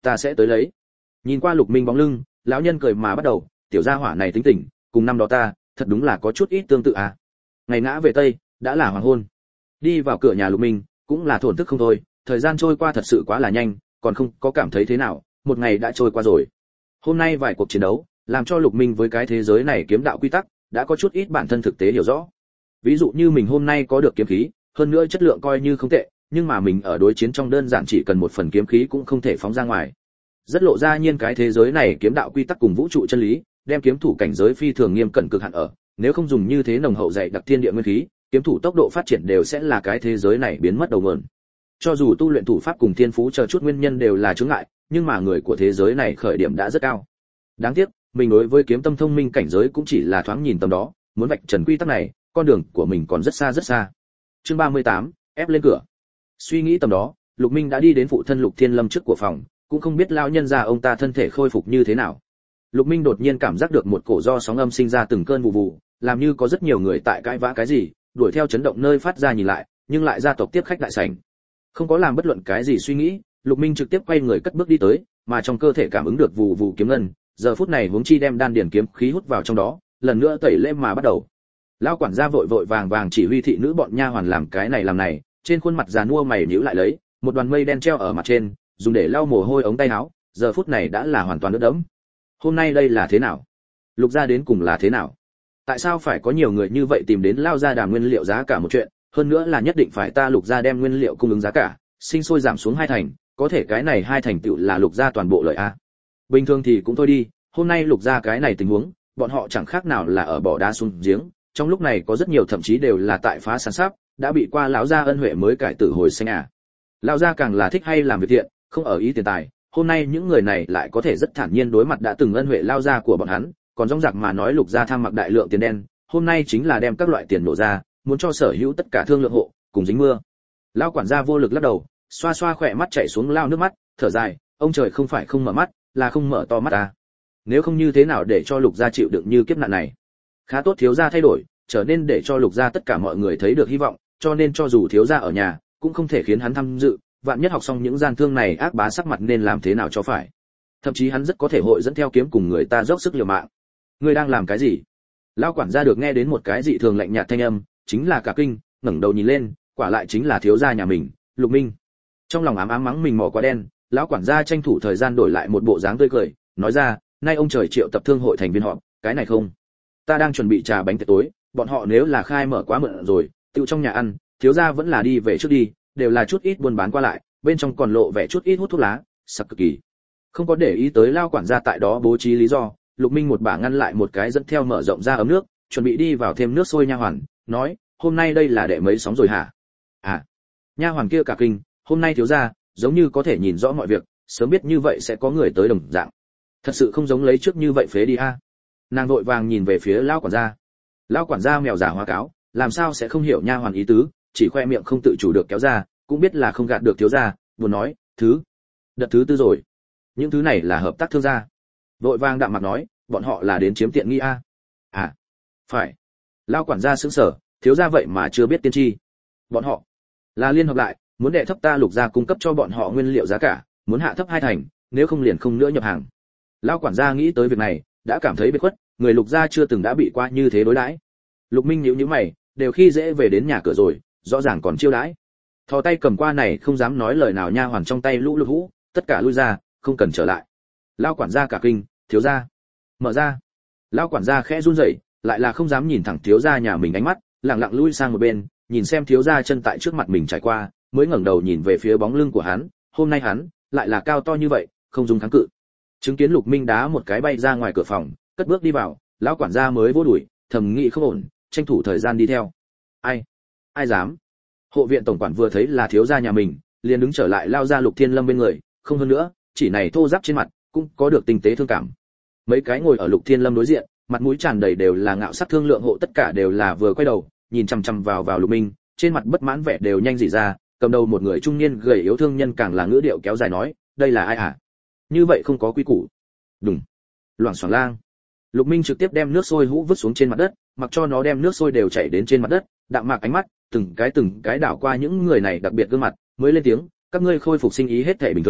ta sẽ tới lấy. Nhìn qua Lục Minh bóng lưng, lão nhân cười mà bắt đầu, tiểu gia hỏa này tính tình, cùng năm đó ta, thật đúng là có chút ít tương tự à. Ngày ngã về tây, đã là hoàng hôn. Đi vào cửa nhà Lục Minh, cũng là thổn thức không thôi, thời gian trôi qua thật sự quá là nhanh, còn không có cảm thấy thế nào, một ngày đã trôi qua rồi. Hôm nay vài cuộc chiến đấu, làm cho Lục Minh với cái thế giới này kiếm đạo quy tắc, đã có chút ít bản thân thực tế hiểu rõ. Ví dụ như mình hôm nay có được kiếm khí, hơn nữa chất lượng coi như không tệ, nhưng mà mình ở đối chiến trong đơn giản chỉ cần một phần kiếm khí cũng không thể phóng ra ngoài. Rất lộ ra nhiên cái thế giới này kiếm đạo quy tắc cùng vũ trụ chân lý, đem kiếm thủ cảnh giới phi thường nghiêm cẩn cực hạn ở, nếu không dùng như thế nồng hậu dày đặc thiên địa nguyên khí, kiếm thủ tốc độ phát triển đều sẽ là cái thế giới này biến mất đầu nguồn. Cho dù tu luyện thủ pháp cùng thiên phú chờ chút nguyên nhân đều là chướng ngại, nhưng mà người của thế giới này khởi điểm đã rất cao. Đáng tiếc, mình đối với kiếm tâm thông minh cảnh giới cũng chỉ là thoáng nhìn tầm đó, muốn vạch trần quy tắc này, con đường của mình còn rất xa rất xa. Chương ba mươi tám, ép lên cửa. Suy nghĩ tầm đó, Lục Minh đã đi đến phụ thân Lục Thiên Lâm trước của phòng, cũng không biết lão nhân già ông ta thân thể khôi phục như thế nào. Lục Minh đột nhiên cảm giác được một cổ do sóng âm sinh ra từng cơn vụ vụ, làm như có rất nhiều người tại cãi vã cái gì, đuổi theo chấn động nơi phát ra nhìn lại, nhưng lại gia tộc tiếp khách đại sảnh. Không có làm bất luận cái gì suy nghĩ, Lục Minh trực tiếp quay người cất bước đi tới, mà trong cơ thể cảm ứng được vụ vụ kiếm ngân, giờ phút này huống chi đem đan điển kiếm khí hút vào trong đó, lần nữa tẩy lễ mà bắt đầu. Lão quản gia vội vội vàng vàng chỉ huy thị nữ bọn nha hoàn làm cái này làm này, trên khuôn mặt già nua mày nhíu lại lấy, một đoàn mây đen treo ở mặt trên, dùng để lau mồ hôi ống tay áo, giờ phút này đã là hoàn toàn ướt đẫm. Hôm nay đây là thế nào? Lục gia đến cùng là thế nào? Tại sao phải có nhiều người như vậy tìm đến lao gia đàm nguyên liệu giá cả một chuyện, hơn nữa là nhất định phải ta Lục gia đem nguyên liệu cung ứng giá cả, sinh sôi giảm xuống hai thành, có thể cái này hai thành tựu là Lục gia toàn bộ lợi a. Bình thường thì cũng thôi đi, hôm nay Lục gia cái này tình huống, bọn họ chẳng khác nào là ở bỏ đá xuống giếng, trong lúc này có rất nhiều thậm chí đều là tại phá sản sáp, đã bị qua lão gia ân huệ mới cải tử hồi sinh à. Lão gia càng là thích hay làm việc thiện, không ở ý tiền tài, hôm nay những người này lại có thể rất thản nhiên đối mặt đã từng ân huệ lao gia của bọn hắn, còn rong rạc mà nói Lục gia tham mặc đại lượng tiền đen, hôm nay chính là đem các loại tiền nổ ra, muốn cho sở hữu tất cả thương lượng hộ cùng dính mưa. Lão quản gia vô lực lắc đầu, xoa xoa khỏe mắt chảy xuống lao nước mắt, thở dài, ông trời không phải không mở mắt, là không mở to mắt à. Nếu không như thế nào để cho Lục gia chịu đựng như kiếp nạn này. Khá tốt thiếu gia thay đổi, trở nên để cho Lục gia tất cả mọi người thấy được hy vọng, cho nên cho dù thiếu gia ở nhà, cũng không thể khiến hắn tham dự, vạn nhất học xong những gian thương này ác bá sắc mặt nên làm thế nào cho phải. Thậm chí hắn rất có thể hội dẫn theo kiếm cùng người ta dốc sức liều mạng. Ngươi đang làm cái gì? Lão quản gia được nghe đến một cái dị thường lạnh nhạt thanh âm, chính là cả kinh, ngẩng đầu nhìn lên, quả lại chính là thiếu gia nhà mình, Lục Minh. Trong lòng ám ám mắng mình mỏ quá đen, lão quản gia tranh thủ thời gian đổi lại một bộ dáng tươi cười, nói ra, nay ông trời triệu tập thương hội thành viên họp, cái này không. Ta đang chuẩn bị trà bánh tiệc tối, bọn họ nếu là khai mở quá muộn rồi, tiêu trong nhà ăn, thiếu gia vẫn là đi về trước đi, đều là chút ít buôn bán qua lại, bên trong còn lộ vẻ chút ít hút thuốc lá, sặc cực kỳ. Không có để ý tới lao quản gia tại đó bố trí lý do, Lục Minh một bả ngăn lại một cái dẫn theo mở rộng ra ấm nước, chuẩn bị đi vào thêm nước sôi nha hoàn, nói, hôm nay đây là đệ mấy sóng rồi hả? À, nha hoàn kia cả kinh, hôm nay thiếu gia, giống như có thể nhìn rõ mọi việc, sớm biết như vậy sẽ có người tới đồng dạng. Thật sự không giống lấy trước như vậy phế đi a. Nàng vội vàng nhìn về phía lao quản gia. Lao quản gia mèo giả hoa cáo, làm sao sẽ không hiểu nha hoàn ý tứ, chỉ khoe miệng không tự chủ được kéo ra, cũng biết là không gạt được thiếu gia, buồn nói, thứ, đợt thứ tư rồi. Những thứ này là hợp tác thương gia. Vội vàng đạm mặt nói, bọn họ là đến chiếm tiện nghi a. À, phải. Lao quản gia sững sờ, thiếu gia vậy mà chưa biết tiên tri. Bọn họ là liên hợp lại, muốn đệ thấp ta Lục gia cung cấp cho bọn họ nguyên liệu giá cả, muốn hạ thấp hai thành, nếu không liền không nữa nhập hàng. Lao quản gia nghĩ tới việc này, đã cảm thấy biệt khuất, người Lục gia chưa từng đã bị qua như thế đối đãi. Lục Minh nhíu nhíu mày, đều khi dễ về đến nhà cửa rồi, rõ ràng còn chiêu đãi. Thò tay cầm qua này không dám nói lời nào nha hoàn trong tay lũ lụt hũ, tất cả lui ra, không cần trở lại. Lao quản gia cả kinh, thiếu gia, mở ra. Lao quản gia khẽ run rẩy, lại là không dám nhìn thẳng thiếu gia nhà mình ánh mắt, lặng lặng lui sang một bên, nhìn xem thiếu gia chân tại trước mặt mình trải qua, mới ngẩng đầu nhìn về phía bóng lưng của hắn, hôm nay hắn lại là cao to như vậy, không dùng kháng cự. Chứng kiến Lục Minh đá một cái bay ra ngoài cửa phòng, cất bước đi vào, lão quản gia mới vô đuổi, thầm nghĩ không ổn, tranh thủ thời gian đi theo. Ai, ai dám? Hộ viện tổng quản vừa thấy là thiếu gia nhà mình, liền đứng trở lại lao ra Lục Thiên Lâm bên người, không hơn nữa, chỉ này thô ráp trên mặt, cũng có được tinh tế thương cảm. Mấy cái ngồi ở Lục Thiên Lâm đối diện, mặt mũi tràn đầy đều là ngạo sắc thương lượng hộ, tất cả đều là vừa quay đầu, nhìn chằm chằm vào vào Lục Minh, trên mặt bất mãn vẻ đều nhanh rỉ ra, cầm đầu một người trung niên gầy yếu thương nhân càng là ngữ điệu kéo dài nói, đây là ai hả? Như vậy không có quy củ. Đùng. Loảng xoảng lang. Lục Minh trực tiếp đem nước sôi hũ vứt xuống trên mặt đất, mặc cho nó đem nước sôi đều chảy đến trên mặt đất, đạm mạc ánh mắt, từng cái từng cái đảo qua những người này đặc biệt gương mặt, mới lên tiếng, các ngươi khôi phục sinh ý hết thảy bình thường,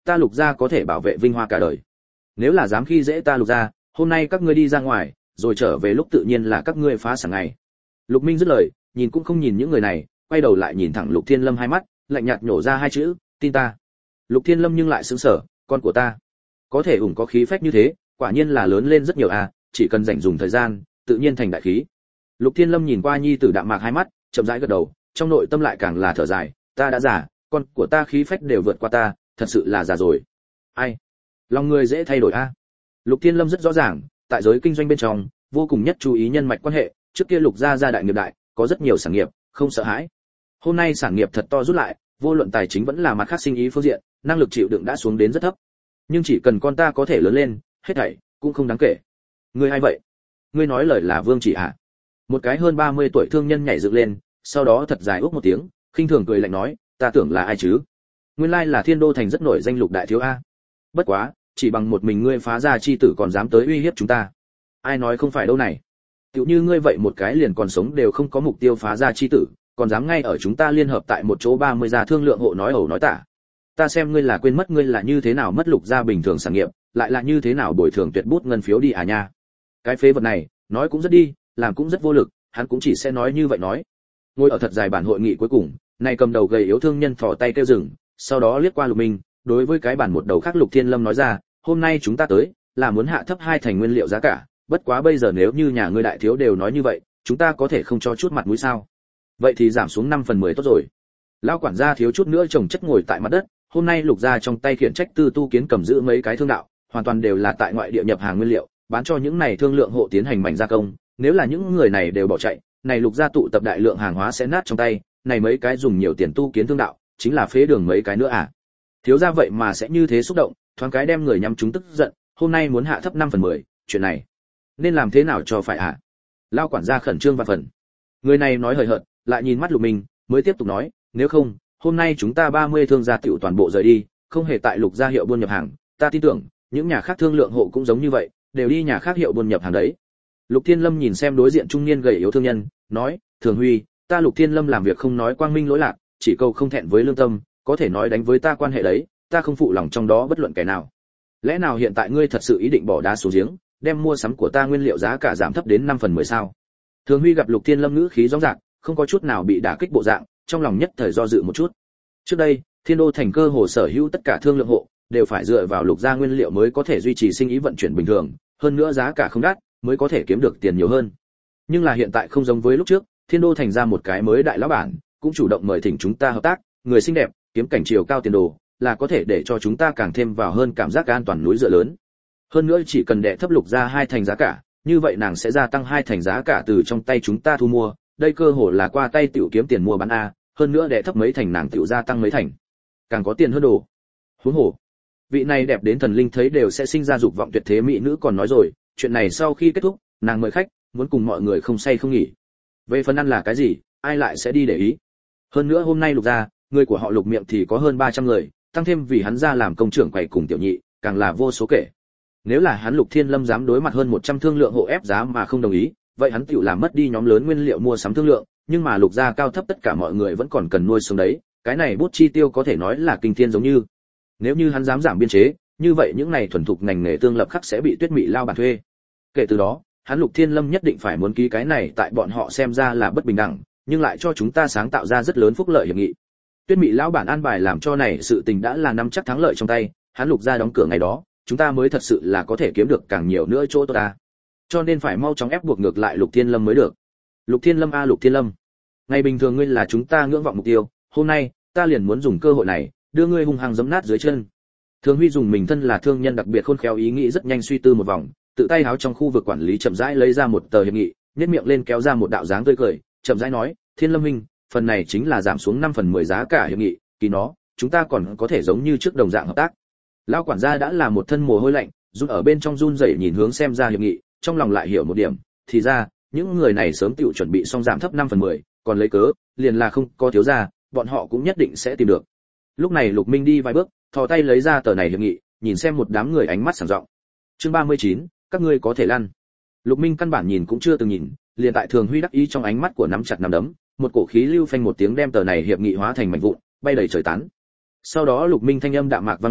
ta Lục gia có thể bảo vệ vinh hoa cả đời. Nếu là dám khi dễ ta Lục gia, hôm nay các ngươi đi ra ngoài, rồi trở về lúc tự nhiên là các ngươi phá sản ngày. Lục Minh dứt lời, nhìn cũng không nhìn những người này, quay đầu lại nhìn thẳng Lục Thiên Lâm hai mắt, lạnh nhạt nhổ ra hai chữ, tin ta. Lục Thiên Lâm nhưng lại sững sờ, con của ta có thể ủng có khí phách như thế, quả nhiên là lớn lên rất nhiều à, chỉ cần dành dùng thời gian, tự nhiên thành đại khí. Lục Thiên Lâm nhìn qua nhi tử đạm mạc hai mắt, chậm rãi gật đầu, trong nội tâm lại càng là thở dài, ta đã già, con của ta khí phách đều vượt qua ta, thật sự là già rồi. Ai? Lòng người dễ thay đổi a. À? Lục Thiên Lâm rất rõ ràng, tại giới kinh doanh bên trong, vô cùng nhất chú ý nhân mạch quan hệ, trước kia Lục gia gia đại nghiệp đại, có rất nhiều sản nghiệp, không sợ hãi. Hôm nay sản nghiệp thật to rút lại, vô luận tài chính vẫn là mặt khác sinh ý phương diện, năng lực chịu đựng đã xuống đến rất thấp. Nhưng chỉ cần con ta có thể lớn lên, hết thảy cũng không đáng kể. Ngươi ai vậy? Ngươi nói lời là Vương Chỉ à? Một cái hơn ba mươi tuổi thương nhân nhảy dựng lên, sau đó thật dài úc một tiếng, khinh thường cười lạnh nói, ta tưởng là ai chứ? Nguyên lai là Thiên Đô thành rất nổi danh Lục đại thiếu a. Bất quá, chỉ bằng một mình ngươi phá ra chi tử còn dám tới uy hiếp chúng ta. Ai nói không phải đâu này? Tiểu như ngươi vậy một cái liền còn sống đều không có mục tiêu phá ra chi tử, còn dám ngay ở chúng ta liên hợp tại một chỗ ba mươi gia thương lượng hộ nói ẩu nói tả. Ta xem ngươi là quên mất ngươi là như thế nào mất Lục gia bình thường sản nghiệp, lại là như thế nào bồi thường tuyệt bút ngân phiếu đi à nha. Cái phế vật này, nói cũng rất đi, làm cũng rất vô lực, hắn cũng chỉ sẽ nói như vậy nói. Ngồi ở thật dài bản hội nghị cuối cùng, này cầm đầu gầy yếu thương nhân thò tay kêu dừng, sau đó liếc qua Lục Minh, đối với cái bản một đầu khác Lục Thiên Lâm nói ra, hôm nay chúng ta tới là muốn hạ thấp hai thành nguyên liệu giá cả, bất quá bây giờ nếu như nhà ngươi đại thiếu đều nói như vậy, chúng ta có thể không cho chút mặt mũi sao? Vậy thì giảm xuống năm phần mười tốt rồi. Lão quản gia thiếu chút nữa chồng chất ngồi tại mặt đất, hôm nay Lục gia trong tay khiển trách tư tu kiến cầm giữ mấy cái thương đạo, hoàn toàn đều là tại ngoại địa nhập hàng nguyên liệu, bán cho những này thương lượng hộ tiến hành mảnh gia công, nếu là những người này đều bỏ chạy, này Lục gia tụ tập đại lượng hàng hóa sẽ nát trong tay, này mấy cái dùng nhiều tiền tu kiến thương đạo, chính là phế đường mấy cái nữa à? Thiếu gia vậy mà sẽ như thế xúc động, thoáng cái đem người nhắm chúng tức giận, hôm nay muốn hạ thấp năm phần mười, chuyện này nên làm thế nào cho phải ạ? Lão quản gia khẩn trương và phần. Người này nói hời hợt, lại nhìn mắt Lục Minh, mới tiếp tục nói, nếu không, hôm nay chúng ta ba mươi thương gia tiểu toàn bộ rời đi, không hề tại Lục gia hiệu buôn nhập hàng, ta tin tưởng, những nhà khác thương lượng hộ cũng giống như vậy, đều đi nhà khác hiệu buôn nhập hàng đấy. Lục Thiên Lâm nhìn xem đối diện trung niên gầy yếu thương nhân, nói, Thường Huy, ta Lục Thiên Lâm làm việc không nói quang minh lỗi lạc, chỉ câu không thẹn với lương tâm, có thể nói đánh với ta quan hệ đấy, ta không phụ lòng trong đó bất luận kẻ nào. Lẽ nào hiện tại ngươi thật sự ý định bỏ đá xuống giếng, đem mua sắm của ta nguyên liệu giá cả giảm thấp đến năm phần mười sao? Thường Huy gặp Lục Thiên Lâm ngữ khí rõ ràng, không có chút nào bị đả kích bộ dạng, trong lòng nhất thời do dự một chút. Trước đây, Thiên Đô thành cơ hồ sở hữu tất cả thương lượng hộ đều phải dựa vào Lục gia nguyên liệu mới có thể duy trì sinh ý vận chuyển bình thường, hơn nữa giá cả không đắt, mới có thể kiếm được tiền nhiều hơn. Nhưng là hiện tại không giống với lúc trước, Thiên Đô thành ra một cái mới đại lão bản, cũng chủ động mời thỉnh chúng ta hợp tác, người xinh đẹp, kiếm cảnh chiều cao tiền đồ, là có thể để cho chúng ta càng thêm vào hơn cảm giác an toàn núi dựa lớn. Hơn nữa chỉ cần đệ thấp Lục gia hai thành giá cả, như vậy nàng sẽ gia tăng hai thành giá cả từ trong tay chúng ta thu mua, đây cơ hồ là qua tay tiểu kiếm tiền mua bán a, hơn nữa đệ thấp mấy thành nàng tiểu gia tăng mấy thành, càng có tiền hơn đồ. Huống hồ, vị này đẹp đến thần linh thấy đều sẽ sinh ra dục vọng tuyệt thế mỹ nữ còn nói rồi, chuyện này sau khi kết thúc, nàng mời khách, muốn cùng mọi người không say không nghỉ. Về phần ăn là cái gì, ai lại sẽ đi để ý. Hơn nữa hôm nay Lục gia, người của họ Lục miệng thì có hơn ba trăm người, tăng thêm vì hắn ra làm công trưởng quầy cùng tiểu nhị, càng là vô số kể. Nếu là hắn Lục Thiên Lâm dám đối mặt hơn một trăm thương lượng hộ ép giá mà không đồng ý, vậy hắn tiểu làm mất đi nhóm lớn nguyên liệu mua sắm thương lượng, nhưng mà Lục gia cao thấp tất cả mọi người vẫn còn cần nuôi sống đấy, cái này bút chi tiêu có thể nói là kinh thiên giống như. Nếu như hắn dám giảm biên chế, như vậy những này thuần thục ngành nghề tương lập khắc sẽ bị Tuyết Mị lao bản thuê. Kể từ đó, hắn Lục Thiên Lâm nhất định phải muốn ký cái này tại bọn họ xem ra là bất bình đẳng, nhưng lại cho chúng ta sáng tạo ra rất lớn phúc lợi hiệp nghị. Tuyết Mị lão bản an bài làm cho này sự tình đã là nắm chắc thắng lợi trong tay, hắn Lục gia đóng cửa ngày đó, chúng ta mới thật sự là có thể kiếm được càng nhiều nữa chỗ tốt ta. Cho nên phải mau chóng ép buộc ngược lại Lục Thiên Lâm mới được. Lục Thiên Lâm a Lục Thiên Lâm, ngày bình thường ngươi là chúng ta ngưỡng vọng mục tiêu, hôm nay ta liền muốn dùng cơ hội này đưa ngươi hung hăng giẫm nát dưới chân. Thường Huy dùng mình thân là thương nhân đặc biệt khôn khéo ý nghĩ rất nhanh suy tư một vòng, tự tay háo trong khu vực quản lý chậm rãi lấy ra một tờ hiệp nghị, nhếch miệng lên kéo ra một đạo dáng tươi cười, chậm rãi nói, Thiên Lâm huynh, phần này chính là giảm xuống năm phần mười giá cả hiệp nghị, kỳ nó, chúng ta còn có thể giống như trước đồng dạng hợp tác. Lão quản gia đã là một thân mồ hôi lạnh, run ở bên trong run rẩy nhìn hướng xem ra hiệp nghị, trong lòng lại hiểu một điểm, thì ra, những người này sớm tự chuẩn bị xong giảm thấp năm phần mười, còn lấy cớ, liền là không có thiếu gia, bọn họ cũng nhất định sẽ tìm được. Lúc này Lục Minh đi vài bước, thò tay lấy ra tờ này hiệp nghị, nhìn xem một đám người ánh mắt sảng rộng. Chương ba mươi chín, các ngươi có thể lăn. Lục Minh căn bản nhìn cũng chưa từng nhìn, liền tại Thường Huy đắc ý trong ánh mắt của nắm chặt nắm đấm, một cổ khí lưu phanh một tiếng đem tờ này hiệp nghị hóa thành mảnh vụn, bay đầy trời tán. Sau đó Lục Minh thanh âm đạm mạc vang lên,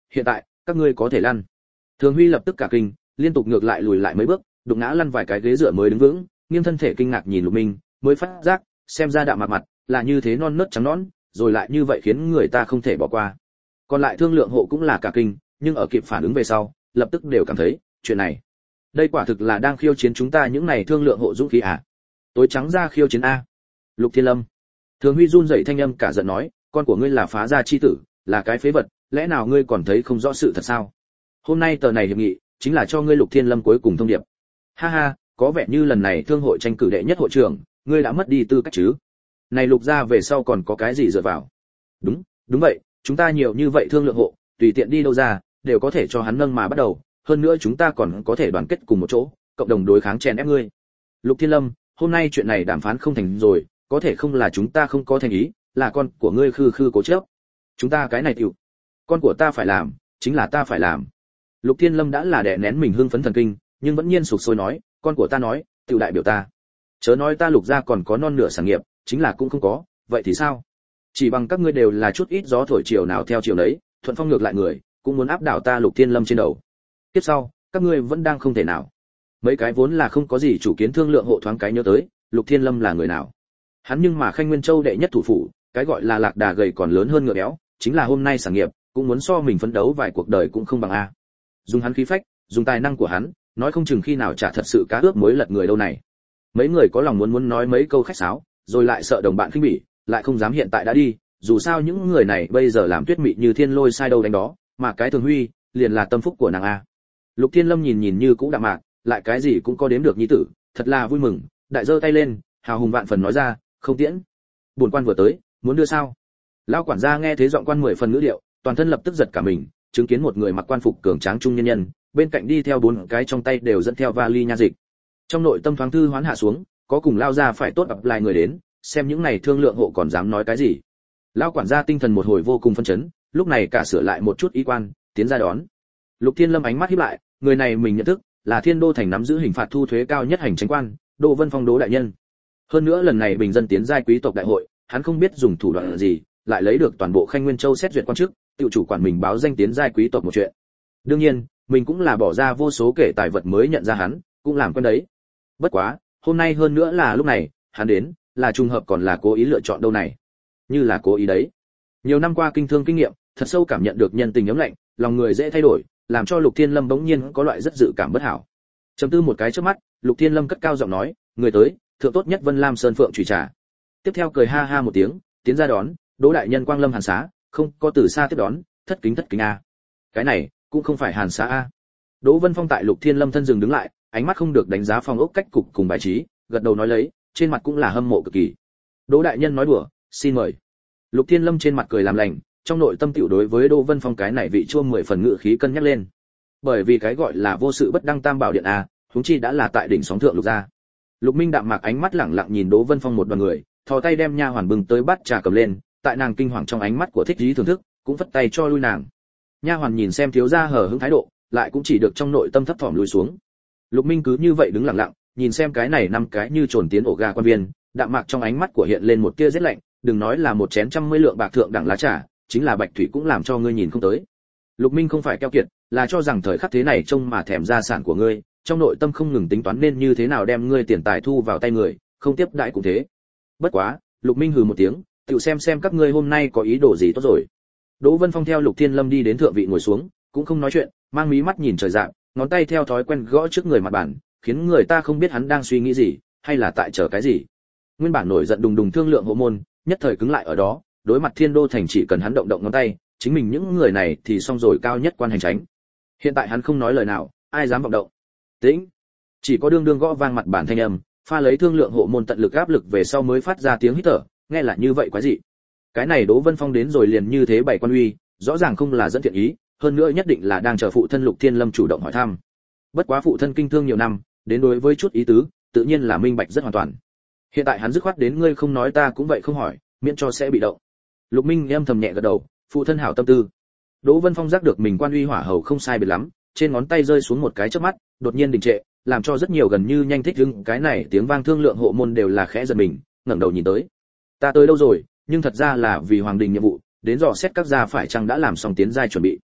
hiện tại các ngươi có thể lăn. Thường Huy lập tức cả kinh, liên tục ngược lại lùi lại mấy bước, đụng ngã lăn vài cái ghế dựa mới đứng vững, nghiêng thân thể kinh ngạc nhìn Lục Minh, mới phát giác, xem ra Đạm Mạc mặt là như thế non nớt trắng nõn, rồi lại như vậy khiến người ta không thể bỏ qua. Còn lại thương lượng hộ cũng là cả kinh, nhưng ở kịp phản ứng về sau, lập tức đều cảm thấy, chuyện này, đây quả thực là đang khiêu chiến chúng ta những này thương lượng hộ dũng khí à? Tối trắng ra khiêu chiến a. Lục Thiên Lâm. Thường Huy run rẩy thanh âm cả giận nói, con của ngươi là phá gia chi tử, là cái phế vật, lẽ nào ngươi còn thấy không rõ sự thật sao? Hôm nay tờ này hiệp nghị, chính là cho ngươi Lục Thiên Lâm cuối cùng thông điệp. Ha ha, có vẻ như lần này thương hội tranh cử đệ nhất hội trưởng, ngươi đã mất đi tư cách chứ? Này Lục gia về sau còn có cái gì dựa vào? Đúng, đúng vậy, chúng ta nhiều như vậy thương lượng hộ, tùy tiện đi đâu ra, đều có thể cho hắn nâng mà bắt đầu, hơn nữa chúng ta còn có thể đoàn kết cùng một chỗ, cộng đồng đối kháng chèn ép ngươi. Lục Thiên Lâm, hôm nay chuyện này đàm phán không thành rồi, có thể không là chúng ta không có thành ý, là con của ngươi khư khư cố chấp. Chúng ta cái này tiểu, con của ta phải làm, chính là ta phải làm. Lục Thiên Lâm đã là đè nén mình hưng phấn thần kinh, nhưng vẫn nhiên sục sôi nói, con của ta nói, tiểu đại biểu ta. Chớ nói ta Lục gia còn có non nửa sản nghiệp, chính là cũng không có, vậy thì sao? Chỉ bằng các ngươi đều là chút ít gió thổi chiều nào theo chiều đấy, thuận phong ngược lại người, cũng muốn áp đảo ta Lục Thiên Lâm trên đầu. Tiếp sau, các ngươi vẫn đang không thể nào. Mấy cái vốn là không có gì chủ kiến thương lượng hộ thoáng cái nhớ tới, Lục Thiên Lâm là người nào? Hắn nhưng mà Khanh Nguyên Châu đệ nhất thủ phủ, cái gọi là lạc đà gầy còn lớn hơn ngựa béo, chính là hôm nay sản nghiệp, cũng muốn so mình phấn đấu vài cuộc đời cũng không bằng a. Dùng hắn khí phách, dùng tài năng của hắn, nói không chừng khi nào trả thật sự cá ướp mới lật người đâu này. Mấy người có lòng muốn muốn nói mấy câu khách sáo, rồi lại sợ đồng bạn khinh bỉ, lại không dám hiện tại đã đi, dù sao những người này bây giờ làm tuyết mị như thiên lôi sai đâu đánh đó, mà cái Thường Huy, liền là tâm phúc của nàng a. Lục Thiên Lâm nhìn nhìn như cũng đạm mạc, lại cái gì cũng có đếm được nhi tử, thật là vui mừng, đại giơ tay lên, hào hùng vạn phần nói ra, không tiễn. Bổn quan vừa tới, muốn đưa sao? Lão quản gia nghe thế giọng quan mười phần ngữ điệu, toàn thân lập tức giật cả mình, chứng kiến một người mặc quan phục cường tráng trung nhân nhân, bên cạnh đi theo bốn cái trong tay đều dẫn theo vali nha dịch. Trong nội tâm thoáng thư hoán hạ xuống, có cùng lao ra phải tốt ập lại người đến, xem những này thương lượng hộ còn dám nói cái gì. Lão quản gia tinh thần một hồi vô cùng phân chấn, lúc này cả sửa lại một chút ý quan, tiến ra đón. Lục Thiên Lâm ánh mắt híp lại, người này mình nhận thức, là Thiên Đô thành nắm giữ hình phạt thu thuế cao nhất hành chính quan, Đỗ Vân Phong Đỗ đại nhân. Hơn nữa lần này bình dân tiến giai quý tộc đại hội, hắn không biết dùng thủ đoạn gì, lại lấy được toàn bộ Khanh Nguyên Châu xét duyệt quan chức, tự chủ quản mình báo danh tiến giai quý tộc một chuyện. Đương nhiên, mình cũng là bỏ ra vô số kể tài vật mới nhận ra hắn, cũng làm quen đấy. Bất quá, hôm nay hơn nữa là lúc này, hắn đến, là trùng hợp còn là cố ý lựa chọn đâu này. Như là cố ý đấy. Nhiều năm qua kinh thương kinh nghiệm, thật sâu cảm nhận được nhân tình ấm lạnh, lòng người dễ thay đổi, làm cho Lục Thiên Lâm bỗng nhiên có loại rất dự cảm bất hảo. Chấm tư một cái trước mắt, Lục Thiên Lâm cất cao giọng nói, người tới, thượng tốt nhất Vân Lam Sơn Phượng trùy trà. Tiếp theo cười ha ha một tiếng, tiến ra đón, Đỗ đại nhân quang lâm Hàn Xá, không có từ xa tiếp đón, thất kính thất kính a. Cái này cũng không phải Hàn Xá a. Đỗ Vân Phong tại Lục Thiên Lâm thân dừng đứng lại, ánh mắt không được đánh giá phong ốc cách cục cùng bài trí, gật đầu nói lấy, trên mặt cũng là hâm mộ cực kỳ. Đỗ đại nhân nói đùa, xin mời. Lục Thiên Lâm trên mặt cười làm lành, trong nội tâm tiểu đối với Đỗ Vân Phong cái này vị chua mười phần ngự khí cân nhắc lên. Bởi vì cái gọi là vô sự bất đăng tam bảo điện a, huống chi đã là tại đỉnh sóng thượng Lục gia. Lục Minh đạm mạc ánh mắt lẳng lặng nhìn Đỗ Vân Phong một đoàn người, thò tay đem nha hoàn bưng tới bát trà cầm lên, tại nàng kinh hoàng trong ánh mắt của thích trí thưởng thức, cũng vất tay cho lui nàng. Nha hoàn nhìn xem thiếu gia hờ hững thái độ, lại cũng chỉ được trong nội tâm thấp thỏm lùi xuống. Lục Minh cứ như vậy đứng lặng lặng, nhìn xem cái này năm cái như trồn tiến ổ gà quan viên, đạm mạc trong ánh mắt của hiện lên một tia rét lạnh, đừng nói là một chén trăm mươi lượng bạc thượng đẳng lá trà, chính là bạch thủy cũng làm cho ngươi nhìn không tới. Lục Minh không phải keo kiệt, là cho rằng thời khắc thế này trông mà thèm gia sản của ngươi, trong nội tâm không ngừng tính toán nên như thế nào đem ngươi tiền tài thu vào tay người, không tiếp đãi cũng thế. Bất quá, Lục Minh hừ một tiếng, tự xem xem các ngươi hôm nay có ý đồ gì tốt rồi. Đỗ Vân Phong theo Lục Thiên Lâm đi đến thượng vị ngồi xuống, cũng không nói chuyện, mang mí mắt nhìn trời dạng, ngón tay theo thói quen gõ trước người mặt bàn, khiến người ta không biết hắn đang suy nghĩ gì, hay là tại chờ cái gì. Nguyên bản nổi giận đùng đùng thương lượng hộ môn, nhất thời cứng lại ở đó, đối mặt Thiên Đô thành chỉ cần hắn động động ngón tay, chính mình những người này thì xong rồi cao nhất quan hành tránh. Hiện tại hắn không nói lời nào, ai dám vọng động. Tĩnh. Chỉ có đương đương gõ vang mặt bản thanh âm, pha lấy thương lượng hộ môn tận lực áp lực về sau mới phát ra tiếng hít thở, nghe là như vậy quái dị. Cái này Đỗ Vân Phong đến rồi liền như thế bày quan uy, rõ ràng không là dẫn thiện ý, hơn nữa nhất định là đang chờ phụ thân Lục Thiên Lâm chủ động hỏi thăm. Bất quá phụ thân kinh thương nhiều năm, đến đối với chút ý tứ, tự nhiên là minh bạch rất hoàn toàn. Hiện tại hắn dứt khoát đến ngươi không nói ta cũng vậy không hỏi, miễn cho sẽ bị động. Lục Minh âm thầm nhẹ gật đầu, phụ thân hảo tâm tư. Đỗ Vân Phong giác được mình quan uy hỏa hầu không sai biệt lắm, trên ngón tay rơi xuống một cái chớp mắt, đột nhiên đình trệ, làm cho rất nhiều gần như nhanh thích hứng cái này tiếng vang thương lượng hộ môn đều là khẽ giật mình, ngẩng đầu nhìn tới. Ta tới đâu rồi, nhưng thật ra là vì hoàng đình nhiệm vụ, đến dò xét các gia phải chăng đã làm xong tiến giai chuẩn bị.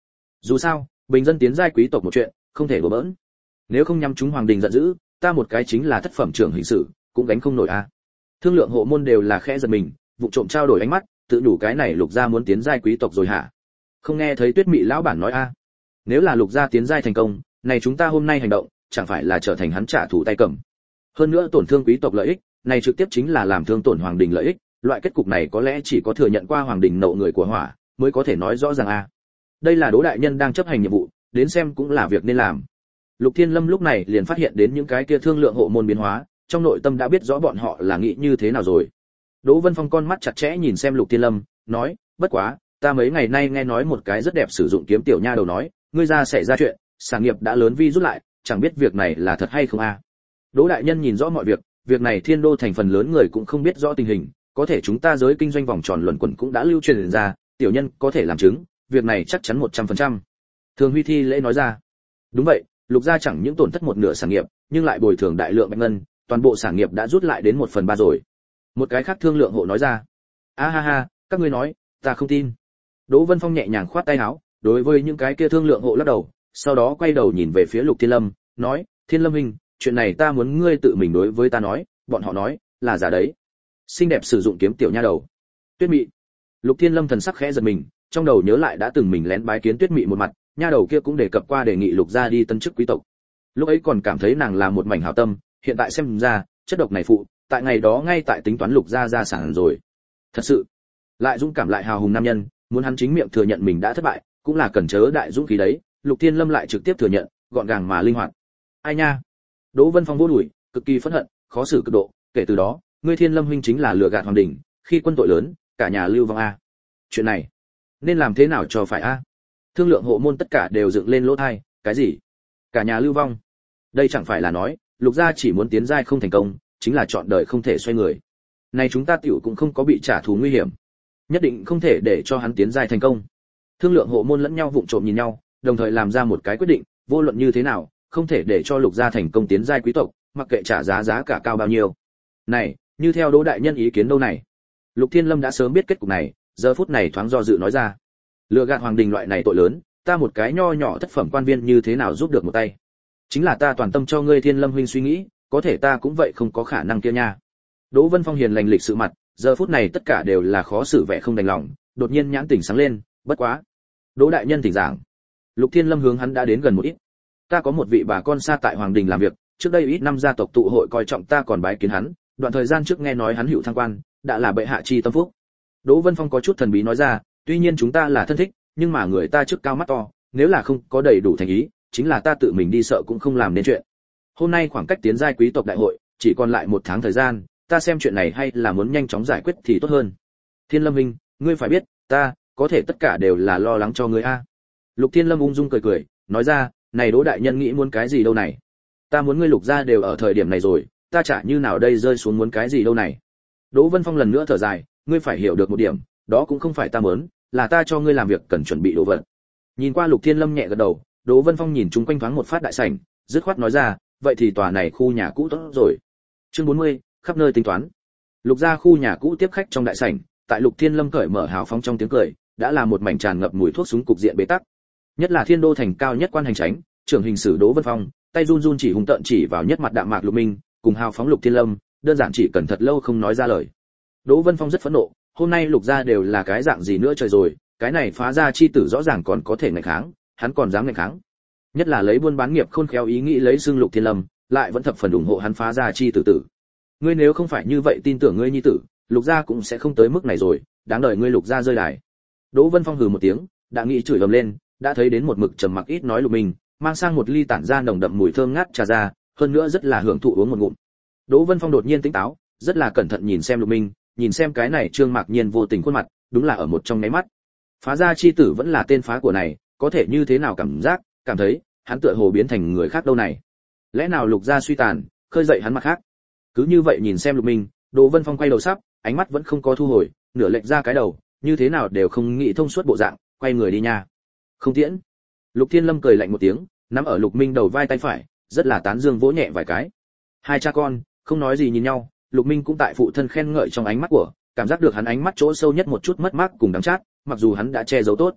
Dù sao, bình dân tiến giai quý tộc một chuyện, không thể đùa bỡn. Nếu không nhắm chúng hoàng đình giận dữ, ta một cái chính là thất phẩm trưởng hình sự, cũng gánh không nổi a. Thương lượng hộ môn đều là khẽ giật mình, vụ trộm trao đổi ánh mắt, tự đủ cái này Lục gia muốn tiến giai quý tộc rồi hả? Không nghe thấy Tuyết Mị lão bản nói a? Nếu là Lục gia tiến giai thành công, này chúng ta hôm nay hành động, chẳng phải là trở thành hắn trả thù tay cầm. Hơn nữa tổn thương quý tộc lợi ích, này trực tiếp chính là làm thương tổn hoàng đình lợi ích, loại kết cục này có lẽ chỉ có thừa nhận qua hoàng đình nộ người của hỏa, mới có thể nói rõ ràng a. Đây là Đỗ đại nhân đang chấp hành nhiệm vụ, đến xem cũng là việc nên làm. Lục Thiên Lâm lúc này liền phát hiện đến những cái kia thương lượng hộ môn biến hóa, trong nội tâm đã biết rõ bọn họ là nghĩ như thế nào rồi. Đỗ Vân Phong con mắt chặt chẽ nhìn xem Lục Thiên Lâm, nói, bất quá, ta mấy ngày nay nghe nói một cái rất đẹp sử dụng kiếm tiểu nha đầu nói, ngươi ra xảy ra chuyện, sản nghiệp đã lớn vi rút lại, chẳng biết việc này là thật hay không a. Đỗ đại nhân nhìn rõ mọi việc, việc này Thiên Đô thành phần lớn người cũng không biết rõ tình hình, có thể chúng ta giới kinh doanh vòng tròn luẩn quẩn cũng đã lưu truyền ra, tiểu nhân có thể làm chứng, việc này chắc chắn một trăm phần trăm. Thường Huy thi lễ nói ra. Đúng vậy, Lục gia chẳng những tổn thất một nửa sản nghiệp, nhưng lại bồi thường đại lượng bạch ngân, toàn bộ sản nghiệp đã rút lại đến một phần ba rồi. Một cái khác thương lượng hộ nói ra. A ha ha, các ngươi nói, ta không tin. Đỗ Vân Phong nhẹ nhàng khoát tay áo, đối với những cái kia thương lượng hộ lắc đầu, sau đó quay đầu nhìn về phía Lục Thiên Lâm, nói, Thiên Lâm huynh, chuyện này ta muốn ngươi tự mình đối với ta nói, bọn họ nói, là giả đấy. Xinh đẹp sử dụng kiếm tiểu nha đầu. Tuyết Mị. Lục Thiên Lâm thần sắc khẽ giật mình, trong đầu nhớ lại đã từng mình lén bái kiến Tuyết Mị một mặt, nha đầu kia cũng đề cập qua đề nghị Lục gia đi tân chức quý tộc. Lúc ấy còn cảm thấy nàng là một mảnh hảo tâm, hiện tại xem ra, chất độc này phụ, tại ngày đó ngay tại tính toán Lục gia gia sản rồi. Thật sự, lại dũng cảm lại hào hùng nam nhân, muốn hắn chính miệng thừa nhận mình đã thất bại, cũng là cần chớ đại dũng khí đấy. Lục Thiên Lâm lại trực tiếp thừa nhận, gọn gàng mà linh hoạt. Ai nha? Đỗ Vân Phong vô đuổi, cực kỳ phẫn hận, khó xử cực độ, kể từ đó, ngươi Thiên Lâm huynh chính là lừa gạt hoàng đình, khi quân tội lớn, cả nhà lưu vong a. Chuyện này, nên làm thế nào cho phải a? Thương lượng hộ môn tất cả đều dựng lên lỗ tai, cái gì? Cả nhà lưu vong? Đây chẳng phải là nói, Lục gia chỉ muốn tiến giai không thành công, chính là chọn đời không thể xoay người. Này chúng ta tiểu cũng không có bị trả thù nguy hiểm, nhất định không thể để cho hắn tiến giai thành công. Thương lượng hộ môn lẫn nhau vụng trộm nhìn nhau, đồng thời làm ra một cái quyết định, vô luận như thế nào, không thể để cho Lục gia thành công tiến giai quý tộc, mặc kệ trả giá giá cả cao bao nhiêu. Này, như theo Đỗ đại nhân ý kiến đâu này? Lục Thiên Lâm đã sớm biết kết cục này, giờ phút này thoáng do dự nói ra. Lừa gạt hoàng đình loại này tội lớn, ta một cái nho nhỏ thất phẩm quan viên như thế nào giúp được một tay? Chính là ta toàn tâm cho ngươi Thiên Lâm huynh suy nghĩ, có thể ta cũng vậy không có khả năng kia nha. Đỗ Vân Phong hiền lành lịch sự mặt, giờ phút này tất cả đều là khó xử vẻ không đành lòng, đột nhiên nhãn tỉnh sáng lên, bất quá. Đỗ đại nhân thỉnh giảng. Lục Thiên Lâm hướng hắn đã đến gần một ít. Ta có một vị bà con xa tại hoàng đình làm việc, trước đây ít năm gia tộc tụ hội coi trọng ta còn bái kiến hắn, đoạn thời gian trước nghe nói hắn hữu thăng quan, đã là bệ hạ chi tâm phúc. Đỗ Vân Phong có chút thần bí nói ra, tuy nhiên chúng ta là thân thích, nhưng mà người ta chức cao mắt to, nếu là không có đầy đủ thành ý, chính là ta tự mình đi sợ cũng không làm nên chuyện. Hôm nay khoảng cách tiến giai quý tộc đại hội, chỉ còn lại một tháng thời gian, ta xem chuyện này hay là muốn nhanh chóng giải quyết thì tốt hơn. Thiên Lâm huynh, ngươi phải biết, ta, có thể tất cả đều là lo lắng cho ngươi a. Lục Thiên Lâm ung dung cười cười, nói ra, này Đỗ đại nhân nghĩ muốn cái gì đâu này? Ta muốn ngươi Lục gia đều ở thời điểm này rồi, ta chả như nào đây rơi xuống muốn cái gì đâu này. Đỗ Vân Phong lần nữa thở dài, ngươi phải hiểu được một điểm, đó cũng không phải ta muốn, là ta cho ngươi làm việc cần chuẩn bị đồ vật. Nhìn qua Lục Thiên Lâm nhẹ gật đầu, Đỗ Vân Phong nhìn chung quanh thoáng một phát đại sảnh, dứt khoát nói ra, vậy thì tòa này khu nhà cũ tốt rồi. Chương bốn mươi, khắp nơi tính toán. Lục gia khu nhà cũ tiếp khách trong đại sảnh, tại Lục Thiên Lâm cởi mở hào phóng trong tiếng cười, đã là một mảnh tràn ngập mùi thuốc súng cục diện bế tắc. Nhất là Thiên Đô thành cao nhất quan hành chánh, trưởng hình sử Đỗ Vân Phong, tay run run chỉ hung tợn chỉ vào nhất mặt đạm mạc Lục Minh, cùng hào phóng Lục Thiên Lâm, đơn giản chỉ cần thật lâu không nói ra lời. Đỗ Vân Phong rất phẫn nộ, hôm nay Lục gia đều là cái dạng gì nữa trời rồi, cái này phá gia chi tử rõ ràng còn có thể nghịch kháng, hắn còn dám nghịch kháng. Nhất là lấy buôn bán nghiệp khôn khéo ý nghĩ lấy xương Lục Thiên Lâm, lại vẫn thập phần ủng hộ hắn phá gia chi tử tử. Ngươi nếu không phải như vậy tin tưởng ngươi nhi tử, Lục gia cũng sẽ không tới mức này rồi, đáng đời ngươi Lục gia rơi đài. Đỗ Vân Phong hừ một tiếng, đã nghĩ chửi ầm lên, đã thấy đến một mực trầm mặc ít nói Lục Minh, mang sang một ly tản ra nồng đậm mùi thơm ngát trà ra, hơn nữa rất là hưởng thụ uống một ngụm. Đỗ Vân Phong đột nhiên tỉnh táo, rất là cẩn thận nhìn xem Lục Minh, nhìn xem cái này trương mạc nhiên vô tình khuôn mặt, đúng là ở một trong nháy mắt. Phá gia chi tử vẫn là tên phá của này, có thể như thế nào cảm giác, cảm thấy hắn tựa hồ biến thành người khác đâu này. Lẽ nào Lục gia suy tàn, khơi dậy hắn mặt khác. Cứ như vậy nhìn xem Lục Minh, Đỗ Vân Phong quay đầu sắp, ánh mắt vẫn không có thu hồi, nửa lệch ra cái đầu, như thế nào đều không nghĩ thông suốt bộ dạng, quay người đi nha. Không tiễn. Lục Thiên Lâm cười lạnh một tiếng, nắm ở Lục Minh đầu vai tay phải, rất là tán dương vỗ nhẹ vài cái. Hai cha con không nói gì nhìn nhau, Lục Minh cũng tại phụ thân khen ngợi trong ánh mắt của, cảm giác được hắn ánh mắt chỗ sâu nhất một chút mất mát cùng đắng chát, mặc dù hắn đã che giấu tốt.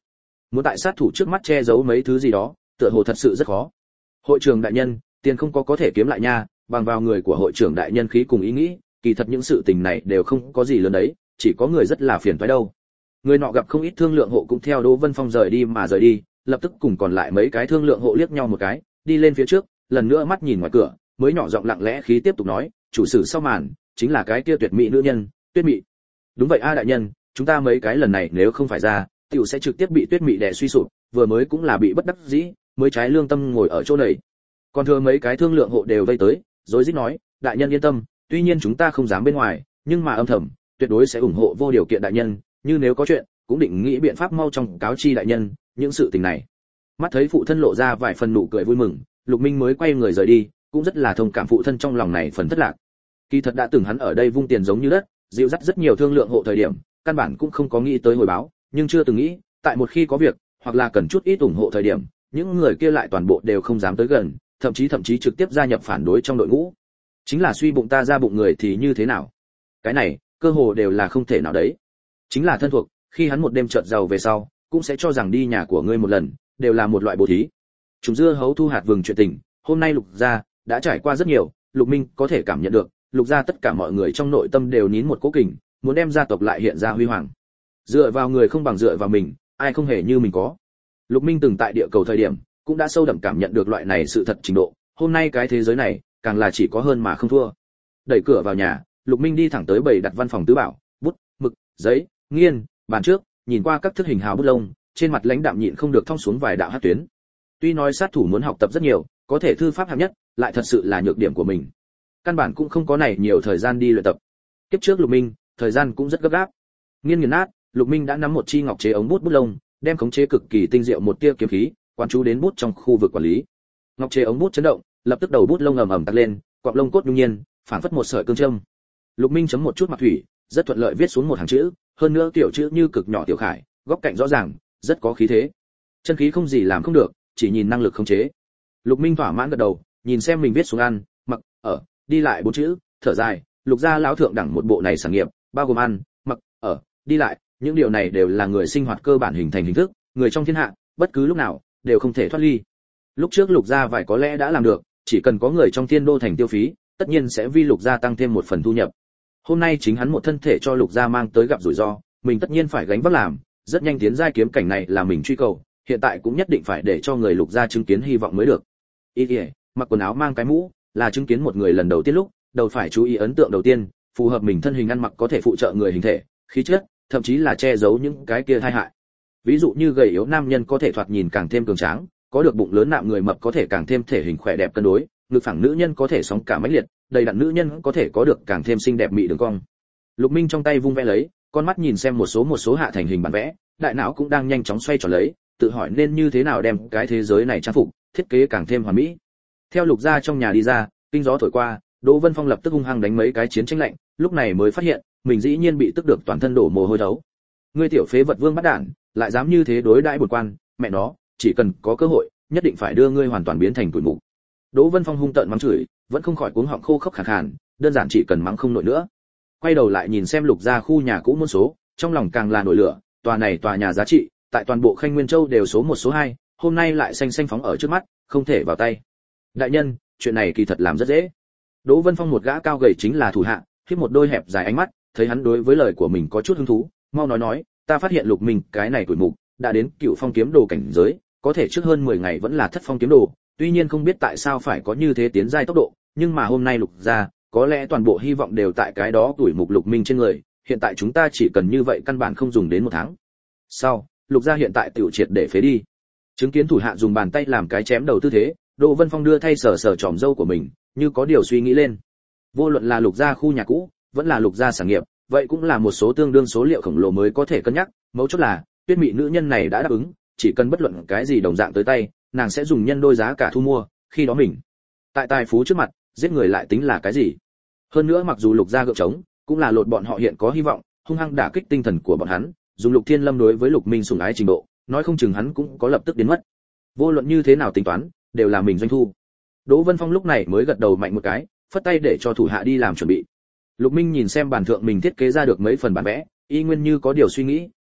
muốn tại sát thủ trước mắt che giấu mấy thứ gì đó tựa hồ thật sự rất khó. Hội trưởng đại nhân, tiền không có có thể kiếm lại nha, bằng vào người của hội trưởng đại nhân khí cùng ý nghĩ, kỳ thật những sự tình này đều không có gì lớn đấy, chỉ có người rất là phiền toái đâu. Người nọ gặp không ít thương lượng hộ cũng theo Đỗ Vân Phong rời đi mà rời đi, lập tức cùng còn lại mấy cái thương lượng hộ liếc nhau một cái, đi lên phía trước, lần nữa mắt nhìn ngoài cửa, mới nhỏ giọng lặng lẽ khí tiếp tục nói, chủ sử sau màn, chính là cái kia tuyệt mỹ nữ nhân, Tuyết Mị. Đúng vậy a đại nhân, chúng ta mấy cái lần này nếu không phải ra, tiểu sẽ trực tiếp bị Tuyết Mị đè suy sụp, vừa mới cũng là bị bất đắc dĩ, mới trái lương tâm ngồi ở chỗ này. Còn thừa mấy cái thương lượng hộ đều vây tới, rối rít nói, đại nhân yên tâm, tuy nhiên chúng ta không dám bên ngoài, nhưng mà âm thầm, tuyệt đối sẽ ủng hộ vô điều kiện đại nhân, như nếu có chuyện, cũng định nghĩ biện pháp mau trong cáo chi đại nhân, những sự tình này. Mắt thấy phụ thân lộ ra vài phần nụ cười vui mừng, Lục Minh mới quay người rời đi, cũng rất là thông cảm phụ thân trong lòng này phần thất lạc. Kỳ thật đã từng hắn ở đây vung tiền giống như đất, dịu dắt rất nhiều thương lượng hộ thời điểm, căn bản cũng không có nghĩ tới hồi báo, nhưng chưa từng nghĩ, tại một khi có việc, hoặc là cần chút ít ủng hộ thời điểm, những người kia lại toàn bộ đều không dám tới gần, thậm chí thậm chí trực tiếp gia nhập phản đối trong đội ngũ. Chính là suy bụng ta ra bụng người thì như thế nào? Cái này, cơ hồ đều là không thể nào đấy. Chính là thân thuộc, khi hắn một đêm chợt giàu về sau, cũng sẽ cho rằng đi nhà của ngươi một lần, đều là một loại bố thí. Trùng dưa hấu thu hạt vừng chuyện tình, hôm nay Lục gia đã trải qua rất nhiều, Lục Minh có thể cảm nhận được, Lục gia tất cả mọi người trong nội tâm đều nín một cố kình, muốn đem gia tộc lại hiện ra huy hoàng. Dựa vào người không bằng dựa vào mình, ai không hề như mình có. Lục Minh từng tại địa cầu thời điểm, cũng đã sâu đậm cảm nhận được loại này sự thật trình độ, hôm nay cái thế giới này, càng là chỉ có hơn mà không thua. Đẩy cửa vào nhà, Lục Minh đi thẳng tới bầy đặt văn phòng tứ bảo, bút, mực, giấy, nghiên, bàn trước, nhìn qua các thức hình hào bút lông, trên mặt lãnh đạm nhịn không được thong xuống vài đạo hắc tuyến. Tuy nói sát thủ muốn học tập rất nhiều, có thể thư pháp hạng nhất, lại thật sự là nhược điểm của mình. Căn bản cũng không có này nhiều thời gian đi luyện tập. Kiếp trước Lục Minh, thời gian cũng rất gấp gáp. Nghiên nghiền nát, Lục Minh đã nắm một chi ngọc chế ống bút bút lông, đem khống chế cực kỳ tinh diệu một tia kiếm khí, quán chú đến bút trong khu vực quản lý. Ngọc chế ống bút chấn động, lập tức đầu bút lông ầm ầm tắt lên, quặng lông cốt nhung nhiên, phản phất một sợi cương châm. Lục Minh chấm một chút mặt thủy, rất thuận lợi viết xuống một hàng chữ, hơn nữa tiểu chữ như cực nhỏ tiểu khải, góc cạnh rõ ràng, rất có khí thế. Chân khí không gì làm không được, chỉ nhìn năng lực khống chế. Lục Minh thỏa mãn gật đầu, nhìn xem mình viết xuống ăn, mặc, ở, đi lại bốn chữ, thở dài, Lục gia lão thượng đẳng một bộ này sản nghiệp, bao gồm ăn, mặc, ở, đi lại, những điều này đều là người sinh hoạt cơ bản hình thành hình thức, người trong thiên hạ, bất cứ lúc nào đều không thể thoát ly. Lúc trước Lục gia vài có lẽ đã làm được, chỉ cần có người trong thiên đô thành tiêu phí, tất nhiên sẽ vi Lục gia tăng thêm một phần thu nhập. Hôm nay chính hắn một thân thể cho Lục gia mang tới gặp rủi ro, mình tất nhiên phải gánh vác làm, rất nhanh tiến giai kiếm cảnh này là mình truy cầu, hiện tại cũng nhất định phải để cho người Lục gia chứng kiến hy vọng mới được. Ý nghĩa, mặc quần áo mang cái mũ, là chứng kiến một người lần đầu tiên lúc, đầu phải chú ý ấn tượng đầu tiên, phù hợp mình thân hình ăn mặc có thể phụ trợ người hình thể, khí chất, thậm chí là che giấu những cái kia tai hại. Ví dụ như gầy yếu nam nhân có thể thoạt nhìn càng thêm cường tráng, có được bụng lớn nạm người mập có thể càng thêm thể hình khỏe đẹp cân đối, ngực phẳng nữ nhân có thể sóng cả mãnh liệt, đầy đặn nữ nhân có thể có được càng thêm xinh đẹp mị đường cong. Lục Minh trong tay vung vẽ lấy, con mắt nhìn xem một số một số hạ thành hình bản vẽ, đại não cũng đang nhanh chóng xoay tròn lấy, tự hỏi nên như thế nào đem cái thế giới này trang phục, thiết kế càng thêm hoàn mỹ. Theo Lục gia trong nhà đi ra, kinh gió thổi qua, Đỗ Vân Phong lập tức hung hăng đánh mấy cái chiến tranh lạnh, lúc này mới phát hiện, mình dĩ nhiên bị tức được toàn thân đổ mồ hôi thấu. Ngươi tiểu phế vật vương bắt đản, lại dám như thế đối đãi bổn quan, mẹ nó, chỉ cần có cơ hội, nhất định phải đưa ngươi hoàn toàn biến thành tuổi mục. Đỗ Vân Phong hung tợn mắng chửi, vẫn không khỏi cuống họng khô khốc khàn khàn, đơn giản chỉ cần mắng không nổi nữa. Quay đầu lại nhìn xem Lục gia khu nhà cũ muôn số, trong lòng càng là nổi lửa, tòa này tòa nhà giá trị, tại toàn bộ Khanh Nguyên Châu đều số một số hai, hôm nay lại xanh xanh phóng ở trước mắt, không thể vào tay. Đại nhân, chuyện này kỳ thật làm rất dễ. Đỗ Vân Phong một gã cao gầy chính là thủ hạ, khép một đôi hẹp dài ánh mắt, thấy hắn đối với lời của mình có chút hứng thú, mau nói nói, ta phát hiện Lục Minh, cái này tuổi mục, đã đến Cựu Phong kiếm đồ cảnh giới, có thể trước hơn mười ngày vẫn là Thất Phong kiếm đồ, tuy nhiên không biết tại sao phải có như thế tiến giai tốc độ, nhưng mà hôm nay Lục gia, có lẽ toàn bộ hy vọng đều tại cái đó tuổi mục Lục Minh trên người, hiện tại chúng ta chỉ cần như vậy căn bản không dùng đến một tháng. Sau, Lục gia hiện tại tiểu triệt để phế đi. Chứng kiến thủ hạ dùng bàn tay làm cái chém đầu tư thế, Đỗ Vân Phong đưa thay sờ sờ tròm râu của mình, như có điều suy nghĩ lên. Vô luận là Lục gia khu nhà cũ, vẫn là Lục gia sản nghiệp, vậy cũng là một số tương đương số liệu khổng lồ mới có thể cân nhắc, mấu chốt là, Tuyết Mị nữ nhân này đã đáp ứng, chỉ cần bất luận cái gì đồng dạng tới tay, nàng sẽ dùng nhân đôi giá cả thu mua, khi đó mình tại tài phú trước mặt, giết người lại tính là cái gì? Hơn nữa mặc dù Lục gia gượng trống, cũng là lột bọn họ hiện có hy vọng, hung hăng đả kích tinh thần của bọn hắn, dùng Lục Thiên Lâm đối với Lục Minh sủng ái trình độ, nói không chừng hắn cũng có lập tức biến mất. Vô luận như thế nào tính toán, đều là mình doanh thu. Đỗ Vân Phong lúc này mới gật đầu mạnh một cái, phất tay để cho thủ hạ đi làm chuẩn bị. Lục Minh nhìn xem bản thượng mình thiết kế ra được mấy phần bản vẽ, y nguyên như có điều suy nghĩ,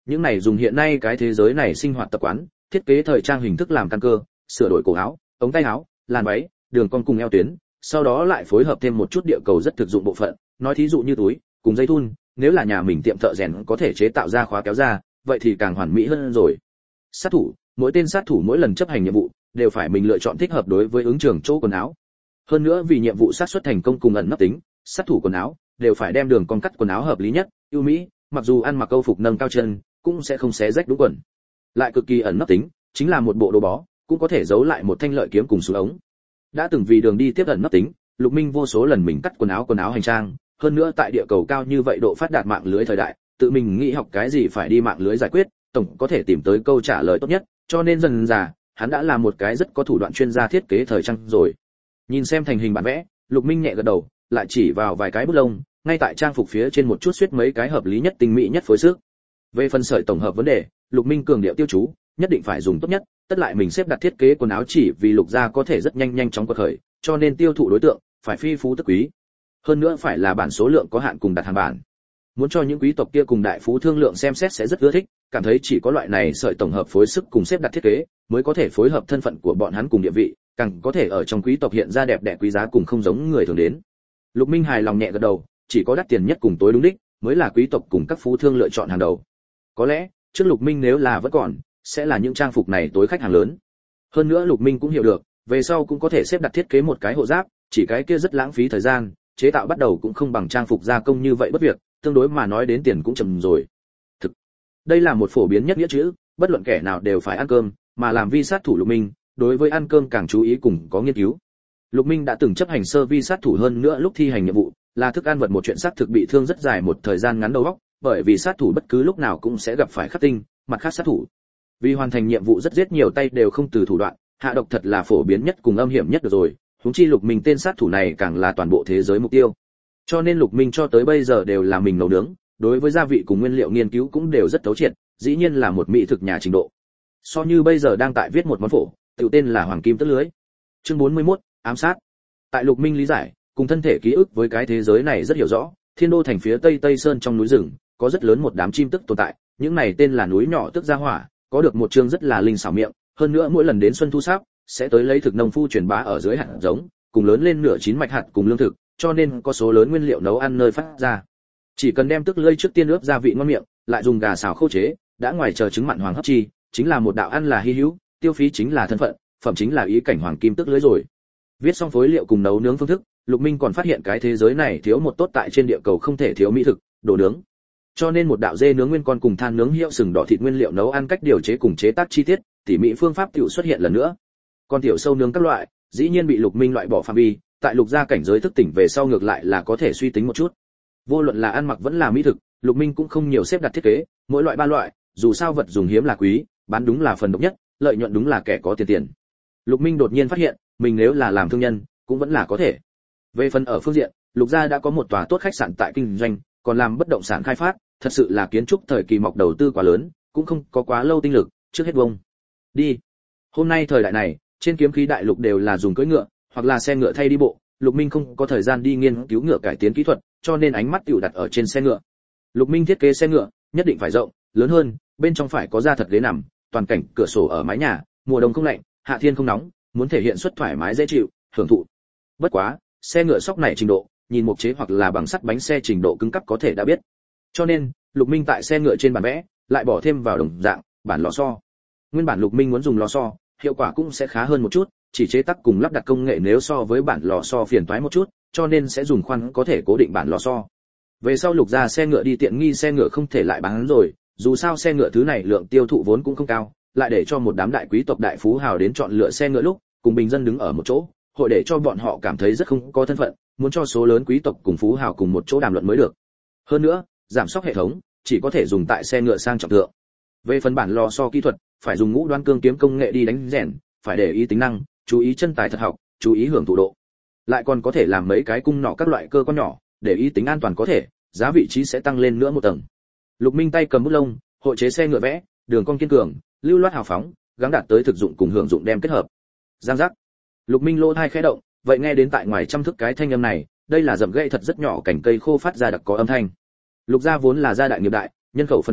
những này dùng hiện nay cái thế giới này sinh hoạt tập quán, thiết kế thời trang hình thức làm căn cơ, sửa đổi cổ áo, ống tay áo, làn váy, đường cong cùng eo tuyến, sau đó lại phối hợp thêm một chút địa cầu rất thực dụng bộ phận, nói thí dụ như túi, cùng dây thun, nếu là nhà mình tiệm thợ rèn có thể chế tạo ra khóa kéo ra, vậy thì càng hoàn mỹ hơn rồi. Sát thủ, mỗi tên sát thủ mỗi lần chấp hành nhiệm vụ đều phải mình lựa chọn thích hợp đối với ứng trường chỗ quần áo. Hơn nữa vì nhiệm vụ sát xuất thành công cùng ẩn nấp tính, sát thủ quần áo đều phải đem đường cong cắt quần áo hợp lý nhất, ưu mỹ, mặc dù ăn mặc câu phục nâng cao chân, cũng sẽ không xé rách đúng quần. Lại cực kỳ ẩn nấp tính, chính là một bộ đồ bó, cũng có thể giấu lại một thanh lợi kiếm cùng súng ống. Đã từng vì đường đi tiếp ẩn nấp tính, Lục Minh vô số lần mình cắt quần áo quần áo hành trang, hơn nữa tại địa cầu cao như vậy độ phát đạt mạng lưới thời đại, tự mình nghĩ học cái gì phải đi mạng lưới giải quyết, tổng có thể tìm tới câu trả lời tốt nhất, cho nên dần dà, hắn đã là một cái rất có thủ đoạn chuyên gia thiết kế thời trang rồi. Nhìn xem thành hình bản vẽ, Lục Minh nhẹ gật đầu, lại chỉ vào vài cái bút lông, ngay tại trang phục phía trên một chút xuyết mấy cái hợp lý nhất tinh mỹ nhất phối sức. Về phần sợi tổng hợp vấn đề, Lục Minh cường điệu tiêu chú, nhất định phải dùng tốt nhất, tất lại mình xếp đặt thiết kế quần áo chỉ vì Lục gia có thể rất nhanh nhanh chóng quật khởi, cho nên tiêu thụ đối tượng phải phi phú tức quý. Hơn nữa phải là bản số lượng có hạn cùng đặt hàng bản. Muốn cho những quý tộc kia cùng đại phú thương lượng xem xét sẽ rất ưa thích, cảm thấy chỉ có loại này sợi tổng hợp phối sức cùng xếp đặt thiết kế mới có thể phối hợp thân phận của bọn hắn cùng địa vị, càng có thể ở trong quý tộc hiện ra đẹp đẽ quý giá cùng không giống người thường đến. Lục Minh hài lòng nhẹ gật đầu, chỉ có đắt tiền nhất cùng tối đúng đích mới là quý tộc cùng các phú thương lựa chọn hàng đầu. Có lẽ trước Lục Minh nếu là vẫn còn, sẽ là những trang phục này tối khách hàng lớn. Hơn nữa Lục Minh cũng hiểu được, về sau cũng có thể xếp đặt thiết kế một cái hộ giáp, chỉ cái kia rất lãng phí thời gian, chế tạo bắt đầu cũng không bằng trang phục gia công như vậy bất việc, tương đối mà nói đến tiền cũng chậm rồi. Thực, đây là một phổ biến nhất nghĩa chữ, bất luận kẻ nào đều phải ăn cơm, mà làm vi sát thủ Lục Minh, đối với ăn cơm càng chú ý cùng có nghiên cứu. Lục Minh đã từng chấp hành sơ vi sát thủ hơn nữa lúc thi hành nhiệm vụ, là thức ăn vật một chuyện xác thực bị thương rất dài một thời gian ngắn đầu óc, bởi vì sát thủ bất cứ lúc nào cũng sẽ gặp phải khắc tinh, mặt khác sát thủ. Vì hoàn thành nhiệm vụ rất giết nhiều tay đều không từ thủ đoạn, hạ độc thật là phổ biến nhất cùng âm hiểm nhất được rồi, huống chi Lục Minh tên sát thủ này càng là toàn bộ thế giới mục tiêu. Cho nên Lục Minh cho tới bây giờ đều là mình nấu nướng, đối với gia vị cùng nguyên liệu nghiên cứu cũng đều rất thấu triệt, dĩ nhiên là một mỹ thực nhà trình độ. So như bây giờ đang tại viết một món phổ, tiểu tên là Hoàng Kim Tước Lưới. Chương bốn mươi mốt, ám sát. Tại Lục Minh lý giải, cùng thân thể ký ức với cái thế giới này rất hiểu rõ, Thiên Đô thành phía Tây Tây Sơn trong núi rừng, có rất lớn một đám chim tức tồn tại, những này tên là núi nhỏ tức gia hỏa, có được một chương rất là linh xảo miệng, hơn nữa mỗi lần đến xuân thu sắp, sẽ tới lấy thực nông phu truyền bá ở dưới hạt giống, cùng lớn lên nửa chín mạch hạt cùng lương thực, cho nên có số lớn nguyên liệu nấu ăn nơi phát ra. Chỉ cần đem tức lây trước tiên ướp gia vị ngon miệng, lại dùng gà xào khô chế, đã ngoài chờ trứng mặn hoàng hấp chi, chính là một đạo ăn là hi hữu, tiêu phí chính là thân phận, phẩm chính là ý cảnh hoàng kim tức lưới rồi. Viết xong phối liệu cùng nấu nướng phương thức, Lục Minh còn phát hiện cái thế giới này thiếu một tốt tại trên địa cầu không thể thiếu mỹ thực, đồ nướng. Cho nên một đạo dê nướng nguyên con cùng than nướng hiệu sừng đỏ thịt nguyên liệu nấu ăn cách điều chế cùng chế tác chi tiết, tỉ mỉ phương pháp tiểu xuất hiện lần nữa. Con tiểu sâu nướng các loại, dĩ nhiên bị Lục Minh loại bỏ phạm vi, tại Lục gia cảnh giới thức tỉnh về sau ngược lại là có thể suy tính một chút. Vô luận là ăn mặc vẫn là mỹ thực, Lục Minh cũng không nhiều xếp đặt thiết kế, mỗi loại ba loại, dù sao vật dùng hiếm là quý, bán đúng là phần độc nhất, lợi nhuận đúng là kẻ có tiền tiền. Lục Minh đột nhiên phát hiện, mình nếu là làm thương nhân, cũng vẫn là có thể. Về phần ở phương diện, Lục gia đã có một tòa tốt khách sạn tại kinh doanh, còn làm bất động sản khai phát, thật sự là kiến trúc thời kỳ mọc đầu tư quá lớn, cũng không có quá lâu tinh lực, trước hết vông. Đi. Hôm nay thời đại này, trên kiếm khí đại lục đều là dùng cưỡi ngựa, hoặc là xe ngựa thay đi bộ, Lục Minh không có thời gian đi nghiên cứu ngựa cải tiến kỹ thuật, cho nên ánh mắt tiểu đặt ở trên xe ngựa. Lục Minh thiết kế xe ngựa, nhất định phải rộng, lớn hơn, bên trong phải có da thật ghế nằm, toàn cảnh cửa sổ ở mái nhà, mùa đông không lạnh, hạ thiên không nóng, muốn thể hiện xuất thoải mái dễ chịu, hưởng thụ. Bất quá, xe ngựa sóc này trình độ, nhìn mộc chế hoặc là bằng sắt bánh xe trình độ cứng cáp có thể đã biết. Cho nên, Lục Minh tại xe ngựa trên bản vẽ, lại bỏ thêm vào đồng dạng, bản lò xo. Nguyên bản Lục Minh muốn dùng lò xo, hiệu quả cũng sẽ khá hơn một chút, chỉ chế tác cùng lắp đặt công nghệ nếu so với bản lò xo phiền toái một chút, cho nên sẽ dùng khoan có thể cố định bản lò xo. Về sau Lục gia xe ngựa đi tiện nghi xe ngựa không thể lại bán rồi, dù sao xe ngựa thứ này lượng tiêu thụ vốn cũng không cao, lại để cho một đám đại quý tộc đại phú hào đến chọn lựa xe ngựa lúc, cùng bình dân đứng ở một chỗ, hội để cho bọn họ cảm thấy rất không có thân phận, muốn cho số lớn quý tộc cùng phú hào cùng một chỗ đàm luận mới được. Hơn nữa, giảm sóc hệ thống chỉ có thể dùng tại xe ngựa sang trọng thượng. Về phần bản lò xo kỹ thuật, phải dùng ngũ đoan cương kiếm công nghệ đi đánh rèn, phải để ý tính năng, chú ý chân tài thật học, chú ý hưởng thụ độ. Lại còn có thể làm mấy cái cung nọ các loại cơ quan nhỏ, để ý tính an toàn có thể, giá vị trí sẽ tăng lên nữa một tầng. Lục Minh tay cầm bút lông, hội chế xe ngựa vẽ, đường cong kiên cường, lưu loát hào phóng, gắng đạt tới thực dụng cùng hưởng dụng đem kết hợp. Giang giác. Lục Minh lỗ tai khẽ động, vậy nghe đến tại ngoài trăm thước cái thanh âm này, đây là dầm gãy thật rất nhỏ cành cây khô phát ra đặc có âm thanh. Lục gia vốn là gia đại nghiệp đại, nhân khẩu phần đông,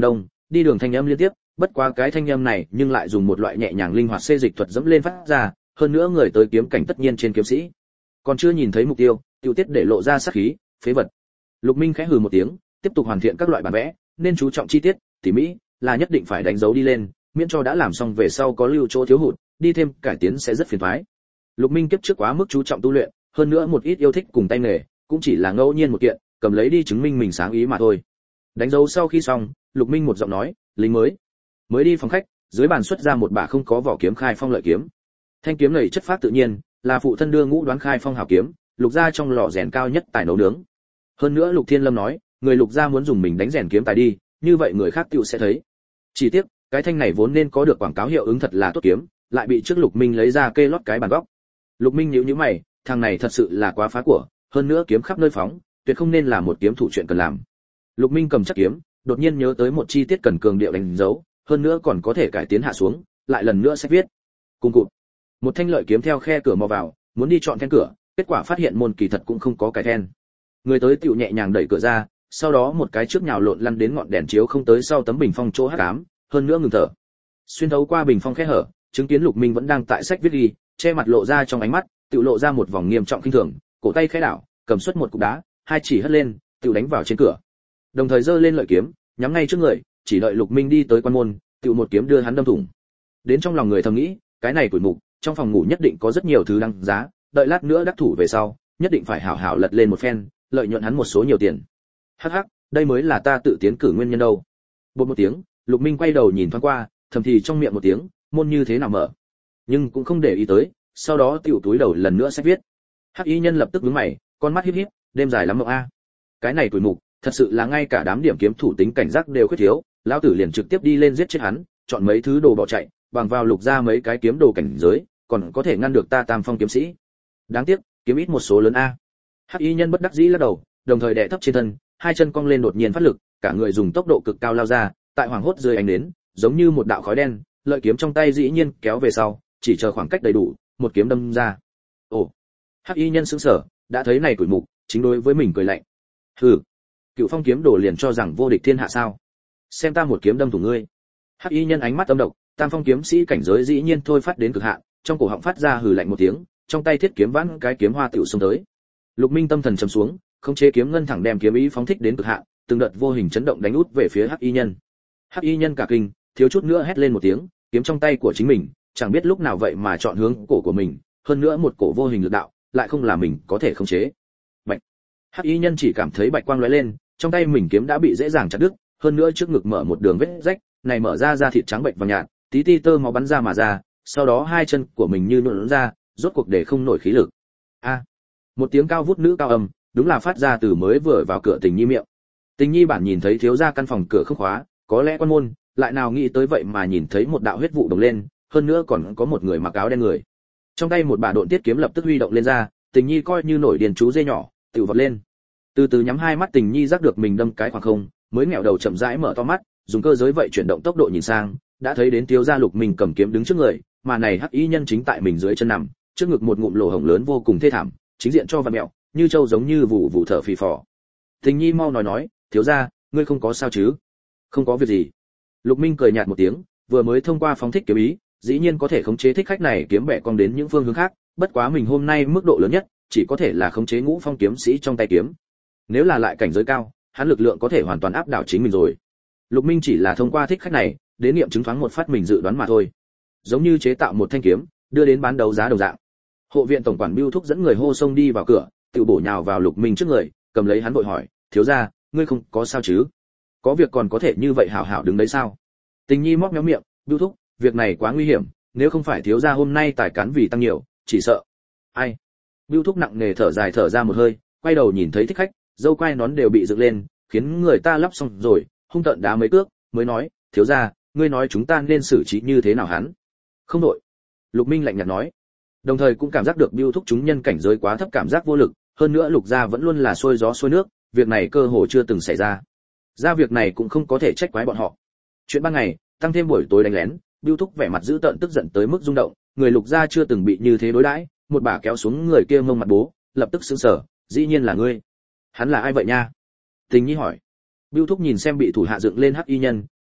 đi đường thanh âm liên tiếp, bất quá cái thanh âm này nhưng lại dùng một loại nhẹ nhàng linh hoạt xê dịch thuật dẫm lên phát ra, hơn nữa người tới kiếm cảnh tất nhiên trên kiếm sĩ. Còn chưa nhìn thấy mục tiêu, tiêu tiết để lộ ra sát khí, phế vật. Lục Minh khẽ hừ một tiếng, tiếp tục hoàn thiện các loại bản vẽ, nên chú trọng chi tiết, tỉ mỹ, là nhất định phải đánh dấu đi lên, miễn cho đã làm xong về sau có lưu chỗ thiếu hụt, đi thêm cải tiến sẽ rất phiền toái. Lục Minh kiếp trước quá mức chú trọng tu luyện, hơn nữa một ít yêu thích cùng tay nghề, cũng chỉ là ngẫu nhiên một kiện, cầm lấy đi chứng minh mình sáng ý mà thôi. Đánh dấu sau khi xong, Lục Minh một giọng nói, lính mới. Mới đi phòng khách, dưới bàn xuất ra một bả không có vỏ kiếm khai phong lợi kiếm. Thanh kiếm này chất phát tự nhiên, là phụ thân đưa Ngũ Đoán khai phong hảo kiếm, Lục gia trong lò rèn cao nhất tài nấu nướng. Hơn nữa Lục Thiên Lâm nói, người Lục gia muốn dùng mình đánh rèn kiếm tài đi, như vậy người khác tựu sẽ thấy. Chỉ tiếc, cái thanh này vốn nên có được quảng cáo hiệu ứng thật là tốt kiếm, lại bị trước Lục Minh lấy ra kê lót cái bàn góc. Lục Minh nhíu nhíu mày, thằng này thật sự là quá phá của, hơn nữa kiếm khắp nơi phóng, tuyệt không nên là một kiếm thủ chuyện cần làm. Lục Minh cầm chắc kiếm, đột nhiên nhớ tới một chi tiết cần cường điệu đánh dấu, hơn nữa còn có thể cải tiến hạ xuống, lại lần nữa sẽ viết. Cùng cụt. Một thanh lợi kiếm theo khe cửa mò vào, muốn đi chọn then cửa, kết quả phát hiện môn kỳ thật cũng không có cái then. Người tới tiểu nhẹ nhàng đẩy cửa ra, sau đó một cái trước nhào lộn lăn đến ngọn đèn chiếu không tới sau tấm bình phong chỗ hắc ám, hơn nữa ngừng thở. Xuyên thấu qua bình phong khe hở, chứng kiến Lục Minh vẫn đang tại sách viết ghi, che mặt lộ ra trong ánh mắt, tiểu lộ ra một vòng nghiêm trọng kinh thường, cổ tay khẽ đảo, cầm xuất một cục đá, hai chỉ hất lên, tiểu đánh vào trên cửa. Đồng thời giơ lên lợi kiếm, nhắm ngay trước người, chỉ đợi Lục Minh đi tới quan môn, tiểu một kiếm đưa hắn đâm thủng. Đến trong lòng người thầm nghĩ, cái này tuổi mục, trong phòng ngủ nhất định có rất nhiều thứ đáng giá, đợi lát nữa đắc thủ về sau, nhất định phải hảo hảo lật lên một phen, lợi nhuận hắn một số nhiều tiền. Hắc hắc, đây mới là ta tự tiến cử nguyên nhân đâu. Bột một tiếng, Lục Minh quay đầu nhìn thoáng qua, thầm thì trong miệng một tiếng, môn như thế nào mở. Nhưng cũng không để ý tới, sau đó tiểu túi đầu lần nữa sẽ viết. Hắc y nhân lập tức nhướng mày, con mắt híp híp, đêm dài lắm mộng a. Cái này tuổi mục, thật sự là ngay cả đám điểm kiếm thủ tính cảnh giác đều khuyết thiếu, lão tử liền trực tiếp đi lên giết chết hắn, chọn mấy thứ đồ bỏ chạy, bằng vào Lục ra mấy cái kiếm đồ cảnh giới, còn có thể ngăn được ta Tam Phong kiếm sĩ. Đáng tiếc, kiếm ít một số lớn a. Hắc y nhân bất đắc dĩ lắc đầu, đồng thời đè thấp trên thân, hai chân cong lên đột nhiên phát lực, cả người dùng tốc độ cực cao lao ra, tại hoàng hốt dưới ánh nến, giống như một đạo khói đen, lợi kiếm trong tay dĩ nhiên kéo về sau, chỉ chờ khoảng cách đầy đủ, một kiếm đâm ra. Ồ. Hắc y nhân sững sờ, đã thấy này tuổi mục, chính đối với mình cười lạnh. Hừ, Cựu Phong kiếm đồ liền cho rằng vô địch thiên hạ sao? Xem ta một kiếm đâm thủng ngươi. Hắc y nhân ánh mắt âm độc, Tam Phong kiếm sĩ cảnh giới dĩ nhiên thôi phát đến cực hạn, trong cổ họng phát ra hừ lạnh một tiếng, trong tay thiết kiếm vãn cái kiếm hoa tiểu xông tới. Lục Minh tâm thần trầm xuống, khống chế kiếm ngân thẳng đem kiếm ý phóng thích đến cực hạn, từng đợt vô hình chấn động đánh út về phía Hắc y nhân. Hắc y nhân cả kinh, thiếu chút nữa hét lên một tiếng, kiếm trong tay của chính mình, chẳng biết lúc nào vậy mà chọn hướng cổ của mình, hơn nữa một cổ vô hình lực đạo, lại không là mình có thể khống chế. Bạch. Hắc y nhân chỉ cảm thấy bạch quang lóe lên, trong tay mình kiếm đã bị dễ dàng chặt đứt, hơn nữa trước ngực mở một đường vết rách, này mở ra da thịt trắng bệnh vàng nhạt, tí ti tơ máu bắn ra mà ra, sau đó hai chân của mình như nhuộn ra, rốt cuộc để không nổi khí lực. A. Một tiếng cao vút nữ cao âm, đúng là phát ra từ mới vừa vào cửa Tình Nhi miệng. Tình Nhi bản nhìn thấy thiếu gia căn phòng cửa không khóa, có lẽ quan môn, lại nào nghĩ tới vậy mà nhìn thấy một đạo huyết vụ đồng lên, hơn nữa còn có một người mặc áo đen người. Trong tay một bả độn tiết kiếm lập tức huy động lên ra, Tình Nhi coi như nổi điền chú dê nhỏ, tự vọt lên. Từ từ nhắm hai mắt, Tình Nhi giác được mình đâm cái khoảng không, mới ngẹo đầu chậm rãi mở to mắt, dùng cơ giới vậy chuyển động tốc độ nhìn sang, đã thấy đến thiếu gia Lục Minh cầm kiếm đứng trước người, mà này Hắc y nhân chính tại mình dưới chân nằm, trước ngực một ngụm lỗ hổng lớn vô cùng thê thảm, chính diện cho vặn mẹo, như trâu giống như vụ vụ thở phì phò. Tình Nhi mau nói nói, thiếu gia, ngươi không có sao chứ? Không có việc gì. Lục Minh cười nhạt một tiếng, vừa mới thông qua phóng thích kiếm ý, dĩ nhiên có thể khống chế thích khách này kiếm bẻ cong đến những phương hướng khác, bất quá mình hôm nay mức độ lớn nhất, chỉ có thể là khống chế Ngũ Phong kiếm sĩ trong tay kiếm. Nếu là lại cảnh giới cao, hắn lực lượng có thể hoàn toàn áp đảo chính mình rồi. Lục Minh chỉ là thông qua thích khách này, đến nghiệm chứng thoáng một phát mình dự đoán mà thôi. Giống như chế tạo một thanh kiếm, đưa đến bán đấu giá đồng dạng. Hộ viện tổng quản Bưu Thúc dẫn người hô xông đi vào cửa, tự bổ nhào vào Lục Minh trước người, cầm lấy hắn vội hỏi, thiếu gia, ngươi không có sao chứ? Có việc còn có thể như vậy hảo hảo đứng đấy sao? Tình Nhi móc méo miệng, Bưu Thúc, việc này quá nguy hiểm, nếu không phải thiếu gia hôm nay tài cán vì tăng nhiều, chỉ sợ. Ai? Bưu Thúc nặng nề thở dài thở ra một hơi, quay đầu nhìn thấy thích khách, dâu quai nón đều bị dựng lên, khiến người ta lắp xong rồi, hung tợn đá mấy cước, mới nói, thiếu gia, ngươi nói chúng ta nên xử trí như thế nào hắn? Không đội. Lục Minh lạnh nhạt nói. Đồng thời cũng cảm giác được Bưu Thúc chúng nhân cảnh giới quá thấp, cảm giác vô lực, hơn nữa Lục gia vẫn luôn là xuôi gió xuôi nước, việc này cơ hồ chưa từng xảy ra. Ra việc này cũng không có thể trách quái bọn họ. Chuyện ban ngày, tăng thêm buổi tối đánh lén, Bưu Thúc vẻ mặt dữ tợn tức giận tới mức rung động, người Lục gia chưa từng bị như thế đối đãi, một bà kéo xuống người kia mông mặt bố, lập tức sững sờ, dĩ nhiên là ngươi. Hắn là ai vậy nha? Tình Nhi hỏi. Bưu Thúc nhìn xem bị thủ hạ dựng lên Hắc y nhân,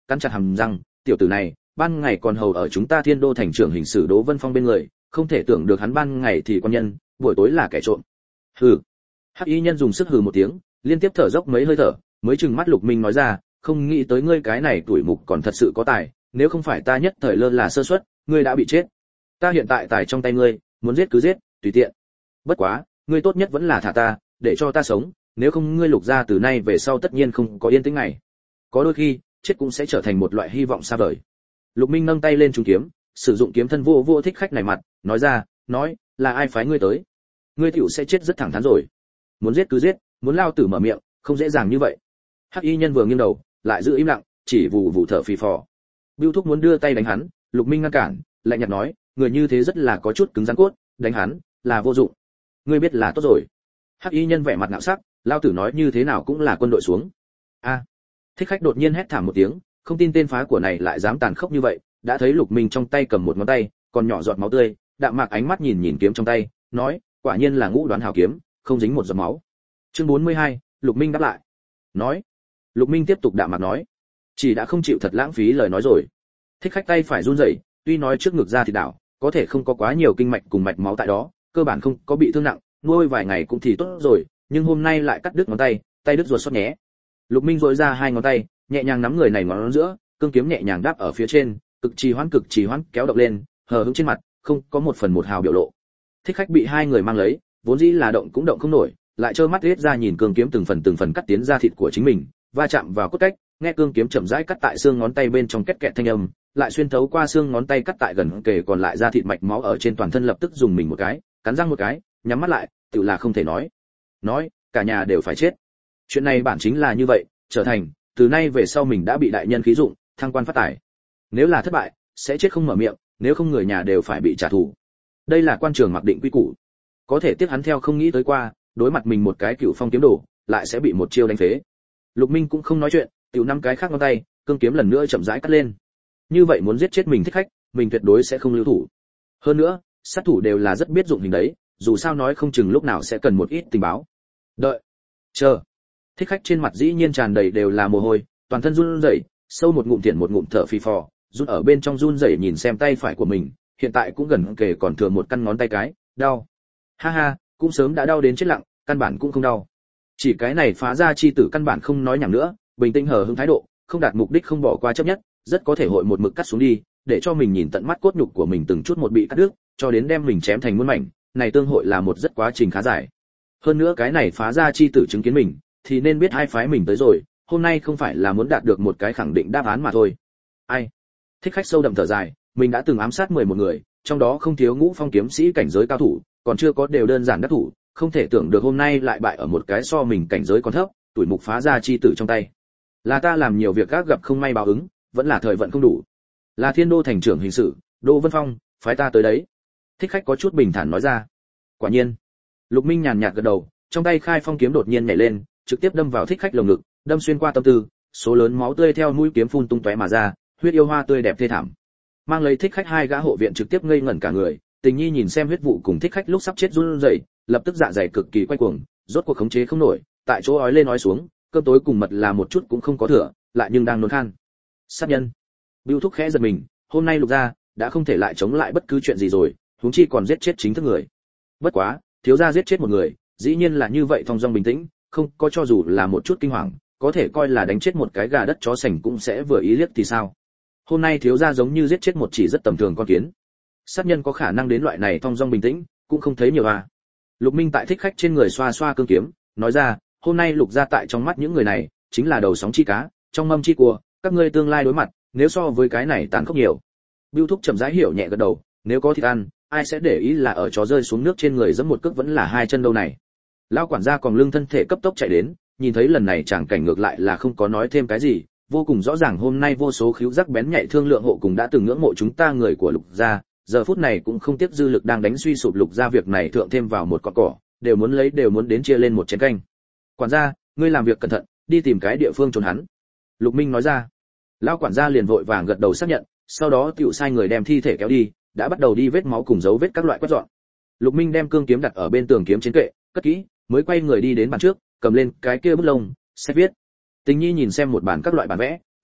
cắn chặt hàm răng, tiểu tử này ban ngày còn hầu ở chúng ta Thiên Đô thành trưởng hình sử Đỗ Vân Phong bên người, không thể tưởng được hắn ban ngày thì quan nhân, buổi tối là kẻ trộm. Hừ. Hắc y nhân dùng sức hừ một tiếng, liên tiếp thở dốc mấy hơi thở, mới trừng mắt Lục Minh nói ra, không nghĩ tới ngươi cái này tuổi mục còn thật sự có tài, nếu không phải ta nhất thời lơ là sơ suất, ngươi đã bị chết. Ta hiện tại tài trong tay ngươi, muốn giết cứ giết, tùy tiện. Bất quá, ngươi tốt nhất vẫn là thả ta, để cho ta sống, nếu không ngươi Lục gia từ nay về sau tất nhiên không có yên tĩnh ngày. Có đôi khi, chết cũng sẽ trở thành một loại hy vọng xa vời. Lục Minh nâng tay lên trúng kiếm, sử dụng kiếm thân vô vô Thích Khách này mặt, nói ra, nói, là ai phái ngươi tới? Ngươi tiểu sẽ chết rất thẳng thắn rồi. Muốn giết cứ giết, muốn lao tử mở miệng, không dễ dàng như vậy. Hắc y nhân vừa nghiêng đầu, lại giữ im lặng, chỉ vù vù thở phì phò. Bưu Thúc muốn đưa tay đánh hắn, Lục Minh ngăn cản, lạnh nhạt nói, người như thế rất là có chút cứng rắn cốt, đánh hắn là vô dụng. Ngươi biết là tốt rồi. Hắc y nhân vẻ mặt ngạo sắc, lao tử nói như thế nào cũng là quân đội xuống. A. Thích Khách đột nhiên hét thảm một tiếng, không tin tên phá của này lại dám tàn khốc như vậy, đã thấy Lục Minh trong tay cầm một ngón tay, còn nhỏ giọt máu tươi, đạm mạc ánh mắt nhìn nhìn kiếm trong tay, nói, quả nhiên là ngũ đoán hào kiếm, không dính một giọt máu. Chương bốn mươi hai, Lục Minh đáp lại. Nói. Lục Minh tiếp tục đạm mạc nói, chỉ đã không chịu thật lãng phí lời nói rồi. Thích Khách tay phải run rẩy, tuy nói trước ngực ra thì đảo, có thể không có quá nhiều kinh mạch cùng mạch máu tại đó, cơ bản không có bị thương nặng, nuôi vài ngày cũng thì tốt rồi, nhưng hôm nay lại cắt đứt ngón tay, tay đứt ruột xót nhé. Lục Minh rũi ra hai ngón tay, nhẹ nhàng nắm người này ngón giữa, cương kiếm nhẹ nhàng đáp ở phía trên, cực trì hoãn cực trì hoãn kéo động lên, hờ hững trên mặt, không có một phần một hào biểu lộ. Thích Khách bị hai người mang lấy, vốn dĩ là động cũng động không nổi, lại trơ mắt riết ra nhìn cương kiếm từng phần từng phần cắt tiến ra thịt của chính mình, va chạm vào cốt cách, nghe cương kiếm chậm rãi cắt tại xương ngón tay bên trong két kẹt thanh âm, lại xuyên thấu qua xương ngón tay cắt tại gần kề còn lại ra thịt mạch máu ở trên toàn thân, lập tức dùng mình một cái, cắn răng một cái, nhắm mắt lại, tự là không thể nói. Nói, cả nhà đều phải chết. Chuyện này bản chính là như vậy, trở thành, từ nay về sau mình đã bị đại nhân khí dụng, thăng quan phát tài. Nếu là thất bại, sẽ chết không mở miệng, nếu không người nhà đều phải bị trả thù. Đây là quan trường mặc định quy củ. Có thể tiếp hắn theo không nghĩ tới qua, đối mặt mình một cái cựu phong kiếm đồ, lại sẽ bị một chiêu đánh phế. Lục Minh cũng không nói chuyện, tiểu năm cái khác ngón tay, cương kiếm lần nữa chậm rãi cắt lên. Như vậy muốn giết chết mình Thích Khách, mình tuyệt đối sẽ không lưu thủ. Hơn nữa, sát thủ đều là rất biết dụng hình đấy, dù sao nói không chừng lúc nào sẽ cần một ít tình báo. Đợi, chờ. Thích Khách trên mặt dĩ nhiên tràn đầy đều là mồ hôi, toàn thân run rẩy, sâu một ngụm thiện một ngụm thở phì phò, run ở bên trong run rẩy nhìn xem tay phải của mình, hiện tại cũng gần kề còn thừa một căn ngón tay cái, đau. Ha ha, cũng sớm đã đau đến chết lặng, căn bản cũng không đau. Chỉ cái này phá ra chi tử căn bản không nói nhảm nữa, bình tĩnh hờ hững thái độ, không đạt mục đích không bỏ qua chấp nhất, rất có thể hội một mực cắt xuống đi, để cho mình nhìn tận mắt cốt nhục của mình từng chút một bị cắt đứt, cho đến đem mình chém thành muôn mảnh, này tương hội là một rất quá trình khá dài. Hơn nữa cái này phá ra chi tử chứng kiến mình, thì nên biết hai phái mình tới rồi, hôm nay không phải là muốn đạt được một cái khẳng định đáp án mà thôi. Ai? Thích Khách sâu đậm thở dài, mình đã từng ám sát mười một người, trong đó không thiếu ngũ phong kiếm sĩ cảnh giới cao thủ, còn chưa có đều đơn giản đắc thủ, không thể tưởng được hôm nay lại bại ở một cái so mình cảnh giới còn thấp, tuổi mục phá ra chi tử trong tay. Là ta làm nhiều việc gác gặp không may báo ứng, vẫn là thời vận không đủ. Là Thiên Đô thành trưởng hình sự, Đỗ Vân Phong, phái ta tới đấy. Thích Khách có chút bình thản nói ra. Quả nhiên. Lục Minh nhàn nhạt gật đầu, trong tay khai phong kiếm đột nhiên nhảy lên, trực tiếp đâm vào Thích Khách lồng ngực, đâm xuyên qua tâm tư, số lớn máu tươi theo mũi kiếm phun tung tóe mà ra, huyết yêu hoa tươi đẹp thê thảm. Mang lấy Thích Khách hai gã hộ viện trực tiếp ngây ngẩn cả người, Tình Nhi nhìn xem huyết vụ cùng Thích Khách lúc sắp chết run rẩy, lập tức dạ dày cực kỳ quay cuồng, rốt cuộc khống chế không nổi, tại chỗ ói lên ói xuống, cơm tối cùng mật là một chút cũng không có thừa, lại nhưng đang nôn khan. Sát nhân. Bưu Thúc khẽ giật mình, hôm nay Lục gia đã không thể lại chống lại bất cứ chuyện gì rồi, huống chi còn giết chết chính thức người. Bất quá, thiếu gia giết chết một người, dĩ nhiên là như vậy thong dong bình tĩnh, không có cho dù là một chút kinh hoàng, có thể coi là đánh chết một cái gà đất chó sành cũng sẽ vừa ý liếc thì sao. Hôm nay thiếu gia giống như giết chết một chỉ rất tầm thường con kiến. Sát nhân có khả năng đến loại này thong dong bình tĩnh, cũng không thấy nhiều à. Lục Minh tại Thích Khách trên người xoa xoa cương kiếm, nói ra, hôm nay Lục gia tại trong mắt những người này, chính là đầu sóng chi cá, trong mâm chi cua, các ngươi tương lai đối mặt, nếu so với cái này tàn khốc nhiều. Bưu Thúc chậm rãi hiểu nhẹ gật đầu, nếu có thịt ăn, ai sẽ để ý là ở chó rơi xuống nước trên người giẫm một cước vẫn là hai chân đâu này. Lão quản gia còn lưng thân thể cấp tốc chạy đến, nhìn thấy lần này chẳng cảnh ngược lại là không có nói thêm cái gì, vô cùng rõ ràng hôm nay vô số khíu giác bén nhạy thương lượng hộ cùng đã từng ngưỡng mộ chúng ta người của Lục gia, giờ phút này cũng không tiếc dư lực đang đánh suy sụp Lục gia việc này thượng thêm vào một cọng cỏ, đều muốn lấy đều muốn đến chia lên một chén canh. Quản gia, ngươi làm việc cẩn thận, đi tìm cái địa phương trốn hắn. Lục Minh nói ra. Lão quản gia liền vội vàng gật đầu xác nhận, sau đó tiểu sai người đem thi thể kéo đi, đã bắt đầu đi vết máu cùng dấu vết các loại quét dọn. Lục Minh đem cương kiếm đặt ở bên tường kiếm trên kệ, cất kỹ, mới quay người đi đến bàn trước, cầm lên cái kia bút lông, sách viết. Tình Nhi nhìn xem một bản các loại bản vẽ,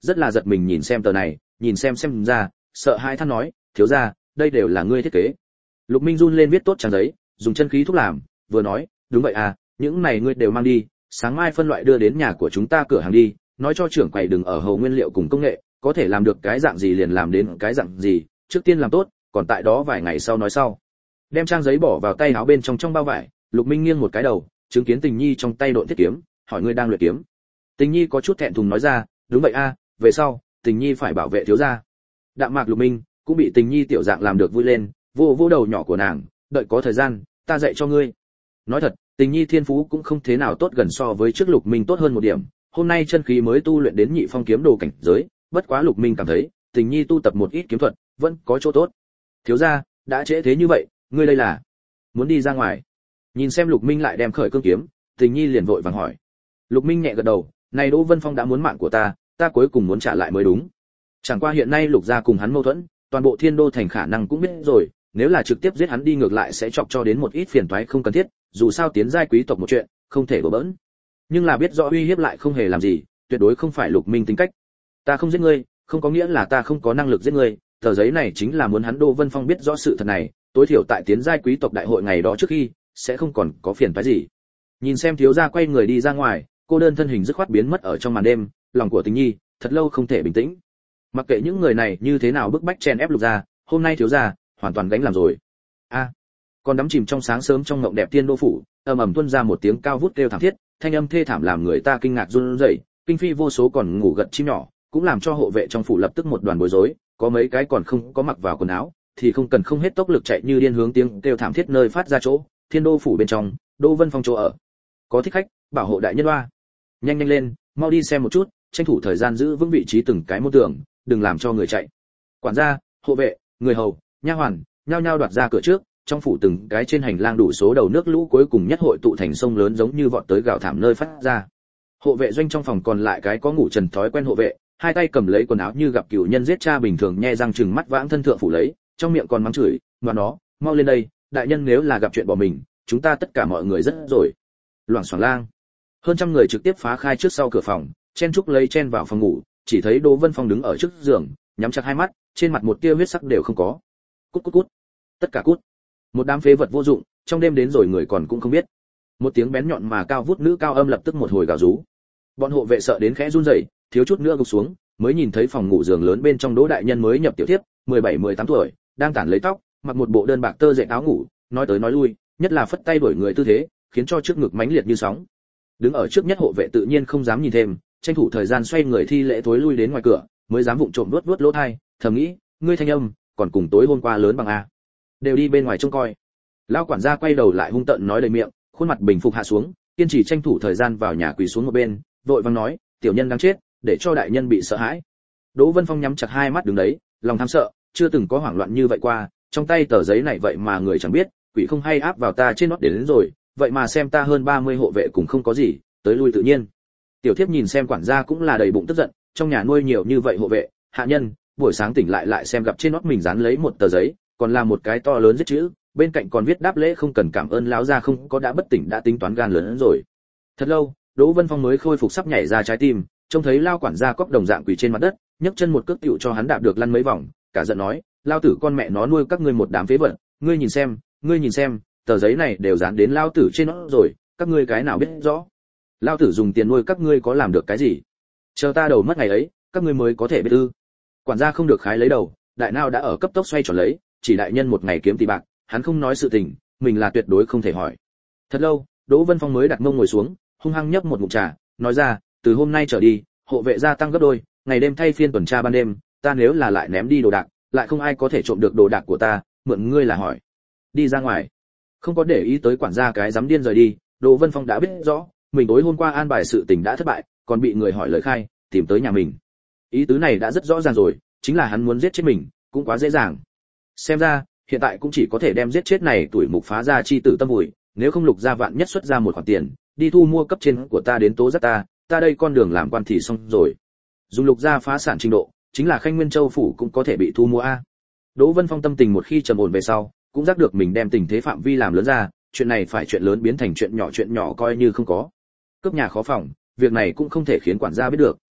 rất là giật mình nhìn xem tờ này, nhìn xem xem ra, sợ hãi than nói, thiếu gia, đây đều là ngươi thiết kế. Lục Minh run lên viết tốt trang giấy, dùng chân khí thúc làm, vừa nói, đúng vậy à, những này ngươi đều mang đi, sáng mai phân loại đưa đến nhà của chúng ta cửa hàng đi, nói cho trưởng quầy đừng ở hầu nguyên liệu cùng công nghệ, có thể làm được cái dạng gì liền làm đến cái dạng gì, trước tiên làm tốt, còn tại đó vài ngày sau nói sau. Đem trang giấy bỏ vào tay áo bên trong trong bao vải, Lục Minh nghiêng một cái đầu, chứng kiến Tình Nhi trong tay độn thiết kiếm, hỏi ngươi đang luyện kiếm. Tình Nhi có chút thẹn thùng nói ra, đúng vậy a, về sau, Tình Nhi phải bảo vệ thiếu gia. Đạm Mạc Lục Minh cũng bị Tình Nhi tiểu dạng làm được vui lên, vô vô đầu nhỏ của nàng, đợi có thời gian, ta dạy cho ngươi. Nói thật, Tình Nhi thiên phú cũng không thế nào tốt gần so với trước Lục Minh tốt hơn một điểm, hôm nay chân khí mới tu luyện đến nhị phong kiếm đồ cảnh giới, bất quá Lục Minh cảm thấy, Tình Nhi tu tập một ít kiếm thuật, vẫn có chỗ tốt. Thiếu gia, đã trễ thế như vậy, ngươi đây là muốn đi ra ngoài? Nhìn xem Lục Minh lại đem khởi cương kiếm, Tình Nhi liền vội vàng hỏi. Lục Minh nhẹ gật đầu, này Đỗ Vân Phong đã muốn mạng của ta, ta cuối cùng muốn trả lại mới đúng. Chẳng qua hiện nay Lục gia cùng hắn mâu thuẫn, toàn bộ Thiên Đô thành khả năng cũng biết rồi, nếu là trực tiếp giết hắn đi ngược lại sẽ chọc cho đến một ít phiền toái không cần thiết, dù sao tiến giai quý tộc một chuyện, không thể đổ bỡn. Nhưng là biết rõ uy hiếp lại không hề làm gì, tuyệt đối không phải Lục Minh tính cách. Ta không giết ngươi, không có nghĩa là ta không có năng lực giết ngươi, tờ giấy này chính là muốn hắn Đỗ Vân Phong biết rõ sự thật này, tối thiểu tại tiến giai quý tộc đại hội ngày đó trước khi, sẽ không còn có phiền toái gì. Nhìn xem thiếu gia quay người đi ra ngoài, cô đơn thân hình dứt khoát biến mất ở trong màn đêm, lòng của Tình Nhi thật lâu không thể bình tĩnh. Mặc kệ những người này như thế nào bức bách chen ép Lục gia, hôm nay thiếu gia hoàn toàn gánh làm rồi. A, à, còn đắm chìm trong sáng sớm trong ngộng đẹp Thiên Đô phủ, ầm ầm tuôn ra một tiếng cao vút kêu thảm thiết, thanh âm thê thảm làm người ta kinh ngạc run rẩy, kinh phi vô số còn ngủ gật chim nhỏ, cũng làm cho hộ vệ trong phủ lập tức một đoàn bối rối, có mấy cái còn không có mặc vào quần áo, thì không cần không hết tốc lực chạy như điên hướng tiếng kêu thảm thiết nơi phát ra chỗ, Thiên Đô phủ bên trong, Đỗ Vân Phong chỗ ở. Có thích khách, bảo hộ đại nhân oa. Nhanh nhanh lên, mau đi xem một chút, tranh thủ thời gian giữ vững vị trí từng cái môn tường, đừng làm cho người chạy. Quản gia, hộ vệ, người hầu, nha hoàn, nhao nhao đoạt ra cửa trước, trong phủ từng cái trên hành lang đủ số đầu nước lũ cuối cùng nhất hội tụ thành sông lớn giống như vọt tới gào thảm nơi phát ra. Hộ vệ doanh trong phòng còn lại cái có ngủ trần thói quen hộ vệ, hai tay cầm lấy quần áo như gặp cửu nhân giết cha bình thường nhe răng trừng mắt vãng thân thượng phủ lấy, trong miệng còn mắng chửi, "Ngoan nó, mau lên đây, đại nhân nếu là gặp chuyện bỏ mình, chúng ta tất cả mọi người rất rồi." Loảng xoảng lang. Hơn trăm người trực tiếp phá khai trước sau cửa phòng, chen chúc lấy chen vào phòng ngủ, chỉ thấy Đỗ Vân Phong đứng ở trước giường, nhắm chặt hai mắt, trên mặt một tia huyết sắc đều không có. Cút cút cút. Tất cả cút. Một đám phế vật vô dụng, trong đêm đến rồi người còn cũng không biết. Một tiếng bén nhọn mà cao vút nữ cao âm lập tức một hồi gào rú. Bọn hộ vệ sợ đến khẽ run rẩy, thiếu chút nữa gục xuống, mới nhìn thấy phòng ngủ giường lớn bên trong Đỗ đại nhân mới nhập tiểu thiếp, mười bảy mười tám tuổi, đang tản lấy tóc, mặc một bộ đơn bạc tơ dệt áo ngủ, nói tới nói lui, nhất là phất tay đuổi người tư thế, khiến cho trước ngực mãnh liệt như sóng. Đứng ở trước nhất hộ vệ tự nhiên không dám nhìn thêm, tranh thủ thời gian xoay người thi lễ thối lui đến ngoài cửa, mới dám vụng trộm đuốt đuốt lỗ tai, thầm nghĩ, ngươi thanh âm, còn cùng tối hôm qua lớn bằng a. Đều đi bên ngoài trông coi. Lão quản gia quay đầu lại hung tợn nói đầy miệng, khuôn mặt bình phục hạ xuống, kiên trì tranh thủ thời gian vào nhà quỳ xuống một bên, vội vàng nói, tiểu nhân đang chết, để cho đại nhân bị sợ hãi. Đỗ Vân Phong nhắm chặt hai mắt đứng đấy, lòng tham sợ, chưa từng có hoảng loạn như vậy qua, trong tay tờ giấy này vậy mà người chẳng biết, quỷ không hay áp vào ta trên nót đến, đến rồi, vậy mà xem ta hơn ba mươi hộ vệ cũng không có gì, tới lui tự nhiên. Tiểu thiếp nhìn xem quản gia cũng là đầy bụng tức giận, trong nhà nuôi nhiều như vậy hộ vệ, hạ nhân, buổi sáng tỉnh lại lại xem gặp trên nót mình dán lấy một tờ giấy, còn là một cái to lớn viết chữ, bên cạnh còn viết đáp lễ không cần cảm ơn lão gia không có đã bất tỉnh đã tính toán gan lớn hơn rồi. Thật lâu, Đỗ Vân Phong mới khôi phục sắp nhảy ra trái tim, trông thấy lao quản gia cóc đồng dạng quỳ trên mặt đất, nhấc chân một cước tựu cho hắn đạp được lăn mấy vòng, cả giận nói, lao tử con mẹ nó nuôi các ngươi một đám phế vật, ngươi nhìn xem, ngươi nhìn xem, tờ giấy này đều dán đến lao tử trên nó rồi, các ngươi cái nào biết rõ? Lao tử dùng tiền nuôi các ngươi có làm được cái gì? Chờ ta đầu mất ngày ấy, các ngươi mới có thể biết ư? Quản gia không được khái lấy đầu, đại nào đã ở cấp tốc xoay tròn lấy, chỉ đại nhân một ngày kiếm tỷ bạc, hắn không nói sự tình, mình là tuyệt đối không thể hỏi. Thật lâu, Đỗ Vân Phong mới đặt mông ngồi xuống, hung hăng nhấp một ngụm trà, nói ra, từ hôm nay trở đi, hộ vệ gia tăng gấp đôi, ngày đêm thay phiên tuần tra ban đêm, ta nếu là lại ném đi đồ đạc, lại không ai có thể trộm được đồ đạc của ta, mượn ngươi là hỏi. Đi ra ngoài. Không có để ý tới quản gia cái dám điên rời đi, Đỗ Vân Phong đã biết rõ, mình tối hôm qua an bài sự tình đã thất bại, còn bị người hỏi lời khai, tìm tới nhà mình. Ý tứ này đã rất rõ ràng rồi, chính là hắn muốn giết chết mình, cũng quá dễ dàng. Xem ra, hiện tại cũng chỉ có thể đem giết chết này tuổi mục phá ra chi tử tâm hủi, nếu không Lục gia vạn nhất xuất ra một khoản tiền, đi thu mua cấp trên của ta đến tố giác ta, ta đây con đường làm quan thì xong rồi. Dùng Lục gia phá sản trình độ, chính là Khanh Nguyên Châu phủ cũng có thể bị thu mua a. Đỗ Vân Phong tâm tình một khi trầm ổn về sau, cũng giác được mình đem tình thế phạm vi làm lớn ra, chuyện này phải chuyện lớn biến thành chuyện nhỏ chuyện nhỏ coi như không có. Cướp nhà khó phòng, việc này cũng không thể khiến quản gia biết được.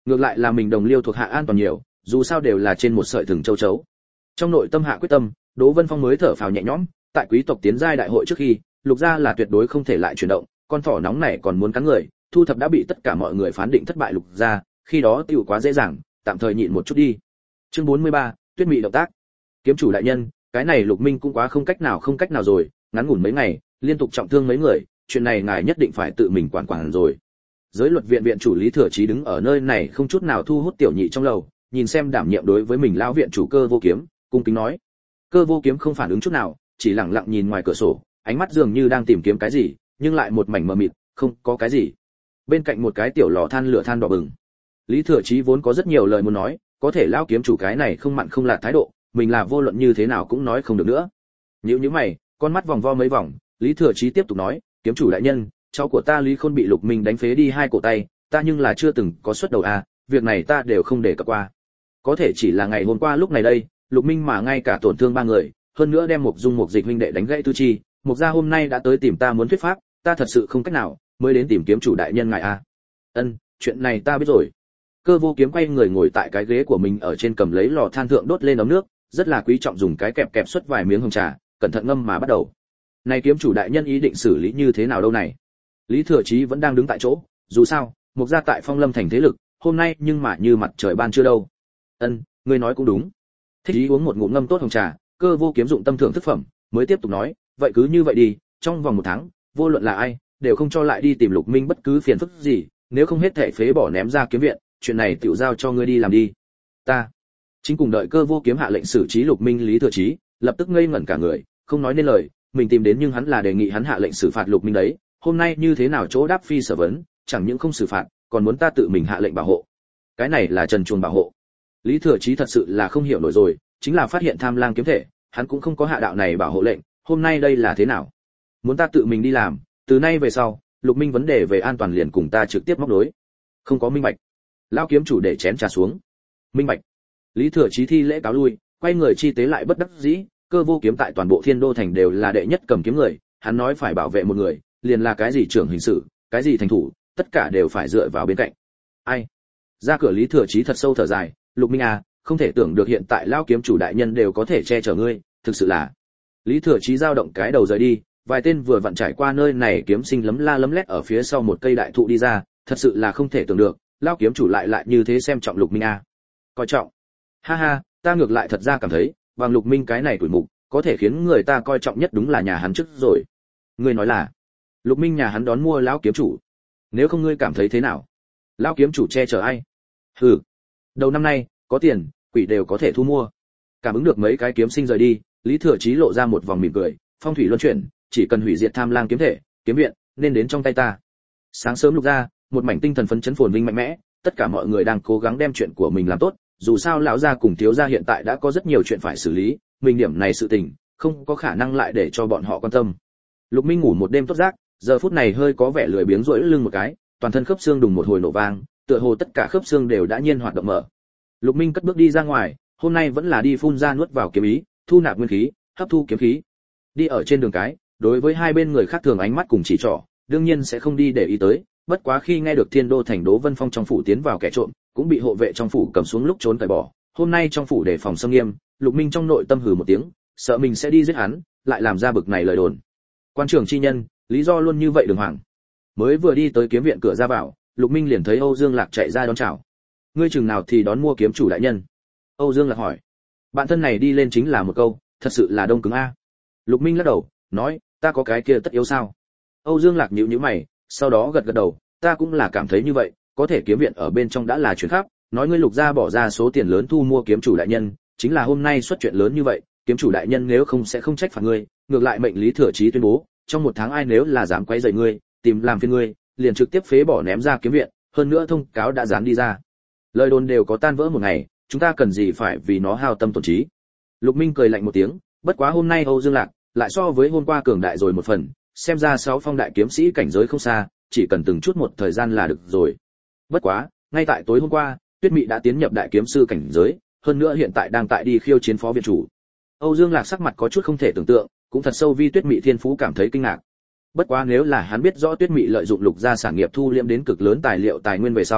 ngược lại là mình đồng liêu thuộc hạ an toàn nhiều, dù sao đều là trên một sợi thừng châu chấu. Trong nội tâm hạ quyết tâm, Đỗ Vân Phong mới thở phào nhẹ nhõm, tại quý tộc tiến giai đại hội trước khi, Lục gia là tuyệt đối không thể lại chuyển động, con thỏ nóng này còn muốn cắn người, thu thập đã bị tất cả mọi người phán định thất bại Lục gia, khi đó tiêu quá dễ dàng, tạm thời nhịn một chút đi. Chương bốn mươi ba, Tuyết Mị động tác. Kiếm chủ đại nhân, cái này Lục Minh cũng quá không cách nào không cách nào rồi, ngắn ngủn mấy ngày, liên tục trọng thương mấy người, chuyện này ngài nhất định phải tự mình quản quản rồi. Giới luật viện viện chủ Lý Thừa Chí đứng ở nơi này không chút nào thu hút tiểu nhị trong lầu, nhìn xem đảm nhiệm đối với mình lão viện chủ Cơ Vô Kiếm, cung kính nói. Cơ Vô Kiếm không phản ứng chút nào, chỉ lặng lặng nhìn ngoài cửa sổ, ánh mắt dường như đang tìm kiếm cái gì, nhưng lại một mảnh mờ mịt, không có cái gì. Bên cạnh một cái tiểu lò than lửa than đỏ bừng. Lý Thừa Chí vốn có rất nhiều lời muốn nói, có thể lão kiếm chủ cái này không mặn không lạt thái độ, mình là vô luận như thế nào cũng nói không được nữa. Nhíu nhíu mày, con mắt vòng vo mấy vòng, Lý Thừa Chí tiếp tục nói, kiếm chủ đại nhân, cháu của ta Lý Khôn bị Lục Minh đánh phế đi hai cổ tay, ta nhưng là chưa từng có xuất đầu à, việc này ta đều không để cập qua. Có thể chỉ là ngày hôm qua lúc này đây, Lục Minh mà ngay cả tổn thương ba người, hơn nữa đem Mục Dung Mục Dịch huynh đệ đánh gãy tư chi, Mục gia hôm nay đã tới tìm ta muốn thuyết pháp, ta thật sự không cách nào, mới đến tìm kiếm chủ đại nhân ngài à. Ân, chuyện này ta biết rồi. Cơ Vô Kiếm quay người ngồi tại cái ghế của mình ở trên cầm lấy lò than thượng đốt lên ấm nước, rất là quý trọng dùng cái kẹp kẹp xuất vài miếng hồng trà, cẩn thận ngâm mà bắt đầu. Này kiếm chủ đại nhân ý định xử lý như thế nào đâu này? Lý Thừa Chí vẫn đang đứng tại chỗ, dù sao, Mục gia tại Phong Lâm thành thế lực, hôm nay nhưng mà như mặt trời ban trưa đâu. Ân, ngươi nói cũng đúng. Thích ý uống một ngụm ngâm tốt hồng trà, Cơ Vô Kiếm dụng tâm thưởng thức phẩm, mới tiếp tục nói, vậy cứ như vậy đi, trong vòng một tháng, vô luận là ai, đều không cho lại đi tìm Lục Minh bất cứ phiền phức gì, nếu không hết thể phế bỏ ném ra kiếm viện, chuyện này tiểu giao cho ngươi đi làm đi. Ta chính cùng đợi Cơ Vô Kiếm hạ lệnh xử trí Lục Minh. Lý Thừa Chí lập tức ngây ngẩn cả người, không nói nên lời, mình tìm đến nhưng hắn là đề nghị hắn hạ lệnh xử phạt Lục Minh đấy, hôm nay như thế nào chỗ đáp phi sở vấn, chẳng những không xử phạt, còn muốn ta tự mình hạ lệnh bảo hộ. Cái này là trần truồng bảo hộ. Lý Thừa Chí thật sự là không hiểu nổi rồi, chính là phát hiện Tham Lang kiếm thể, hắn cũng không có hạ đạo này bảo hộ lệnh, hôm nay đây là thế nào? Muốn ta tự mình đi làm, từ nay về sau, Lục Minh vấn đề về an toàn liền cùng ta trực tiếp móc nối. Không có minh bạch. Lão kiếm chủ để chén trà xuống. Minh bạch. Lý Thừa Chí thi lễ cáo lui, quay người chi tế lại bất đắc dĩ, Cơ Vô Kiếm tại toàn bộ Thiên Đô thành đều là đệ nhất cầm kiếm người, hắn nói phải bảo vệ một người, liền là cái gì trưởng hình sự, cái gì thành thủ, tất cả đều phải dựa vào bên cạnh. Ai? Ra cửa Lý Thừa Chí thật sâu thở dài, Lục Minh à, không thể tưởng được hiện tại lão kiếm chủ đại nhân đều có thể che chở ngươi, thực sự là. Lý Thừa Chí dao động cái đầu rời đi, vài tên vừa vặn trải qua nơi này kiếm sinh lấm la lấm lét ở phía sau một cây đại thụ đi ra, thật sự là không thể tưởng được, lão kiếm chủ lại lại như thế xem trọng Lục Minh à. Coi trọng. Ha ha, ta ngược lại thật ra cảm thấy, bằng Lục Minh cái này tuổi mục, có thể khiến người ta coi trọng nhất đúng là nhà hắn trước rồi. Ngươi nói là Lục Minh nhà hắn đón mua lão kiếm chủ. Nếu không ngươi cảm thấy thế nào? Lão kiếm chủ che chở ai? Hừ. Đầu năm nay, có tiền, quỷ đều có thể thu mua. Cảm ứng được mấy cái kiếm sinh rời đi, Lý Thừa Chí lộ ra một vòng mỉm cười, phong thủy luân chuyển, chỉ cần hủy diệt Tham Lang kiếm thể, kiếm viện nên đến trong tay ta. Sáng sớm Lục gia, một mảnh tinh thần phấn chấn phồn vinh mạnh mẽ, tất cả mọi người đang cố gắng đem chuyện của mình làm tốt, dù sao lão gia cùng thiếu gia hiện tại đã có rất nhiều chuyện phải xử lý, mình điểm này sự tình, không có khả năng lại để cho bọn họ quan tâm. Lục Minh ngủ một đêm tốt giấc, giờ phút này hơi có vẻ lười biếng duỗi lưng một cái, toàn thân khớp xương đùng một hồi nổ vang, tựa hồ tất cả khớp xương đều đã nhiên hoạt động mở. Lục Minh cất bước đi ra ngoài, hôm nay vẫn là đi phun ra nuốt vào kiếm ý, thu nạp nguyên khí, hấp thu kiếm khí. Đi ở trên đường cái, đối với hai bên người khác thường ánh mắt cùng chỉ trỏ, đương nhiên sẽ không đi để ý tới, bất quá khi nghe được Thiên Đô thành Đỗ Vân Phong trong phủ tiến vào kẻ trộm, cũng bị hộ vệ trong phủ cầm xuống lúc trốn cởi bỏ, hôm nay trong phủ đề phòng xâm nghiêm, Lục Minh trong nội tâm hừ một tiếng, sợ mình sẽ đi giết hắn, lại làm ra bực này lời đồn. Quan trưởng chi nhân, lý do luôn như vậy đường hoàng. Mới vừa đi tới kiếm viện cửa ra vào, Lục Minh liền thấy Âu Dương Lạc chạy ra đón chào. Ngươi chừng nào thì đón mua kiếm chủ đại nhân? Âu Dương Lạc hỏi. Bạn thân này đi lên chính là một câu, thật sự là đông cứng a. Lục Minh lắc đầu, nói, ta có cái kia tất yếu sao? Âu Dương Lạc nhíu nhíu mày, sau đó gật gật đầu, ta cũng là cảm thấy như vậy, có thể kiếm viện ở bên trong đã là chuyện khác, nói ngươi Lục gia bỏ ra số tiền lớn thu mua kiếm chủ đại nhân, chính là hôm nay xuất chuyện lớn như vậy, kiếm chủ đại nhân nếu không sẽ không trách phạt ngươi, ngược lại mệnh Lý Thừa Chí tuyên bố, trong một tháng ai nếu là dám quấy rầy ngươi, tìm làm phiền ngươi, liền trực tiếp phế bỏ ném ra kiếm viện, hơn nữa thông cáo đã dán đi ra. Lời đồn đều có tan vỡ một ngày, chúng ta cần gì phải vì nó hao tâm tổn trí. Lục Minh cười lạnh một tiếng, bất quá hôm nay Âu Dương Lạc lại so với hôm qua cường đại rồi một phần, xem ra sáu phong đại kiếm sĩ cảnh giới không xa, chỉ cần từng chút một thời gian là được rồi. Bất quá, ngay tại tối hôm qua, Tuyết Mị đã tiến nhập đại kiếm sư cảnh giới, hơn nữa hiện tại đang tại đi khiêu chiến phó viện chủ. Âu Dương Lạc sắc mặt có chút không thể tưởng tượng, cũng thật sâu vi Tuyết Mị thiên phú cảm thấy kinh ngạc. Bất quá nếu là hắn biết rõ Tuyết Mị lợi dụng Lục gia sản nghiệp thu liễm đến cực lớn tài liệu tài nguyên về sau,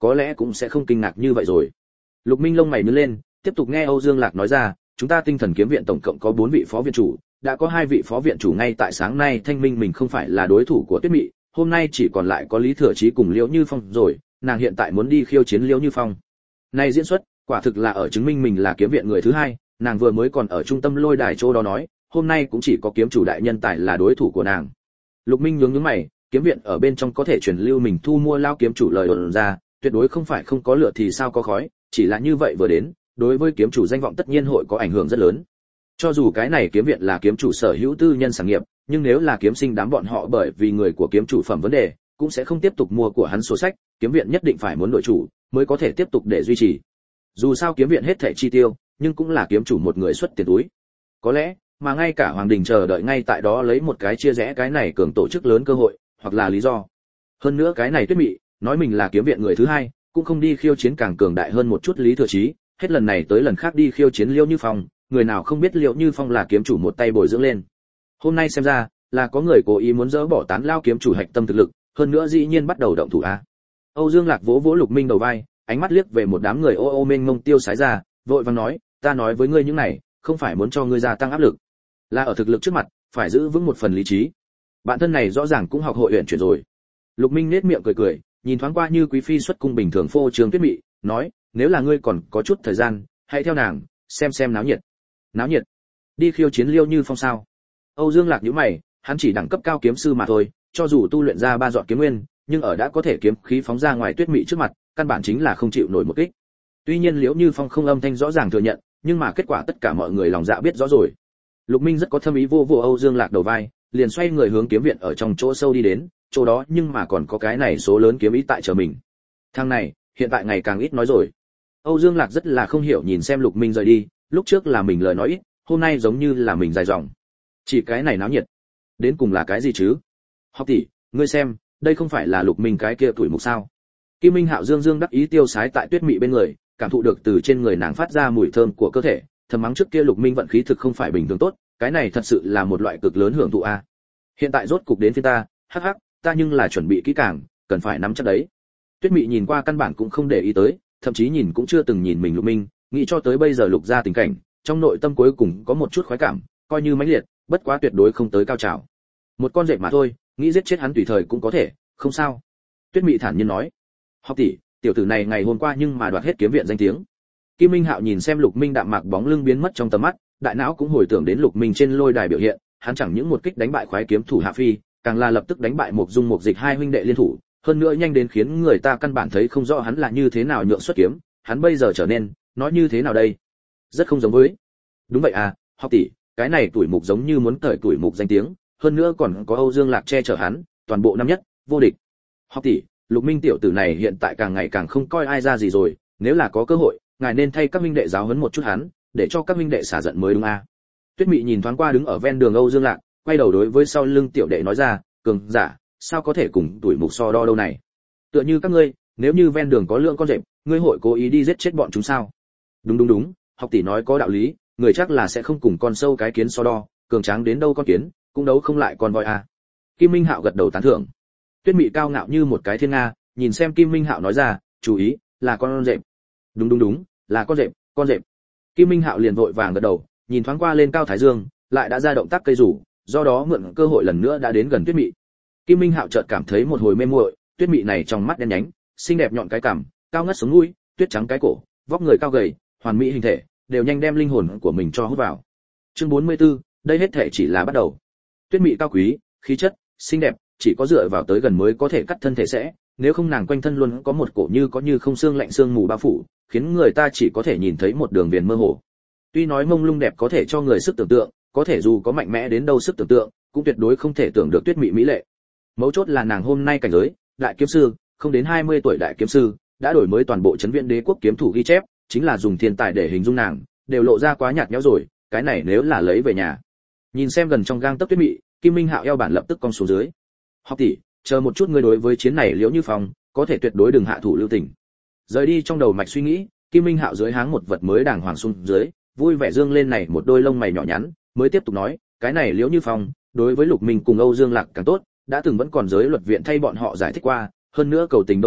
có lẽ cũng sẽ không kinh ngạc như vậy rồi. Lục Minh lông mày nhướng lên, tiếp tục nghe Âu Dương Lạc nói ra, chúng ta Tinh Thần Kiếm Viện tổng cộng có bốn vị phó viện chủ, đã có hai vị phó viện chủ ngay tại sáng nay thanh minh mình không phải là đối thủ của Tuyết Mị, hôm nay chỉ còn lại có Lý Thừa Chí cùng Liễu Như Phong rồi, nàng hiện tại muốn đi khiêu chiến Liễu Như Phong. Này diễn xuất, quả thực là ở chứng minh mình là kiếm viện người thứ hai, nàng vừa mới còn ở trung tâm lôi đài chỗ đó nói, hôm nay cũng chỉ có kiếm chủ đại nhân tài là đối thủ của nàng. Lục Minh nhướng nhướng mày, kiếm viện ở bên trong có thể truyền lưu mình thu mua lao kiếm chủ lời đồn ra, tuyệt đối không phải không có lửa thì sao có khói, chỉ là như vậy vừa đến, đối với kiếm chủ danh vọng tất nhiên hội có ảnh hưởng rất lớn. Cho dù cái này kiếm viện là kiếm chủ sở hữu tư nhân sản nghiệp, nhưng nếu là kiếm sinh đám bọn họ bởi vì người của kiếm chủ phẩm vấn đề, cũng sẽ không tiếp tục mua của hắn sổ sách, kiếm viện nhất định phải muốn đổi chủ mới có thể tiếp tục để duy trì. Dù sao kiếm viện hết thảy chi tiêu, nhưng cũng là kiếm chủ một người xuất tiền túi. Có lẽ, mà ngay cả Hoàng Đình chờ đợi ngay tại đó lấy một cái chia rẽ cái này cường tổ chức lớn cơ hội, hoặc là lý do. Hơn nữa cái này Tuyết Mị, nói mình là kiếm viện người thứ hai, cũng không đi khiêu chiến càng cường đại hơn một chút Lý Thừa Chí, hết lần này tới lần khác đi khiêu chiến Liễu Như Phong, người nào không biết Liễu Như Phong là kiếm chủ một tay bồi dưỡng lên. Hôm nay xem ra, là có người cố ý muốn dỡ bỏ tán lao kiếm chủ hạch tâm thực lực, hơn nữa dĩ nhiên bắt đầu động thủ a. Âu Dương Lạc vỗ vỗ Lục Minh đầu vai, ánh mắt liếc về một đám người ô ô mênh mông tiêu sái ra, vội vàng nói, ta nói với ngươi những này, không phải muốn cho ngươi gia tăng áp lực, là ở thực lực trước mặt, phải giữ vững một phần lý trí. Bạn thân này rõ ràng cũng học hội luyện chuyển rồi. Lục Minh nhếch miệng cười cười, nhìn thoáng qua như quý phi xuất cung bình thường phô trương Tuyết Mị, nói, nếu là ngươi còn có chút thời gian, hãy theo nàng, xem xem náo nhiệt. Náo nhiệt? Đi khiêu chiến Liêu Như Phong sao? Âu Dương Lạc nhíu mày, hắn chỉ đẳng cấp cao kiếm sư mà thôi, cho dù tu luyện ra ba dọn kiếm nguyên, nhưng ở đã có thể kiếm khí phóng ra ngoài Tuyết Mị trước mặt, căn bản chính là không chịu nổi một kích. Tuy nhiên Liễu Như Phong không âm thanh rõ ràng thừa nhận, nhưng mà kết quả tất cả mọi người lòng dạ biết rõ rồi. Lục Minh rất có thâm ý vô vô Âu Dương Lạc đầu vai, liền xoay người hướng kiếm viện ở trong chỗ sâu đi đến, chỗ đó nhưng mà còn có cái này số lớn kiếm ý tại chờ mình. Thằng này, hiện tại ngày càng ít nói rồi. Âu Dương Lạc rất là không hiểu nhìn xem Lục Minh rời đi, lúc trước là mình lời nói ít, hôm nay giống như là mình dài dòng. Chỉ cái này náo nhiệt, đến cùng là cái gì chứ? Học tỷ, ngươi xem, đây không phải là Lục Minh cái kia tuổi mục sao? Kim Minh Hạo dương dương đắc ý tiêu sái tại Tuyết Mị bên người, cảm thụ được từ trên người nàng phát ra mùi thơm của cơ thể, thầm mắng trước kia Lục Minh vận khí thực không phải bình thường tốt, cái này thật sự là một loại cực lớn hưởng thụ a. Hiện tại rốt cục đến phía ta, hắc hắc, ta nhưng là chuẩn bị kỹ càng, cần phải nắm chắc đấy. Tuyết Mị nhìn qua căn bản cũng không để ý tới, thậm chí nhìn cũng chưa từng nhìn mình Lục Minh, nghĩ cho tới bây giờ Lục gia tình cảnh, trong nội tâm cuối cùng có một chút khoái cảm, coi như mãnh liệt, bất quá tuyệt đối không tới cao trào. Một con rệp mà thôi, nghĩ giết chết hắn tùy thời cũng có thể, không sao. Tuyết Mị thản nhiên nói. Học tỷ, tiểu tử này ngày hôm qua nhưng mà đoạt hết kiếm viện danh tiếng. Kim Minh Hạo nhìn xem Lục Minh đạm mạc bóng lưng biến mất trong tầm mắt, đại não cũng hồi tưởng đến Lục Minh trên lôi đài biểu hiện, hắn chẳng những một kích đánh bại khoái kiếm thủ Hạ Phi, càng là lập tức đánh bại Mộc Dung Mộc Dịch hai huynh đệ liên thủ, hơn nữa nhanh đến khiến người ta căn bản thấy không rõ hắn là như thế nào nhượng xuất kiếm, hắn bây giờ trở nên, nói như thế nào đây? Rất không giống với. Đúng vậy à, học tỷ, cái này tuổi mục giống như muốn cởi tuổi mục danh tiếng, hơn nữa còn có Âu Dương Lạc che chở hắn, toàn bộ năm nhất, vô địch. Học tỷ, Lục Minh tiểu tử này hiện tại càng ngày càng không coi ai ra gì rồi, nếu là có cơ hội, ngài nên thay các huynh đệ giáo huấn một chút hắn, để cho các huynh đệ xả giận mới đúng à. Tuyết Mị nhìn thoáng qua đứng ở ven đường Âu Dương Lạc, quay đầu đối với sau lưng tiểu đệ nói ra, cường giả, sao có thể cùng tuổi mục so đo đâu này? Tựa như các ngươi, nếu như ven đường có lượng con rệp, ngươi hội cố ý đi giết chết bọn chúng sao? Đúng đúng đúng, học tỷ nói có đạo lý, người chắc là sẽ không cùng con sâu cái kiến so đo, cường tráng đến đâu con kiến, cũng đấu không lại con voi à. Kim Minh Hạo gật đầu tán thưởng. Tuyết Mị cao ngạo như một cái thiên nga, nhìn xem Kim Minh Hạo nói ra, chú ý, là con rệp. Đúng đúng đúng, là con rệp, con rệp. Kim Minh Hạo liền vội vàng gật đầu, nhìn thoáng qua lên cao thái dương, lại đã ra động tác cây rủ, do đó mượn cơ hội lần nữa đã đến gần Tuyết Mị. Kim Minh Hạo chợt cảm thấy một hồi mê muội, Tuyết Mị này trong mắt đen nhánh, xinh đẹp nhọn cái cằm, cao ngất sống mũi, tuyết trắng cái cổ, vóc người cao gầy, hoàn mỹ hình thể, đều nhanh đem linh hồn của mình cho hút vào. Chương bốn mươi tư, đây hết thể chỉ là bắt đầu. Tuyết Mị cao quý, khí chất, xinh đẹp, chỉ có dựa vào tới gần mới có thể cắt thân thể sẽ, nếu không nàng quanh thân luôn có một cổ như có như không xương lạnh xương mù bao phủ, khiến người ta chỉ có thể nhìn thấy một đường viền mơ hồ. Tuy nói mông lung đẹp có thể cho người sức tưởng tượng, có thể dù có mạnh mẽ đến đâu sức tưởng tượng, cũng tuyệt đối không thể tưởng được Tuyết Mị mỹ lệ. Mấu chốt là nàng hôm nay cảnh giới, đại kiếm sư, không đến hai mươi tuổi đại kiếm sư, đã đổi mới toàn bộ trấn viện đế quốc kiếm thủ ghi chép, chính là dùng thiên tài để hình dung nàng, đều lộ ra quá nhạt nhẽo rồi, cái này nếu là lấy về nhà. Nhìn xem gần trong gang tấc Tuyết Mị, Kim Minh Hạo eo bản lập tức cong xuống dưới. Học tỷ, chờ một chút ngươi đối với chiến này Liễu Như Phong, có thể tuyệt đối đừng hạ thủ lưu tình. Rời đi trong đầu mạch suy nghĩ, Kim Minh Hạo dưới háng một vật mới đàng hoàng xuống dưới, vui vẻ dương lên này một đôi lông mày nhỏ nhắn, mới tiếp tục nói, cái này Liễu Như Phong, đối với Lục Minh cùng Âu Dương Lạc càng tốt, đã từng vẫn còn giới luật viện thay bọn họ giải thích qua, hơn nữa cầu tình đâu rồi,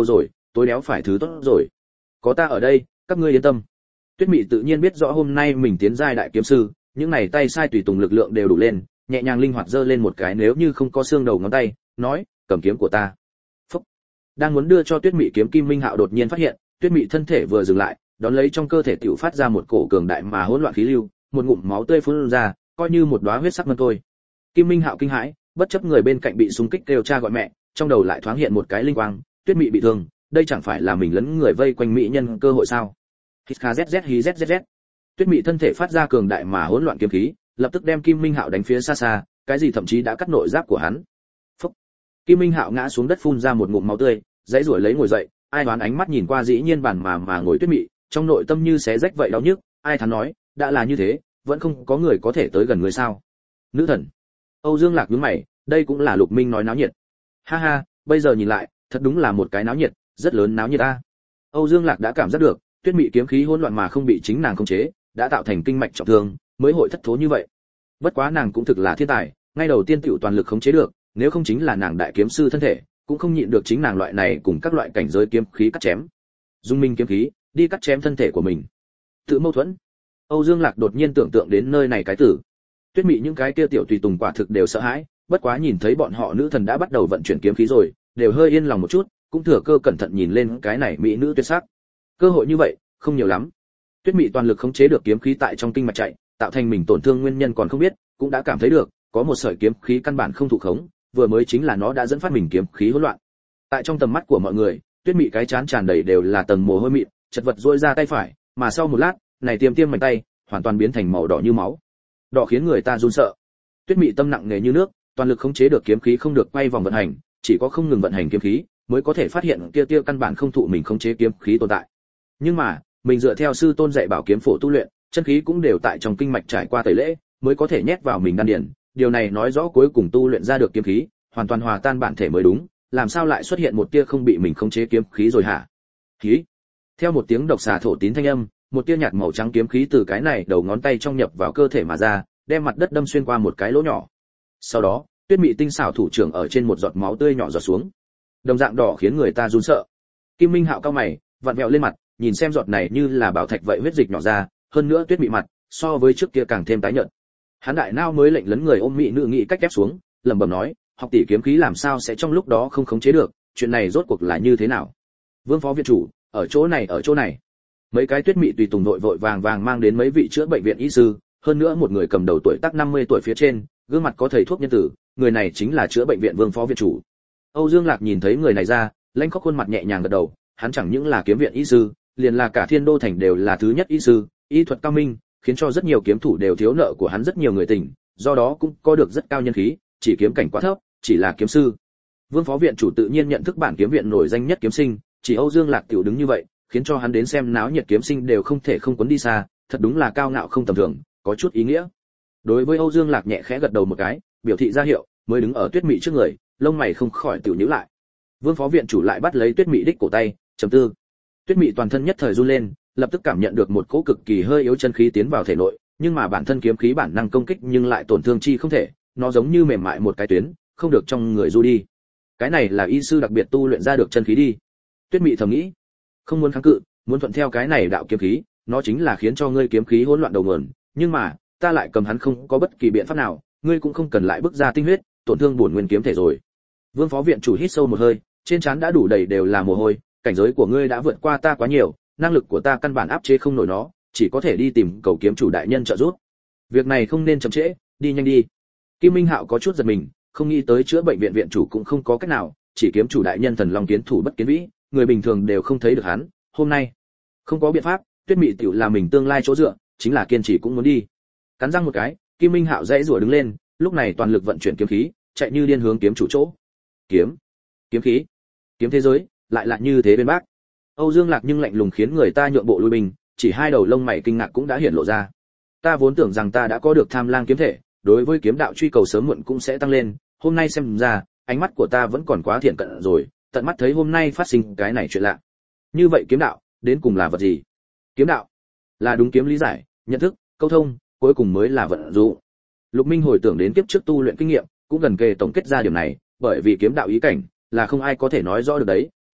tối đéo phải thứ tốt rồi. Có ta ở đây, các ngươi yên tâm. Tuyết Mị tự nhiên biết rõ hôm nay mình tiến giai đại kiếm sư, những này tay sai tùy tùng lực lượng đều đủ lên, nhẹ nhàng linh hoạt giơ lên một cái nếu như không có xương đầu ngón tay, nói, cầm kiếm của ta. Phúc. Đang muốn đưa cho Tuyết Mị kiếm Kim Minh Hạo đột nhiên phát hiện, Tuyết Mị thân thể vừa dừng lại, đón lấy trong cơ thể tiểu phát ra một cổ cường đại mà hỗn loạn khí lưu, một ngụm máu tươi phun ra, coi như một đóa huyết sắc mân tôi. Kim Minh Hạo kinh hãi, bất chấp người bên cạnh bị xung kích kêu cha gọi mẹ, trong đầu lại thoáng hiện một cái linh quang, Tuyết Mị bị thương, đây chẳng phải là mình lấn người vây quanh mỹ nhân cơ hội sao? Hít kha zz hí zzz. Tuyết Mị thân thể phát ra cường đại mà hỗn loạn kiếm khí, lập tức đem Kim Minh Hạo đánh phía xa xa, cái gì thậm chí đã cắt nội giáp của hắn. Phúc. Kim Minh Hạo ngã xuống đất phun ra một ngụm máu tươi, dãy rủa lấy ngồi dậy, ai đoán ánh mắt nhìn qua dĩ nhiên bản mà mà ngồi Tuyết Mị, trong nội tâm như xé rách vậy đau nhức, ai thán nói, đã là như thế, vẫn không có người có thể tới gần người sao? Nữ thần. Âu Dương Lạc nhướng mày, đây cũng là Lục Minh nói náo nhiệt. Ha ha, bây giờ nhìn lại, thật đúng là một cái náo nhiệt, rất lớn náo nhiệt a. Âu Dương Lạc đã cảm giác được, Tuyết Mị kiếm khí hỗn loạn mà không bị chính nàng khống chế, đã tạo thành kinh mạch trọng thương, mới hội thất thố như vậy. Bất quá nàng cũng thực là thiên tài, ngay đầu tiên tiểu toàn lực khống chế được, nếu không chính là nàng đại kiếm sư thân thể, cũng không nhịn được chính nàng loại này cùng các loại cảnh giới kiếm khí cắt chém. Dung Minh kiếm khí, đi cắt chém thân thể của mình. Tự mâu thuẫn. Âu Dương Lạc đột nhiên tưởng tượng đến nơi này cái tử. Tuyết Mị những cái kia tiểu tùy tùng quả thực đều sợ hãi, bất quá nhìn thấy bọn họ nữ thần đã bắt đầu vận chuyển kiếm khí rồi, đều hơi yên lòng một chút, cũng thừa cơ cẩn thận nhìn lên cái này mỹ nữ tuyệt sắc. Cơ hội như vậy, không nhiều lắm. Tuyết Mị toàn lực khống chế được kiếm khí tại trong kinh mạch chạy, tạo thành mình tổn thương nguyên nhân còn không biết, cũng đã cảm thấy được, có một sợi kiếm khí căn bản không thụ khống, vừa mới chính là nó đã dẫn phát mình kiếm khí hỗn loạn. Tại trong tầm mắt của mọi người, Tuyết Mị cái chán tràn đầy đều là tầng mồ hôi mịn, chật vật duỗi ra tay phải, mà sau một lát, này tiêm tiêm mạnh tay, hoàn toàn biến thành màu đỏ như máu. Đỏ khiến người ta run sợ. Tuyết Mị tâm nặng nề như nước, toàn lực khống chế được kiếm khí không được quay vòng vận hành, chỉ có không ngừng vận hành kiếm khí, mới có thể phát hiện kia kia căn bản không thụ mình khống chế kiếm khí tồn tại. Nhưng mà, mình dựa theo sư tôn dạy bảo kiếm phổ tu luyện, chân khí cũng đều tại trong kinh mạch trải qua tẩy lễ, mới có thể nhét vào mình đan điền, điều này nói rõ cuối cùng tu luyện ra được kiếm khí, hoàn toàn hòa tan bản thể mới đúng, làm sao lại xuất hiện một tia không bị mình khống chế kiếm khí rồi hả? Khí. Theo một tiếng độc xà thổ tín thanh âm, một tia nhạt màu trắng kiếm khí từ cái này đầu ngón tay trong nhập vào cơ thể mà ra, đem mặt đất đâm xuyên qua một cái lỗ nhỏ. Sau đó, Tuyết Mị tinh xảo thủ trưởng ở trên một giọt máu tươi nhỏ giọt xuống. Đồng dạng đỏ khiến người ta run sợ. Kim Minh Hạo cao mày, vặn vẹo lên mặt, nhìn xem giọt này như là bảo thạch vậy huyết dịch nhỏ ra, hơn nữa Tuyết Mị mặt, so với trước kia càng thêm tái nhợt. Hắn đại nao mới lệnh lấn người ôm mỹ nữ nghị cách ép xuống, lẩm bẩm nói, học tỷ kiếm khí làm sao sẽ trong lúc đó không khống chế được, chuyện này rốt cuộc là như thế nào? Vương phó viện chủ, ở chỗ này ở chỗ này. Mấy cái Tuyết Mị tùy tùng đội vội vàng vàng mang đến mấy vị chữa bệnh viện y sư, hơn nữa một người cầm đầu tuổi tác năm mươi tuổi phía trên, gương mặt có thầy thuốc nhân tử, người này chính là chữa bệnh viện Vương phó viện chủ. Âu Dương Lạc nhìn thấy người này ra, lanh khóc khuôn mặt nhẹ nhàng gật đầu, hắn chẳng những là kiếm viện y sư, liền là cả Thiên Đô thành đều là thứ nhất y sư, y thuật cao minh, khiến cho rất nhiều kiếm thủ đều thiếu nợ của hắn rất nhiều người tình, do đó cũng có được rất cao nhân khí, chỉ kiếm cảnh quá thấp, chỉ là kiếm sư. Vương phó viện chủ tự nhiên nhận thức bản kiếm viện nổi danh nhất kiếm sinh, chỉ Âu Dương Lạc tiểu đứng như vậy, khiến cho hắn đến xem náo nhiệt kiếm sinh đều không thể không quấn đi xa, thật đúng là cao ngạo không tầm thường, có chút ý nghĩa. Đối với Âu Dương Lạc nhẹ khẽ gật đầu một cái, biểu thị ra hiệu, mới đứng ở Tuyết Mị trước người, lông mày không khỏi tiểu nhíu lại. Vương phó viện chủ lại bắt lấy Tuyết Mị đích cổ tay, trầm tư. Tuyết Mị toàn thân nhất thời run lên, lập tức cảm nhận được một cỗ cực kỳ hơi yếu chân khí tiến vào thể nội, nhưng mà bản thân kiếm khí bản năng công kích nhưng lại tổn thương chi không thể, nó giống như mềm mại một cái tuyến, không được trong người du đi. Cái này là y sư đặc biệt tu luyện ra được chân khí đi. Tuyết Mị thầm nghĩ, không muốn kháng cự, muốn thuận theo cái này đạo kiếm khí, nó chính là khiến cho ngươi kiếm khí hỗn loạn đầu nguồn, nhưng mà, ta lại cầm hắn không có bất kỳ biện pháp nào, ngươi cũng không cần lại bức ra tinh huyết, tổn thương bổn nguyên kiếm thể rồi. Vương phó viện chủ hít sâu một hơi, trên trán đã đủ đầy đều là mồ hôi, cảnh giới của ngươi đã vượt qua ta quá nhiều, năng lực của ta căn bản áp chế không nổi nó, chỉ có thể đi tìm cầu kiếm chủ đại nhân trợ giúp. Việc này không nên chậm trễ, đi nhanh đi. Kim Minh Hạo có chút giật mình, không nghĩ tới chữa bệnh viện viện chủ cũng không có cách nào, chỉ kiếm chủ đại nhân thần long kiến thủ bất kiến vĩ, người bình thường đều không thấy được hắn, hôm nay không có biện pháp, Tuyết Mị tiểu là mình tương lai chỗ dựa, chính là kiên trì cũng muốn đi. Cắn răng một cái, Kim Minh Hạo dãy rủa đứng lên, lúc này toàn lực vận chuyển kiếm khí, chạy như điên hướng kiếm chủ chỗ. Kiếm, kiếm khí, kiếm thế giới, lại là như thế bên bác. Âu Dương Lạc nhưng lạnh lùng khiến người ta nhượng bộ lui binh, chỉ hai đầu lông mày kinh ngạc cũng đã hiện lộ ra. Ta vốn tưởng rằng ta đã có được Tham Lang kiếm thể, đối với kiếm đạo truy cầu sớm muộn cũng sẽ tăng lên, hôm nay xem ra, ánh mắt của ta vẫn còn quá thiện cận rồi, tận mắt thấy hôm nay phát sinh cái này chuyện lạ. Như vậy kiếm đạo, đến cùng là vật gì? Kiếm đạo là đúng kiếm lý giải, nhận thức, câu thông, cuối cùng mới là vận dụng. Lục Minh hồi tưởng đến kiếp trước tu luyện kinh nghiệm, cũng gần kề tổng kết ra điểm này, bởi vì kiếm đạo ý cảnh là không ai có thể nói rõ được đấy,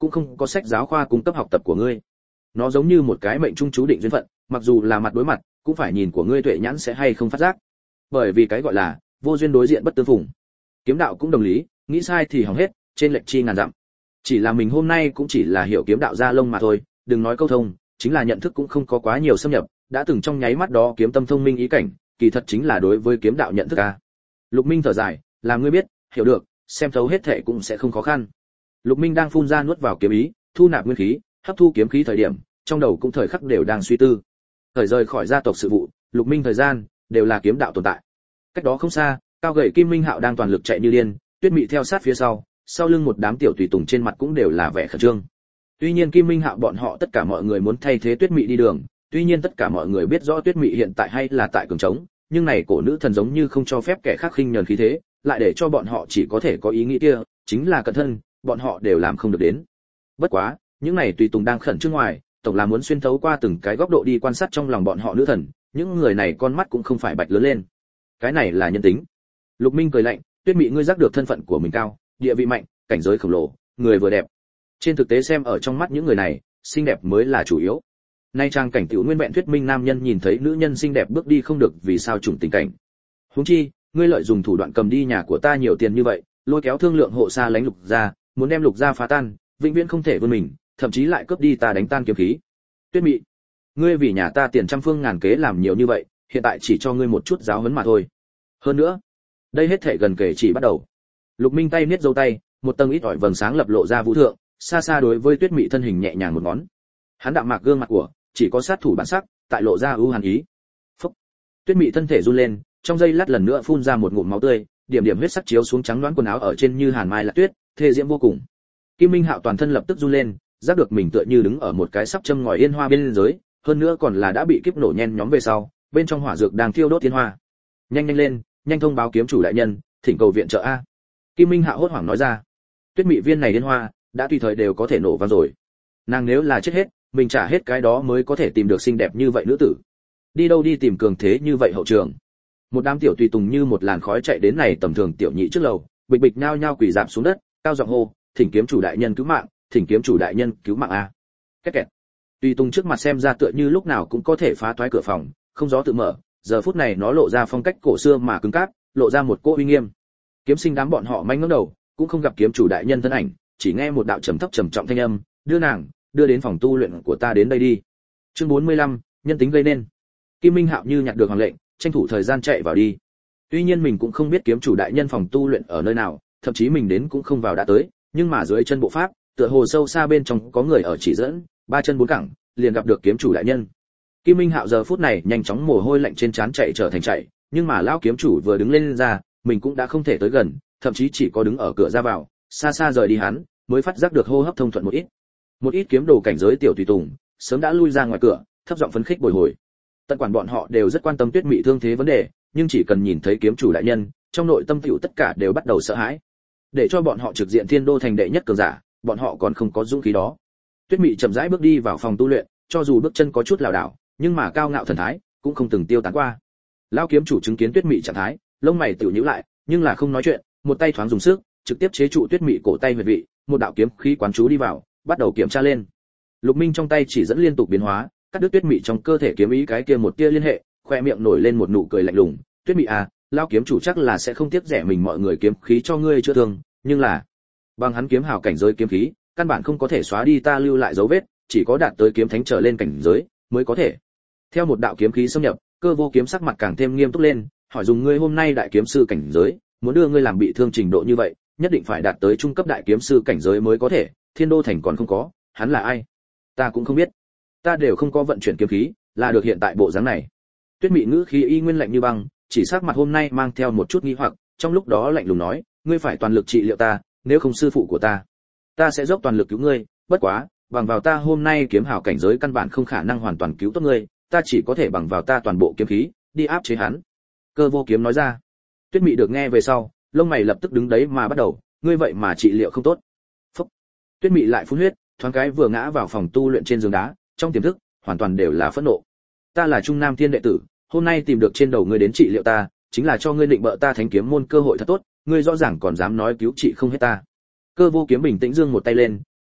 cũng không có sách giáo khoa cung cấp học tập của ngươi. Nó giống như một cái mệnh trung chú định duyên phận, mặc dù là mặt đối mặt, cũng phải nhìn của ngươi tuệ nhãn sẽ hay không phát giác. Bởi vì cái gọi là vô duyên đối diện bất tương phùng. Kiếm đạo cũng đồng lý, nghĩ sai thì hỏng hết, trên lệch chi ngàn dặm. Chỉ là mình hôm nay cũng chỉ là hiểu kiếm đạo ra lông mà thôi, đừng nói câu thông, chính là nhận thức cũng không có quá nhiều xâm nhập, đã từng trong nháy mắt đó kiếm tâm thông minh ý cảnh, kỳ thật chính là đối với kiếm đạo nhận thức a. Lục Minh thở dài, làm ngươi biết, hiểu được, xem thấu hết thảy cũng sẽ không khó khăn. Lục Minh đang phun ra nuốt vào kiếm ý, thu nạp nguyên khí, hấp thu kiếm khí thời điểm, trong đầu cũng thời khắc đều đang suy tư. Thời rời khỏi gia tộc sự vụ, Lục Minh thời gian đều là kiếm đạo tồn tại. Cách đó không xa, cao gầy Kim Minh Hạo đang toàn lực chạy như điên, Tuyết Mị theo sát phía sau, sau lưng một đám tiểu tùy tùng trên mặt cũng đều là vẻ khẩn trương. Tuy nhiên Kim Minh Hạo bọn họ tất cả mọi người muốn thay thế Tuyết Mị đi đường, tuy nhiên tất cả mọi người biết rõ Tuyết Mị hiện tại hay là tại cường trống, nhưng này cổ nữ thần giống như không cho phép kẻ khác khinh nhờn khí thế, lại để cho bọn họ chỉ có thể có ý nghĩ kia, chính là cẩn thân, bọn họ đều làm không được đến. Bất quá, những này tùy tùng đang khẩn trương ngoài, tổng là muốn xuyên thấu qua từng cái góc độ đi quan sát trong lòng bọn họ nữ thần, những người này con mắt cũng không phải bạch lớn lên. Cái này là nhân tính. Lục Minh cười lạnh, Tuyết Mị ngươi giác được thân phận của mình cao, địa vị mạnh, cảnh giới khổng lồ, người vừa đẹp. Trên thực tế xem ở trong mắt những người này, xinh đẹp mới là chủ yếu. Nay trang cảnh tiểu nguyên vẹn thuyết minh nam nhân nhìn thấy nữ nhân xinh đẹp bước đi không được vì sao trùng tình cảnh. Huống chi, ngươi lợi dụng thủ đoạn cầm đi nhà của ta nhiều tiền như vậy, lôi kéo thương lượng hộ xa lánh Lục gia, muốn đem Lục gia phá tan, vĩnh viễn không thể vươn mình, thậm chí lại cướp đi ta đánh tan kiếm khí. Tuyết Mị, ngươi vì nhà ta tiền trăm phương ngàn kế làm nhiều như vậy, hiện tại chỉ cho ngươi một chút giáo huấn mà thôi. Hơn nữa, đây hết thể gần kể chỉ bắt đầu. Lục Minh tay niết dâu tay, một tầng ít ỏi vầng sáng lập lộ ra vũ thượng, xa xa đối với Tuyết Mị thân hình nhẹ nhàng một ngón. Hắn đạm mạc gương mặt của, chỉ có sát thủ bản sắc, tại lộ ra ưu hàn ý. Phốc. Tuyết Mị thân thể run lên, trong giây lát lần nữa phun ra một ngụm máu tươi, điểm điểm huyết sắc chiếu xuống trắng loáng quần áo ở trên như hàn mai là tuyết, thê diễm vô cùng. Kim Minh Hạo toàn thân lập tức run lên, giác được mình tựa như đứng ở một cái sắp châm ngòi yên hoa bên dưới, hơn nữa còn là đã bị kiếp nổ nhen nhóm về sau, bên trong hỏa dược đang thiêu đốt tiên hoa. Nhanh nhanh lên, nhanh thông báo kiếm chủ đại nhân, thỉnh cầu viện trợ a. Kim Minh Hạo hốt hoảng nói ra. Tuyết Mị viên này yên hoa đã tùy thời đều có thể nổ vang rồi. Nàng nếu là chết hết, mình trả hết cái đó mới có thể tìm được xinh đẹp như vậy nữ tử. Đi đâu đi tìm cường thế như vậy hậu trường. Một đám tiểu tùy tùng như một làn khói chạy đến này tầm thường tiểu nhị trước lầu, bịch bịch nhao nhao quỳ rạp xuống đất, cao giọng hô, thỉnh kiếm chủ đại nhân cứu mạng, thỉnh kiếm chủ đại nhân cứu mạng a. Két kẹt. Tùy tùng trước mặt xem ra tựa như lúc nào cũng có thể phá toái cửa phòng, không gió tự mở, giờ phút này nó lộ ra phong cách cổ xưa mà cứng cáp, lộ ra một cỗ uy nghiêm. Kiếm sinh đám bọn họ manh ngẩng đầu, cũng không gặp kiếm chủ đại nhân thân ảnh, chỉ nghe một đạo trầm thấp trầm trọng thanh âm, đưa nàng đưa đến phòng tu luyện của ta đến đây đi. Chương bốn mươi lăm, nhân tính gây nên. Kim Minh Hạo như nhặt được hoàng lệnh, tranh thủ thời gian chạy vào đi. Tuy nhiên mình cũng không biết kiếm chủ đại nhân phòng tu luyện ở nơi nào, thậm chí mình đến cũng không vào đã tới, nhưng mà dưới chân bộ pháp, tựa hồ sâu xa bên trong có người ở chỉ dẫn, ba chân bốn cẳng, liền gặp được kiếm chủ đại nhân. Kim Minh Hạo giờ phút này nhanh chóng mồ hôi lạnh trên trán chạy trở thành chạy, nhưng mà lão kiếm chủ vừa đứng lên ra, mình cũng đã không thể tới gần, thậm chí chỉ có đứng ở cửa ra vào, xa xa rời đi hắn, mới phát giác được hô hấp thông thuận một ít. Một ít kiếm đồ cảnh giới tiểu tùy tùng, sớm đã lui ra ngoài cửa, thấp giọng phấn khích bồi hồi. Tận quản bọn họ đều rất quan tâm Tuyết Mị thương thế vấn đề, nhưng chỉ cần nhìn thấy kiếm chủ đại nhân, trong nội tâm tiểu tất cả đều bắt đầu sợ hãi. Để cho bọn họ trực diện Thiên Đô thành đệ nhất cường giả, bọn họ còn không có dũng khí đó. Tuyết Mị chậm rãi bước đi vào phòng tu luyện, cho dù bước chân có chút lảo đảo, nhưng mà cao ngạo thần thái cũng không từng tiêu tán qua. Lão kiếm chủ chứng kiến Tuyết Mị trạng thái, lông mày tiểu nhíu lại, nhưng là không nói chuyện, một tay thoáng dùng sức, trực tiếp chế trụ Tuyết Mị cổ tay huyệt vị, một đạo kiếm khí quán chú đi vào, bắt đầu kiểm tra lên. Lục Minh trong tay chỉ dẫn liên tục biến hóa, cắt đứt Tuyết Mị trong cơ thể kiếm ý cái kia một tia liên hệ, khoe miệng nổi lên một nụ cười lạnh lùng, "Tuyết Mị à, lão kiếm chủ chắc là sẽ không tiếc rẻ mình mọi người kiếm khí cho ngươi chưa thương, nhưng là bằng hắn kiếm hào cảnh giới kiếm khí, căn bản không có thể xóa đi ta lưu lại dấu vết, chỉ có đạt tới kiếm thánh trở lên cảnh giới mới có thể." Theo một đạo kiếm khí xâm nhập, Cơ Vô Kiếm sắc mặt càng thêm nghiêm túc lên, hỏi dùng ngươi hôm nay đại kiếm sư cảnh giới, muốn đưa ngươi làm bị thương trình độ như vậy, nhất định phải đạt tới trung cấp đại kiếm sư cảnh giới mới có thể, Thiên Đô thành còn không có, hắn là ai? Ta cũng không biết. Ta đều không có vận chuyển kiếm khí, là được hiện tại bộ dáng này. Tuyết Mị ngữ khí y nguyên lạnh như băng, chỉ sắc mặt hôm nay mang theo một chút nghi hoặc, trong lúc đó lạnh lùng nói, ngươi phải toàn lực trị liệu ta, nếu không sư phụ của ta, ta sẽ dốc toàn lực cứu ngươi, bất quá, bằng vào ta hôm nay kiếm hảo cảnh giới căn bản không khả năng hoàn toàn cứu tốt ngươi, ta chỉ có thể bằng vào ta toàn bộ kiếm khí, đi áp chế hắn. Cơ Vô Kiếm nói ra. Tuyết Mị được nghe về sau, lông mày lập tức đứng đấy mà bắt đầu, ngươi vậy mà trị liệu không tốt. Phốc. Tuyết Mị lại phun huyết, thoáng cái vừa ngã vào phòng tu luyện trên giường đá, trong tiềm thức, hoàn toàn đều là phẫn nộ. Ta là Trung Nam Thiên đệ tử, hôm nay tìm được trên đầu ngươi đến trị liệu ta, chính là cho ngươi định bợ ta thánh kiếm môn cơ hội thật tốt, ngươi rõ ràng còn dám nói cứu trị không hết ta. Cơ Vô Kiếm bình tĩnh giương một tay lên,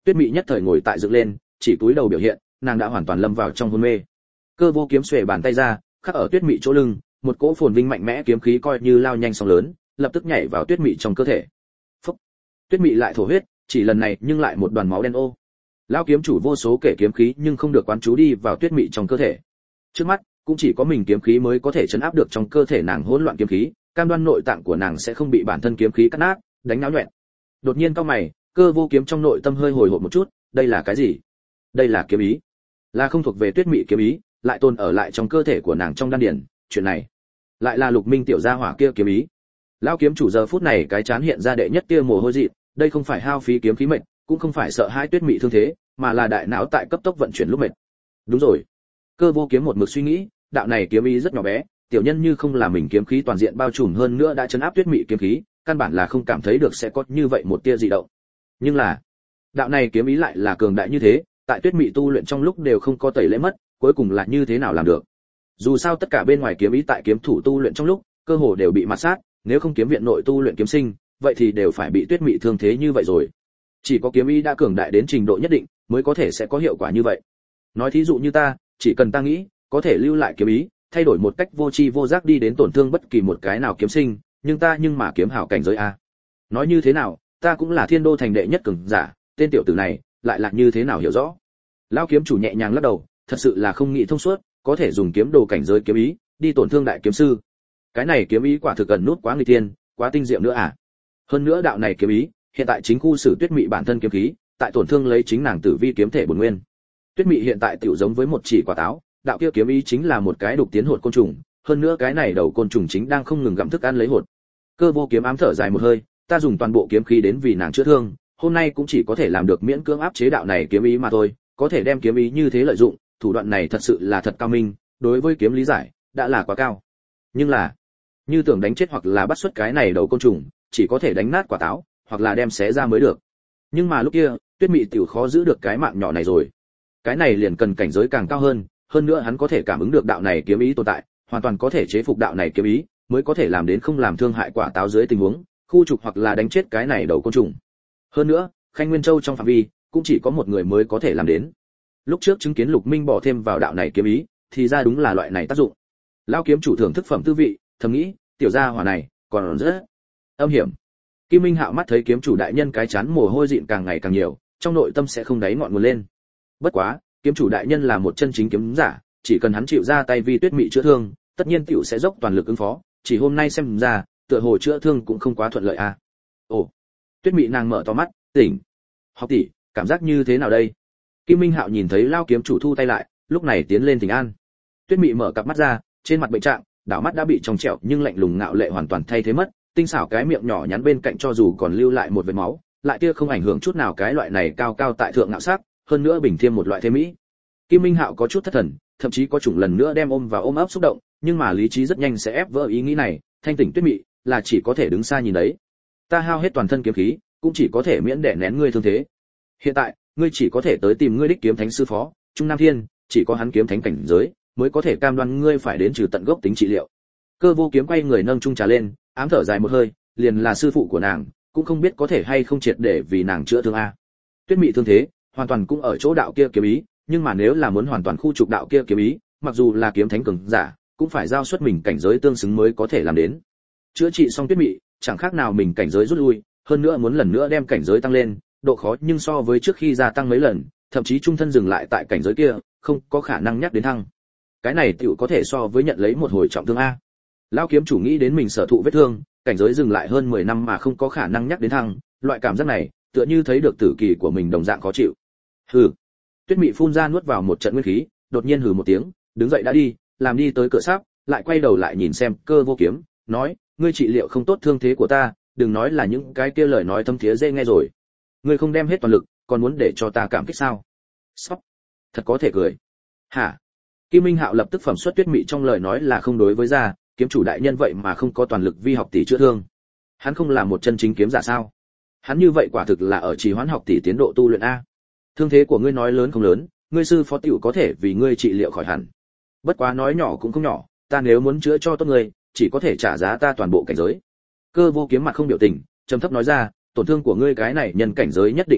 Tuyết Mị nhất thời ngồi tại dựng lên, chỉ cúi đầu biểu hiện, nàng đã hoàn toàn lâm vào trong hôn mê. Cơ Vô Kiếm xuề bàn tay ra, khắc ở Tuyết Mị chỗ lưng, một cỗ phồn vinh mạnh mẽ kiếm khí coi như lao nhanh sóng lớn, lập tức nhảy vào Tuyết Mị trong cơ thể. Phốc. Tuyết Mị lại thổ huyết, chỉ lần này nhưng lại một đoàn máu đen ô. Lão kiếm chủ vô số kể kiếm khí nhưng không được quán chú đi vào Tuyết Mị trong cơ thể. Trước mắt, cũng chỉ có mình kiếm khí mới có thể chấn áp được trong cơ thể nàng hỗn loạn kiếm khí, cam đoan nội tạng của nàng sẽ không bị bản thân kiếm khí cắt nát, đánh náo nhuyễn. Đột nhiên cau mày, Cơ Vô Kiếm trong nội tâm hơi hồi hộp một chút, đây là cái gì? Đây là kiếm ý, là không thuộc về Tuyết Mị kiếm ý, lại tồn ở lại trong cơ thể của nàng trong đan điền, chuyện này lại là Lục Minh tiểu gia hỏa kia kiếm ý. Lão kiếm chủ giờ phút này cái chán hiện ra đệ nhất tia mồ hôi dị, đây không phải hao phí kiếm khí mệt, cũng không phải sợ hãi Tuyết Mị thương thế, mà là đại não tại cấp tốc vận chuyển lúc mệt. Đúng rồi. Cơ Vô Kiếm một mực suy nghĩ, đạo này kiếm ý rất nhỏ bé, tiểu nhân như không là mình kiếm khí toàn diện bao trùm hơn nữa đã chấn áp Tuyết Mị kiếm khí, căn bản là không cảm thấy được sẽ có như vậy một tia dị động. Nhưng là, đạo này kiếm ý lại là cường đại như thế, tại Tuyết Mị tu luyện trong lúc đều không có tẩy lễ mất, cuối cùng là như thế nào làm được? Dù sao tất cả bên ngoài kiếm ý tại kiếm thủ tu luyện trong lúc, cơ hồ đều bị mạt sát, nếu không kiếm viện nội tu luyện kiếm sinh, vậy thì đều phải bị Tuyết Mị thương thế như vậy rồi. Chỉ có kiếm ý đã cường đại đến trình độ nhất định, mới có thể sẽ có hiệu quả như vậy. Nói thí dụ như ta, chỉ cần ta nghĩ, có thể lưu lại kiếm ý, thay đổi một cách vô tri vô giác đi đến tổn thương bất kỳ một cái nào kiếm sinh, nhưng ta nhưng mà kiếm hảo cảnh giới a. Nói như thế nào, ta cũng là Thiên Đô thành đệ nhất cường giả, tên tiểu tử này lại là như thế nào hiểu rõ. Lão kiếm chủ nhẹ nhàng lắc đầu, thật sự là không nghĩ thông suốt, có thể dùng kiếm đồ cảnh giới kiếm ý đi tổn thương đại kiếm sư. Cái này kiếm ý quả thực cần nút quá nguy tiên, quá tinh diệu nữa à. Hơn nữa đạo này kiếm ý, hiện tại chính khu Sử Tuyết Mị bản thân kiếm khí, tại tổn thương lấy chính nàng tử vi kiếm thể bổn nguyên. Tuyết Mị hiện tại tiểu giống với một chỉ quả táo, đạo kia kiếm ý chính là một cái đục tiến hột côn trùng, hơn nữa cái này đầu côn trùng chính đang không ngừng gặm thức ăn lấy hột. Cơ Vô Kiếm ám thở dài một hơi, ta dùng toàn bộ kiếm khí đến vì nàng chữa thương, hôm nay cũng chỉ có thể làm được miễn cưỡng áp chế đạo này kiếm ý mà thôi, có thể đem kiếm ý như thế lợi dụng, thủ đoạn này thật sự là thật cao minh, đối với kiếm lý giải đã là quá cao. Nhưng là, như tưởng đánh chết hoặc là bắt xuất cái này đầu côn trùng, chỉ có thể đánh nát quả táo, hoặc là đem xé ra mới được. Nhưng mà lúc kia, Tuyết Mị tiểu khó giữ được cái mạng nhỏ này rồi. Cái này liền cần cảnh giới càng cao hơn, hơn nữa hắn có thể cảm ứng được đạo này kiếm ý tồn tại, hoàn toàn có thể chế phục đạo này kiếm ý, mới có thể làm đến không làm thương hại quả táo dưới tình huống, khu trục hoặc là đánh chết cái này đầu côn trùng. Hơn nữa, Khanh Nguyên Châu trong phạm vi cũng chỉ có một người mới có thể làm đến. Lúc trước chứng kiến Lục Minh bỏ thêm vào đạo này kiếm ý, thì ra đúng là loại này tác dụng. Lão kiếm chủ thưởng thức phẩm tư vị, thầm nghĩ, tiểu gia hỏa này còn rất âm hiểm. Kim Minh Hạo mắt thấy kiếm chủ đại nhân cái chán mồ hôi dịn càng ngày càng nhiều, trong nội tâm sẽ không đáy ngọn nguồn lên. Bất quá, kiếm chủ đại nhân là một chân chính kiếm giả, chỉ cần hắn chịu ra tay vì Tuyết Mị chữa thương, tất nhiên tiểu sẽ dốc toàn lực ứng phó, chỉ hôm nay xem ra, tựa hồ chữa thương cũng không quá thuận lợi à. Ồ. Tuyết Mị nàng mở to mắt, tỉnh. Học tỷ, cảm giác như thế nào đây? Kim Minh Hạo nhìn thấy Lao kiếm chủ thu tay lại, lúc này tiến lên thỉnh an. Tuyết Mị mở cặp mắt ra, trên mặt bệnh trạng, đảo mắt đã bị trong trẻo nhưng lạnh lùng ngạo lệ hoàn toàn thay thế mất, tinh xảo cái miệng nhỏ nhắn bên cạnh cho dù còn lưu lại một vệt máu, lại kia không ảnh hưởng chút nào cái loại này cao cao tại thượng ngạo sắc, hơn nữa bình thêm một loại thế mỹ. Kim Minh Hạo có chút thất thần, thậm chí có chủng lần nữa đem ôm vào ôm ấp xúc động, nhưng mà lý trí rất nhanh sẽ ép vỡ ý nghĩ này, thanh tỉnh Tuyết Mị là chỉ có thể đứng xa nhìn đấy. Ta hao hết toàn thân kiếm khí, cũng chỉ có thể miễn để nén ngươi thương thế. Hiện tại, ngươi chỉ có thể tới tìm ngươi đích kiếm thánh sư phó, Trung Nam Thiên, chỉ có hắn kiếm thánh cảnh giới mới có thể cam đoan ngươi phải đến trừ tận gốc tính trị liệu. Cơ Vô Kiếm quay người nâng chung trà lên, ám thở dài một hơi, liền là sư phụ của nàng, cũng không biết có thể hay không triệt để vì nàng chữa thương a. Tuyết Mị thương thế, hoàn toàn cũng ở chỗ đạo kia kiếm ý, nhưng mà nếu là muốn hoàn toàn khu trục đạo kia kiếm ý, mặc dù là kiếm thánh cường giả, cũng phải giao xuất mình cảnh giới tương xứng mới có thể làm đến. Chữa trị xong Tuyết Mị, chẳng khác nào mình cảnh giới rút lui, hơn nữa muốn lần nữa đem cảnh giới tăng lên, độ khó nhưng so với trước khi gia tăng mấy lần, thậm chí trung thân dừng lại tại cảnh giới kia, không có khả năng nhắc đến thăng. Cái này tiểu có thể so với nhận lấy một hồi trọng thương a. Lão kiếm chủ nghĩ đến mình sở thụ vết thương, cảnh giới dừng lại hơn mười năm mà không có khả năng nhắc đến thăng, loại cảm giác này, tựa như thấy được tử kỳ của mình đồng dạng khó chịu. Hừ. Tuyết Mị phun ra nuốt vào một trận nguyên khí, đột nhiên hừ một tiếng, đứng dậy đã đi, làm đi tới cửa sáp, lại quay đầu lại nhìn xem Cơ Vô Kiếm, nói, ngươi trị liệu không tốt thương thế của ta, đừng nói là những cái kia lời nói thâm thiế dễ nghe rồi. Ngươi không đem hết toàn lực, còn muốn để cho ta cảm kích sao? Sóc. Thật có thể cười. Hả? Kim Minh Hạo lập tức phẩm xuất Tuyết Mị trong lời nói là không đối với ra, kiếm chủ đại nhân vậy mà không có toàn lực vi học tỷ chữa thương. Hắn không là một chân chính kiếm giả sao? Hắn như vậy quả thực là ở trì hoãn học tỷ tiến độ tu luyện a. Thương thế của ngươi nói lớn không lớn, ngươi sư phó tiểu có thể vì ngươi trị liệu khỏi hẳn. Bất quá nói nhỏ cũng không nhỏ, ta nếu muốn chữa cho tốt ngươi, chỉ có thể trả giá ta toàn bộ cảnh giới. Cơ Vô Kiếm mặt không biểu tình, trầm thấp nói ra, tổn thương của ngươi cái này nhân cảnh giới nhất định rất thấp,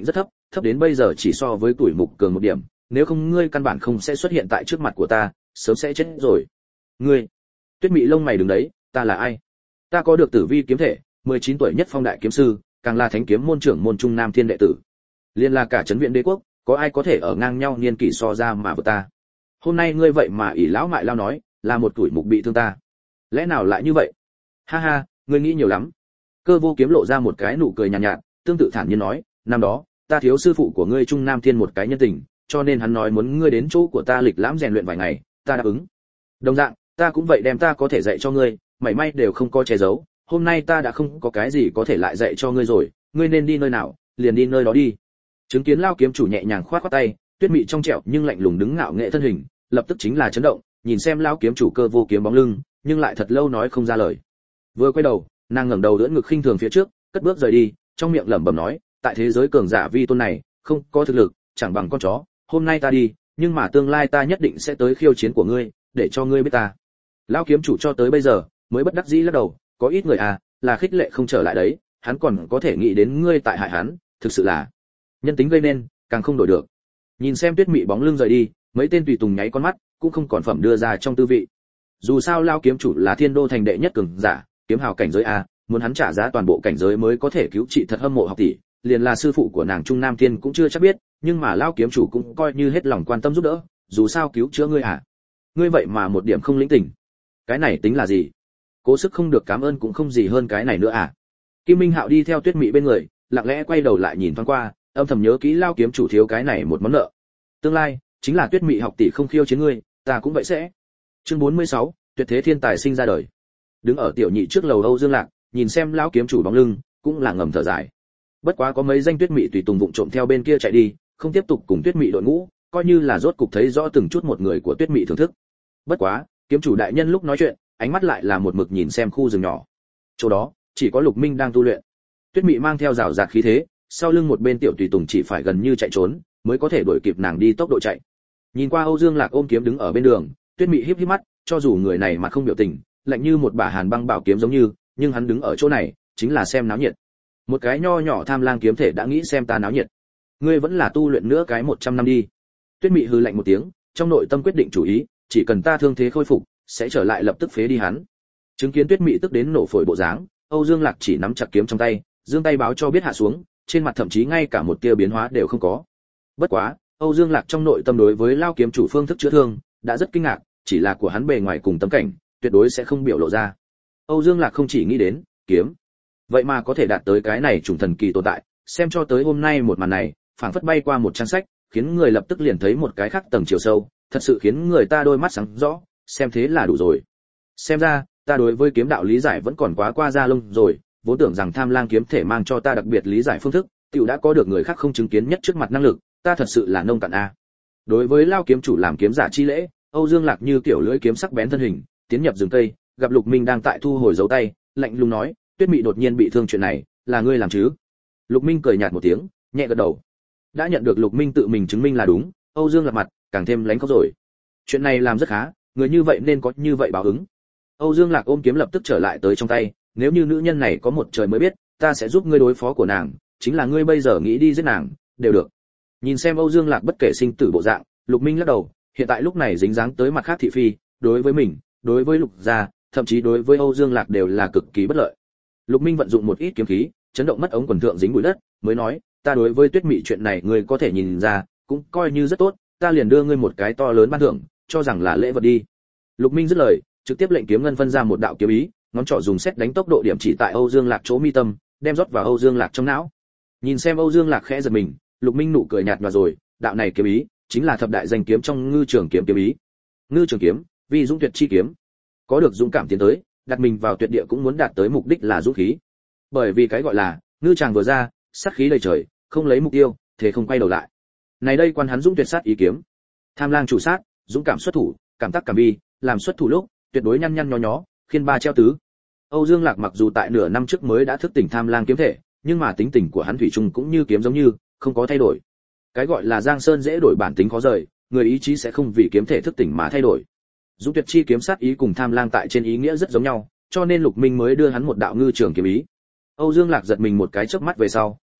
thấp đến bây giờ chỉ so với tuổi mục cường một điểm, nếu không ngươi căn bản không sẽ xuất hiện tại trước mặt của ta, sớm sẽ chết rồi. Ngươi? Tuyết Mị lông mày đứng đấy, ta là ai? Ta có được Tử Vi kiếm thể, mười chín tuổi nhất phong đại kiếm sư, càng là thánh kiếm môn trưởng môn trung nam thiên đệ tử. Liên là cả trấn viện đế quốc, có ai có thể ở ngang nhau niên kỷ so ra mà vượt ta? Hôm nay ngươi vậy mà ỷ lão mại lao nói, là một tuổi mục bị thương ta. Lẽ nào lại như vậy? Ha ha, ngươi nghĩ nhiều lắm. Cơ Vô Kiếm lộ ra một cái nụ cười nhàn nhạt, nhạt, tương tự thản nhiên nói, năm đó, ta thiếu sư phụ của ngươi Trung Nam Thiên một cái nhân tình, cho nên hắn nói muốn ngươi đến chỗ của ta lịch lãm rèn luyện vài ngày, ta đáp ứng. Đồng dạng, ta cũng vậy đem ta có thể dạy cho ngươi, mảy may đều không có che giấu, hôm nay ta đã không có cái gì có thể lại dạy cho ngươi rồi, ngươi nên đi nơi nào, liền đi nơi đó đi. Chứng kiến Lao kiếm chủ nhẹ nhàng khoát khoát tay, Tuyết Mị trong trẻo nhưng lạnh lùng đứng ngạo nghệ thân hình, lập tức chính là chấn động, nhìn xem Lao kiếm chủ Cơ Vô Kiếm bóng lưng, nhưng lại thật lâu nói không ra lời. Vừa quay đầu, nàng ngẩng đầu đỡ ngực khinh thường phía trước, cất bước rời đi, trong miệng lẩm bẩm nói, tại thế giới cường giả vi tôn này, không có thực lực, chẳng bằng con chó, hôm nay ta đi, nhưng mà tương lai ta nhất định sẽ tới khiêu chiến của ngươi, để cho ngươi biết ta. Lão kiếm chủ cho tới bây giờ mới bất đắc dĩ lắc đầu, có ít người à, là khích lệ không trở lại đấy, hắn còn có thể nghĩ đến ngươi tại hại hắn, thực sự là nhân tính gây nên, càng không đổi được. Nhìn xem Tuyết Mị bóng lưng rời đi, mấy tên tùy tùng nháy con mắt, cũng không còn phẩm đưa ra trong tư vị. Dù sao Lão kiếm chủ là Thiên Đô thành đệ nhất cường giả, kiếm hào cảnh giới a, muốn hắn trả giá toàn bộ cảnh giới mới có thể cứu trị thật hâm mộ học tỷ, liền là sư phụ của nàng Trung Nam Thiên cũng chưa chắc biết, nhưng mà Lão kiếm chủ cũng coi như hết lòng quan tâm giúp đỡ, dù sao cứu chữa ngươi à. Ngươi vậy mà một điểm không lĩnh tình. Cái này tính là gì? Cố sức không được cảm ơn cũng không gì hơn cái này nữa à? Kim Minh Hạo đi theo Tuyết Mị bên người, lặng lẽ quay đầu lại nhìn thoáng qua, âm thầm nhớ kỹ Lão kiếm chủ thiếu cái này một món nợ. Tương lai chính là Tuyết Mị học tỷ không khiêu chiến ngươi, ta cũng vậy sẽ. Chương bốn mươi sáu, tuyệt thế thiên tài sinh ra đời. Đứng ở tiểu nhị trước lầu Âu Dương Lạc, nhìn xem Lão kiếm chủ bóng lưng, cũng là ngầm thở dài. Bất quá có mấy danh Tuyết Mị tùy tùng vụng trộm theo bên kia chạy đi, không tiếp tục cùng Tuyết Mị đội ngũ, coi như là rốt cục thấy rõ từng chút một người của Tuyết Mị thưởng thức. Bất quá, kiếm chủ đại nhân lúc nói chuyện, ánh mắt lại là một mực nhìn xem khu rừng nhỏ. Chỗ đó, chỉ có Lục Minh đang tu luyện. Tuyết Mị mang theo rào rạt khí thế, sau lưng một bên tiểu tùy tùng chỉ phải gần như chạy trốn, mới có thể đuổi kịp nàng đi tốc độ chạy. Nhìn qua Âu Dương Lạc ôm kiếm đứng ở bên đường, Tuyết Mị híp híp mắt, cho dù người này mặt không biểu tình, lạnh như một bả hàn băng bảo kiếm giống như, nhưng hắn đứng ở chỗ này, chính là xem náo nhiệt. Một cái nho nhỏ tham lang kiếm thể đã nghĩ xem ta náo nhiệt. Ngươi vẫn là tu luyện nữa cái một trăm năm đi. Tuyết Mị hừ lạnh một tiếng, trong nội tâm quyết định chủ ý, chỉ cần ta thương thế khôi phục, sẽ trở lại lập tức phế đi hắn. Chứng kiến Tuyết Mị tức đến nổ phổi bộ dáng, Âu Dương Lạc chỉ nắm chặt kiếm trong tay, giương tay báo cho biết hạ xuống, trên mặt thậm chí ngay cả một tia biến hóa đều không có. Bất quá, Âu Dương Lạc trong nội tâm đối với Lao kiếm chủ phương thức chữa thương đã rất kinh ngạc, chỉ là của hắn bề ngoài cùng tâm cảnh, tuyệt đối sẽ không biểu lộ ra. Âu Dương Lạc không chỉ nghĩ đến kiếm, vậy mà có thể đạt tới cái này trùng thần kỳ tồn tại, xem cho tới hôm nay một màn này, phảng phất bay qua một trang sách, khiến người lập tức liền thấy một cái khác tầng chiều sâu, thật sự khiến người ta đôi mắt sáng rõ, xem thế là đủ rồi. Xem ra, ta đối với kiếm đạo lý giải vẫn còn quá qua da lông rồi, vốn tưởng rằng tham lang kiếm thể mang cho ta đặc biệt lý giải phương thức, tiểu đã có được người khác không chứng kiến nhất trước mặt năng lực, ta thật sự là nông cạn a. Đối với Lao kiếm chủ làm kiếm giả chi lễ, Âu Dương Lạc như kiểu lưỡi kiếm sắc bén thân hình, tiến nhập rừng cây, gặp Lục Minh đang tại thu hồi dấu tay, lạnh lùng nói, Tuyết Mị đột nhiên bị thương chuyện này, là ngươi làm chứ? Lục Minh cười nhạt một tiếng, nhẹ gật đầu. Đã nhận được Lục Minh tự mình chứng minh là đúng, Âu Dương Lạc mặt càng thêm lánh khóc rồi. Chuyện này làm rất khá, người như vậy nên có như vậy báo ứng. Âu Dương Lạc ôm kiếm lập tức trở lại tới trong tay, nếu như nữ nhân này có một trời mới biết, ta sẽ giúp ngươi đối phó của nàng, chính là ngươi bây giờ nghĩ đi giết nàng, đều được. Nhìn xem Âu Dương Lạc bất kể sinh tử bộ dạng, Lục Minh lắc đầu, hiện tại lúc này dính dáng tới mặt khác thị phi, đối với mình, đối với Lục gia, thậm chí đối với Âu Dương Lạc đều là cực kỳ bất lợi. Lục Minh vận dụng một ít kiếm khí, chấn động mất ống quần thượng dính bụi đất, mới nói, ta đối với Tuyết Mị chuyện này ngươi có thể nhìn ra, cũng coi như rất tốt, ta liền đưa ngươi một cái to lớn ban thưởng, cho rằng là lễ vật đi. Lục Minh dứt lời, trực tiếp lệnh kiếm ngân phân ra một đạo kiếm ý, ngón trỏ dùng xét đánh tốc độ điểm chỉ tại Âu Dương Lạc chỗ mi tâm, đem rót vào Âu Dương Lạc trong não. Nhìn xem Âu Dương Lạc khẽ giật mình, Lục Minh nụ cười nhạt nhòa rồi, đạo này kiếm ý chính là thập đại danh kiếm trong Ngư Trường kiếm kiếm ý. Ngư Trường kiếm, vì dũng tuyệt chi kiếm, có được dũng cảm tiến tới, đặt mình vào tuyệt địa cũng muốn đạt tới mục đích là dũng khí. Bởi vì cái gọi là ngư tràng vừa ra, sát khí đầy trời, không lấy mục tiêu, thế không quay đầu lại. Này đây quan hắn dũng tuyệt sát ý kiếm. Tham lang chủ sát, dũng cảm xuất thủ, cảm tác cảm bi, làm xuất thủ lúc, tuyệt đối nhăn nhăn nhó nhó, khiên ba treo tứ. Âu Dương Lạc mặc dù tại nửa năm trước mới đã thức tỉnh tham lang kiếm thể, nhưng mà tính tình của hắn thủy chung cũng như kiếm giống như, không có thay đổi. Cái gọi là giang sơn dễ đổi bản tính khó rời, người ý chí sẽ không vì kiếm thể thức tỉnh mà thay đổi. Dũng tuyệt chi kiếm sát ý cùng tham lang tại trên ý nghĩa rất giống nhau, cho nên Lục Minh mới đưa hắn một đạo ngư trường kiếm ý. Âu Dương Lạc giật mình một cái chớp mắt về sau,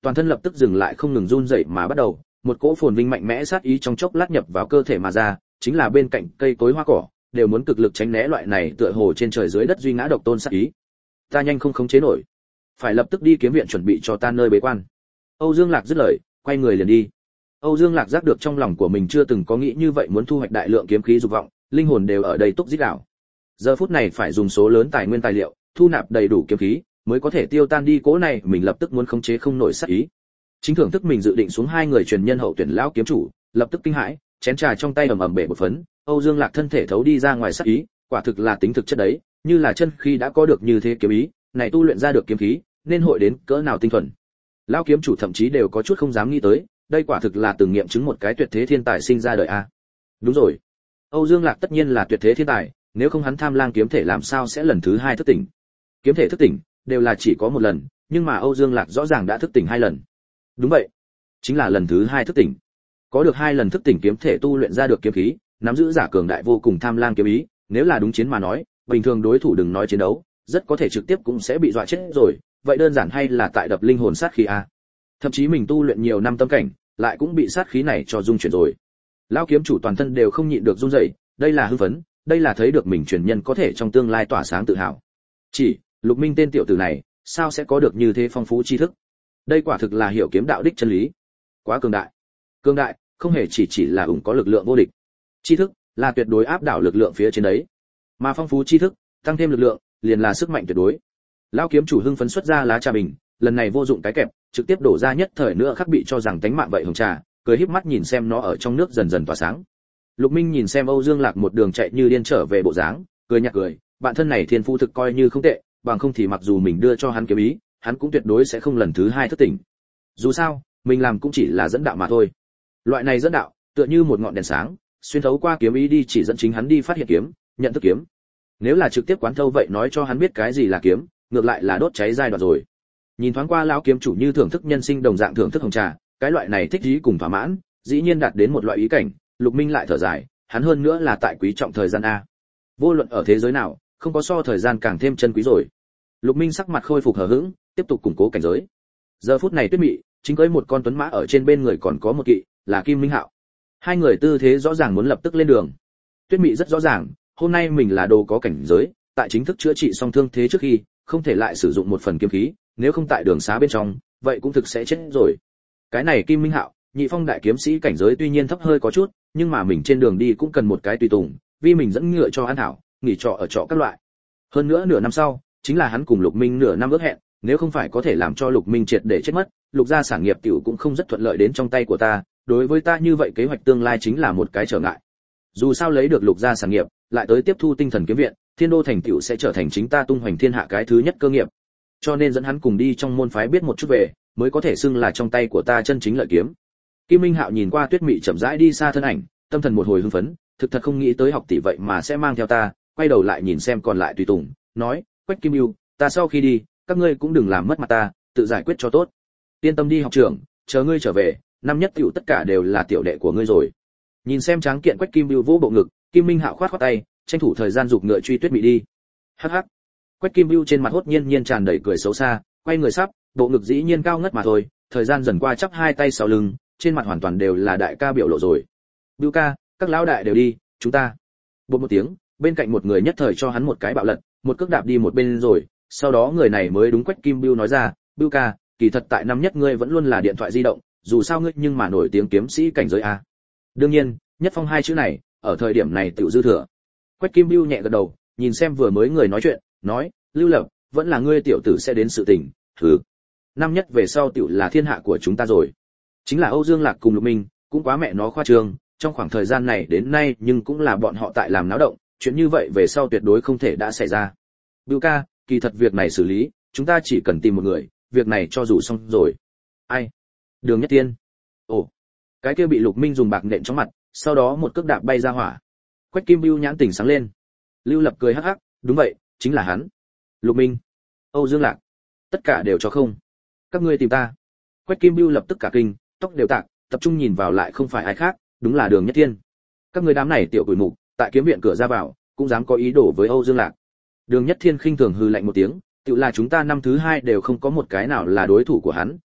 toàn thân lập tức dừng lại không ngừng run rẩy mà bắt đầu, một cỗ phồn vinh mạnh mẽ sát ý trong chốc lát nhập vào cơ thể mà ra, chính là bên cạnh cây cối hoa cỏ đều muốn cực lực tránh né loại này tựa hồ trên trời dưới đất duy ngã độc tôn sát ý. Ta nhanh không khống chế nổi, phải lập tức đi kiếm viện chuẩn bị cho ta nơi bế quan. Âu Dương Lạc dứt lời, quay người liền đi. Âu Dương Lạc giác được trong lòng của mình chưa từng có nghĩ như vậy muốn thu hoạch đại lượng kiếm khí dục vọng, linh hồn đều ở đây túc rít đảo. Giờ phút này phải dùng số lớn tài nguyên tài liệu, thu nạp đầy đủ kiếm khí, mới có thể tiêu tan đi cỗ này, mình lập tức muốn khống chế không nổi sát ý. Chính thưởng thức mình dự định xuống hai người truyền nhân hậu tuyển lão kiếm chủ, lập tức kinh hãi, chén trà trong tay ầm ầm bể một phấn, Âu Dương Lạc thân thể thấu đi ra ngoài sát ý, quả thực là tính thực chất đấy, như là chân khi đã có được như thế kiếm ý, này tu luyện ra được kiếm khí, nên hội đến cỡ nào tinh thuần. Lão kiếm chủ thậm chí đều có chút không dám nghĩ tới, đây quả thực là từng nghiệm chứng một cái tuyệt thế thiên tài sinh ra đời a. Đúng rồi, Âu Dương Lạc tất nhiên là tuyệt thế thiên tài, nếu không hắn Tham Lang kiếm thể làm sao sẽ lần thứ hai thức tỉnh. Kiếm thể thức tỉnh đều là chỉ có một lần, nhưng mà Âu Dương Lạc rõ ràng đã thức tỉnh hai lần. Đúng vậy, chính là lần thứ hai thức tỉnh. Có được hai lần thức tỉnh kiếm thể tu luyện ra được kiếm khí, nắm giữ giả cường đại vô cùng Tham Lang kiếm ý, nếu là đúng chiến mà nói, bình thường đối thủ đừng nói chiến đấu, rất có thể trực tiếp cũng sẽ bị dọa chết rồi, vậy đơn giản hay là tại đập linh hồn sát khí a. Thậm chí mình tu luyện nhiều năm tâm cảnh, lại cũng bị sát khí này cho dung chuyển rồi. Lão kiếm chủ toàn thân đều không nhịn được run rẩy, đây là hưng phấn, đây là thấy được mình truyền nhân có thể trong tương lai tỏa sáng tự hào. Chỉ, Lục Minh tên tiểu tử này, sao sẽ có được như thế phong phú tri thức? Đây quả thực là hiểu kiếm đạo đích chân lý. Quá cường đại. Cường đại, không hề chỉ chỉ là ủng có lực lượng vô địch. Tri thức là tuyệt đối áp đảo lực lượng phía trên đấy. Mà phong phú tri thức, tăng thêm lực lượng, liền là sức mạnh tuyệt đối. Lão kiếm chủ hưng phấn xuất ra lá trà bình, lần này vô dụng cái kẹp, trực tiếp đổ ra nhất thời nữa khắc bị cho rằng tánh mạng vậy hồng trà, cười híp mắt nhìn xem nó ở trong nước dần dần tỏa sáng. Lục Minh nhìn xem Âu Dương Lạc một đường chạy như điên trở về bộ dáng, cười nhạt cười, bạn thân này thiên phu thực coi như không tệ, bằng không thì mặc dù mình đưa cho hắn kiếm ý, hắn cũng tuyệt đối sẽ không lần thứ hai thức tỉnh. Dù sao, mình làm cũng chỉ là dẫn đạo mà thôi. Loại này dẫn đạo, tựa như một ngọn đèn sáng, xuyên thấu qua kiếm ý đi chỉ dẫn chính hắn đi phát hiện kiếm, nhận thức kiếm. Nếu là trực tiếp quán thâu vậy nói cho hắn biết cái gì là kiếm, ngược lại là đốt cháy giai đoạn rồi. Nhìn thoáng qua lão kiếm chủ như thưởng thức nhân sinh đồng dạng thưởng thức hồng trà, cái loại này thích ý cùng thỏa mãn, dĩ nhiên đạt đến một loại ý cảnh, Lục Minh lại thở dài, hắn hơn nữa là tại quý trọng thời gian a. Vô luận ở thế giới nào, không có so thời gian càng thêm chân quý rồi. Lục Minh sắc mặt khôi phục hờ hững, tiếp tục củng cố cảnh giới. Giờ phút này Tuyết Mị chính cưỡi một con tuấn mã, ở trên bên người còn có một kỵ, là Kim Minh Hạo. Hai người tư thế rõ ràng muốn lập tức lên đường. Tuyết Mị rất rõ ràng, hôm nay mình là đồ có cảnh giới, tại chính thức chữa trị xong thương thế trước khi, không thể lại sử dụng một phần kiếm khí, nếu không tại đường xá bên trong, vậy cũng thực sẽ chết rồi. Cái này Kim Minh Hạo, nhị phong đại kiếm sĩ cảnh giới tuy nhiên thấp hơi có chút, nhưng mà mình trên đường đi cũng cần một cái tùy tùng, vì mình dẫn ngựa cho an hảo, nghỉ trọ ở trọ các loại. Hơn nữa nửa năm sau, chính là hắn cùng Lục Minh nửa năm ước hẹn, nếu không phải có thể làm cho Lục Minh triệt để chết mất, Lục gia sản nghiệp tiểu cũng không rất thuận lợi đến trong tay của ta, đối với ta như vậy kế hoạch tương lai chính là một cái trở ngại. Dù sao lấy được Lục gia sản nghiệp, lại tới tiếp thu Tinh Thần kiếm viện, Thiên Đô thành tiểu sẽ trở thành chính ta tung hoành thiên hạ cái thứ nhất cơ nghiệp. Cho nên dẫn hắn cùng đi trong môn phái biết một chút về, mới có thể xưng là trong tay của ta chân chính lợi kiếm. Kim Minh Hạo nhìn qua Tuyết Mị chậm rãi đi xa thân ảnh, tâm thần một hồi hưng phấn, thực thật không nghĩ tới học tỷ vậy mà sẽ mang theo ta, quay đầu lại nhìn xem còn lại tùy tùng, nói, Quách Kim Ưu, ta sau khi đi, các ngươi cũng đừng làm mất mặt ta, tự giải quyết cho tốt. Yên tâm đi học trưởng, chờ ngươi trở về, năm nhất tiểu tất cả đều là tiểu đệ của ngươi rồi. Nhìn xem tráng kiện Quách Kim Ưu vỗ bộ ngực, Kim Minh Hạo khoát khoát tay, tranh thủ thời gian giục ngựa truy Tuyết Mị đi. Hắc hắc. Quách Kim Ưu trên mặt hốt nhiên nhiên tràn đầy cười xấu xa, quay người sắp, bộ ngực dĩ nhiên cao ngất mà thôi, thời gian dần qua chắp hai tay sau lưng, trên mặt hoàn toàn đều là đại ca biểu lộ rồi. Bưu ca, các lão đại đều đi, chúng ta. Bột một tiếng, bên cạnh một người nhất thời cho hắn một cái bạo lật, một cước đạp đi một bên rồi, sau đó người này mới đúng Quách Kim Bưu nói ra, Bưu ca, kỳ thật tại năm nhất ngươi vẫn luôn là điện thoại di động, dù sao ngươi nhưng mà nổi tiếng kiếm sĩ cảnh giới a. Đương nhiên, nhất phong hai chữ này, ở thời điểm này tiểu dư thừa. Quách Kim Bưu nhẹ gật đầu, nhìn xem vừa mới người nói chuyện, nói, Lưu Lập, vẫn là ngươi tiểu tử sẽ đến sự tình, thử. Năm nhất về sau tiểu là thiên hạ của chúng ta rồi. Chính là Âu Dương Lạc cùng Lục Minh, cũng quá mẹ nó khoa trương, trong khoảng thời gian này đến nay nhưng cũng là bọn họ tại làm náo động, chuyện như vậy về sau tuyệt đối không thể đã xảy ra. Bưu ca, kỳ thật việc này xử lý, chúng ta chỉ cần tìm một người, việc này cho dù xong rồi. Ai? Đường Nhất Tiên. Ồ, cái kia bị Lục Minh dùng bạc nện trong mặt, sau đó một cước đạp bay ra hỏa. Quách Kim Bưu nhãn tỉnh sáng lên. Lưu Lập cười hắc hắc, đúng vậy, chính là hắn. Lục Minh, Âu Dương Lạc, tất cả đều cho không. Các ngươi tìm ta. Quách Kim Bưu lập tức cả kinh, tóc đều tạc, tập trung nhìn vào lại không phải ai khác, đúng là Đường Nhất Thiên. Các ngươi đám này tiểu quỷ mục, tại kiếm viện cửa ra vào, cũng dám có ý đồ với Âu Dương Lạc. Đường Nhất Thiên khinh thường hừ lạnh một tiếng, tự là chúng ta năm thứ hai đều không có một cái nào là đối thủ của hắn,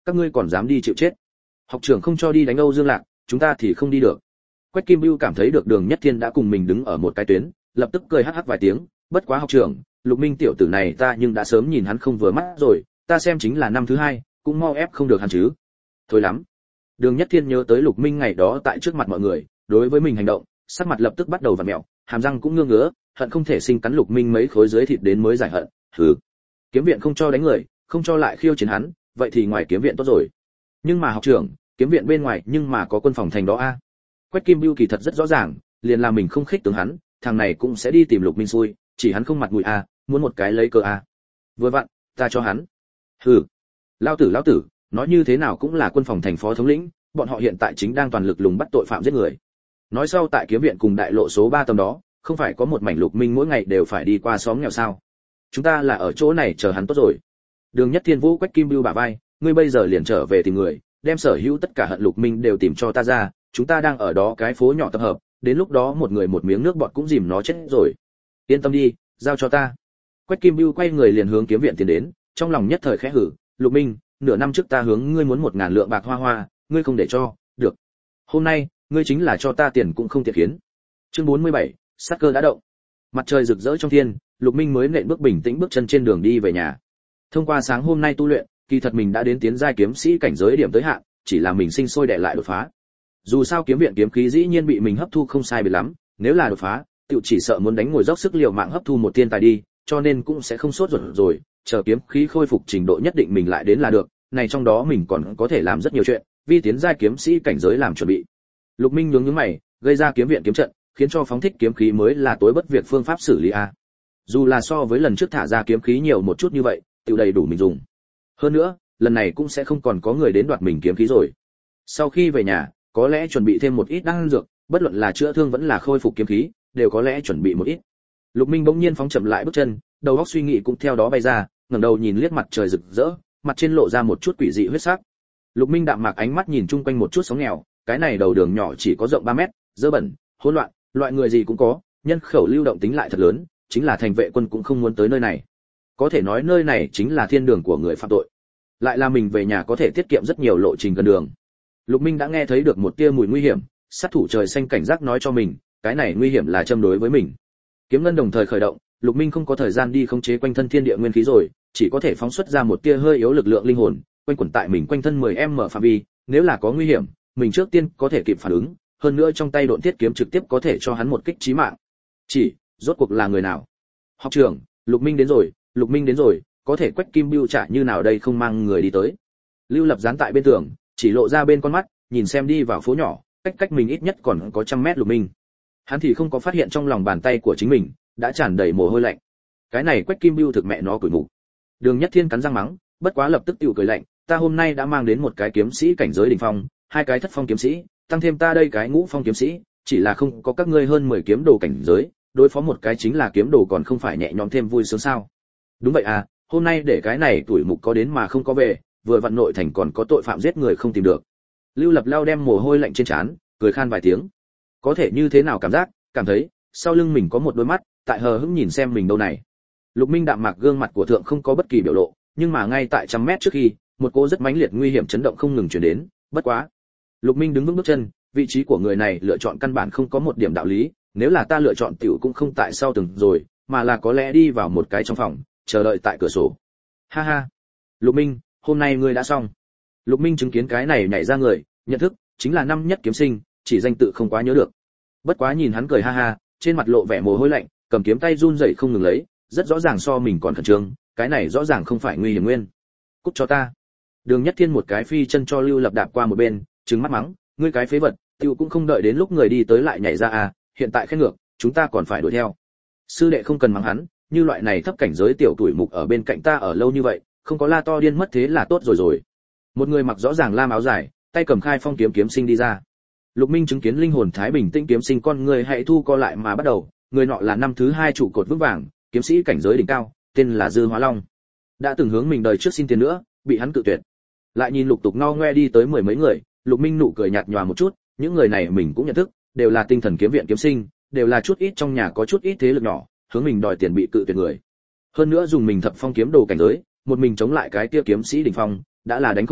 các ngươi còn dám đi chịu chết. Học trưởng không cho đi đánh Âu Dương Lạc, chúng ta thì không đi được. Quách Kim Bưu cảm thấy được Đường Nhất Thiên đã cùng mình đứng ở một cái tuyến, lập tức cười hắc hắc vài tiếng, bất quá học trưởng, Lục Minh tiểu tử này ta nhưng đã sớm nhìn hắn không vừa mắt rồi, ta xem chính là năm thứ hai, cũng mau ép không được hắn chứ. Thôi lắm. Đường Nhất Thiên nhớ tới Lục Minh ngày đó tại trước mặt mọi người, đối với mình hành động, sắc mặt lập tức bắt đầu vặn mèo, hàm răng cũng ngứa ngứa, hận không thể sinh cắn Lục Minh mấy khối dưới thịt đến mới giải hận. Hừ. Kiếm viện không cho đánh người, không cho lại khiêu chiến hắn, vậy thì ngoài kiếm viện tốt rồi. Nhưng mà học trưởng, kiếm viện bên ngoài nhưng mà có quân phòng thành đó a. Quách Kim Bưu kỳ thật rất rõ ràng, liền là mình không khích tướng hắn, thằng này cũng sẽ đi tìm Lục Minh xui, chỉ hắn không mặt mũi a, muốn một cái lấy cơ a. Vừa vặn, ta cho hắn. Hừ. Lão tử lão tử, nói như thế nào cũng là quân phòng thành phó thống lĩnh, bọn họ hiện tại chính đang toàn lực lùng bắt tội phạm giết người. Nói sau tại kiếm viện cùng đại lộ số ba tầm đó, không phải có một mảnh Lục Minh mỗi ngày đều phải đi qua xóm nghèo sao? Chúng ta là ở chỗ này chờ hắn tốt rồi. Đường Nhất Thiên vũ Quách Kim Bưu bả vai, ngươi bây giờ liền trở về tìm người, đem sở hữu tất cả hận Lục Minh đều tìm cho ta ra, chúng ta đang ở đó cái phố nhỏ tập hợp, đến lúc đó một người một miếng nước bọt cũng dìm nó chết rồi. Yên tâm đi, giao cho ta. Quách Kim Bưu quay người liền hướng kiếm viện tiến đến, trong lòng nhất thời khẽ hử, Lục Minh, nửa năm trước ta hướng ngươi muốn một ngàn lượng bạc hoa hoa, ngươi không để cho, được. Hôm nay, ngươi chính là cho ta tiền cũng không tiện khiến. Chương bốn mươi bảy, sát cơ đã động. Mặt trời rực rỡ trong thiên, Lục Minh mới nện bước bình tĩnh bước chân trên đường đi về nhà. Thông qua sáng hôm nay tu luyện, kỳ thật mình đã đến tiến giai kiếm sĩ cảnh giới điểm tới hạn, chỉ là mình sinh sôi đè lại đột phá. Dù sao kiếm viện kiếm khí dĩ nhiên bị mình hấp thu không sai biệt lắm, nếu là đột phá, tiểu chỉ sợ muốn đánh ngồi dốc sức liều mạng hấp thu một thiên tài đi, cho nên cũng sẽ không sốt ruột rồi, chờ kiếm khí khôi phục trình độ nhất định mình lại đến là được, này trong đó mình còn có thể làm rất nhiều chuyện, vì tiến giai kiếm sĩ cảnh giới làm chuẩn bị. Lục Minh nhướng nhướng mày, gây ra kiếm viện kiếm trận, khiến cho phóng thích kiếm khí mới là tối bất việc phương pháp xử lý a. Dù là so với lần trước thả ra kiếm khí nhiều một chút như vậy, tiểu đầy đủ mình dùng. Hơn nữa, lần này cũng sẽ không còn có người đến đoạt mình kiếm khí rồi. Sau khi về nhà, có lẽ chuẩn bị thêm một ít đan dược, bất luận là chữa thương vẫn là khôi phục kiếm khí, đều có lẽ chuẩn bị một ít. Lục Minh bỗng nhiên phóng chậm lại bước chân, đầu óc suy nghĩ cũng theo đó bay ra, ngẩng đầu nhìn liếc mặt trời rực rỡ, mặt trên lộ ra một chút quỷ dị huyết sắc. Lục Minh đạm mạc ánh mắt nhìn chung quanh một chút sóng nghèo, cái này đầu đường nhỏ chỉ có rộng ba mét, dơ bẩn, hỗn loạn, loại người gì cũng có, nhân khẩu lưu động tính lại thật lớn, chính là thành vệ quân cũng không muốn tới nơi này. Có thể nói nơi này chính là thiên đường của người phạm tội. Lại là mình về nhà có thể tiết kiệm rất nhiều lộ trình gần đường. Lục Minh đã nghe thấy được một tia mùi nguy hiểm, sát thủ trời xanh cảnh giác nói cho mình, cái này nguy hiểm là châm đối với mình. Kiếm ngân đồng thời khởi động, Lục Minh không có thời gian đi khống chế quanh thân thiên địa nguyên khí rồi, chỉ có thể phóng xuất ra một tia hơi yếu lực lượng linh hồn, quanh quẩn tại mình quanh thân mười m phạm vi, nếu là có nguy hiểm, mình trước tiên có thể kịp phản ứng, hơn nữa trong tay độn thiết kiếm trực tiếp có thể cho hắn một kích chí mạng. Chỉ, rốt cuộc là người nào? Học trưởng, Lục Minh đến rồi, Lục Minh đến rồi, có thể Quách Kim Bưu trả như nào đây không mang người đi tới. Lưu Lập dán tại bên tường, chỉ lộ ra bên con mắt, nhìn xem đi vào phố nhỏ, cách cách mình ít nhất còn có trăm mét Lục Minh. Hắn thì không có phát hiện trong lòng bàn tay của chính mình đã tràn đầy mồ hôi lạnh. Cái này Quách Kim Bưu thực mẹ nó quỷ mục. Đường Nhất Thiên cắn răng mắng, bất quá lập tức tiểu cười lạnh, ta hôm nay đã mang đến một cái kiếm sĩ cảnh giới đỉnh phong, hai cái thất phong kiếm sĩ, tăng thêm ta đây cái ngũ phong kiếm sĩ, chỉ là không có các ngươi hơn mười kiếm đồ cảnh giới, đối phó một cái chính là kiếm đồ còn không phải nhẹ nhõm thêm vui sướng sao? Đúng vậy à, hôm nay để cái này tuổi mục có đến mà không có về, vừa vặn nội thành còn có tội phạm giết người không tìm được. Lưu Lập lao đem mồ hôi lạnh trên trán, cười khan vài tiếng. Có thể như thế nào cảm giác, cảm thấy sau lưng mình có một đôi mắt tại hờ hững nhìn xem mình đâu này. Lục Minh đạm mạc gương mặt của thượng không có bất kỳ biểu lộ, nhưng mà ngay tại trăm mét trước khi, một cỗ rất mãnh liệt nguy hiểm chấn động không ngừng truyền đến, bất quá. Lục Minh đứng vững bước chân, vị trí của người này lựa chọn căn bản không có một điểm đạo lý, nếu là ta lựa chọn tiểu cũng không tại sau từng rồi, mà là có lẽ đi vào một cái trong phòng, chờ đợi tại cửa sổ. Ha ha. Lục Minh, hôm nay ngươi đã xong. Lục Minh chứng kiến cái này nhảy ra người, nhận thức, chính là năm nhất kiếm sinh, chỉ danh tự không quá nhớ được. Bất quá nhìn hắn cười ha ha, trên mặt lộ vẻ mồ hôi lạnh, cầm kiếm tay run rẩy không ngừng lấy, rất rõ ràng so mình còn khẩn trương, cái này rõ ràng không phải nguy hiểm nguyên. Cút cho ta. Đường Nhất Thiên một cái phi chân cho Lưu Lập đạp qua một bên, trừng mắt mắng, ngươi cái phế vật, tiểu cũng không đợi đến lúc người đi tới lại nhảy ra à, hiện tại khen ngược, chúng ta còn phải đuổi theo. Sư đệ không cần mắng hắn, như loại này thấp cảnh giới tiểu tuổi mục ở bên cạnh ta ở lâu như vậy, không có la to điên mất thế là tốt rồi rồi. Một người mặc rõ ràng lam áo dài, tay cầm khai phong kiếm kiếm sinh đi ra. Lục Minh chứng kiến linh hồn thái bình tĩnh kiếm sinh con người hãy thu co lại mà bắt đầu, người nọ là năm thứ hai trụ cột vững vàng, kiếm sĩ cảnh giới đỉnh cao, tên là Dư Hóa Long. Đã từng hướng mình đời trước xin tiền nữa, bị hắn cự tuyệt. Lại nhìn lục tục ngao ngoe đi tới mười mấy người, Lục Minh nụ cười nhạt nhòa một chút, những người này mình cũng nhận thức, đều là tinh thần kiếm viện kiếm sinh, đều là chút ít trong nhà có chút ít thế lực nhỏ, hướng mình đòi tiền bị cự tuyệt người. Hơn nữa dùng mình thập phong kiếm đồ cảnh giới, một mình chống lại cái kia kiếm sĩ đỉnh phong, đã là đánh không lại,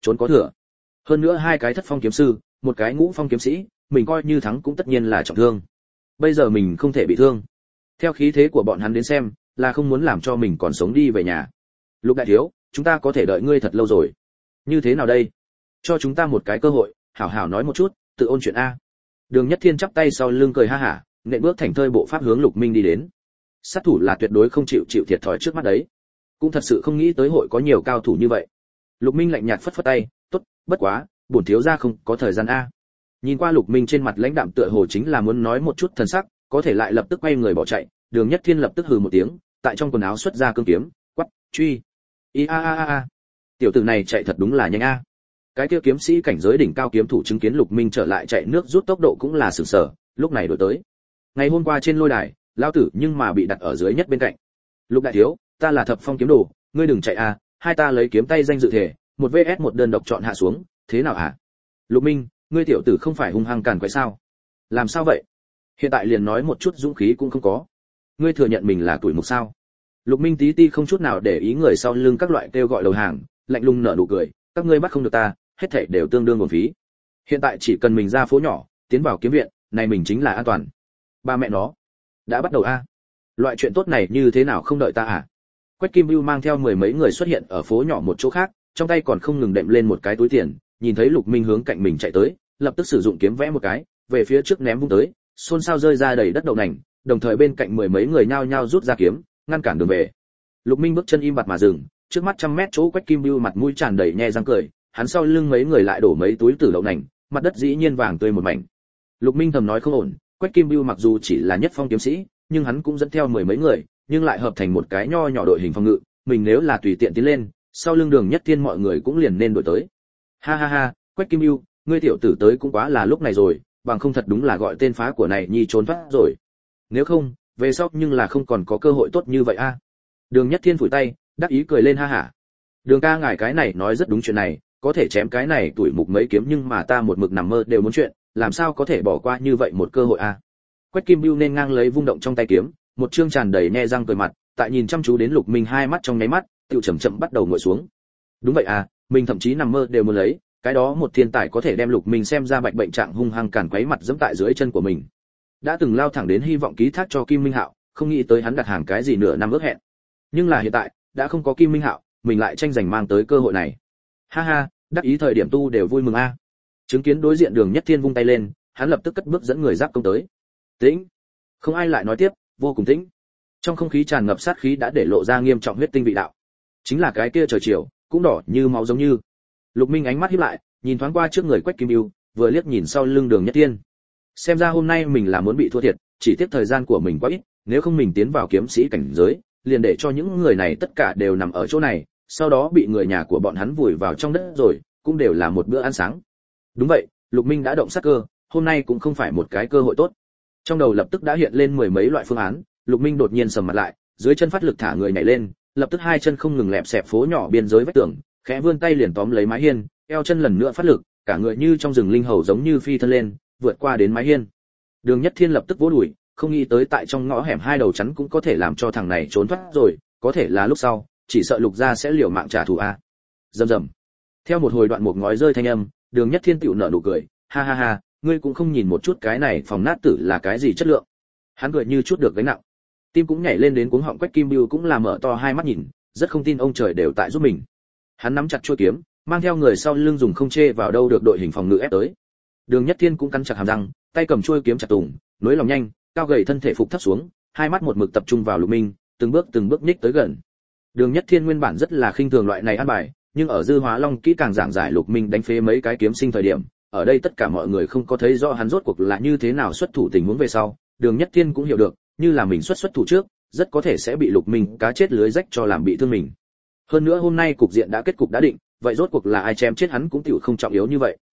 trốn có thừa. Hơn nữa hai cái thất phong kiếm sư, một cái ngũ phong kiếm sĩ, mình coi như thắng cũng tất nhiên là trọng thương. Bây giờ mình không thể bị thương. Theo khí thế của bọn hắn đến xem, là không muốn làm cho mình còn sống đi về nhà. Lục đại thiếu, chúng ta có thể đợi ngươi thật lâu rồi. Như thế nào đây? Cho chúng ta một cái cơ hội, hảo hảo nói một chút, tự ôn chuyện a. Đường Nhất Thiên chắp tay sau lưng cười ha hả, nện bước thành thơi bộ pháp hướng Lục Minh đi đến. Sát thủ là tuyệt đối không chịu chịu thiệt thòi trước mắt đấy. Cũng thật sự không nghĩ tới hội có nhiều cao thủ như vậy. Lục Minh lạnh nhạt phất phất tay, tốt, bất quá, bổn thiếu gia không có thời gian a. Nhìn qua Lục Minh trên mặt lãnh đạm tựa hồ chính là muốn nói một chút thần sắc, có thể lại lập tức quay người bỏ chạy. Đường Nhất Thiên lập tức hừ một tiếng, tại trong quần áo xuất ra cương kiếm, quát, truy. I a a a a. Tiểu tử này chạy thật đúng là nhanh a. Cái kia kiếm sĩ cảnh giới đỉnh cao kiếm thủ chứng kiến Lục Minh trở lại chạy nước rút tốc độ cũng là sửng sở, lúc này đổi tới. Ngày hôm qua trên lôi đài, lão tử nhưng mà bị đặt ở dưới nhất bên cạnh. Lục đại thiếu, ta là Thập Phong kiếm đồ, ngươi đừng chạy a, hai ta lấy kiếm tay danh dự thể, một vs một đơn độc chọn hạ xuống, thế nào hả? Lục Minh, ngươi tiểu tử không phải hung hăng càn quái sao? Làm sao vậy? Hiện tại liền nói một chút dũng khí cũng không có. Ngươi thừa nhận mình là tuổi mục sao? Lục Minh tí ti không chút nào để ý người sau lưng các loại kêu gọi đầu hàng, lạnh lùng nở nụ cười, các ngươi bắt không được ta, hết thảy đều tương đương uổng phí. Hiện tại chỉ cần mình ra phố nhỏ, tiến vào kiếm viện, này mình chính là an toàn. Ba mẹ nó, đã bắt đầu a. Loại chuyện tốt này như thế nào không đợi ta à? Quách Kim Bưu mang theo mười mấy người xuất hiện ở phố nhỏ một chỗ khác, trong tay còn không ngừng đệm lên một cái túi tiền, nhìn thấy Lục Minh hướng cạnh mình chạy tới, lập tức sử dụng kiếm vẽ một cái, về phía trước ném vung tới, xôn xao rơi ra đầy đất đậu nành, đồng thời bên cạnh mười mấy người nhao nhao rút ra kiếm, ngăn cản đường về. Lục Minh bước chân im bặt mà dừng, trước mắt trăm mét chỗ Quách Kim Bưu mặt mũi tràn đầy nhe răng cười, hắn sau lưng mấy người lại đổ mấy túi tử đậu nành, mặt đất dĩ nhiên vàng tươi một mảnh. Lục Minh thầm nói không ổn, Quách Kim Bưu mặc dù chỉ là nhất phong kiếm sĩ, nhưng hắn cũng dẫn theo mười mấy người, nhưng lại hợp thành một cái nho nhỏ đội hình phòng ngự, mình nếu là tùy tiện tiến lên, sau lưng Đường Nhất Thiên mọi người cũng liền nên đuổi tới. Ha ha ha, Quách Kim Bưu, ngươi tiểu tử tới cũng quá là lúc này rồi, bằng không thật đúng là gọi tên phá của này nhi trốn thoát rồi. Nếu không, về sau nhưng là không còn có cơ hội tốt như vậy a. Đường Nhất Thiên phủi tay, đắc ý cười lên ha hả. Đường ca ngài cái này nói rất đúng chuyện này, có thể chém cái này tuổi mục mấy kiếm nhưng mà ta một mực nằm mơ đều muốn chuyện, làm sao có thể bỏ qua như vậy một cơ hội a. Quách Kim Bưu nên ngang lấy vung động trong tay kiếm, một trương tràn đầy nhe răng cười mặt, tại nhìn chăm chú đến Lục Minh hai mắt trong nháy mắt, tiểu chậm chậm bắt đầu ngồi xuống. Đúng vậy à, mình thậm chí nằm mơ đều muốn lấy, cái đó một thiên tài có thể đem Lục Minh xem ra bạch bệnh trạng hung hăng càn quấy mặt giẫm tại dưới chân của mình. Đã từng lao thẳng đến hy vọng ký thác cho Kim Minh Hạo, không nghĩ tới hắn đặt hàng cái gì nửa năm ước hẹn. Nhưng là hiện tại, đã không có Kim Minh Hạo, mình lại tranh giành mang tới cơ hội này. Ha ha, đắc ý thời điểm tu đều vui mừng a. Chứng kiến đối diện Đường Nhất Thiên vung tay lên, hắn lập tức cất bước dẫn người giáp công tới. Tĩnh. Không ai lại nói tiếp, vô cùng tĩnh. Trong không khí tràn ngập sát khí đã để lộ ra nghiêm trọng huyết tinh vị đạo. Chính là cái kia trời chiều, cũng đỏ như máu giống như. Lục Minh ánh mắt híp lại, nhìn thoáng qua trước người Quách Kim Bưu, vừa liếc nhìn sau lưng Đường Nhất Thiên. Xem ra hôm nay mình là muốn bị thua thiệt, chỉ tiếc thời gian của mình quá ít, nếu không mình tiến vào kiếm sĩ cảnh giới, liền để cho những người này tất cả đều nằm ở chỗ này, sau đó bị người nhà của bọn hắn vùi vào trong đất rồi, cũng đều là một bữa ăn sáng. Đúng vậy, Lục Minh đã động sát cơ, hôm nay cũng không phải một cái cơ hội tốt. Trong đầu lập tức đã hiện lên mười mấy loại phương án, Lục Minh đột nhiên sầm mặt lại, dưới chân phát lực thả người nhảy lên, lập tức hai chân không ngừng lẹp xẹp phố nhỏ biên giới vách tường, khẽ vươn tay liền tóm lấy mái hiên, eo chân lần nữa phát lực, cả người như trong rừng linh hầu giống như phi thân lên, vượt qua đến mái hiên. Đường Nhất Thiên lập tức vỗ đùi, không nghĩ tới tại trong ngõ hẻm hai đầu chắn cũng có thể làm cho thằng này trốn thoát rồi, có thể là lúc sau, chỉ sợ Lục gia sẽ liều mạng trả thù a. Rầm rầm. Theo một hồi đoạn một ngói rơi thanh âm, Đường Nhất Thiên tiểu nở nụ cười, ha ha ha, ngươi cũng không nhìn một chút cái này phòng nát tử là cái gì chất lượng. Hắn cười như chút được gánh nặng. Tim cũng nhảy lên đến cuống họng Quách Kim Bưu cũng là mở to hai mắt nhìn, rất không tin ông trời đều tại giúp mình. Hắn nắm chặt chuôi kiếm, mang theo người sau lưng dùng không chê vào đâu được đội hình phòng ngự ép tới. Đường Nhất Thiên cũng cắn chặt hàm răng, tay cầm chuôi kiếm chặt tùng, nối lòng nhanh, cao gầy thân thể phục thấp xuống, hai mắt một mực tập trung vào Lục Minh, từng bước từng bước nhích tới gần. Đường Nhất Thiên nguyên bản rất là khinh thường loại này ăn bài, nhưng ở Dư Hóa Long kỹ càng giảng giải Lục Minh đánh phế mấy cái kiếm sinh thời điểm, ở đây tất cả mọi người không có thấy rõ hắn rốt cuộc là như thế nào xuất thủ tình huống về sau, Đường Nhất Thiên cũng hiểu được, như là mình xuất xuất thủ trước, rất có thể sẽ bị Lục Minh cá chết lưới rách cho làm bị thương mình. Hơn nữa hôm nay cục diện đã kết cục đã định, vậy rốt cuộc là ai chém chết hắn cũng tiểu không trọng yếu như vậy.